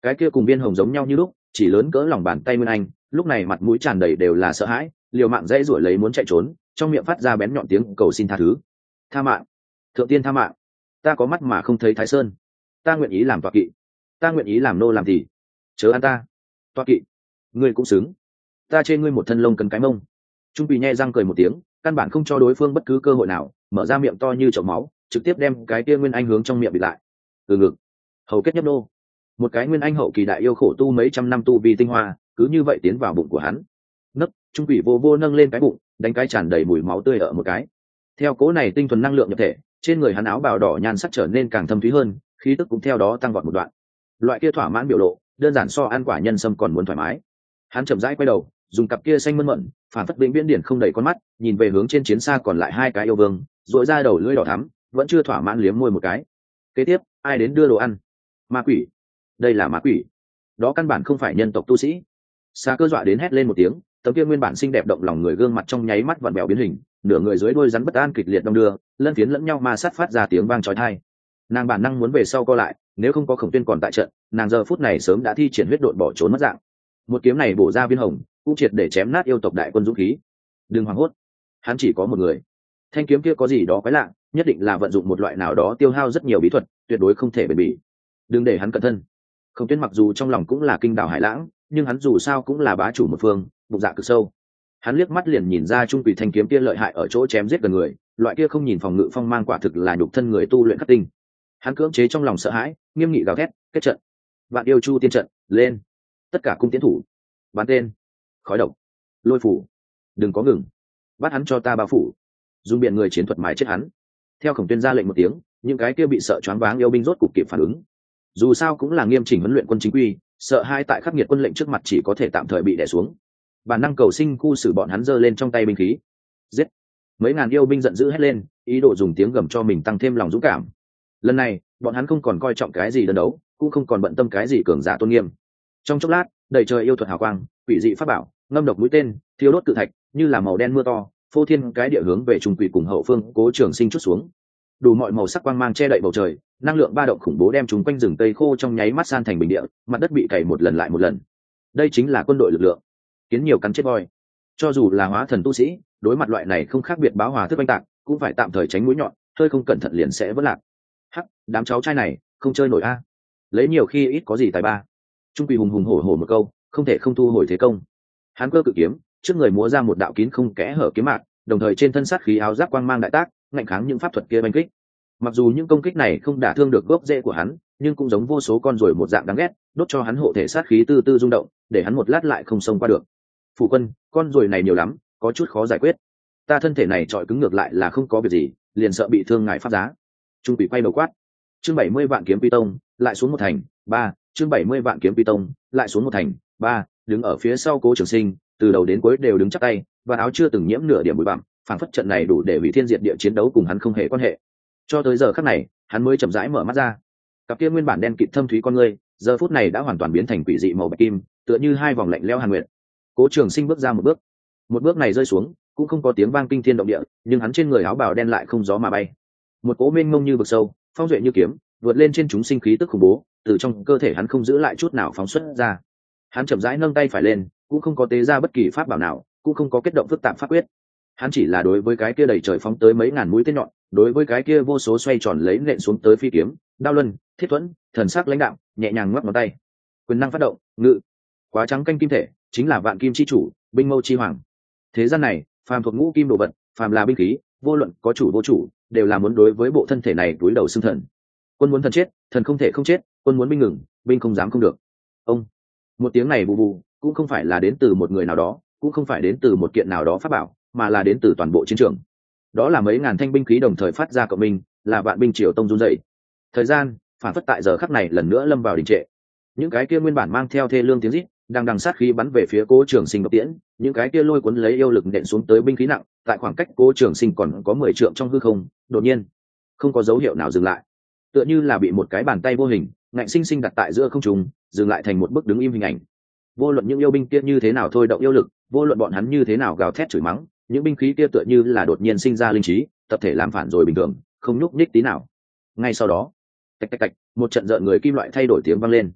cái kia cùng viên hồng giống nhau như lúc, chỉ lớn cỡ lòng bàn tay nguyên anh lúc này mặt mũi tràn đầy đều là sợ hãi, liều mạng dãy rủi lấy muốn chạy trốn, trong miệng phát ra bén nhọn tiếng cầu xin tha thứ. Tha mạng, thượng tiên tha mạng, ta có mắt mà không thấy Thái Sơn, ta nguyện ý làm tọa kỵ, ta nguyện ý làm nô làm thì chớ ăn ta. Tọa kỵ, ngươi cũng xứng, ta chê ngươi một thân lông cấn cái mông. Trung Quỳ nhe răng cười một tiếng, căn bản không cho đối phương bất cứ cơ hội nào, mở ra miệng to như chậu máu, trực tiếp đem cái kia nguyên anh hướng trong miệng bịt lại. Từ ngực, hầu kết nhấp nô, một cái nguyên anh hậu kỳ đại yêu khổ tu mấy trăm năm tu vi tinh hoa, cứ như vậy tiến vào bụng của hắn. Nấc, Trung Quỷ vô vô nâng lên cái bụng, đánh cái tràn đầy mùi máu tươi ở một cái. Theo cố này tinh thuần năng lượng nhập thể, trên người hắn áo bào đỏ nhan sắc trở nên càng thâm thúy hơn, khí tức cũng theo đó tăng vọt một đoạn. Loại kia thỏa mãn biểu lộ, đơn giản so ăn quả nhân sâm còn muốn thoải mái. Hắn chậm rãi quay đầu, dùng cặp kia xanh mơn mận, phản phất vĩnh viễn điển không đầy con mắt, nhìn về hướng trên chiến xa còn lại hai cái yêu vương, rũa ra đầu lưỡi đỏ thắm, vẫn chưa thỏa mãn liếm môi một cái. Kế tiếp, ai đến đưa đồ ăn? Ma quỷ. Đây là ma quỷ. Đó căn bản không phải nhân tộc tu sĩ. Xa Cơ dọa đến hét lên một tiếng, tấm kia nguyên bản xinh đẹp động lòng người gương mặt trong nháy mắt vặn vẹo biến hình, nửa người dưới đôi rắn bất an kịch liệt đong đưa, lân phiến lẫn nhau ma sát phát ra tiếng vang chói tai. Nàng bản năng muốn về sau co lại, nếu không có Khổng Tuyên còn tại trận, nàng giờ phút này sớm đã thi triển huyết độn bỏ trốn mất dạng. Một kiếm này bổ ra viên hồng, cũng triệt để chém nát yêu tộc đại quân dũng khí. Đừng hoảng hốt, hắn chỉ có một người. Thanh kiếm kia có gì đó quái lạ, nhất định là vận dụng một loại nào đó tiêu hao rất nhiều bí thuật, tuyệt đối không thể bền bỉ. Đừng để hắn cẩn thân. Khổng Tuyên mặc dù trong lòng cũng là kinh đảo hải lãng, nhưng hắn dù sao cũng là bá chủ một phương, bụng dạ cực sâu. Hắn liếc mắt liền nhìn ra Trung Quỷ thanh kiếm kia lợi hại ở chỗ chém giết gần người, loại kia không nhìn phòng ngự phong mang quả thực là nhục thân người tu luyện khắc tinh. Hắn cưỡng chế trong lòng sợ hãi, nghiêm nghị gào thét, kết trận. Vạn yêu chu tiên trận, lên. Tất cả cung tiến thủ. Bắn tên. Khói độc. Lôi phủ. Đừng có ngừng. Bắt hắn cho ta bao phủ. Dùng biển người chiến thuật mài chết hắn. Theo Khổng Tuyên ra lệnh một tiếng, những cái kia bị sợ choáng váng yêu binh rốt cục kịp phản ứng. Dù sao cũng là nghiêm chỉnh huấn luyện quân chính quy, sợ hai tại khắc nghiệt quân lệnh trước mặt chỉ có thể tạm thời bị đè xuống. Bản năng cầu sinh khu xử bọn hắn giơ lên trong tay binh khí. Giết. Mấy ngàn yêu binh giận dữ hét lên, ý đồ dùng tiếng gầm cho mình tăng thêm lòng dũng cảm. Lần này, bọn hắn không còn coi trọng cái gì đơn đấu, cũng không còn bận tâm cái gì cường giả tôn nghiêm. Trong chốc lát, đầy trời yêu thuật hào quang, quỷ dị pháp bảo, ngâm độc mũi tên, thiêu đốt cự thạch, như là màu đen mưa to, phô thiên cái địa hướng về Trung Quỷ cùng hậu phương Cố Trường Sinh chút xuống. Đủ mọi màu sắc quang mang che đậy bầu trời, năng lượng ba động khủng bố đem chúng quanh rừng cây khô trong nháy mắt san thành bình địa, mặt đất bị cày một lần lại một lần. Đây chính là quân đội lực lượng. Kiến nhiều cắn chết voi. Cho dù là hóa thần tu sĩ, đối mặt loại này không khác biệt báo hòa thức oanh tạc, cũng phải tạm thời tránh mũi nhọn, hơi không cẩn thận liền sẽ vỡ lạc. Hắc, đám cháu trai này, không chơi nổi a. Lấy nhiều khi ít có gì tài ba. Trung Quỷ hùng hùng hổ hổ một câu, không thể không thu hồi thế công. Hắn cơ cự kiếm, trước người múa ra một đạo kín không kẽ hở kiếm mạc, đồng thời trên thân sát khí áo giáp quang mang đại tác, ngạnh kháng những pháp thuật kia đánh kích. Mặc dù những công kích này không đả thương được gốc rễ của hắn, nhưng cũng giống vô số con ruồi một dạng đáng ghét, đốt cho hắn hộ thể sát khí tư tư rung động, để hắn một lát lại không xông qua được. Phủ quân, con ruồi này nhiều lắm, có chút khó giải quyết. Ta thân thể này trọi cứng ngược lại là không có việc gì, liền sợ bị thương ngài pháp giá. Trung Quỷ quay đầu quát. Chương bảy mươi vạn kiếm quy tông, lại xuống một thành, ba, chương bảy mươi vạn kiếm quy tông, lại xuống một thành, ba, đứng ở phía sau Cố Trường Sinh, từ đầu đến cuối đều đứng chắp tay, và áo chưa từng nhiễm nửa điểm bụi bặm, phảng phất trận này đủ để hủy thiên diệt địa chiến đấu cùng hắn không hề quan hệ. Cho tới giờ khắc này, hắn mới chậm rãi mở mắt ra. Cặp kia nguyên bản đen kịt thâm thúy con ngươi, giờ phút này đã hoàn toàn biến thành quỷ dị màu bạch kim, tựa như hai vòng lạnh lẽo hàn nguyệt. Cố Trường Sinh bước ra một bước, một bước này rơi xuống, cũng không có tiếng vang kinh thiên động địa, nhưng hắn trên người áo bào đen lại không gió mà bay. Một cỗ mênh mông như vực sâu, phong duệ như kiếm, vượt lên trên chúng sinh khí tức khủng bố, từ trong cơ thể hắn không giữ lại chút nào phóng xuất ra. Hắn chậm rãi nâng tay phải lên, cũng không có tế ra bất kỳ pháp bảo nào, cũng không có kết động phức tạp pháp quyết. Hắn chỉ là đối với cái kia đầy trời phóng tới mấy ngàn mũi tên nhọn, đối với cái kia vô số xoay tròn lấy nện xuống tới phi kiếm, đao luân, thiết thuẫn, thần sắc lãnh đạo, nhẹ nhàng ngoắc ngón tay. Quyền năng phát động, ngự. Quá trắng canh kim thể, chính là vạn kim chi chủ, binh mâu chi hoàng. Thế gian này, phàm thuộc ngũ kim đồ vật, phàm là binh khí, vô luận có chủ vô chủ, đều là muốn đối với bộ thân thể này túi đầu xưng thần. Quân muốn thần chết, thần không thể không chết, quân muốn binh ngừng, binh không dám không được. Ông, một tiếng này bù bù, cũng không phải là đến từ một người nào đó, cũng không phải đến từ một kiện nào đó pháp bảo, mà là đến từ toàn bộ chiến trường. Đó là mấy ngàn thanh binh khí đồng thời phát ra cộng minh, là vạn binh triều tông run dậy. Thời gian phản phất tại giờ khắc này lần nữa lâm vào đình trệ. Những cái kia nguyên bản mang theo thê lương tiếng rít, đang đằng sát khí bắn về phía Cố Trường Sinh độc tiễn, những cái kia lôi cuốn lấy yêu lực nện xuống tới binh khí nặng, tại khoảng cách Cố Trường Sinh còn có mười trượng trong hư không, đột nhiên không có dấu hiệu nào dừng lại, tựa như là bị một cái bàn tay vô hình ngạnh sinh sinh đặt tại giữa không trung, dừng lại thành một bức đứng im hình ảnh. Vô luận những yêu binh kia như thế nào thôi động yêu lực, vô luận bọn hắn như thế nào gào thét chửi mắng, những binh khí kia tựa như là đột nhiên sinh ra linh trí, tập thể làm phản rồi bình thường, không nhúc nhích tí nào. Ngay sau đó, tạch tạch tạch, một trận rợn người kim loại thay đổi tiếng vang lên.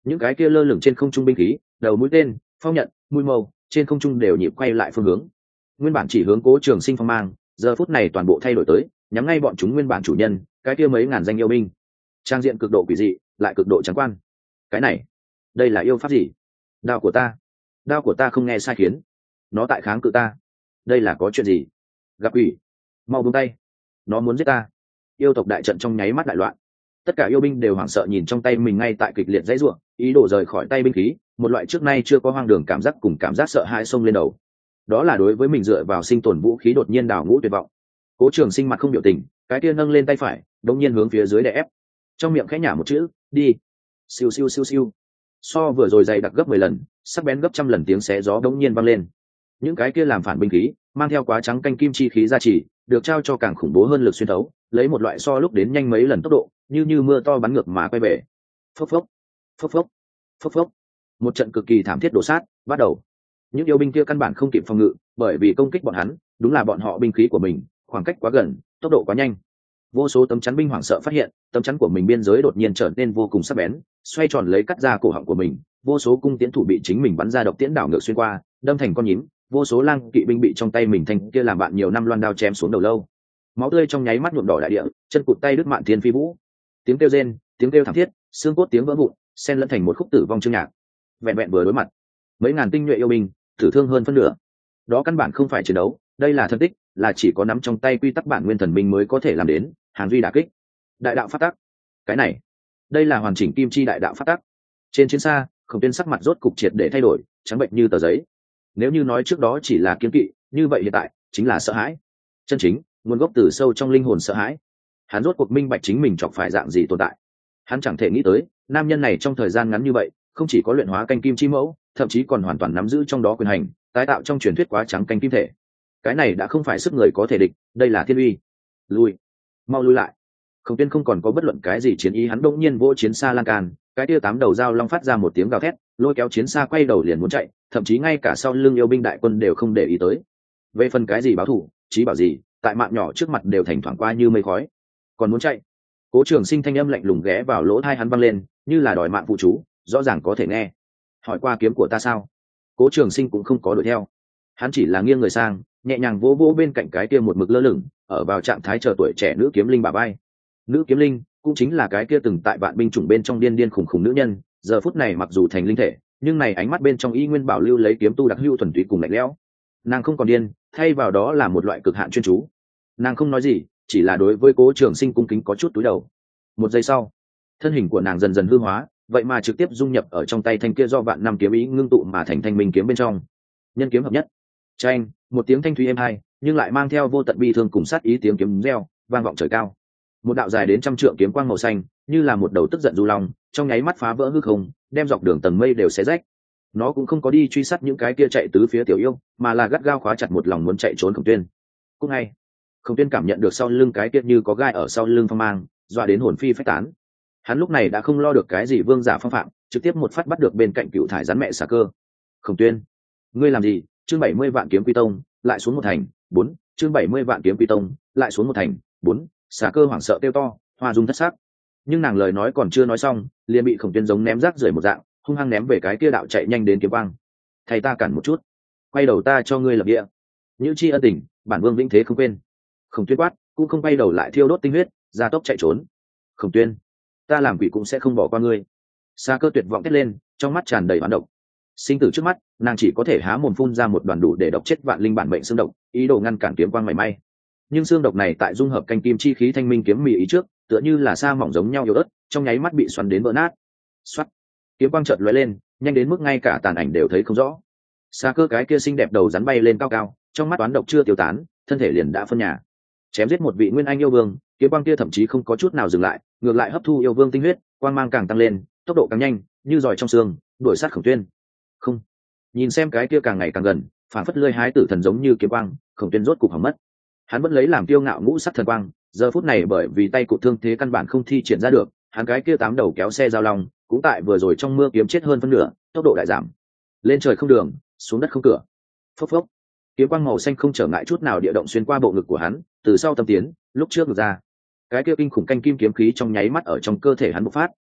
những cái kia lơ lửng trên không trung binh khí, đầu mũi tên, phong nhận, mũi mâu, trên không trung đều nhịp quay lại phương hướng. Nguyên bản chỉ hướng Cố Trường Sinh phong mang, giờ phút này toàn bộ thay đổi tới, nhắm ngay bọn chúng nguyên bản chủ nhân, cái kia mấy ngàn danh yêu binh. Trang diện cực độ quỷ dị, lại cực độ trắng quan. Cái này, đây là yêu pháp gì? Đao của ta, đao của ta không nghe sai khiến, nó tại kháng cự ta. Đây là có chuyện gì? Gặp quỷ, mau buông tay, nó muốn giết ta. Yêu tộc đại trận trong nháy mắt đại loạn, tất cả yêu binh đều hoảng sợ nhìn trong tay mình ngay tại kịch liệt dãy ruộng, ý đồ rời khỏi tay binh khí, một loại trước nay chưa có hoang đường cảm giác cùng cảm giác sợ hãi xông lên đầu. Đó là đối với mình dựa vào sinh tồn vũ khí đột nhiên đào ngũ tuyệt vọng. Cố Trường Sinh mặt không biểu tình, cái kia nâng lên tay phải, đột nhiên hướng phía dưới đè ép, trong miệng khẽ nhả một chữ, đi. Siêu siêu siêu siêu. So vừa rồi dày đặc gấp mười lần, sắc bén gấp trăm lần tiếng xé gió đột nhiên vang lên. Những cái kia làm phản binh khí, mang theo quá trắng canh kim chi khí gia trì, được trao cho càng khủng bố hơn lực xuyên thấu, lấy một loại so lúc đến nhanh mấy lần tốc độ, như như mưa to bắn ngược mà quay về. Phốc phốc, phốc phốc, phốc phốc. Một trận cực kỳ thảm thiết đổ sát bắt đầu. Những yêu binh kia căn bản không kịp phòng ngự, bởi vì công kích bọn hắn, đúng là bọn họ binh khí của mình, khoảng cách quá gần, tốc độ quá nhanh. Vô số tấm chắn binh hoảng sợ phát hiện, tấm chắn của mình biên giới đột nhiên trở nên vô cùng sắc bén, xoay tròn lấy cắt ra cổ họng của mình, vô số cung tiễn thủ bị chính mình bắn ra độc tiễn đảo ngược xuyên qua, đâm thành con nhím, vô số lang kỵ binh bị trong tay mình thanh kia làm bạn nhiều năm loan đao chém xuống đầu lâu. Máu tươi trong nháy mắt nhuộm đỏ đại địa, chân cụt tay đứt mạn thiên phi vũ. Tiếng kêu rên, tiếng kêu thảm thiết, xương cốt tiếng vỡ vụn, xen lẫn thành một khúc tử vong chương nhạc. Vẹn vẹn vừa đối mặt, mấy ngàn tinh nhuệ yêu binh, tử thương hơn phân nửa. Đó căn bản không phải chiến đấu, đây là thân tích, là chỉ có nắm trong tay quy tắc bản nguyên thần binh mới có thể làm đến, hàn duy đả kích. Đại đạo phát tắc. Cái này, đây là hoàn chỉnh kim chi đại đạo phát tắc. Trên chiến xa, Khổng Tuyên sắc mặt rốt cục triệt để thay đổi, trắng bệnh như tờ giấy. Nếu như nói trước đó chỉ là kiêng kỵ, như vậy hiện tại chính là sợ hãi. Chân chính, nguồn gốc từ sâu trong linh hồn sợ hãi. Hắn rốt cuộc minh bạch chính mình chọc phải dạng gì tồn tại. Hắn chẳng thể nghĩ tới, nam nhân này trong thời gian ngắn như vậy, không chỉ có luyện hóa canh kim chi mẫu, thậm chí còn hoàn toàn nắm giữ trong đó quyền hành, tái tạo trong truyền thuyết quá trắng canh kim thể. Cái này đã không phải sức người có thể địch, đây là thiên uy. Lui, mau lui lại. Khổng Tuyên không còn có bất luận cái gì chiến ý, hắn đột nhiên vỗ chiến xa lan can, cái tia tám đầu dao long phát ra một tiếng gào thét, lôi kéo chiến xa quay đầu liền muốn chạy, thậm chí ngay cả sau lưng yêu binh đại quân đều không để ý tới. Về phần cái gì báo thù, chí bảo gì, tại mạng nhỏ trước mặt đều thành thoảng qua như mây khói. Còn muốn chạy? Cố Trường Sinh thanh âm lạnh lùng ghé vào lỗ tai hắn vang lên, như là đòi mạng phụ chú, rõ ràng có thể nghe. Hỏi qua kiếm của ta sao? Cố Trường Sinh cũng không có đuổi theo, hắn chỉ là nghiêng người sang, nhẹ nhàng vỗ vỗ bên cạnh cái kia một mực lơ lửng, ở vào trạng thái chờ tuổi trẻ nữ kiếm linh bà bay. Nữ kiếm linh cũng chính là cái kia từng tại vạn binh chủng bên trong điên điên khủng khủng nữ nhân, giờ phút này mặc dù thành linh thể, nhưng này ánh mắt bên trong y nguyên bảo lưu lấy kiếm tu đặc hữu thuần túy cùng lạnh lẽo. Nàng không còn điên, thay vào đó là một loại cực hạn chuyên chú. Nàng không nói gì, chỉ là đối với Cố Trường Sinh cung kính có chút túi đầu. Một giây sau, thân hình của nàng dần dần hư hóa, vậy mà trực tiếp dung nhập ở trong tay thanh kia do vạn năm kiếm ý ngưng tụ mà thành thanh minh kiếm bên trong. Nhân kiếm hợp nhất. Chanh, một tiếng thanh thúy êm hai, nhưng lại mang theo vô tận bi thương cùng sát ý tiếng kiếm reo, vang vọng trời cao. Một đạo dài đến trăm trượng kiếm quang màu xanh, như là một đầu tức giận du long, trong nháy mắt phá vỡ hư không, đem dọc đường tầng mây đều xé rách. Nó cũng không có đi truy sát những cái kia chạy tứ phía tiểu yêu, mà là gắt gao khóa chặt một lòng muốn chạy trốn Khổng Tuyên. Cũng ngay, Khổng Tuyên cảm nhận được sau lưng cái kia như có gai ở sau lưng phong mang, dọa đến hồn phi phách tán. Hắn lúc này đã không lo được cái gì vương giả phong phạm, trực tiếp một phát bắt được bên cạnh cựu thải rắn mẹ xà cơ. Khổng Tuyên, ngươi làm gì? Chương bảy mươi vạn kiếm quy tông, lại xuống một thành. Bốn, chương bảy mươi vạn kiếm quy tông, lại xuống một thành. Bốn, xà cơ hoảng sợ kêu to, hoa dung thất sắc. Nhưng nàng lời nói còn chưa nói xong, liền bị Khổng Tuyên giống ném rác rưởi một dạng, hung hăng ném về cái kia đạo chạy nhanh đến kiếm quang. Thầy ta cản một chút, quay đầu ta cho ngươi lập địa. Như chi ân tình, bản vương vĩnh thế không quên. Khổng Tuyên quát, cũng không quay đầu lại thiêu đốt tinh huyết, ra tốc chạy trốn. Khổng Tuyên, ta làm quỷ cũng sẽ không bỏ qua ngươi. Xà cơ tuyệt vọng thét lên, trong mắt tràn đầy hoán độc. Sinh tử trước mắt, nàng chỉ có thể há mồm phun ra một đoàn đủ để độc chết vạn linh bản mệnh xương độc, ý đồ ngăn cản kiếm quang mảy may. Nhưng xương độc này tại dung hợp canh kim chi khí thanh minh kiếm mì ý trước, tựa như là sa mỏng giống nhau yếu ớt, trong nháy mắt bị xoắn đến vỡ nát. Xoắt, kiếm quang chợt lóe lên, nhanh đến mức ngay cả tàn ảnh đều thấy không rõ. Xà cơ cái kia xinh đẹp đầu rắn bay lên cao cao, trong mắt toán độc chưa tiêu tán, thân thể liền đã phân nhà. Chém giết một vị nguyên anh yêu vương, kiếm quang kia thậm chí không có chút nào dừng lại, ngược lại hấp thu yêu vương tinh huyết, quang mang càng tăng lên, tốc độ càng nhanh, như giỏi trong xương, đuổi sát Khổng Tuyên. Không, nhìn xem cái kia càng ngày càng gần, phản phất lưỡi hái tử thần giống như kiếm quang, Khổng Tuyên rốt cục hỏng mất. Hắn vẫn lấy làm kiêu ngạo ngũ sắc thần quang, giờ phút này bởi vì tay cụt thương thế căn bản không thi triển ra được, hắn cái kia tám đầu kéo xe giao long, cũng tại vừa rồi trong mưa kiếm chết hơn phân nửa, tốc độ đại giảm. Lên trời không đường, xuống đất không cửa. Phốc phốc, kiếm quang màu xanh không trở ngại chút nào địa động xuyên qua bộ ngực của hắn, từ sau tâm tiến, lúc trước ngược ra. Cái kia kinh khủng canh kim kiếm khí trong nháy mắt ở trong cơ thể hắn bộc phát,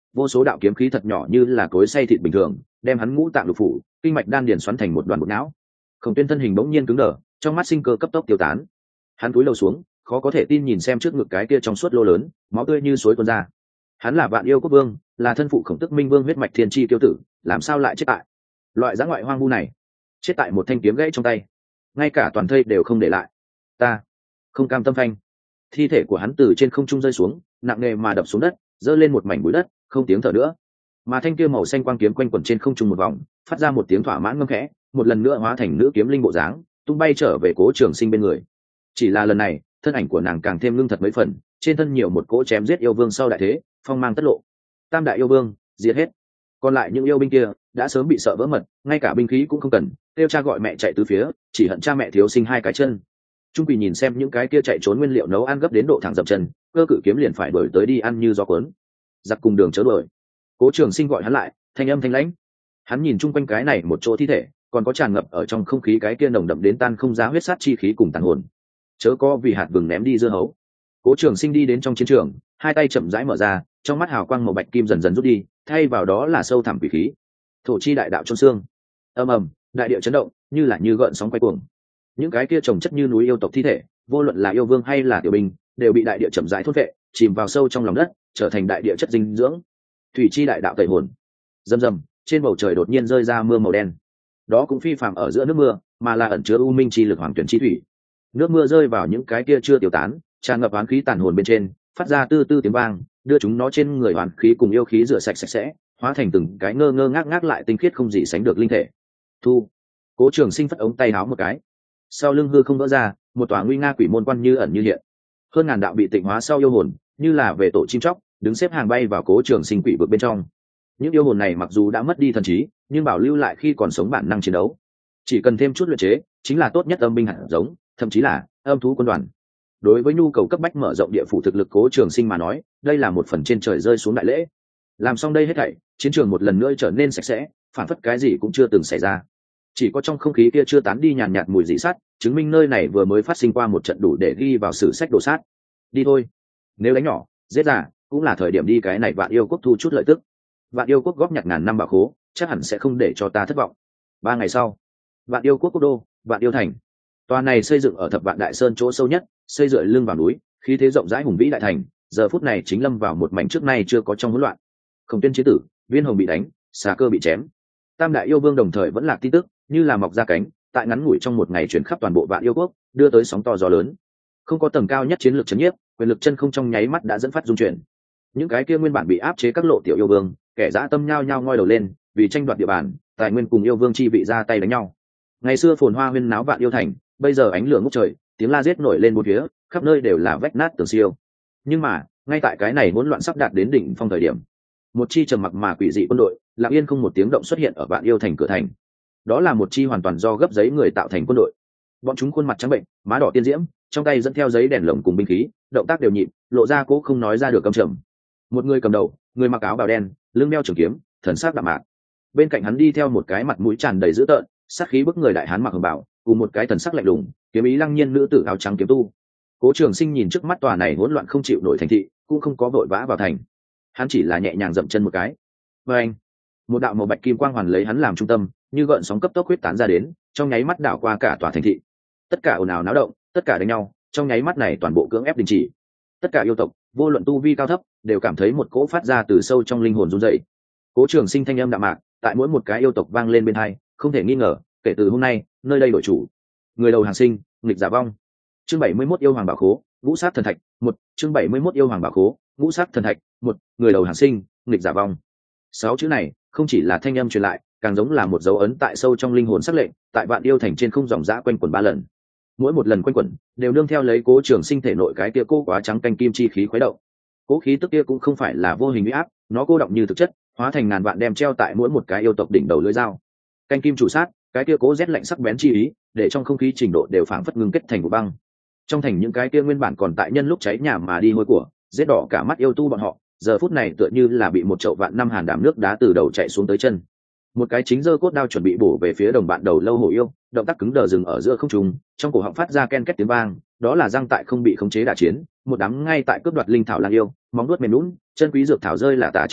vô số đạo kiếm khí thật nhỏ như là cối xay thịt bình thường đem hắn ngũ tạng lục phủ kinh mạch đan điền xoắn thành một đoàn bột não. Khổng Tuyên thân hình bỗng nhiên cứng đờ, trong mắt sinh cơ cấp tốc tiêu tán. Hắn cúi đầu xuống, khó có thể tin nhìn xem trước ngực cái kia trong suốt lô lớn, máu tươi như suối tuôn ra. Hắn là Vạn Yêu Quốc Vương, là thân phụ Khổng Tức Minh Vương huyết mạch thiên chi tiêu tử, làm sao lại chết tại loại dã ngoại hoang vu này? Chết tại một thanh kiếm gãy trong tay, ngay cả toàn thây đều không để lại. Ta không cam tâm phanh. Thi thể của hắn từ trên không trung rơi xuống, nặng nề mà đập xuống đất, rơi lên một mảnh bụi đất, không tiếng thở nữa. Mà thanh kia màu xanh quang kiếm quanh quẩn trên không trung một vòng, phát ra một tiếng thỏa mãn ngâm khẽ, một lần nữa hóa thành nữ kiếm linh bộ dáng, tung bay trở về Cố Trường Sinh bên người. Chỉ là lần này, thân ảnh của nàng càng thêm lưng thật mấy phần, trên thân nhiều một cỗ chém giết yêu vương sau đại thế, phong mang tất lộ. Tam đại yêu vương diệt hết, còn lại những yêu binh kia đã sớm bị sợ vỡ mật, ngay cả binh khí cũng không cần, kêu cha gọi mẹ chạy tứ phía, chỉ hận cha mẹ thiếu sinh hai cái chân. Trung Quỳ nhìn xem những cái kia chạy trốn nguyên liệu nấu ăn gấp đến độ thẳng dậm chân, cơ cự kiếm liền phải đuổi tới đi ăn như gió cuốn. Giặc cùng đường chớ đuổi. Cố Trường Sinh gọi hắn lại, thanh âm thanh lãnh. Hắn nhìn chung quanh cái này một chỗ thi thể, còn có tràn ngập ở trong không khí cái kia nồng đậm đến tan không giá huyết sát chi khí cùng tàn hồn. Chớ có vì hạt vừng ném đi dưa hấu. Cố Trường Sinh đi đến trong chiến trường, hai tay chậm rãi mở ra, trong mắt hào quang màu bạch kim dần dần rút đi, thay vào đó là sâu thẳm quỷ khí. Thổ chi đại đạo chôn xương. Ầm ầm, đại địa chấn động, như là như gợn sóng quay cuồng. Những cái kia trồng chất như núi yêu tộc thi thể, vô luận là yêu vương hay là tiểu binh, đều bị đại địa chậm rãi thôn phệ, chìm vào sâu trong lòng đất, trở thành đại địa chất dinh dưỡng. Thủy chi đại đạo tẩy hồn. Rầm rầm, trên bầu trời đột nhiên rơi ra mưa màu đen. Đó cũng phi phàm ở giữa nước mưa, mà là ẩn chứa u minh chi lực hoàng tuyển chi thủy. Nước mưa rơi vào những cái kia chưa tiêu tán, tràn ngập oán khí tàn hồn bên trên, phát ra tư tư tiếng vang, đưa chúng nó trên người oán khí cùng yêu khí rửa sạch sạch sẽ, hóa thành từng cái ngơ ngơ ngác ngác lại tinh khiết không gì sánh được linh thể. Thu. Cố Trường Sinh phất ống tay áo một cái, sau lưng hư không vỡ ra, một tòa nguy nga quỷ môn quan như ẩn như hiện. Hơn ngàn đạo bị tịnh hóa sau yêu hồn, như là về tổ chim chóc, đứng xếp hàng bay vào Cố Trường Sinh quỷ vực bên trong. Những yêu hồn này mặc dù đã mất đi thần trí, nhưng bảo lưu lại khi còn sống bản năng chiến đấu. Chỉ cần thêm chút luyện chế, chính là tốt nhất âm binh hạt giống, thậm chí là âm thú quân đoàn. Đối với nhu cầu cấp bách mở rộng địa phủ thực lực Cố Trường Sinh mà nói, đây là một phần trên trời rơi xuống đại lễ. Làm xong đây hết thảy, chiến trường một lần nữa trở nên sạch sẽ, phản phất cái gì cũng chưa từng xảy ra. Chỉ có trong không khí kia chưa tán đi nhàn nhạt mùi dị sắt, chứng minh nơi này vừa mới phát sinh qua một trận đủ để ghi vào sử sách đồ sát. Đi thôi, nếu đánh nhỏ giết già, cũng là thời điểm đi cái này Vạn Yêu Quốc thu chút lợi tức. Vạn Yêu Quốc góp nhặt ngàn năm bảo khố, chắc hẳn sẽ không để cho ta thất vọng. Ba ngày sau, Vạn Yêu Quốc quốc đô, Vạn Yêu Thành. Tòa này xây dựng ở Thập Vạn Đại Sơn chỗ sâu nhất, xây dựa lưng vào núi, khí thế rộng rãi hùng vĩ đại thành, giờ phút này chính lâm vào một mảnh trước nay chưa có trong hỗn loạn. Khổng Tuyên chế tử, Viên Hồng bị đánh, Xà Cơ bị chém. Tam đại yêu vương đồng thời vẫn là tin tức, như là mọc ra cánh, tại ngắn ngủi trong một ngày chuyển khắp toàn bộ Vạn Yêu Quốc, đưa tới sóng to gió lớn. Không có tầng cao nhất chiến lược chấn nhiếp, quyền lực chân không trong nháy mắt đã dẫn phát dung chuyển. Những cái kia nguyên bản bị áp chế các lộ tiểu yêu vương, kẻ dã tâm nhao nhao ngoi đầu lên, vì tranh đoạt địa bàn, tài nguyên cùng yêu vương chi vị ra tay đánh nhau. Ngày xưa phồn hoa huyên náo Vạn Yêu Thành, bây giờ ánh lửa ngút trời, tiếng la giết nổi lên bốn phía, khắp nơi đều là vách nát tường siêu. Nhưng mà, ngay tại cái này hỗn loạn sắp đạt đến đỉnh phong thời điểm, một chi trầm mặc mà quỷ dị quân đội, lặng yên không một tiếng động xuất hiện ở Vạn Yêu Thành cửa thành. Đó là một chi hoàn toàn do gấp giấy người tạo thành quân đội. Bọn chúng khuôn mặt trắng bệnh, má đỏ tiên diễm, trong tay dẫn theo giấy đèn lồng cùng binh khí, động tác đều nhịp, lộ ra cố không nói ra được căm trầm. Một người cầm đầu, người mặc áo bào đen, lưng đeo trường kiếm, thần sắc đạm mạc. Bên cạnh hắn đi theo một cái mặt mũi tràn đầy dữ tợn, sát khí bức người đại hán mặc hồng bào, cùng một cái thần sắc lạnh lùng, kiếm ý lăng nhiên nữ tử áo trắng kiếm tu. Cố Trường Sinh nhìn trước mắt tòa này hỗn loạn không chịu nổi thành thị, cũng không có vội vã vào thành. Hắn chỉ là nhẹ nhàng dậm chân một cái. Và anh, một đạo màu bạch kim quang hoàn lấy hắn làm trung tâm, như gợn sóng cấp tốc huyết tán ra đến, trong nháy mắt đảo qua cả tòa thành thị. Tất cả ồn ào náo động, tất cả đánh nhau, trong nháy mắt này toàn bộ cưỡng ép đình chỉ. Tất cả yêu tộc, vô luận tu vi cao thấp, đều cảm thấy một cỗ phát ra từ sâu trong linh hồn run rẩy. Cố Trường Sinh thanh âm đạm mạc, tại mỗi một cái yêu tộc vang lên bên tai, không thể nghi ngờ, kể từ hôm nay, nơi đây đổi chủ. Người đầu hàng sinh, nghịch giả vong. Chương bảy mươi mốt yêu hoàng bảo khố, ngũ sát thần thạch, một. Chương bảy mươi mốt yêu hoàng bảo khố, ngũ sát thần thạch, một. Người đầu hàng sinh, nghịch giả vong. Sáu chữ này, không chỉ là thanh âm truyền lại, càng giống là một dấu ấn tại sâu trong linh hồn sắc lệnh, tại Vạn Yêu Thành trên không dòng dã quanh quẩn ba lần. Mỗi một lần quanh quẩn, đều nương theo lấy Cố Trường Sinh thể nội cái kia cô quá trắng canh kim chi khí khuấy động. Cố khí tức kia cũng không phải là vô hình uy áp, nó cô động như thực chất, hóa thành ngàn vạn đem treo tại mỗi một cái yêu tộc đỉnh đầu lưỡi dao. Canh kim chủ sát, cái kia cố rét lạnh sắc bén chi ý, để trong không khí trình độ đều phảng phất ngưng kết thành vụ băng. Trong thành những cái kia nguyên bản còn tại nhân lúc cháy nhà mà đi hôi của, giết đỏ cả mắt yêu tu bọn họ, giờ phút này tựa như là bị một chậu vạn năm hàn đảm nước đá từ đầu chạy xuống tới chân. Một cái chính giơ cốt đao chuẩn bị bổ về phía đồng bạn đầu lâu hổ yêu, động tác cứng đờ dừng ở giữa không trung, trong cổ họng phát ra ken két tiếng vang, đó là răng tại không bị khống chế đả chiến, một đám ngay tại cướp đoạt linh thảo lang yêu, móng vuốt mềm nhũn, chân quý dược thảo rơi là tả trên đất,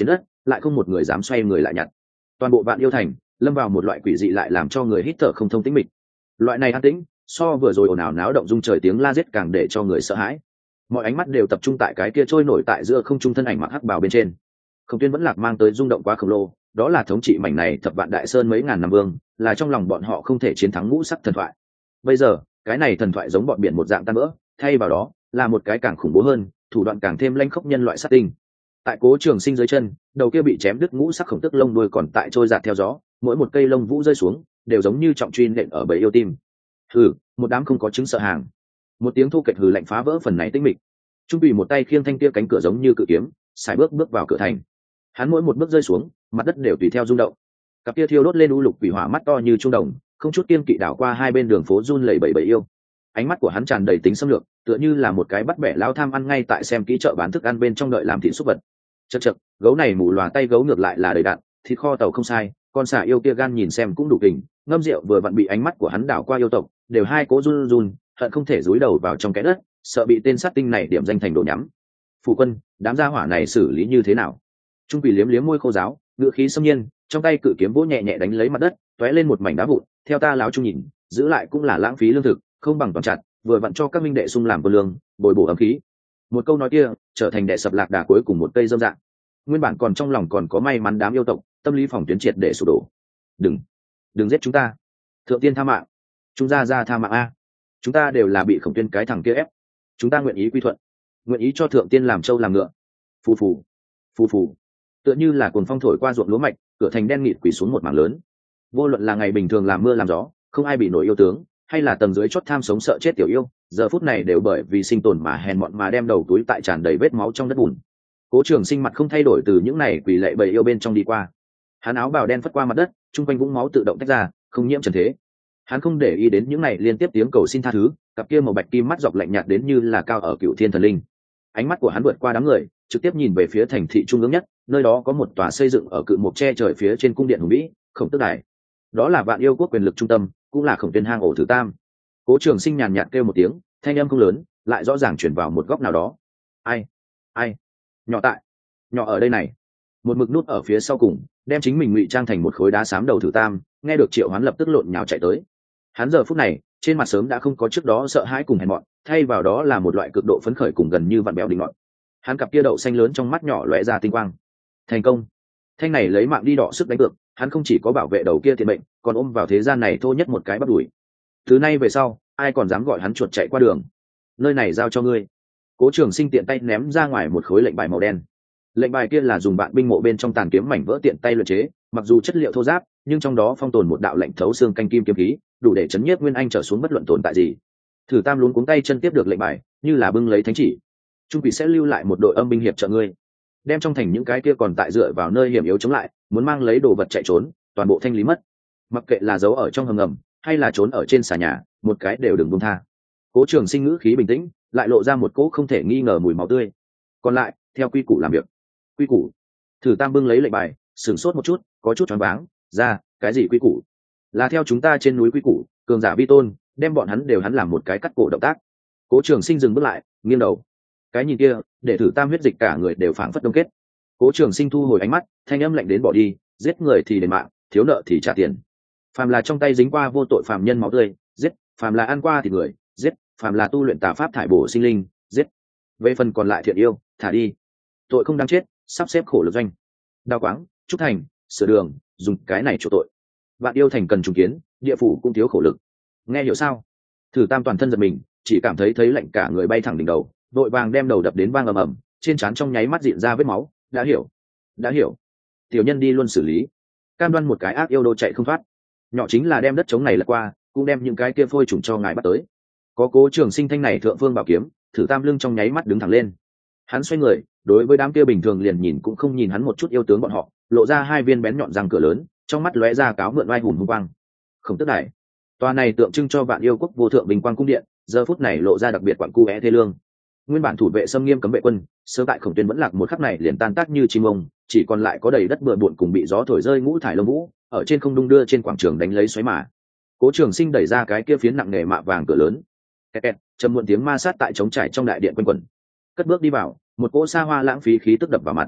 lại không một người dám xoay người lại nhặt. Toàn bộ Vạn Yêu Thành lâm vào một loại quỷ dị lại làm cho người hít thở không thông tĩnh mịch. Loại này an tĩnh so vừa rồi ồn ào náo động rung trời tiếng la giết càng để cho người sợ hãi. Mọi ánh mắt đều tập trung tại cái kia trôi nổi tại giữa không trung thân ảnh mặc hắc bào bên trên. Khổng Tuyên vẫn lạc mang tới rung động quá khổng lồ, đó là thống trị mảnh này thập vạn đại sơn mấy ngàn năm vương, là trong lòng bọn họ không thể chiến thắng ngũ sắc thần thoại. Bây giờ cái này thần thoại giống bọn biển một dạng tan vỡ, thay vào đó là một cái càng khủng bố hơn, thủ đoạn càng thêm lanh khốc nhân loại sát tinh. Tại Cố Trường Sinh dưới chân, đầu kia bị chém đứt ngũ sắc khổng tức lông đuôi còn tại trôi dạt theo gió, mỗi một cây lông vũ rơi xuống đều giống như trọng truy nện ở bầy yêu tim. Hừ, một đám không có chứng sợ hàng. Một tiếng thu kệch hừ lạnh phá vỡ phần này tĩnh mịch. Trung Bì một tay khiêng thanh kia cánh cửa giống như cự kiếm, sải bước bước vào cửa thành. Hắn mỗi một bước rơi xuống, mặt đất đều tùy theo rung động. Cặp kia thiêu đốt lên u lục quỷ hỏa mắt to như trung đồng, không chút kiêng kỵ đảo qua hai bên đường phố run lẩy bẩy bầy yêu. Ánh mắt của hắn tràn đầy tính xâm lược, tựa như là một cái bắt bẻ lao tham ăn ngay tại xem kỹ chợ bán thức ăn bên trong đợi làm thịt súc vật. Chậc chậc, gấu này mù lòa tay gấu ngược lại là đầy đạn, thịt kho tàu không sai, con xà yêu kia gan nhìn xem cũng đủ kình, ngâm rượu vừa vặn bị ánh mắt của hắn đảo qua yêu tộc, đều hai cố run run, hận không thể dúi đầu vào trong cái đất, sợ bị tên sát tinh này điểm danh thành đồ nhắm. Phủ quân, đám gia hỏa này xử lý như thế nào? Trung Quỷ liếm liếm môi khô giáo, ngựa khí xâm nhiên, trong tay cự kiếm vỗ nhẹ nhẹ đánh lấy mặt đất, tóe lên một mảnh đá vụn. Theo ta láo trung nhìn, giữ lại cũng là lãng phí lương thực, không bằng toàn chặt, vừa vặn cho các minh đệ sung làm quân lương, bồi bổ âm khí. Một câu nói kia trở thành đệ sập lạc đà cuối cùng một cây dâm dạng. Nguyên bản còn trong lòng còn có may mắn đám yêu tộc, tâm lý phòng tuyến triệt để sụp đổ. Đừng, đừng giết chúng ta, thượng tiên tha mạng, chúng ta ra tha mạng a, chúng ta đều là bị Khổng Tuyên cái thằng kia ép, chúng ta nguyện ý quy thuận, nguyện ý cho thượng tiên làm trâu làm ngựa. Phù phù, phù phù, tựa như là cuồng phong thổi qua ruộng lúa mạch, cửa thành đen nghịt quỳ xuống một mảng lớn. Vô luận là ngày bình thường làm mưa làm gió, không ai bị nổi yêu tướng, hay là tầng dưới chót tham sống sợ chết tiểu yêu, giờ phút này đều bởi vì sinh tồn mà hèn mọn mà đem đầu túi tại tràn đầy vết máu trong đất bùn. Cố Trường Sinh mặt không thay đổi từ những này quỷ lệ bầy yêu bên trong đi qua. Hắn áo bào đen phất qua mặt đất, trung quanh vũng máu tự động tách ra, không nhiễm trần thế. Hắn không để ý đến những này liên tiếp tiếng cầu xin tha thứ, cặp kia màu bạch kim mắt dọc lạnh nhạt đến như là cao ở cựu thiên thần linh. Ánh mắt của hắn vượt qua đám người, trực tiếp nhìn về phía thành thị trung ương nhất, nơi đó có một tòa xây dựng ở cự mục che trời phía trên cung điện hùng vĩ, Khổng Tước Đài. Đó là Vạn Yêu quốc quyền lực trung tâm, cũng là Khổng Tuyên hang ổ thứ tam. Cố Trường Sinh nhàn nhạt kêu một tiếng, thanh âm không lớn, lại rõ ràng truyền vào một góc nào đó. Ai? Ai? Nhỏ tại, nhỏ ở đây này. Một mực nút ở phía sau cùng, đem chính mình ngụy trang thành một khối đá xám đầu thử tam, nghe được Triệu Hoán lập tức lộn nhào chạy tới. Hắn giờ phút này, trên mặt sớm đã không có trước đó sợ hãi cùng hèn mọn, thay vào đó là một loại cực độ phấn khởi cùng gần như vặn bèo đình ngọn. Hắn cặp kia đậu xanh lớn trong mắt nhỏ lóe ra tinh quang. Thành công. Thanh này lấy mạng đi đọ sức đánh cược, hắn không chỉ có bảo vệ đầu kia thiện mệnh, còn ôm vào thế gian này thô nhất một cái bắt đuổi. Từ nay về sau, ai còn dám gọi hắn chuột chạy qua đường. Nơi này giao cho ngươi. Cố Trường Sinh tiện tay ném ra ngoài một khối lệnh bài màu đen. Lệnh bài kia là dùng bạn binh mộ bên trong tàn kiếm mảnh vỡ tiện tay luyện chế, mặc dù chất liệu thô ráp, nhưng trong đó phong tồn một đạo lệnh thấu xương canh kim kiếm khí, đủ để chấn nhiếp Nguyên Anh trở xuống bất luận tồn tại gì. Thử Tam luống cuống tay chân tiếp được lệnh bài, như là bưng lấy thánh chỉ. Trung Quỷ sẽ lưu lại một đội âm binh hiệp trợ ngươi, đem trong thành những cái kia còn tại dựa vào nơi hiểm yếu chống lại, muốn mang lấy đồ vật chạy trốn, toàn bộ thanh lý mất. Mặc kệ là giấu ở trong hầm ngầm, hay là trốn ở trên xà nhà, một cái đều đừng buông tha. Cố Trường Sinh ngữ khí bình tĩnh, lại lộ ra một cỗ không thể nghi ngờ mùi máu tươi. Còn lại, theo quy củ làm việc. Quy củ? Thử Tam bưng lấy lệnh bài, sửng sốt một chút, có chút choáng váng, ra, cái gì quy củ? Là theo chúng ta trên núi quy củ, cường giả vi tôn, đem bọn hắn đều hắn làm một cái cắt cổ động tác. Cố Trường Sinh dừng bước lại, nghiêng đầu. Cái nhìn kia, để Thử Tam huyết dịch cả người đều phảng phất đông kết. Cố Trường Sinh thu hồi ánh mắt, thanh âm lạnh đến bỏ đi, giết người thì đền mạng, thiếu nợ thì trả tiền. Phàm là trong tay dính qua vô tội phàm nhân máu tươi, giết; phàm là ăn qua thì người, giết; phàm là tu luyện tà pháp thải bổ sinh linh, giết. Về phần còn lại thiện yêu, thả đi. Tội không đáng chết, sắp xếp khổ lực doanh. Đao quáng, trúc thành, sửa đường, dùng cái này chỗ tội. Vạn Yêu thành cần trùng kiến, địa phủ cũng thiếu khổ lực. Nghe hiểu sao? Thử Tam toàn thân giật mình, chỉ cảm thấy thấy lạnh cả người bay thẳng đỉnh đầu, đội vàng đem đầu đập đến vang ầm ầm, trên trán trong nháy mắt dịn ra vết máu. Đã hiểu, đã hiểu. Tiểu nhân đi luôn xử lý. Cam đoan một cái ác yêu đô chạy không thoát. Nhỏ chính là đem đất trống này lật qua, cũng đem những cái kia phôi trùng cho ngài bắt tới. Có Cố Trường Sinh thanh này thượng phương bảo kiếm, Thử Tam lưng trong nháy mắt đứng thẳng lên. Hắn xoay người, đối với đám kia bình thường liền nhìn cũng không nhìn hắn một chút yêu tướng bọn họ, lộ ra hai viên bén nhọn răng cửa lớn, trong mắt lóe ra cáo mượn oai hùng hung quang. Khổng Tước Đài, tòa này tượng trưng cho Vạn Yêu quốc vô thượng bình quang cung điện, giờ phút này lộ ra đặc biệt quặn cu é thê lương. Nguyên bản thủ vệ xâm nghiêm cấm vệ quân, sớm tại Khổng Tuyên vẫn lạc một khắc này liền tan tác như chim ông, chỉ còn lại có đầy đất bừa bộn cùng bị gió thổi rơi ngũ thải lông vũ, ở trên không đung đưa trên quảng trường đánh lấy xoáy mà. Cố Trường Sinh đẩy ra cái kia phiến nặng nề mạ vàng cửa lớn, kẹt kẹt, trầm muộn tiếng ma sát tại trống trải trong đại điện quanh quẩn. Cất bước đi vào, một cỗ xa hoa lãng phí khí tức đập vào mặt.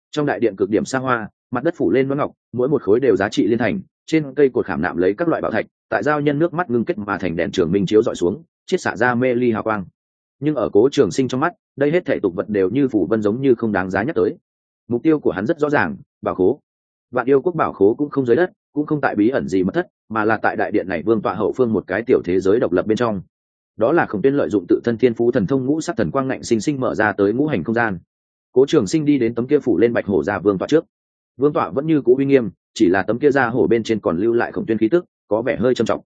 Trong đại điện cực điểm xa hoa, mặt đất phủ lên loáng ngọc, mỗi một khối đều giá trị liên thành, trên cây cột khảm nạm lấy các loại bảo thạch, tại giao nhân nước mắt ngưng kết mà thành đèn trường minh chiếu dọi xuống, chiết xạ ra mê ly hào quang. Nhưng ở Cố Trường Sinh trong mắt, đây hết thảy tục vật đều như phủ vân, giống như không đáng giá nhắc tới. Mục tiêu của hắn rất rõ ràng, bảo khố. Vạn Yêu Quốc bảo khố cũng không dưới đất, cũng không tại bí ẩn gì mất thất, mà là tại đại điện này vương tọa hậu phương một cái tiểu thế giới độc lập bên trong. Đó là Khổng Tuyên lợi dụng tự thân thiên phú thần thông ngũ sắc thần quang ngạnh sinh sinh mở ra tới ngũ hành không gian. Cố Trường Sinh đi đến tấm kia phủ lên bạch hổ ra vương tọa trước. Vương tọa vẫn như cũ uy nghiêm, chỉ là tấm kia ra hổ bên trên còn lưu lại Khổng Tuyên khí tức, có vẻ hơi trầm trọng.